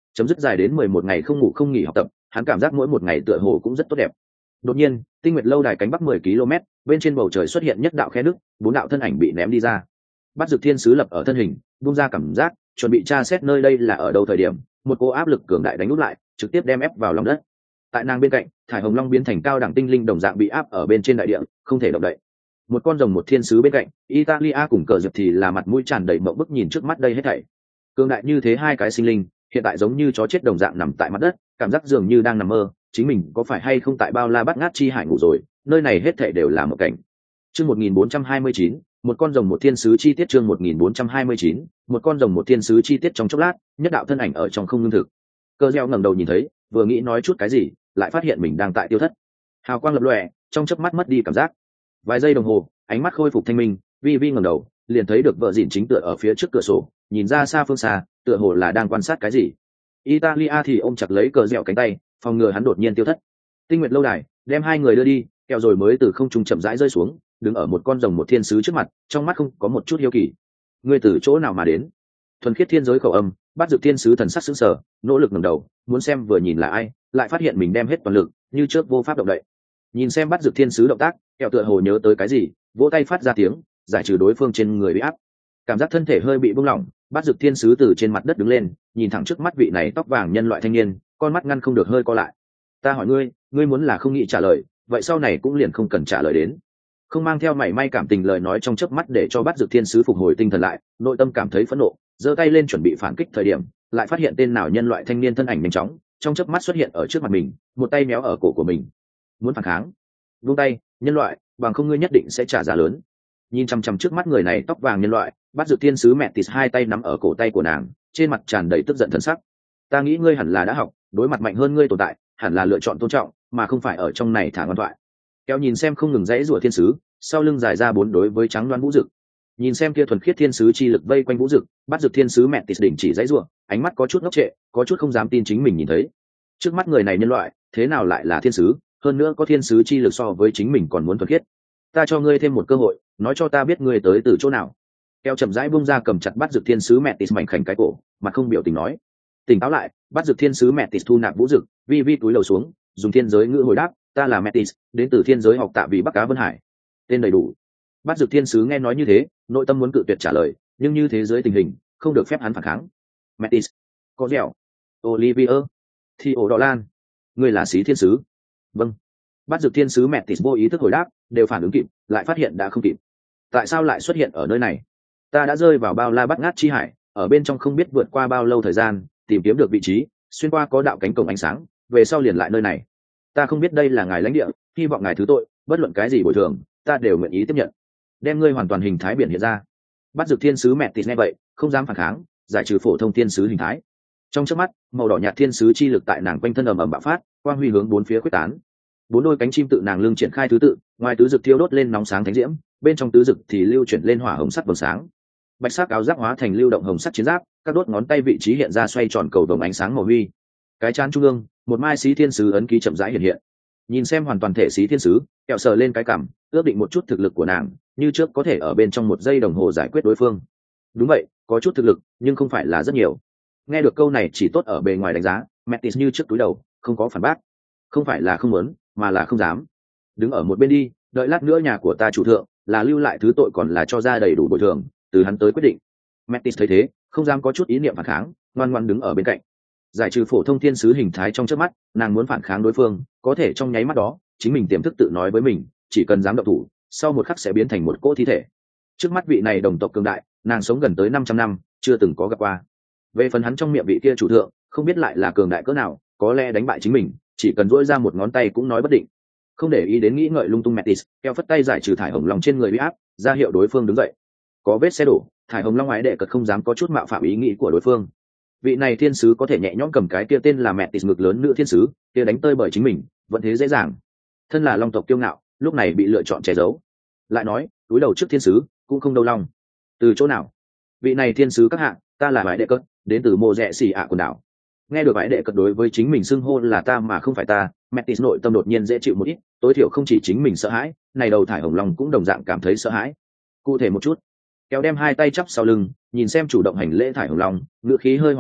chấm dứt dài đến 11 ngày không ngủ không nghỉ học tập, hắn cảm giác mỗi một ngày tựa hồ cũng rất tốt đẹp. Đột nhiên, Tinh Nguyệt lâu đài cánh bắc 10 km, bên trên bầu trời xuất hiện nhất đạo khe nước, 4 đạo thân ảnh bị ném đi ra. Bắt Dực Thiên sứ lập ở thân hình, buông ra cảm giác, chuẩn bị tra xét nơi đây là ở đâu thời điểm, một cỗ áp lực cường đại đánh úp lại, trực tiếp đem ép vào lòng đất. Tại nàng bên cạnh, thải hồng long biến thành cao đẳng tinh linh đồng dạng bị áp ở bên trên đại địa, không thể động đậy. Một con rồng một thiên sứ bên cạnh, Italia cùng Cờ Diệp thì là mặt mũi tràn đầy mộng bức nhìn trước mắt đây hết thảy. Cường đại như thế hai cái sinh linh, hiện tại giống như chó chết đồng dạng nằm tại mặt đất, cảm giác dường như đang nằm mơ, chính mình có phải hay không tại bao la bát ngát chi hải ngủ rồi, nơi này hết thảy đều là một cảnh. Chương 1429, một con rồng một thiên sứ chi tiết chương 1429, một con rồng một thiên sứ chi tiết trong chốc lát, nhất đạo thân ảnh ở trong không ngưng thực. Cơ Gieo ngẩng đầu nhìn thấy, vừa nghĩ nói chút cái gì, lại phát hiện mình đang tại tiêu thất. Hào quang lập lòe, trong chớp mắt mất đi cảm giác. Vài giây đồng hồ, ánh mắt khôi phục thanh minh, Vi Vi ngẩng đầu, liền thấy được vợ dìn chính tựa ở phía trước cửa sổ, nhìn ra xa phương xa, tựa hồ là đang quan sát cái gì. Italia thì ôm chặt lấy Cờ Gieo cánh tay, phòng ngừa hắn đột nhiên tiêu thất. Tinh Nguyệt lâu đài, đem hai người đưa đi, kẹo rồi mới từ không trung chậm rãi rơi xuống, đứng ở một con rồng một thiên sứ trước mặt, trong mắt không có một chút hiếu kỳ. Ngươi từ chỗ nào mà đến? Thuần khiết thiên giới khẩu âm, Bắt Dực Thiên sứ thần sắc sững sờ, nỗ lực ngẩng đầu, muốn xem vừa nhìn là ai, lại phát hiện mình đem hết toàn lực, như trước vô pháp động đậy. Nhìn xem Bắt Dực Thiên sứ động tác, kẹo tựa hồ nhớ tới cái gì, vỗ tay phát ra tiếng, giải trừ đối phương trên người bị áp. Cảm giác thân thể hơi bị buông lỏng, Bắt Dực Thiên sứ từ trên mặt đất đứng lên, nhìn thẳng trước mắt vị này tóc vàng nhân loại thanh niên, con mắt ngăn không được hơi co lại. Ta hỏi ngươi, ngươi muốn là không nghĩ trả lời, vậy sau này cũng liền không cần trả lời đến. Không mang theo mảy may cảm tình lời nói trong chớp mắt để cho Bắt Dực Thiên sứ phục hồi tinh thần lại, nội tâm cảm thấy phẫn nộ, giơ tay lên chuẩn bị phản kích thời điểm, lại phát hiện tên nào nhân loại thanh niên thân ảnh nhanh chóng, trong chớp mắt xuất hiện ở trước mặt mình, một tay méo ở cổ của mình. Muốn phản kháng? Vung tay, nhân loại, bằng không ngươi nhất định sẽ trả giá lớn. Nhìn chăm chăm trước mắt người này tóc vàng nhân loại, Bắt Dực Thiên sứ mẹ tịt hai tay nắm ở cổ tay của nàng, trên mặt tràn đầy tức giận thần sắc. Ta nghĩ ngươi hẳn là đã học, đối mặt mạnh hơn ngươi tồn tại, hẳn là lựa chọn tôn trọng, mà không phải ở trong này thả ngoan thoại. Kéo nhìn xem không ngừng dãy rủa thiên sứ, sau lưng dài ra bốn đối với trắng đoán vũ dực. Nhìn xem kia thuần khiết thiên sứ chi lực vây quanh vũ dực, Bắt Dực Thiên sứ mẹ tịt đỉnh chỉ dãy rủa, ánh mắt có chút ngốc trệ, có chút không dám tin chính mình nhìn thấy. Trước mắt người này nhân loại, thế nào lại là thiên sứ, hơn nữa có thiên sứ chi lực so với chính mình còn muốn thuần khiết. Ta cho ngươi thêm một cơ hội, nói cho ta biết ngươi tới từ chỗ nào. Kéo chậm rãi bung ra cầm chặt Bắt Dực Thiên sứ mẹ tịt mảnh khảnh cái cổ, mặt không biểu tình nói. Tỉnh táo lại, Bắt Dực Thiên sứ mẹ tịt thu nạp vũ dực, vi vi túi lầu xuống, dùng thiên giới ngữ hồi đáp, ta là Metis, đến từ thiên giới học tạ vì Bắc Cá Vân Hải. Tên đầy đủ. Bắt Dực Thiên sứ nghe nói như thế, nội tâm muốn cự tuyệt trả lời, nhưng như thế giới tình hình, không được phép hắn phản kháng. Metis, có dẻo, Olivier, Thi ổ Đỏ Lan, ngươi là Xí Thiên sứ. Vâng. Bắt Dực Thiên sứ Metis vô ý thức hồi đáp, đều phản ứng kịp, lại phát hiện đã không kịp. Tại sao lại xuất hiện ở nơi này? Ta đã rơi vào bao la bát ngát chi hải, ở bên trong không biết vượt qua bao lâu thời gian, tìm kiếm được vị trí, xuyên qua có đạo cánh cổng ánh sáng, về sau liền lại nơi này. Ta không biết đây là ngài lãnh địa, hy vọng ngài thứ tội, bất luận cái gì bồi thường, ta đều nguyện ý tiếp nhận. Đem ngươi hoàn toàn hình thái biển hiện ra. Bắt Dực Thiên sứ mẹ tịt nghe vậy, không dám phản kháng, giải trừ phổ thông thiên sứ hình thái. Trong chớp mắt, màu đỏ nhạt thiên sứ chi lực tại nàng quanh thân ầm ầm bạo phát, quang huy hướng bốn phía quyết tán. Bốn đôi cánh chim tự nàng lưng triển khai thứ tự, ngoài tứ dực thiêu đốt lên nóng sáng thánh diễm, bên trong tứ dực thì lưu chuyển lên hỏa hồng sắt vầng sáng. Bạch sắc áo giáp hóa thành lưu động hồng sắt chiến giáp, các đốt ngón tay vị trí hiện ra xoay tròn cầu vồng ánh sáng màu huy. Cái trán trung ương, một mai xí thiên sứ ấn ký chậm rãi hiện hiện. Nhìn xem hoàn toàn thể xí thiên sứ, kẹo sờ lên cái cằm, ước định một chút thực lực của nàng, như trước có thể ở bên trong một giây đồng hồ giải quyết đối phương. Đúng vậy, có chút thực lực, nhưng không phải là rất nhiều. Nghe được câu này chỉ tốt ở bề ngoài đánh giá, Metis như trước túi đầu, không có phản bác. Không phải là không muốn, mà là không dám. Đứng ở một bên đi, đợi lát nữa nhà của ta chủ thượng, là lưu lại thứ tội còn là cho ra đầy đủ bồi thường, từ hắn tới quyết định. Metis thấy thế, không dám có chút ý niệm phản kháng, ngoan ngoãn đứng ở bên cạnh. Giải trừ phổ thông thiên sứ hình thái trong trước mắt, nàng muốn phản kháng đối phương, có thể trong nháy mắt đó, chính mình tiềm thức tự nói với mình, chỉ cần dám động thủ, sau một khắc sẽ biến thành một cỗ thi thể. Trước mắt vị này đồng tộc cường đại, nàng sống gần tới 500 năm, chưa từng có gặp qua. Về phần hắn trong miệng vị kia chủ thượng, không biết lại là cường đại cỡ nào, có lẽ đánh bại chính mình, chỉ cần duỗi ra một ngón tay cũng nói bất định. Không để ý đến nghĩ ngợi lung tung Metis, keo phất tay giải trừ thải hồng long trên người bị áp, ra hiệu đối phương đứng dậy. Có vết xe đổ, thải hồng long ái đệ cật không dám có chút mạo phạm ý nghĩ của đối phương. Vị này thiên sứ có thể nhẹ nhõm cầm cái kia tên là Metis ngực lớn nữ thiên sứ, kia đánh tơi bởi chính mình, vẫn thế dễ dàng. Thân là long tộc kiêu ngạo, lúc này bị lựa chọn che giấu. Lại nói, túi đầu trước thiên sứ, cũng không đâu long. Từ chỗ nào? Vị này thiên sứ các hạng, ta là ái đệ cật, đến từ mộ rẽ xì ạ quần đảo. Nghe được ái đệ cật đối với chính mình xưng hô là ta mà không phải ta, Metis nội tâm đột nhiên dễ chịu một ít, tối thiểu không chỉ chính mình sợ hãi, này đầu thải hồng long cũng đồng dạng cảm thấy sợ hãi. Cụ thể một chút, kéo đem hai tay chắp sau lưng, nhìn xem chủ động hành lễ thải hồng long, ngựa khí hơi hòa hoãn,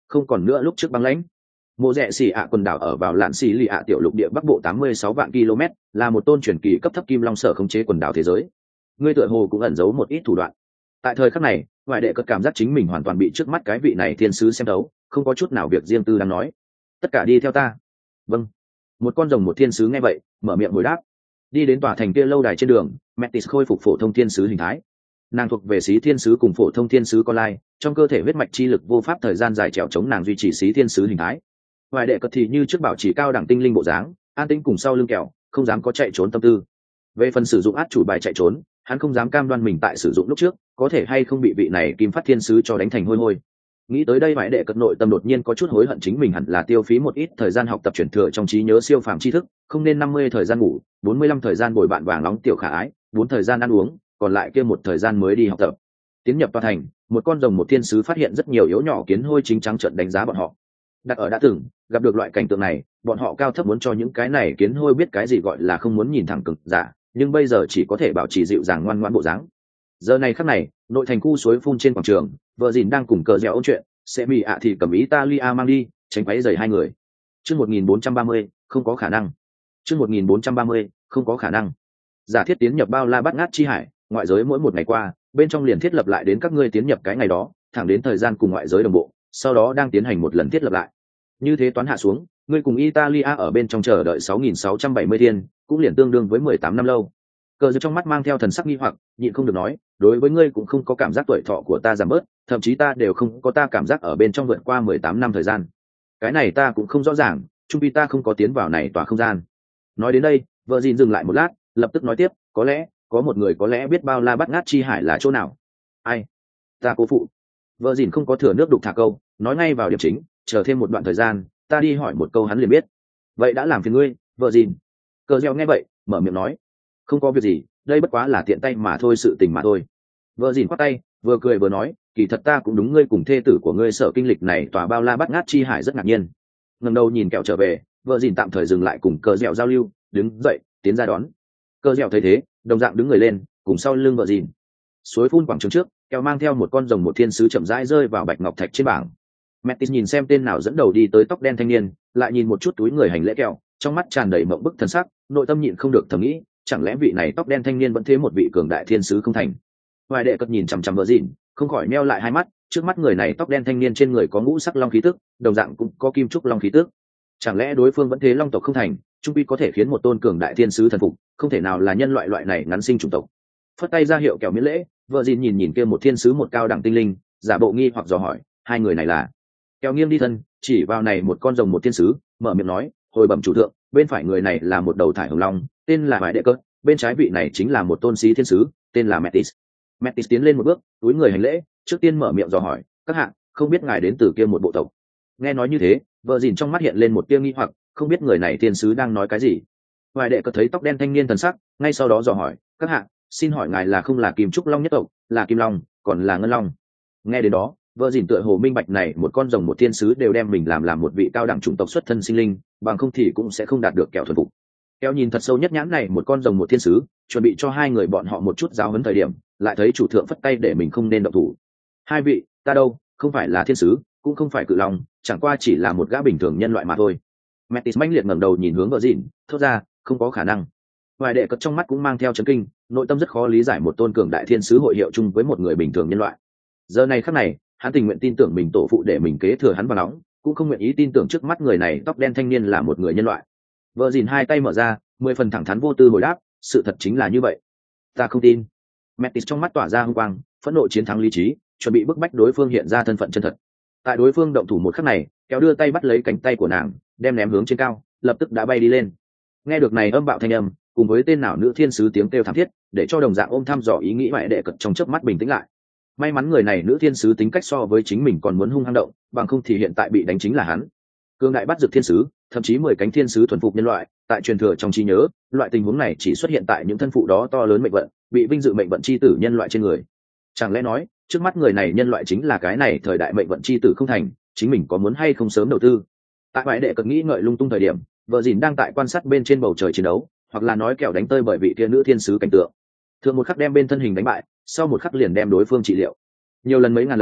không còn nữa lúc trước băng lãnh. Mộ Rẹ Xỉ ạ quần đảo ở vào lạn xỉ lì ạ tiểu lục địa bắc bộ 86 vạn km, là một tôn truyền kỳ cấp thấp kim long sở khống chế quần đảo thế giới. Ngươi tựa hồ cũng ẩn giấu một ít thủ đoạn. Tại thời khắc này, ngoại đệ cất cảm giác chính mình hoàn toàn bị trước mắt cái vị này thiên sứ xem thấu, không có chút nào việc riêng tư đang nói. Tất cả đi theo ta. Vâng. Một con rồng một thiên sứ nghe vậy, mở miệng hồi đáp. Đi đến tòa thành kia lâu đài trên đường, Metis khôi phục phổ thông thiên sứ hình thái. Nàng thuộc về xí thiên sứ cùng phổ thông thiên sứ con lai, trong cơ thể huyết mạch chi lực vô pháp thời gian dài trèo chống nàng duy trì xí thiên sứ hình thái. Ngoài đệ cật thì như trước bảo trì cao đẳng tinh linh bộ dáng, an tĩnh cùng sau lưng kẹo, không dám có chạy trốn tâm tư. Về phần sử dụng át chủ bài chạy trốn, hắn không dám cam đoan mình tại sử dụng lúc trước có thể hay không bị vị này kim phát thiên sứ cho đánh thành hôi hôi. Nghĩ tới đây ngoại đệ cật nội tâm đột nhiên có chút hối hận chính mình hẳn là tiêu phí một ít thời gian học tập truyền thừa trong trí nhớ siêu phàm tri thức, không nên 50 thời gian ngủ, 45 thời gian bồi bạn vàng nóng tiểu khả ái, 4 thời gian ăn uống, còn lại kia một thời gian mới đi học tập. Tiến nhập tòa thành, một con rồng một thiên sứ phát hiện rất nhiều yếu nhỏ kiến hôi chính trắng trợn đánh giá bọn họ. Đặt ở đã từng gặp được loại cảnh tượng này, bọn họ cao thấp muốn cho những cái này kiến hôi biết cái gì gọi là không muốn nhìn thẳng cực giả, nhưng bây giờ chỉ có thể bảo trì dịu dàng ngoan ngoãn bộ dáng. Giờ này khắc này, nội thành khu suối phun trên quảng trường, vợ dìn đang cùng cờ dẻo ôn chuyện, sẽ bị ạ thì cầm Italia mang đi, tránh váy giày hai người. Chương 1430, không có khả năng. Chương 1430, không có khả năng. Giả thiết tiến nhập bao la bát ngát chi hải, ngoại giới mỗi một ngày qua, bên trong liền thiết lập lại đến các ngươi tiến nhập cái ngày đó, thẳng đến thời gian cùng ngoại giới đồng bộ, sau đó đang tiến hành một lần thiết lập lại. Như thế toán hạ xuống, ngươi cùng Italia ở bên trong chờ đợi 6.670 thiên, cũng liền tương đương với 18 năm lâu. Cờ giơ trong mắt mang theo thần sắc nghi hoặc, nhịn không được nói, đối với ngươi cũng không có cảm giác tuổi thọ của ta giảm bớt, thậm chí ta đều không có ta cảm giác ở bên trong vượt qua 18 năm thời gian. Cái này ta cũng không rõ ràng, chung vì ta không có tiến vào này tòa không gian. Nói đến đây, vợ dìn dừng lại một lát, lập tức nói tiếp, có lẽ có một người có lẽ biết bao la bát ngát chi hải là chỗ nào. Ai? Ta cố phụ. Vợ dìn không có thừa nước đục thả câu, nói ngay vào điểm chính, chờ thêm một đoạn thời gian, ta đi hỏi một câu hắn liền biết. Vậy đã làm phiền ngươi, vợ dìn. Cờ gieo nghe vậy, mở miệng nói, không có việc gì, đây bất quá là tiện tay mà thôi, sự tình mà thôi. Vợ dìn khoát tay, vừa cười vừa nói, kỳ thật ta cũng đúng ngươi cùng thê tử của ngươi sở kinh lịch này tòa bao la bát ngát chi hải rất ngạc nhiên. Ngẩng đầu nhìn kẹo trở về, vợ dìn tạm thời dừng lại cùng cờ dẻo giao lưu, đứng dậy tiến ra đón. Cờ dẻo thấy thế, đồng dạng đứng người lên, cùng sau lưng vợ dìn. Suối phun quảng trường trước, kẹo mang theo một con rồng một thiên sứ chậm rãi rơi vào bạch ngọc thạch trên bảng. Metis nhìn xem tên nào dẫn đầu đi tới tóc đen thanh niên, lại nhìn một chút túi người hành lễ kẹo, trong mắt tràn đầy mộng bức thần sắc, nội tâm nhịn không được thầm nghĩ, chẳng lẽ vị này tóc đen thanh niên vẫn thế một vị cường đại thiên sứ không thành. Hoài đệ cất nhìn chằm chằm vợ dìn, không khỏi meo lại hai mắt, trước mắt người này tóc đen thanh niên trên người có ngũ sắc long khí tức, đồng dạng cũng có kim trúc long khí tức. Chẳng lẽ đối phương vẫn thế long tộc không thành, trung quy có thể khiến một tôn cường đại thiên sứ thần phục, không thể nào là nhân loại này ngắn sinh chủng tộc. Phất tay ra hiệu kẹo miễn lễ, vợ dìn nhìn kia một thiên sứ một cao đẳng tinh linh, giả bộ nghi hoặc dò hỏi, hai người này là? Kẹo nghiêng đi thân, chỉ vào này một con rồng một thiên sứ, mở miệng nói, hồi bẩm chủ thượng, bên phải người này là một đầu thải hồng long, tên là Hoài đệ cất, bên trái vị này chính là một tôn sĩ thiên sứ, tên là Metis. Metis tiến lên một bước, túi người hành lễ, trước tiên mở miệng dò hỏi, các hạ, không biết ngài đến từ kia một bộ tộc? Nghe nói như thế, vợ dìn trong mắt hiện lên một tia nghi hoặc, không biết người này thiên sứ đang nói cái gì. Hoài đệ cất thấy tóc đen thanh niên thần sắc, ngay sau đó dò hỏi, các hạ, xin hỏi ngài là không là kim trúc long nhất tộc, là kim long, còn là ngân long? Nghe đến đó, vợ dìn tựa hồ minh bạch này một con rồng một thiên sứ đều đem mình làm một vị cao đẳng chủng tộc xuất thân sinh linh, bằng không thì cũng sẽ không đạt được kẹo thuần phục. Kẹo nhìn thật sâu nhất nhãn này một con rồng một thiên sứ, chuẩn bị cho hai người bọn họ một chút giáo huấn thời điểm, lại thấy chủ thượng phất tay để mình không nên động thủ. Hai vị, ta đâu, không phải là thiên sứ, cũng không phải cự long, chẳng qua chỉ là một gã bình thường nhân loại mà thôi. Metis mãnh liệt ngẩng đầu nhìn hướng vợ dìn, thốt ra, không có khả năng. Hoài đệ cất trong mắt cũng mang theo chấn kinh, nội tâm rất khó lý giải một tôn cường đại thiên sứ hội hiệu chung với một người bình thường nhân loại. Giờ này khắc này, hắn tình nguyện tin tưởng mình tổ phụ để mình kế thừa hắn vào nóng, cũng không nguyện ý tin tưởng trước mắt người này tóc đen thanh niên là một người nhân loại. Vợ dìn hai tay mở ra, 10 phần thẳng thắn vô tư hồi đáp, sự thật chính là như vậy. Ta không tin. Metis trong mắt tỏa ra hung quang, phẫn nộ chiến thắng lý trí, chuẩn bị bức bách đối phương hiện ra thân phận chân thật. Tại đối phương động thủ một khắc này, kéo đưa tay bắt lấy cánh tay của nàng, đem ném hướng trên cao, lập tức đã bay đi lên. Nghe được này âm bạo thanh âm, cùng với tên nào nữ thiên sứ tiếng kêu thảm thiết, để cho đồng dạng ôm thăm dò ý nghĩ ngoại đệ cật trong chớp mắt bình tĩnh lại. May mắn người này nữ thiên sứ tính cách so với chính mình còn muốn hung hăng động, bằng không thì hiện tại bị đánh chính là hắn. Cương đại bắt dược thiên sứ, thậm chí 10 cánh thiên sứ thuần phục nhân loại, tại truyền thừa trong trí nhớ, loại tình huống này chỉ xuất hiện tại những thân phụ đó to lớn mệnh vận, bị vinh dự mệnh vận chi tử nhân loại trên người. Chẳng lẽ nói, trước mắt người này nhân loại chính là cái này thời đại mệnh vận chi tử không thành, chính mình có muốn hay không sớm đầu tư? Tại ngoại đệ cật nghĩ ngợi lung tung thời điểm, vợ dìn đang tại quan sát bên trên bầu trời chiến đấu, hoặc là nói kẹo đánh tơi bởi vị kia nữ thiên sứ cảnh tượng. Thường một khắc đem bên thân hình đánh bại, sau một khắc liền đem đối phương trị liệu. Nhiều lần mấy ngàn lần,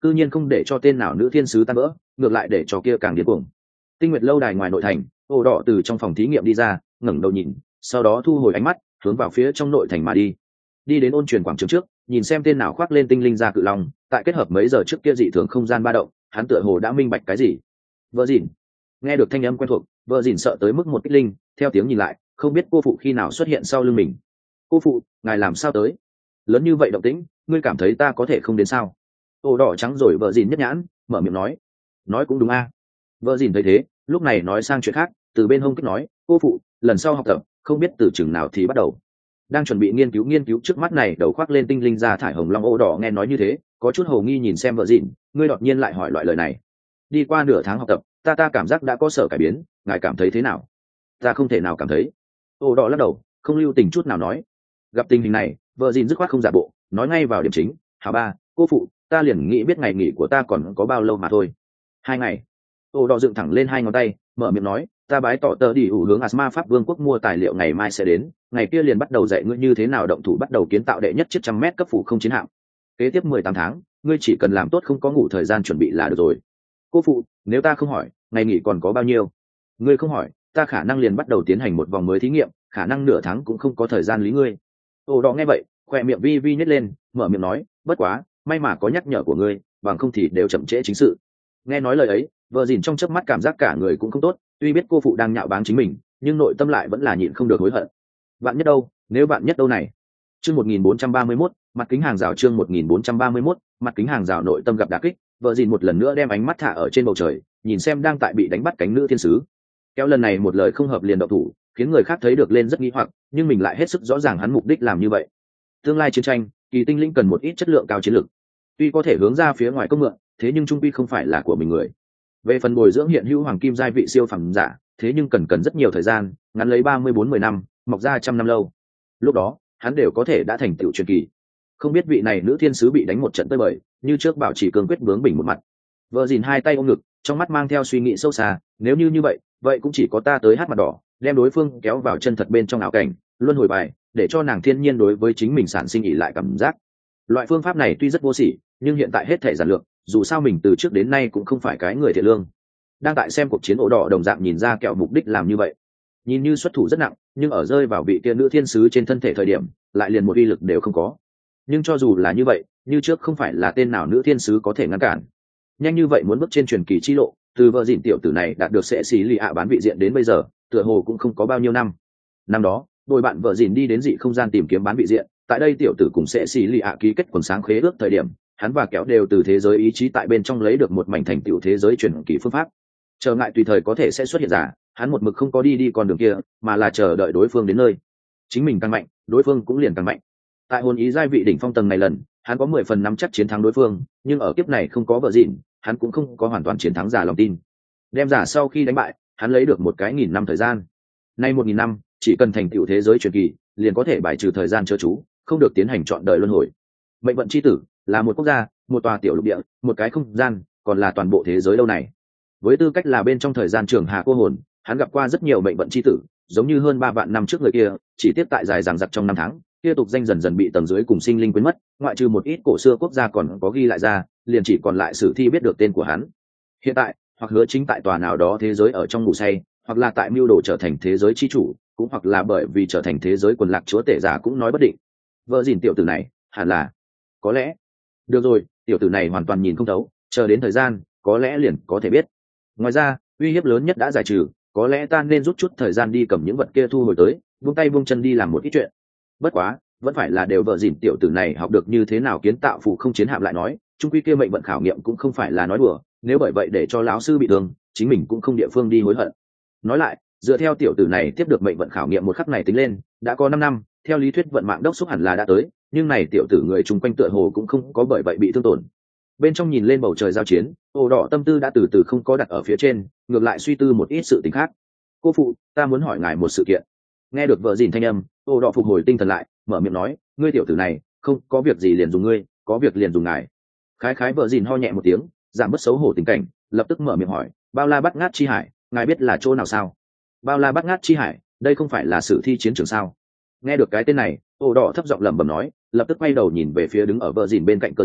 cư nhiên không để cho tên nào nữ thiên sứ tan vỡ, ngược lại để cho kia càng điên cuồng. Tinh Nguyệt lâu đài ngoài nội thành, ổ đỏ từ trong phòng thí nghiệm đi ra, ngẩng đầu nhìn, sau đó thu hồi ánh mắt, hướng vào phía trong nội thành mà đi. Đi đến ôn truyền quảng trường trước, nhìn xem tên nào khoác lên tinh linh ra cự long, tại kết hợp mấy giờ trước kia dị thường không gian ba động, hắn tựa hồ đã minh bạch cái gì. Vợ dỉn, nghe được thanh âm quen thuộc, vợ dỉn sợ tới mức một kích linh, theo tiếng nhìn lại, không biết cô phụ khi nào xuất hiện sau lưng mình. Cô phụ, ngài làm sao tới? Lớn như vậy động tĩnh, ngươi cảm thấy ta có thể không đến sao? Ổ đỏ trắng rồi vợ dỉn nhất nhãn, mở miệng nói cũng đúng a. Vợ dỉn thấy thế, lúc này nói sang chuyện khác, từ bên hông kích nói, cô phụ, lần sau học tập, không biết từ chừng nào thì bắt đầu. Đang chuẩn bị nghiên cứu trước mắt này, đầu khoác lên tinh linh ra thải hồng long ổ đỏ nghe nói như thế, có chút hồ nghi nhìn xem vợ dỉn, ngươi đột nhiên lại hỏi loại lời này. Đi qua nửa tháng học tập, ta cảm giác đã có sở cải biến, ngài cảm thấy thế nào? Ta không thể nào cảm thấy. Ổ đỏ lắc đầu, không lưu tình chút nào nói. Gặp tình hình này, vợ dìn dứt khoát không giả bộ, nói ngay vào điểm chính. Hảo ba, cô phụ, ta liền nghĩ biết ngày nghỉ của ta còn có bao lâu mà thôi. 2 ngày. Ổ đỏ dựng thẳng lên 2 ngón tay, mở miệng nói, ta bái tỏ tờ đi hướng Asma Pháp Vương quốc mua tài liệu ngày mai sẽ đến, ngày kia liền bắt đầu dạy ngươi như thế nào động thủ bắt đầu kiến tạo đệ nhất chiếc 100 mét cấp phủ không chiến hạm. Kế tiếp 18 tháng, ngươi chỉ cần làm tốt không có ngủ thời gian chuẩn bị là được rồi. Cô phụ, nếu ta không hỏi, ngày nghỉ còn có bao nhiêu? Ngươi không hỏi, ta khả năng liền bắt đầu tiến hành một vòng mới thí nghiệm, khả năng nửa tháng cũng không có thời gian lý ngươi. Ổ đỏ nghe vậy, khoe miệng vi vi nhếch lên, mở miệng nói, bất quá, may mà có nhắc nhở của ngươi, bằng không thì đều chậm trễ chính sự. Nghe nói lời ấy, vợ dìn trong chớp mắt cảm giác cả người cũng không tốt, tuy biết cô phụ đang nhạo báng chính mình, nhưng nội tâm lại vẫn là nhịn không được hối hận. Bạn nhất đâu, nếu bạn nhất đâu này. Chương 1431, mặt kính hàng rào chương 1431, mặt kính hàng rào nội tâm gặp đả kích, vợ dìn một lần nữa đem ánh mắt thả ở trên bầu trời, nhìn xem đang tại bị đánh bắt cánh nữ thiên sứ. Kéo lần này một lời không hợp liền động thủ, khiến người khác thấy được lên rất nghi hoặc, nhưng mình lại hết sức rõ ràng hắn mục đích làm như vậy. Tương lai chiến tranh, kỳ tinh linh cần một ít chất lượng cao chiến lược. Tuy có thể hướng ra phía ngoài công mượn, thế nhưng trung quy không phải là của mình người. Về phần bồi dưỡng hiện hữu hoàng kim giai vị siêu phẩm giả, thế nhưng cần rất nhiều thời gian, ngắn lấy 34-10 năm, mọc ra 100 năm lâu. Lúc đó, hắn đều có thể đã thành tựu truyền kỳ. Không biết vị này nữ thiên sứ bị đánh một trận tơi bời, như trước bảo trì cương quyết bướng bỉnh một mặt. Vợ dìn hai tay ôm ngực, trong mắt mang theo suy nghĩ sâu xa, nếu như vậy, vậy cũng chỉ có ta tới hát mặt đỏ, đem đối phương kéo vào chân thật bên trong ảo cảnh, luân hồi bài, để cho nàng thiên nhiên đối với chính mình sản sinh ỉ lại cảm giác. Loại phương pháp này tuy rất vô sỉ, nhưng hiện tại hết thể giản lược, dù sao mình từ trước đến nay cũng không phải cái người thiện lương. Đang tại xem cuộc chiến ổ đỏ đồng dạng nhìn ra kẹo mục đích làm như vậy, nhìn như xuất thủ rất nặng, nhưng ở rơi vào vị kia nữ thiên sứ trên thân thể thời điểm, lại liền một uy lực đều không có. Nhưng cho dù là như vậy, như trước không phải là tên nào nữ thiên sứ có thể ngăn cản. Nhanh như vậy muốn bước trên truyền kỳ chi lộ, từ vợ dìn tiểu tử này đạt được sẽ xí lì ạ bán vị diện đến bây giờ, tựa hồ cũng không có bao nhiêu năm. Năm đó, đôi bạn vợ dìn đi đến dị không gian tìm kiếm bán vị diện, tại đây tiểu tử cùng sẽ xí lì ạ ký kết quần sáng khế ước thời điểm, hắn và kéo đều từ thế giới ý chí tại bên trong lấy được một mảnh thành tựu thế giới truyền kỳ phương pháp. Chờ ngại tùy thời có thể sẽ xuất hiện giả, hắn một mực không có đi con đường kia, mà là chờ đợi đối phương đến nơi. Chính mình càng mạnh, đối phương cũng liền càng mạnh. Tại hồn ý giai vị đỉnh phong tầng này lần, hắn có 10 phần nắm chắc chiến thắng đối phương, nhưng ở kiếp này không có vợ dịn, hắn cũng không có hoàn toàn chiến thắng giả lòng tin. Đem giả sau khi đánh bại, hắn lấy được một cái 1000 năm thời gian. Nay 1000 năm, chỉ cần thành tựu thế giới truyền kỳ, liền có thể bài trừ thời gian chớ chú, không được tiến hành trọn đời luân hồi. Mệnh vận chi tử là một quốc gia, một tòa tiểu lục địa, một cái không gian, còn là toàn bộ thế giới đâu này. Với tư cách là bên trong thời gian trường hà cô hồn, hắn gặp qua rất nhiều mệnh vận chi tử, giống như hơn 3 vạn năm trước người kia, chỉ tiếp tại dài dằng dặc trong 5 tháng, kia tục danh dần dần bị tầng dưới cùng sinh linh quên mất, ngoại trừ một ít cổ xưa quốc gia còn có ghi lại ra, liền chỉ còn lại sử thi biết được tên của hắn. Hiện tại, hoặc hứa chính tại tòa nào đó thế giới ở trong ngủ say, hoặc là tại mưu đồ trở thành thế giới chi chủ, cũng hoặc là bởi vì trở thành thế giới quần lạc chúa tể giả cũng nói bất định. Vợ dìn tiểu tử này, hẳn là, có lẽ, được rồi, tiểu tử này hoàn toàn nhìn không thấu, chờ đến thời gian, có lẽ liền có thể biết. Ngoài ra, uy hiếp lớn nhất đã giải trừ, có lẽ ta nên rút chút thời gian đi cầm những vật kia thu hồi tới, buông tay buông chân đi làm một ít chuyện. Bất quá, vẫn phải là đều vợ dìn tiểu tử này học được như thế nào kiến tạo phụ không chiến hạm lại nói, trung quy kia mệnh vận khảo nghiệm cũng không phải là nói đùa, nếu bởi vậy để cho lão sư bị thương, chính mình cũng không địa phương đi hối hận. Nói lại, dựa theo tiểu tử này tiếp được mệnh vận khảo nghiệm một khắc này tính lên, đã có 5 năm, theo lý thuyết vận mạng đốc xúc hẳn là đã tới, nhưng này tiểu tử người chung quanh tựa hồ cũng không có bởi vậy bị thương tổn. Bên trong nhìn lên bầu trời giao chiến, ổ đỏ tâm tư đã từ từ không có đặt ở phía trên, ngược lại suy tư một ít sự tình khác. Cô phụ, ta muốn hỏi ngài một sự kiện. Nghe được vợ dìn thanh âm, ổ đỏ phục hồi tinh thần lại, mở miệng nói, ngươi tiểu tử này, không có việc gì liền dùng ngươi, có việc liền dùng ngài. Khái khái vợ dìn ho nhẹ một tiếng, giảm bớt xấu hổ tình cảnh, lập tức mở miệng hỏi, bao la bắt ngát chi hải, ngài biết là chỗ nào sao? Bao la bắt ngát chi hải, đây không phải là sử thi chiến trường sao? Nghe được cái tên này, ổ đỏ thấp giọng lẩm bẩm nói, lập tức quay đầu nhìn về phía đứng ở vợ dìn bên cạnh cơ dẻo,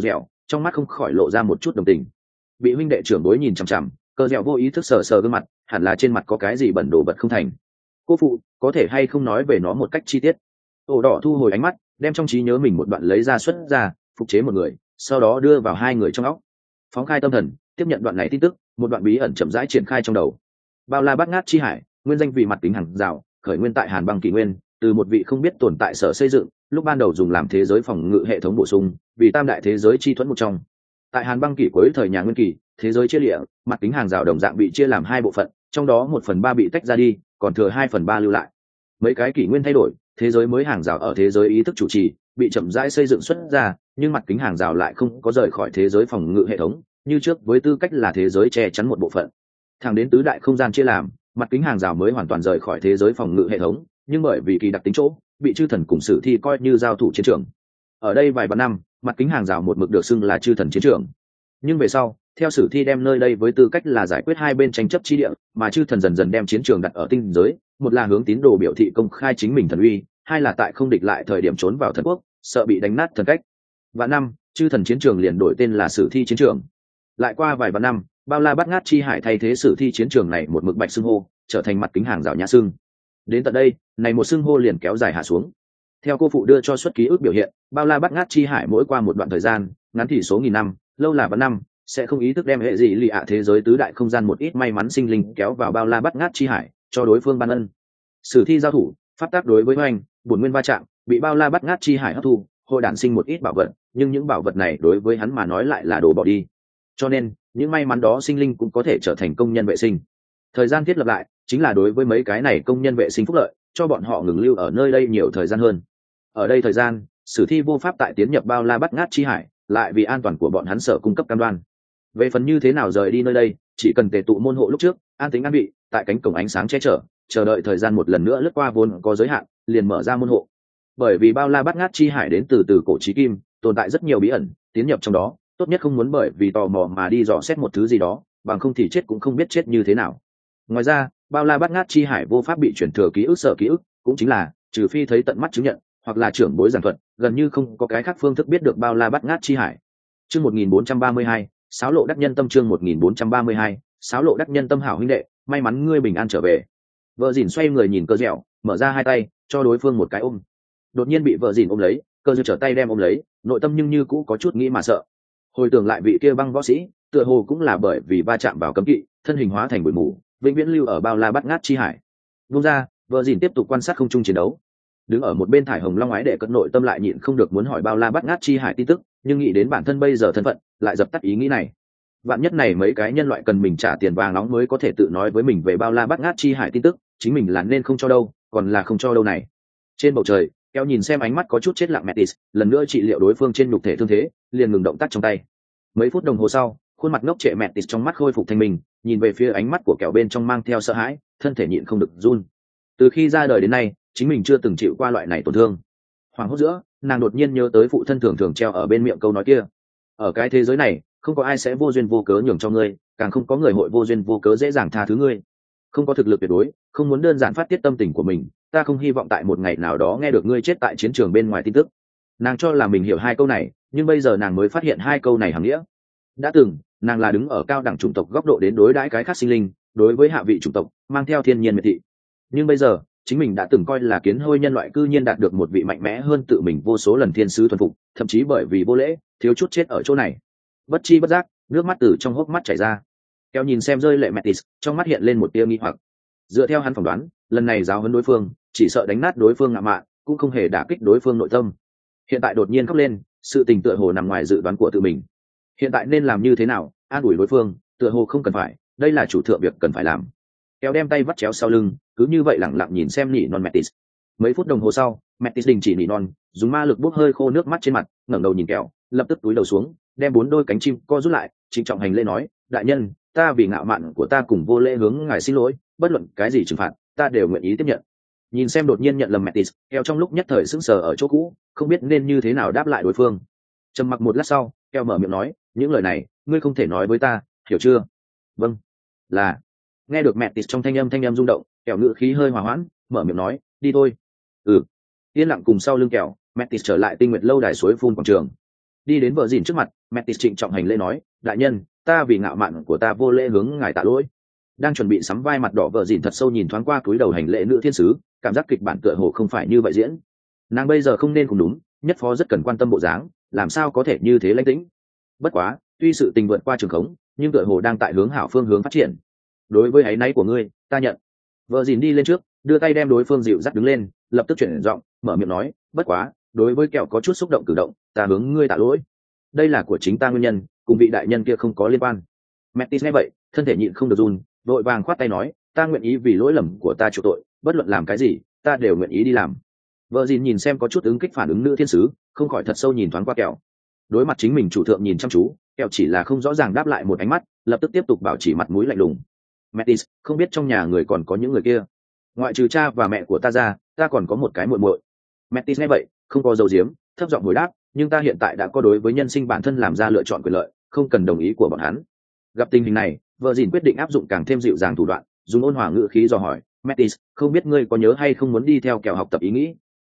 trong mắt không khỏi lộ ra một chút đồng tình. Bị huynh đệ trưởng bối nhìn chằm chằm, cờ dẻo vô ý thức sờ sờ gương mặt, hẳn là trên mặt có cái gì bẩn đồ vật không thành. Cô phụ, có thể hay không nói về nó một cách chi tiết? Ổ đỏ thu hồi ánh mắt, đem trong trí nhớ mình một đoạn lấy ra xuất ra, phục chế một người, sau đó đưa vào hai người trong óc. Phóng khai tâm thần, tiếp nhận đoạn này tin tức, một đoạn bí ẩn chậm rãi triển khai trong đầu. Bao la bát ngát chi hải, nguyên danh vì mặt kính hàng rào, khởi nguyên tại Hàn băng kỷ nguyên, từ một vị không biết tồn tại sở xây dựng, lúc ban đầu dùng làm thế giới phòng ngự hệ thống bổ sung, vì tam đại thế giới chi thuẫn một trong. Tại Hàn băng kỷ cuối thời nhà nguyên kỳ, thế giới chia lịa, mặt kính hàng rào đồng dạng bị chia làm hai bộ phận, trong đó 1/3 bị tách ra đi, còn thừa 2/3 lưu lại. Mấy cái kỷ nguyên thay đổi, thế giới mới hàng rào ở thế giới ý thức chủ trì, bị chậm rãi xây dựng xuất ra, nhưng mặt kính hàng rào lại không có rời khỏi thế giới phòng ngự hệ thống, như trước với tư cách là thế giới che chắn một bộ phận. Thẳng đến tứ đại không gian chia làm, mặt kính hàng rào mới hoàn toàn rời khỏi thế giới phòng ngự hệ thống, nhưng bởi vì kỳ đặc tính chỗ, bị chư thần cùng sử thi coi như giao thủ chiến trường. Ở đây vài vạn năm, mặt kính hàng rào một mực được xưng là chư thần chiến trường. Nhưng về sau, theo sử thi đem nơi đây với tư cách là giải quyết hai bên tranh chấp chi địa, mà chư thần dần dần đem chiến trường đặt ở tinh giới, một là hướng tín đồ biểu thị công khai chính mình thần uy, hai là tại không địch lại thời điểm trốn vào thần quốc, sợ bị đánh nát thần cách. Vạn năm, chư thần chiến trường liền đổi tên là sử thi chiến trường. Lại qua vài vạn năm, bao la bát ngát chi hải thay thế sử thi chiến trường này một mực bạch xưng hô, trở thành mặt kính hàng rào nhã xưng. Đến tận đây, này một xưng hô liền kéo dài hạ xuống. Theo cô phụ đưa cho suất ký ức biểu hiện, bao la bát ngát chi hải mỗi qua một đoạn thời gian, ngắn thì số nghìn năm, lâu là vạn năm, sẽ không ý thức đem hệ gì lì ạ thế giới tứ đại không gian một ít may mắn sinh linh kéo vào bao la bát ngát chi hải, cho đối phương ban ân. Sử thi giao thủ, pháp tác đối với hoành, bổn nguyên va chạm, bị bao la bát ngát chi hải hấp thu, hội đản sinh một ít bảo vật, nhưng những bảo vật này đối với hắn mà nói lại là đồ bỏ đi. Cho nên, những may mắn đó sinh linh cũng có thể trở thành công nhân vệ sinh. Thời gian thiết lập lại, chính là đối với mấy cái này công nhân vệ sinh phúc lợi, cho bọn họ ngừng lưu ở nơi đây nhiều thời gian hơn. Ở đây thời gian, sử thi vô pháp tại tiến nhập bao la bát ngát chi hải, lại vì an toàn của bọn hắn sở cung cấp cam đoan. Về phần như thế nào rời đi nơi đây, chỉ cần tề tụ môn hộ lúc trước, an tính an bị, tại cánh cổng ánh sáng che chở, chờ đợi thời gian một lần nữa lướt qua vốn có giới hạn, liền mở ra môn hộ. Bởi vì bao la bát ngát chi hải đến từ cổ chí kim, tồn tại rất nhiều bí ẩn, tiến nhập trong đó, tốt nhất không muốn bởi vì tò mò mà đi dò xét một thứ gì đó, bằng không thì chết cũng không biết chết như thế nào. Ngoài ra, bao la bát ngát chi hải vô pháp bị chuyển thừa ký ức sở ký ức, cũng chính là trừ phi thấy tận mắt chứng nhận, hoặc là trưởng bối giảng thuật, gần như không có cái khác phương thức biết được bao la bát ngát chi hải. Chương 1432, Sáo lộ đắc nhân tâm, chương 1432, Sáo lộ đắc nhân tâm. Hảo huynh đệ, may mắn ngươi bình an trở về. Vợ dìn xoay người nhìn Cơ dẻo, mở ra hai tay, cho đối phương một cái ôm. Đột nhiên bị vợ dìn ôm lấy, Cơ dẻo trở tay đem ôm lấy, nội tâm nhưng như cũ có chút nghĩ mà sợ. Hồi tưởng lại vị kia băng võ sĩ, tựa hồ cũng là bởi vì va chạm vào cấm kỵ, thân hình hóa thành bụi mù, vĩnh viễn lưu ở bao la bát ngát chi hải. Vung ra, vợ dìn tiếp tục quan sát không trung chiến đấu. Đứng ở một bên thải hồng long ái đệ cất nội tâm lại nhịn không được muốn hỏi bao la bát ngát chi hải tin tức, nhưng nghĩ đến bản thân bây giờ thân phận, lại dập tắt ý nghĩ này. Vạn nhất này mấy cái nhân loại cần mình trả tiền vàng nóng mới có thể tự nói với mình về bao la bát ngát chi hải tin tức, chính mình là nên không cho đâu, còn là không cho đâu này. Trên bầu trời, kéo nhìn xem ánh mắt có chút chết lặng Metis, lần nữa trị liệu đối phương trên nhục thể thương thế, liền ngừng động tác trong tay. Mấy phút đồng hồ sau, khuôn mặt ngốc trệ Metis trong mắt khôi phục thanh minh, nhìn về phía ánh mắt của kẹo bên trong mang theo sợ hãi, thân thể nhịn không được run. Từ khi ra đời đến nay, chính mình chưa từng chịu qua loại này tổn thương. Hoảng hốt giữa, nàng đột nhiên nhớ tới phụ thân thường thường treo ở bên miệng câu nói kia: ở cái thế giới này, không có ai sẽ vô duyên vô cớ nhường cho ngươi, càng không có người hội vô duyên vô cớ dễ dàng tha thứ ngươi. Không có thực lực tuyệt đối, không muốn đơn giản phát tiết tâm tình của mình, ta không hy vọng tại một ngày nào đó nghe được ngươi chết tại chiến trường bên ngoài tin tức. Nàng cho là mình hiểu hai câu này, nhưng bây giờ nàng mới phát hiện hai câu này hàm nghĩa. Đã từng, nàng là đứng ở cao đẳng chủng tộc góc độ đến đối đãi cái khác sinh linh, đối với hạ vị chủng tộc mang theo thiên nhiên miệt thị. Nhưng bây giờ, chính mình đã từng coi là kiến hôi nhân loại cư nhiên đạt được một vị mạnh mẽ hơn tự mình vô số lần thiên sứ thuần phục, thậm chí bởi vì vô lễ, thiếu chút chết ở chỗ này. Bất chi bất giác, nước mắt từ trong hốc mắt chảy ra. Kéo nhìn xem rơi lệ Metis, trong mắt hiện lên một tia nghi hoặc. Dựa theo hắn phỏng đoán, lần này giáo huấn đối phương, chỉ sợ đánh nát đối phương ngạo mạn, cũng không hề đả kích đối phương nội tâm. Hiện tại đột nhiên khóc lên, sự tình tựa hồ nằm ngoài dự đoán của tự mình. Hiện tại nên làm như thế nào? An ủi đối phương, tựa hồ không cần phải, đây là chủ thượng việc cần phải làm. Kéo đem tay vắt chéo sau lưng, cứ như vậy lẳng lặng nhìn xem nỉ non Metis. Mấy phút đồng hồ sau, Metis đình chỉ nỉ non, dùng ma lực bốc hơi khô nước mắt trên mặt, ngẩng đầu nhìn Kéo, lập tức túi đầu xuống, đem 4 đôi cánh chim co rút lại, trịnh trọng hành lễ nói: đại nhân, ta vì ngạo mạn của ta cùng vô lễ hướng ngài xin lỗi, bất luận cái gì trừng phạt, ta đều nguyện ý tiếp nhận. Nhìn xem đột nhiên nhận lầm Metis, Kéo trong lúc nhất thời sững sờ ở chỗ cũ, không biết nên như thế nào đáp lại đối phương. Trầm mặc một lát sau, Kéo mở miệng nói: những lời này, ngươi không thể nói với ta, hiểu chưa? Vâng. Là. Nghe được Metis trong thanh âm rung động, Kéo ngữ khí hơi hòa hoãn, mở miệng nói: đi thôi. Ừ. Yên lặng cùng sau lưng Kéo, Metis trở lại Tinh Nguyệt lâu đài suối phun quảng trường. đi đến vợ dìn trước mặt, Metis trịnh trọng hành lễ nói, đại nhân, ta vì ngạo mạn của ta vô lễ hướng ngài tạ lỗi. Đang chuẩn bị sắm vai mặt đỏ, vợ dìn thật sâu nhìn thoáng qua cúi đầu hành lễ nữ thiên sứ, cảm giác kịch bản tựa hồ không phải như vậy diễn. Nàng bây giờ không nên cũng đúng, nhất phó rất cần quan tâm bộ dáng, làm sao có thể như thế lãnh tĩnh. Bất quá, tuy sự tình vượt qua trường khống, nhưng tựa hồ đang tại hướng hảo phương hướng phát triển. Đối với áy náy của ngươi, ta nhận. Vợ dìn đi lên trước, đưa tay đem đối phương dịu dắt đứng lên, lập tức chuyển giọng, mở miệng nói, bất quá, đối với kẹo có chút xúc động cử động, ta hướng ngươi tạ lỗi. Đây là của chính ta nguyên nhân, cùng vị đại nhân kia không có liên quan. Metis nghe vậy, thân thể nhịn không được run, vội vàng khoát tay nói, ta nguyện ý vì lỗi lầm của ta chịu tội, bất luận làm cái gì, ta đều nguyện ý đi làm. Vợ dìn nhìn xem có chút ứng kích phản ứng nữ thiên sứ, không khỏi thật sâu nhìn thoáng qua kẹo. Đối mặt chính mình chủ thượng nhìn chăm chú, kẹo chỉ là không rõ ràng đáp lại một ánh mắt, lập tức tiếp tục bảo trì mặt mũi lạnh lùng. Metis, không biết trong nhà người còn có những người kia, ngoại trừ cha và mẹ của ta ra, ta còn có một cái muội muội. Metis nghe vậy, không có dấu diếm, thấp giọng hồi đáp, nhưng ta hiện tại đã có đối với nhân sinh bản thân làm ra lựa chọn quyền lợi, không cần đồng ý của bọn hắn. Gặp tình hình này, vợ dìn quyết định áp dụng càng thêm dịu dàng thủ đoạn, dùng ôn hòa ngữ khí dò hỏi, Metis, không biết ngươi có nhớ hay không muốn đi theo kẹo học tập ý nghĩ?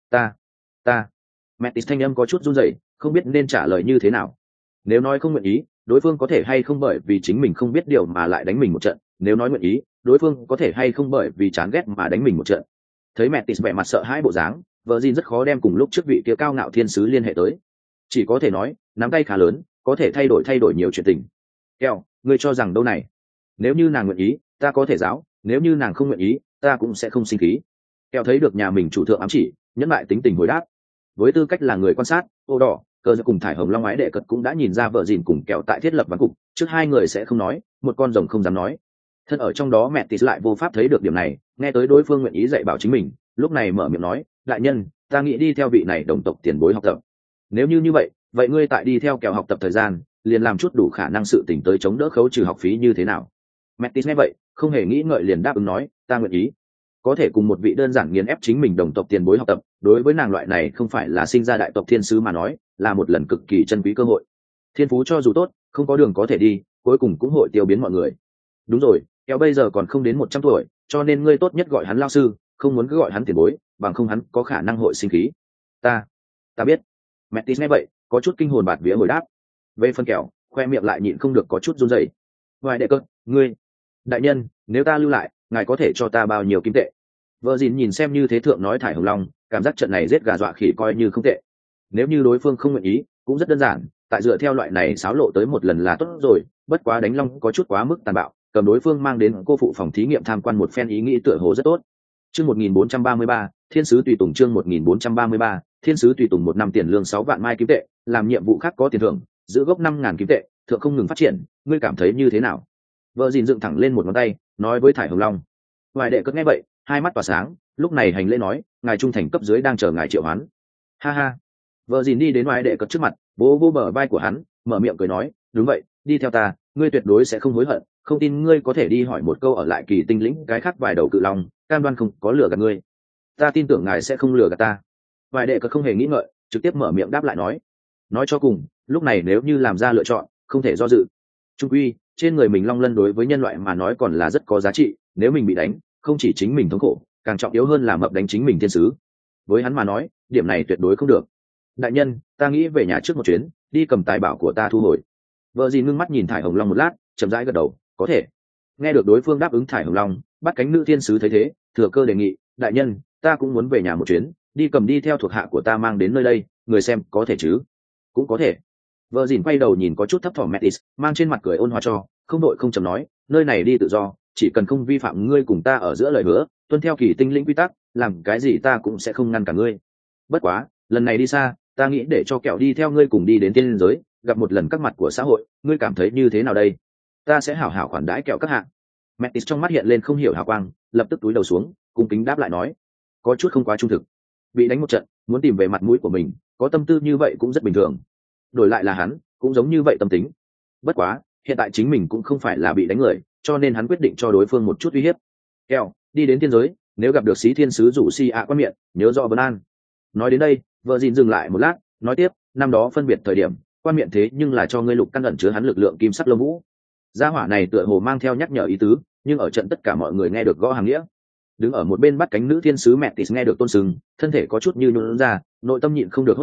Ta. Metis thanh âm có chút run rẩy, không biết nên trả lời như thế nào. Nếu nói không nguyện ý, đối phương có thể hay không bởi vì chính mình không biết điều mà lại đánh mình một trận, nếu nói nguyện ý, đối phương có thể hay không bởi vì chán ghét mà đánh mình một trận. Thấy Metis vẻ mặt sợ hãi bộ dáng, vợ Jin rất khó đem cùng lúc trước vị kia cao ngạo thiên sứ liên hệ tới, chỉ có thể nói nắm tay khá lớn, có thể thay đổi nhiều chuyện tình. Keo, ngươi cho rằng đâu này? Nếu như nàng nguyện ý, ta có thể giáo, nếu như nàng không nguyện ý, ta cũng sẽ không sinh khí. Keo thấy được nhà mình chủ thượng ám chỉ, nhẫn lại tính tình hồi đáp. Với tư cách là người quan sát, ô đỏ cờ cùng thải hồng long ái đệ cật cũng đã nhìn ra vợ Jin cùng Keo tại thiết lập ván cục, trước hai người sẽ không nói, một con rồng không dám nói. Thân ở trong đó mẹ Tis lại vô pháp thấy được điểm này, nghe tới đối phương nguyện ý dạy bảo chính mình, lúc này mở miệng nói, đại nhân, ta nghĩ đi theo vị này đồng tộc tiền bối học tập. Nếu như vậy, vậy ngươi tại đi theo kẹo học tập thời gian, liền làm chút đủ khả năng sự tỉnh tới chống đỡ khấu trừ học phí như thế nào? Mẹ Tis nghe vậy, không hề nghĩ ngợi liền đáp ứng nói, ta nguyện ý. Có thể cùng một vị đơn giản nghiền ép chính mình đồng tộc tiền bối học tập, đối với nàng loại này không phải là sinh ra đại tộc thiên sứ mà nói, là một lần cực kỳ chân quý cơ hội. Thiên phú cho dù tốt, không có đường có thể đi, cuối cùng cũng hội tiêu biến mọi người. Đúng rồi, kẹo bây giờ còn không đến 100 tuổi, cho nên ngươi tốt nhất gọi hắn lao sư, không muốn cứ gọi hắn tiền bối, bằng không hắn có khả năng hội sinh khí. Ta biết. Metis nghe vậy, có chút kinh hồn bạt vía hồi đáp. Về phần kẹo, khoe miệng lại nhịn không được có chút run rẩy. Ngoài đệ cơ, ngươi, đại nhân, nếu ta lưu lại, ngài có thể cho ta bao nhiêu kim tệ? Vợ Jin nhìn xem như thế thượng nói thải hồng long, cảm giác trận này giết gà dọa khỉ coi như không tệ. Nếu như đối phương không nguyện ý, cũng rất đơn giản, tại dựa theo loại này xáo lộ tới một lần là tốt rồi, bất quá đánh long có chút quá mức tàn bạo, cầm đối phương mang đến cô phụ phòng thí nghiệm tham quan một phen ý nghĩ tựa hồ rất tốt. Chương 1433, Thiên sứ tùy tùng chương 1433, Thiên sứ tùy tùng 1 năm tiền lương 6 vạn mai kim tệ, làm nhiệm vụ khác có tiền thưởng, giữ gốc 5.000 kim tệ, thượng không ngừng phát triển, ngươi cảm thấy như thế nào? Vợ Jin dựng thẳng lên một ngón tay, nói với thải hồng long. Ngoài đệ cất nghe vậy, hai mắt tỏa sáng, lúc này hành lễ nói, ngài trung thành cấp dưới đang chờ ngài triệu hoán. Ha ha. Vợ Jin đi đến ngoài đệ cất trước mặt, vỗ bờ vai của hắn, mở miệng cười nói, đúng vậy, đi theo ta, ngươi tuyệt đối sẽ không hối hận, không tin ngươi có thể đi hỏi một câu ở lại Kỳ Tinh lĩnh cái khác vài đầu cự long, cam đoan không có lừa gạt ngươi. Ta tin tưởng ngài sẽ không lừa gạt ta. Vài đệ cất không hề nghĩ ngợi, trực tiếp mở miệng đáp lại nói cho cùng, lúc này nếu như làm ra lựa chọn, không thể do dự. Trung quy, trên người mình long lân đối với nhân loại mà nói còn là rất có giá trị, nếu mình bị đánh, không chỉ chính mình thống khổ, càng trọng yếu hơn là mập đánh chính mình thiên sứ. Với hắn mà nói, điểm này tuyệt đối không được. Đại nhân, ta nghĩ về nhà trước một chuyến, đi cầm tài bảo của ta thu hồi. Vợ Jin ngưng mắt nhìn thải hồng long một lát, chậm rãi gật đầu, có thể. Nghe được đối phương đáp ứng thải hồng long, bắt cánh nữ thiên sứ thấy thế, thừa cơ đề nghị, đại nhân, ta cũng muốn về nhà một chuyến, đi cầm đi theo thuộc hạ của ta mang đến nơi đây, người xem có thể chứ? Cũng có thể. Vợ Dìn quay đầu nhìn có chút thấp thỏm Metis, mang trên mặt cười ôn hòa cho, không đội không chậm nói, nơi này đi tự do, chỉ cần không vi phạm ngươi cùng ta ở giữa lời hứa, tuân theo Kỳ Tinh lĩnh quy tắc, làm cái gì ta cũng sẽ không ngăn cả ngươi. Bất quá, lần này đi xa, ta nghĩ để cho kẹo đi theo ngươi cùng đi đến tiên giới, gặp một lần các mặt của xã hội, ngươi cảm thấy như thế nào đây? Ta sẽ hảo hảo khoản đãi kẹo các hạng. Metis trong mắt hiện lên không hiểu hào quang, lập tức túi đầu xuống, cung kính đáp lại nói, có chút không quá trung thực. Bị đánh một trận, muốn tìm về mặt mũi của mình, có tâm tư như vậy cũng rất bình thường. Đổi lại là hắn, cũng giống như vậy tâm tính. Bất quá, hiện tại chính mình cũng không phải là bị đánh người, cho nên hắn quyết định cho đối phương một chút uy hiếp. Kẹo, đi đến tiên giới, nếu gặp được Xí Thiên sứ rủ Si ạ quan miệng, nhớ rõ vấn an. Nói đến đây, vợ Dìn dừng lại một lát, nói tiếp, năm đó phân biệt thời điểm, quan miệng thế nhưng là cho ngươi lục căn ẩn chứa hắn lực lượng kim sắc lông vũ. Gia hỏa này tựa hồ mang theo nhắc nhở ý tứ, nhưng ở trận tất cả mọi người nghe được gõ hàng nghĩa. Đứng ở một bên bắt cánh nữ thiên sứ Metis nghe được tôn sừng, thân thể có chút như nhũn ra, nội tâm nhịn không được hốt hoảng,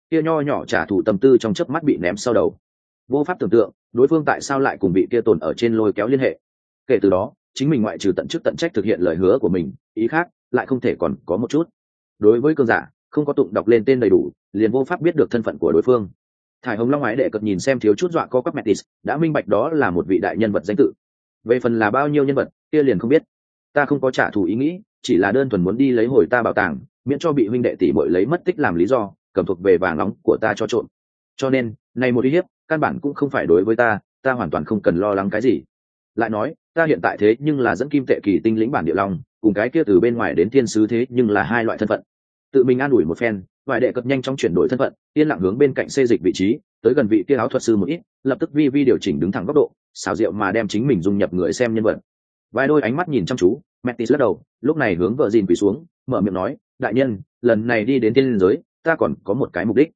kia nho nhỏ trả thù tâm tư trong chớp mắt bị ném sau đầu. Vô pháp tưởng tượng đối phương tại sao lại cùng vị kia tồn ở trên lôi kéo liên hệ. Kể từ đó chính mình ngoại trừ tận chức tận trách thực hiện lời hứa của mình, ý khác lại không thể còn có một chút. Đối với cơn giả không có tụng đọc lên tên đầy đủ, liền vô pháp biết được thân phận của đối phương. Thải Hồng Long ái đệ cật nhìn xem thiếu chút dọa co quắp Metis, đã minh bạch đó là một vị đại nhân vật danh tự. Về phần là bao nhiêu nhân vật, kia liền không biết. Ta không có trả thù ý nghĩ, chỉ là đơn thuần muốn đi lấy hồi ta bảo tàng, miễn cho bị huynh đệ tỷ muội lấy mất tích làm lý do, cầm thuộc về vàng nóng của ta cho trộm. Cho nên, này một uy hiếp, căn bản cũng không phải đối với ta, ta hoàn toàn không cần lo lắng cái gì. Lại nói, ta hiện tại thế nhưng là dẫn kim tệ kỳ tinh lĩnh bản địa long, cùng cái kia từ bên ngoài đến thiên sứ thế nhưng là hai loại thân phận. Tự mình an ủi một phen, vài đệ cập nhanh chóng chuyển đổi thân phận, yên lặng hướng bên cạnh xê dịch vị trí, tới gần vị kia áo thuật sư một ít, lập tức vi điều chỉnh đứng thẳng góc độ, xảo diệu mà đem chính mình dung nhập người xem nhân vật. Vài đôi ánh mắt nhìn chăm chú, Metis lắc đầu, lúc này hướng vợ dìn quỳ xuống, mở miệng nói, đại nhân, lần này đi đến thiên giới, ta còn có một cái mục đích.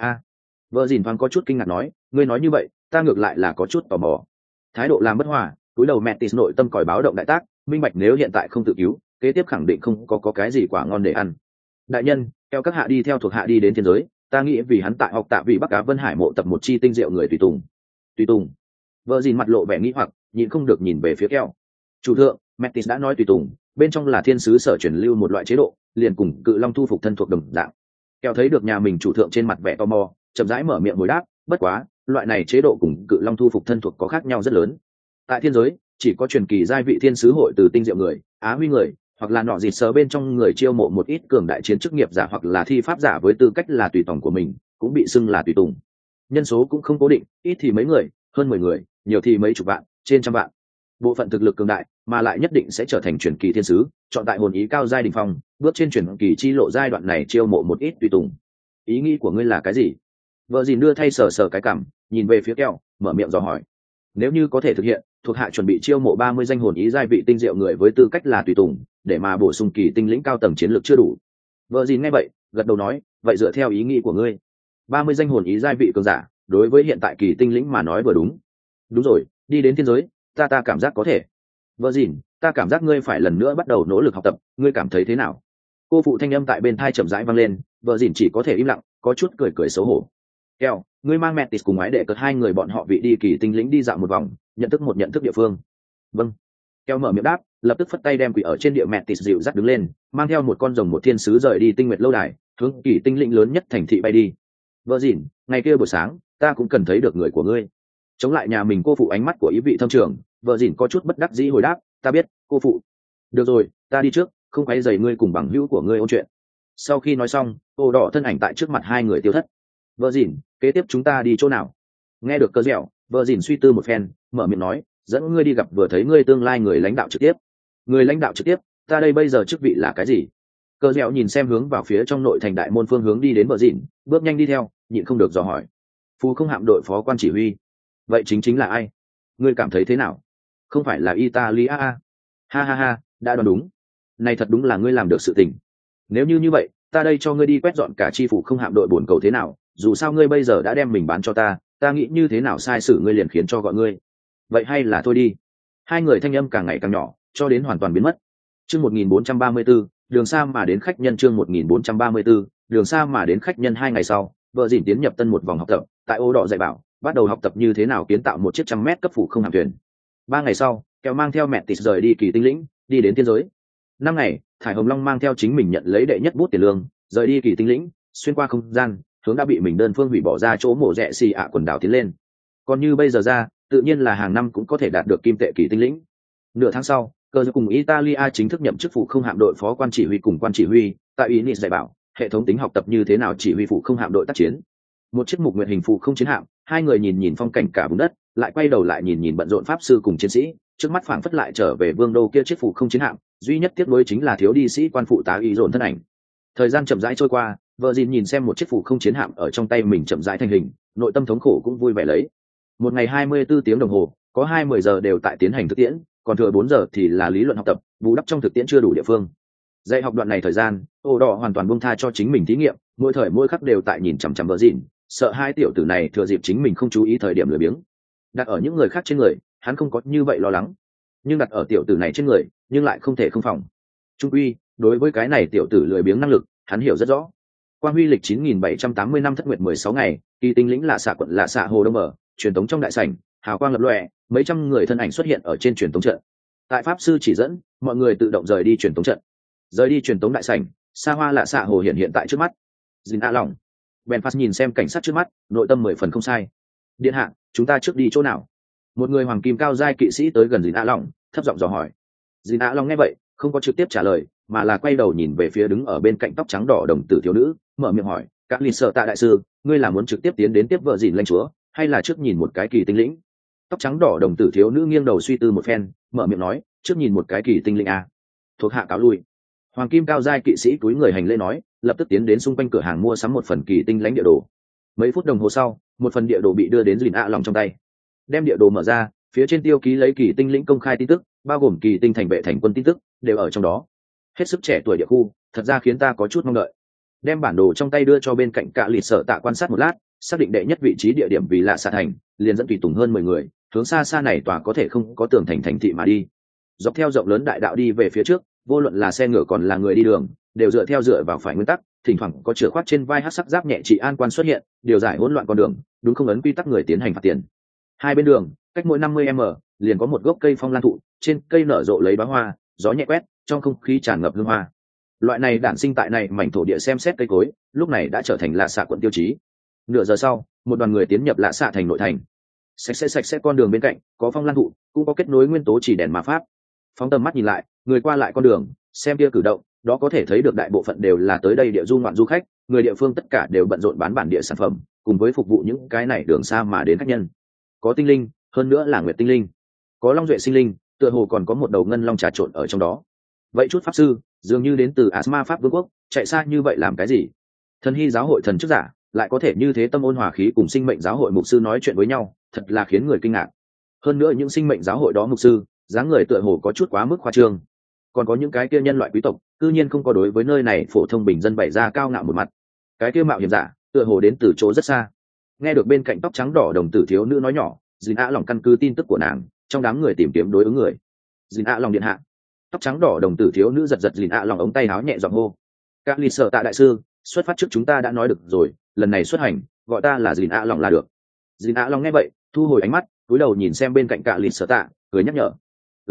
Vợ dìn thoáng có chút kinh ngạc nói, ngươi nói như vậy, ta ngược lại là có chút tò mò. Thái độ làm bất hòa, cúi đầu Metis nội tâm còi báo động đại tác, minh bạch nếu hiện tại không tự cứu, kế tiếp khẳng định không có cái gì quả ngon để ăn. Đại nhân, theo các hạ đi theo thuộc hạ đi đến thiên giới, ta nghĩ vì hắn tại học tạ vị Bắc Cá Vân Hải mộ tập một chi tinh diệu người tùy tùng. Vợ dìn mặt lộ vẻ nghĩ hoặc, nhịn không được nhìn về phía keo. Chủ thượng, Metis đã nói tùy tùng, bên trong là thiên sứ sở truyền lưu một loại chế độ, liền cùng cự long thu phục thân thuộc đồng dạng. Keo thấy được nhà mình chủ thượng trên mặt vẻ tò mò, chậm rãi mở miệng hồi đáp, bất quá, loại này chế độ cùng cự long thu phục thân thuộc có khác nhau rất lớn. Tại thiên giới, chỉ có truyền kỳ giai vị thiên sứ hội từ tinh diệu người, á huy người, hoặc là nọ dịt sờ bên trong người chiêu mộ một ít cường đại chiến chức nghiệp giả hoặc là thi pháp giả với tư cách là tùy tòng của mình, cũng bị xưng là tùy tùng. Nhân số cũng không cố định, ít thì mấy người, hơn 10 người, nhiều thì mấy chục vạn, trên trăm vạn. Bộ phận thực lực cường đại, mà lại nhất định sẽ trở thành truyền kỳ thiên sứ, chọn tại hồn ý cao giai đỉnh phong, bước trên truyền kỳ chi lộ giai đoạn này chiêu mộ một ít tùy tùng. Ý nghĩ của ngươi là cái gì? Vợ dìn đưa thay sờ cái cằm, nhìn về phía keo, mở miệng dò hỏi. Nếu như có thể thực hiện, thuộc hạ chuẩn bị chiêu mộ 30 danh hồn ý giai vị tinh diệu người với tư cách là tùy tùng, để mà bổ sung kỳ tinh lĩnh cao tầng chiến lược chưa đủ. Vợ dìn nghe vậy, gật đầu nói, vậy dựa theo ý nghĩ của ngươi, 30 danh hồn ý giai vị cường giả, đối với hiện tại kỳ tinh lĩnh mà nói vừa đúng. Đúng rồi, đi đến thiên giới, ta cảm giác có thể. Vợ dìn, ta cảm giác ngươi phải lần nữa bắt đầu nỗ lực học tập, ngươi cảm thấy thế nào? Cô phụ thanh âm tại bên thai chậm rãi vang lên, vợ dìn chỉ có thể im lặng, có chút cười xấu hổ. Keo, ngươi mang Metis cùng ái đệ cất hai người bọn họ vị đi kỳ tinh lĩnh đi dạo một vòng, nhận thức địa phương. Vâng. Keo mở miệng đáp, lập tức phất tay đem quỷ ở trên địa Metis dịu dắt đứng lên, mang theo một con rồng một thiên sứ rời đi tinh nguyệt lâu đài, hướng kỳ tinh lĩnh lớn nhất thành thị bay đi. Vợ dìn, ngày kia buổi sáng, ta cũng cần thấy được người của ngươi. Chống lại nhà mình cô phụ ánh mắt của ý vị thâm trường, vợ dìn có chút bất đắc dĩ hồi đáp, ta biết, cô phụ. Được rồi, ta đi trước, không quấy rầy ngươi cùng bằng hữu của ngươi ôn chuyện. Sau khi nói xong, ô đỏ thân ảnh tại trước mặt hai người tiêu thất. Vợ dìn, kế tiếp chúng ta đi chỗ nào? Nghe được cơ dẻo, vợ dìn suy tư một phen, mở miệng nói, dẫn ngươi đi gặp vừa thấy ngươi tương lai người lãnh đạo trực tiếp. Người lãnh đạo trực tiếp, ta đây bây giờ chức vị là cái gì? Cơ dẻo nhìn xem hướng vào phía trong nội thành đại môn phương hướng đi đến vợ dìn, bước nhanh đi theo, nhịn không được dò hỏi. Phù không hạm đội phó quan chỉ huy. Vậy chính là ai? Ngươi cảm thấy thế nào? Không phải là Italia à? Ha, đã đoán đúng. Này thật đúng là ngươi làm được sự tình. Nếu như vậy, ta đây cho ngươi đi quét dọn cả chi phủ không hạm đội buồn cầu thế nào? Dù sao ngươi bây giờ đã đem mình bán cho ta nghĩ như thế nào sai sử ngươi liền khiến cho gọi ngươi. Vậy hay là thôi đi. Hai người thanh âm càng ngày càng nhỏ, cho đến hoàn toàn biến mất. Chương 1434, đường xa mà đến khách nhân chương 1434, đường xa mà đến khách nhân 2 ngày sau, vợ dìn tiến nhập tân một vòng học tập, tại ô đỏ dạy bảo, bắt đầu học tập như thế nào kiến tạo một chiếc 100 mét cấp phủ không hạm thuyền. 3 ngày sau, Keo mang theo mẹ tịt rời đi kỳ tinh lĩnh, đi đến thiên giới. 5 ngày, Thải Hồng Long mang theo chính mình nhận lấy đệ nhất bút tiền lương, rời đi kỳ tinh lĩnh, xuyên qua không gian, hướng đã bị mình đơn phương hủy bỏ ra chỗ mổ rẻ xì ạ quần đảo tiến lên. Còn như bây giờ ra, tự nhiên là hàng năm cũng có thể đạt được kim tệ kỳ tinh lĩnh. Nửa tháng sau, cờ cùng Italia chính thức nhậm chức phụ không hạm đội phó quan chỉ huy cùng quan chỉ huy, tại Unis dạy bảo hệ thống tính học tập như thế nào chỉ huy phụ không hạm đội tác chiến. Một chiếc mục nguyện hình phụ không chiến hạm, hai người nhìn phong cảnh cả vùng đất, lại quay đầu lại nhìn bận rộn pháp sư cùng chiến sĩ, trước mắt phảng phất lại trở về vương đô kia chiếc phụ không chiến hạm, duy nhất tiếc nuối chính là thiếu đi sĩ quan phụ tá y dồn thân ảnh. Thời gian chậm rãi trôi qua, vợ dìn nhìn xem một chiếc phụ không chiến hạm ở trong tay mình chậm rãi thành hình, nội tâm thống khổ cũng vui vẻ lấy. Một ngày 24 tiếng đồng hồ, có 20 giờ đều tại tiến hành thực tiễn, còn thừa 4 giờ thì là lý luận học tập, bù đắp trong thực tiễn chưa đủ địa phương. Dạy học đoạn này thời gian, ô đỏ hoàn toàn buông tha cho chính mình thí nghiệm, mỗi thời mỗi khắc đều tại nhìn chằm chằm vợ dìn, sợ hai tiểu tử này thừa dịp chính mình không chú ý thời điểm lười biếng. Đặt ở những người khác trên người, hắn không có như vậy lo lắng, nhưng đặt ở tiểu tử này trên người, nhưng lại không thể không phòng. Trung quy, đối với cái này tiểu tử lười biếng năng lực, hắn hiểu rất rõ. Quang huy lịch 9780 năm thất nguyệt 16 ngày, kỳ tinh lĩnh lạ xạ quận lạ xạ hồ đông mở, truyền tống trong đại sảnh, hào quang lập lòe, mấy trăm người thân ảnh xuất hiện ở trên truyền tống trận. Tại pháp sư chỉ dẫn, mọi người tự động rời đi truyền tống trận. Rời đi truyền tống đại sảnh, xa hoa lạ xạ hồ hiện tại trước mắt. Dìn A lòng. Benfast nhìn xem cảnh sát trước mắt, nội tâm 10 phần không sai. Điện hạ, chúng ta trước đi chỗ nào? Một người hoàng kim cao giai kỵ sĩ tới gần Dìn A lòng, thấp giọng dò hỏi. Dìn A lòng nghe vậy, không có trực tiếp trả lời, mà là quay đầu nhìn về phía đứng ở bên cạnh tóc trắng đỏ đồng tử thiếu nữ, mở miệng hỏi, các lịch sở tạ đại sư, ngươi là muốn trực tiếp tiến đến tiếp vợ Dìn lãnh chúa, hay là trước nhìn một cái kỳ tinh lĩnh? Tóc trắng đỏ đồng tử thiếu nữ nghiêng đầu suy tư một phen, mở miệng nói, trước nhìn một cái kỳ tinh lĩnh a. Thuộc hạ cáo lui. Hoàng kim cao giai kỵ sĩ túi người hành lễ nói, lập tức tiến đến xung quanh cửa hàng mua sắm một phần kỳ tinh lãnh địa đồ. Mấy phút đồng hồ sau, một phần địa đồ bị đưa đến Dìn A lòng trong tay. Đem địa đồ mở ra, phía trên tiêu ký lấy kỳ tinh lĩnh công khai tin tức, bao gồm kỳ tinh thành vệ thành quân tin tức, đều ở trong đó. Hết sức trẻ tuổi địa khu, thật ra khiến ta có chút mong đợi. Đem bản đồ trong tay đưa cho bên cạnh Cạ Lịt Sở Tạ quan sát một lát, xác định đệ nhất vị trí địa điểm vì lạ xạ thành, liền dẫn tùy tùng hơn 10 người, hướng xa xa này tòa có thể không có tường thành thị mà đi. Dọc theo rộng lớn đại đạo đi về phía trước, vô luận là xe ngựa còn là người đi đường, đều dựa vào phải nguyên tắc, thỉnh thoảng có chửa khoác trên vai hắc sắc giáp nhẹ trị an quan xuất hiện, điều giải hỗn loạn con đường, đúng không ấn quy tắc người tiến hành phạt tiền. Hai bên đường, cách mỗi 50m, liền có một gốc cây phong lan thụ, trên cây nở rộ lấy bá hoa, gió nhẹ quét, trong không khí tràn ngập hương hoa. Loại này đản sinh tại này mảnh thổ địa xem xét cây cối, lúc này đã trở thành lạ xạ quận tiêu chí. Nửa giờ sau, một đoàn người tiến nhập lạ xạ thành nội thành. Sạch sẽ con đường bên cạnh, có phong lan thụ, cũng có kết nối nguyên tố chỉ đèn ma pháp. Phóng tầm mắt nhìn lại, người qua lại con đường, xem kia cử động, đó có thể thấy được đại bộ phận đều là tới đây địa du ngoạn du khách, người địa phương tất cả đều bận rộn bán bản địa sản phẩm, cùng với phục vụ những cái này đường xa mà đến khách nhân. Có tinh linh, hơn nữa là nguyệt tinh linh, có long duệ sinh linh, tựa hồ còn có một đầu ngân long trà trộn ở trong đó. Vậy chút pháp sư, dường như đến từ Asma pháp vương quốc, chạy xa như vậy làm cái gì? Thần hy giáo hội thần chức giả, lại có thể như thế tâm ôn hòa khí cùng sinh mệnh giáo hội mục sư nói chuyện với nhau, thật là khiến người kinh ngạc. Hơn nữa những sinh mệnh giáo hội đó mục sư, dáng người tựa hồ có chút quá mức khoa trương. Còn có những cái kia nhân loại quý tộc, cư nhiên không có đối với nơi này phổ thông bình dân bày ra cao ngạo một mặt. Cái kia mạo hiểm giả, tựa hồ đến từ chỗ rất xa. Nghe được bên cạnh tóc trắng đỏ đồng tử thiếu nữ nói nhỏ, Dìn A lòng căn cứ tin tức của nàng, trong đám người tìm kiếm đối ứng người. Dìn A lòng điện hạ. Tóc trắng đỏ đồng tử thiếu nữ giật Dìn A lòng ống tay áo nhẹ giọng hô. Các ly sở tạ đại sư, xuất phát trước chúng ta đã nói được rồi, lần này xuất hành, gọi ta là Dìn A lòng là được. Dìn A lòng nghe vậy, thu hồi ánh mắt, cúi đầu nhìn xem bên cạnh Cạ Lịt Sở Tạ, cười nhắc nhở.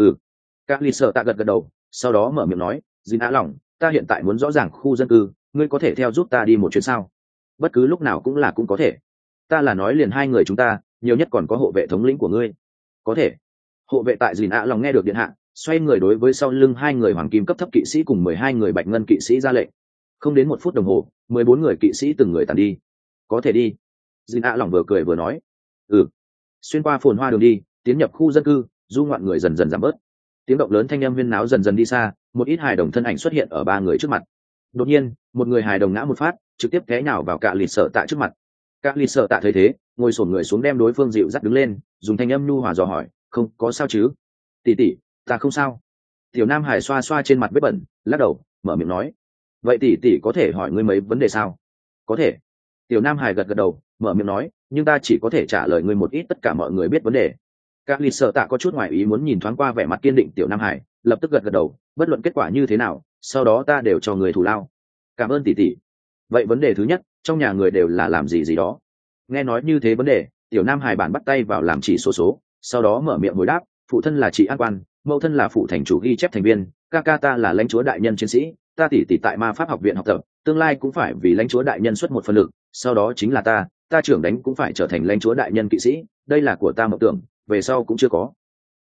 Cạ Lịt Sở Tạ gật đầu, sau đó mở miệng nói, Dìn A lòng, ta hiện tại muốn rõ ràng khu dân cư, ngươi có thể theo giúp ta đi một chuyến sao? Bất cứ lúc nào cũng có thể. Ta là nói liền hai người chúng ta, nhiều nhất còn có hộ vệ thống lĩnh của ngươi. Có thể. Hộ vệ tại Dìn A lòng nghe được điện hạ, xoay người đối với sau lưng hai người hoàng kim cấp thấp kỵ sĩ cùng 12 người bạch ngân kỵ sĩ ra lệnh. Không đến 1 phút đồng hồ, 14 người kỵ sĩ từng người tàn đi. Có thể đi. Dìn A lòng vừa cười vừa nói. Xuyên qua phồn hoa đường đi, tiến nhập khu dân cư, du ngoạn người dần dần giảm bớt. Tiếng động lớn thanh âm huyên náo dần dần đi xa, một ít hài đồng thân ảnh xuất hiện ở 3 người trước mặt. Đột nhiên, một người hài đồng ngã một phát, trực tiếp té nhào vào Cạ Lịt Sở Tạ trước mặt. Cạ Lịt Sở Tạ thấy thế, ngồi xổm người xuống đem đối phương dịu dắt đứng lên, dùng thanh âm nhu hòa dò hỏi, "Không có sao chứ?" "Tỷ tỷ, ta không sao." Tiểu Nam Hải xoa xoa trên mặt vết bẩn, lắc đầu, mở miệng nói, "Vậy tỷ tỷ có thể hỏi ngươi mấy vấn đề sao?" "Có thể." Tiểu Nam Hải gật đầu, mở miệng nói, "Nhưng ta chỉ có thể trả lời ngươi một ít tất cả mọi người biết vấn đề." Các lịch sở tạ có chút ngoài ý muốn nhìn thoáng qua vẻ mặt kiên định Tiểu Nam Hải, lập tức gật đầu, bất luận kết quả như thế nào, sau đó ta đều cho người thù lao. "Cảm ơn tỷ tỷ." "Vậy vấn đề thứ nhất, trong nhà người đều là làm gì đó?" Nghe nói như thế vấn đề, Tiểu Nam Hải bản bắt tay vào làm chỉ số, sau đó mở miệng hồi đáp, "Phụ thân là trị an quan, mẫu thân là phụ thành chủ ghi chép thành viên, ca ca ta là lãnh chúa đại nhân chiến sĩ, ta tỷ tỷ tại ma pháp học viện học tập, tương lai cũng phải vì lãnh chúa đại nhân xuất một phần lực, sau đó chính là ta trưởng đánh cũng phải trở thành lãnh chúa đại nhân kỵ sĩ, đây là của ta mộng tưởng, về sau cũng chưa có."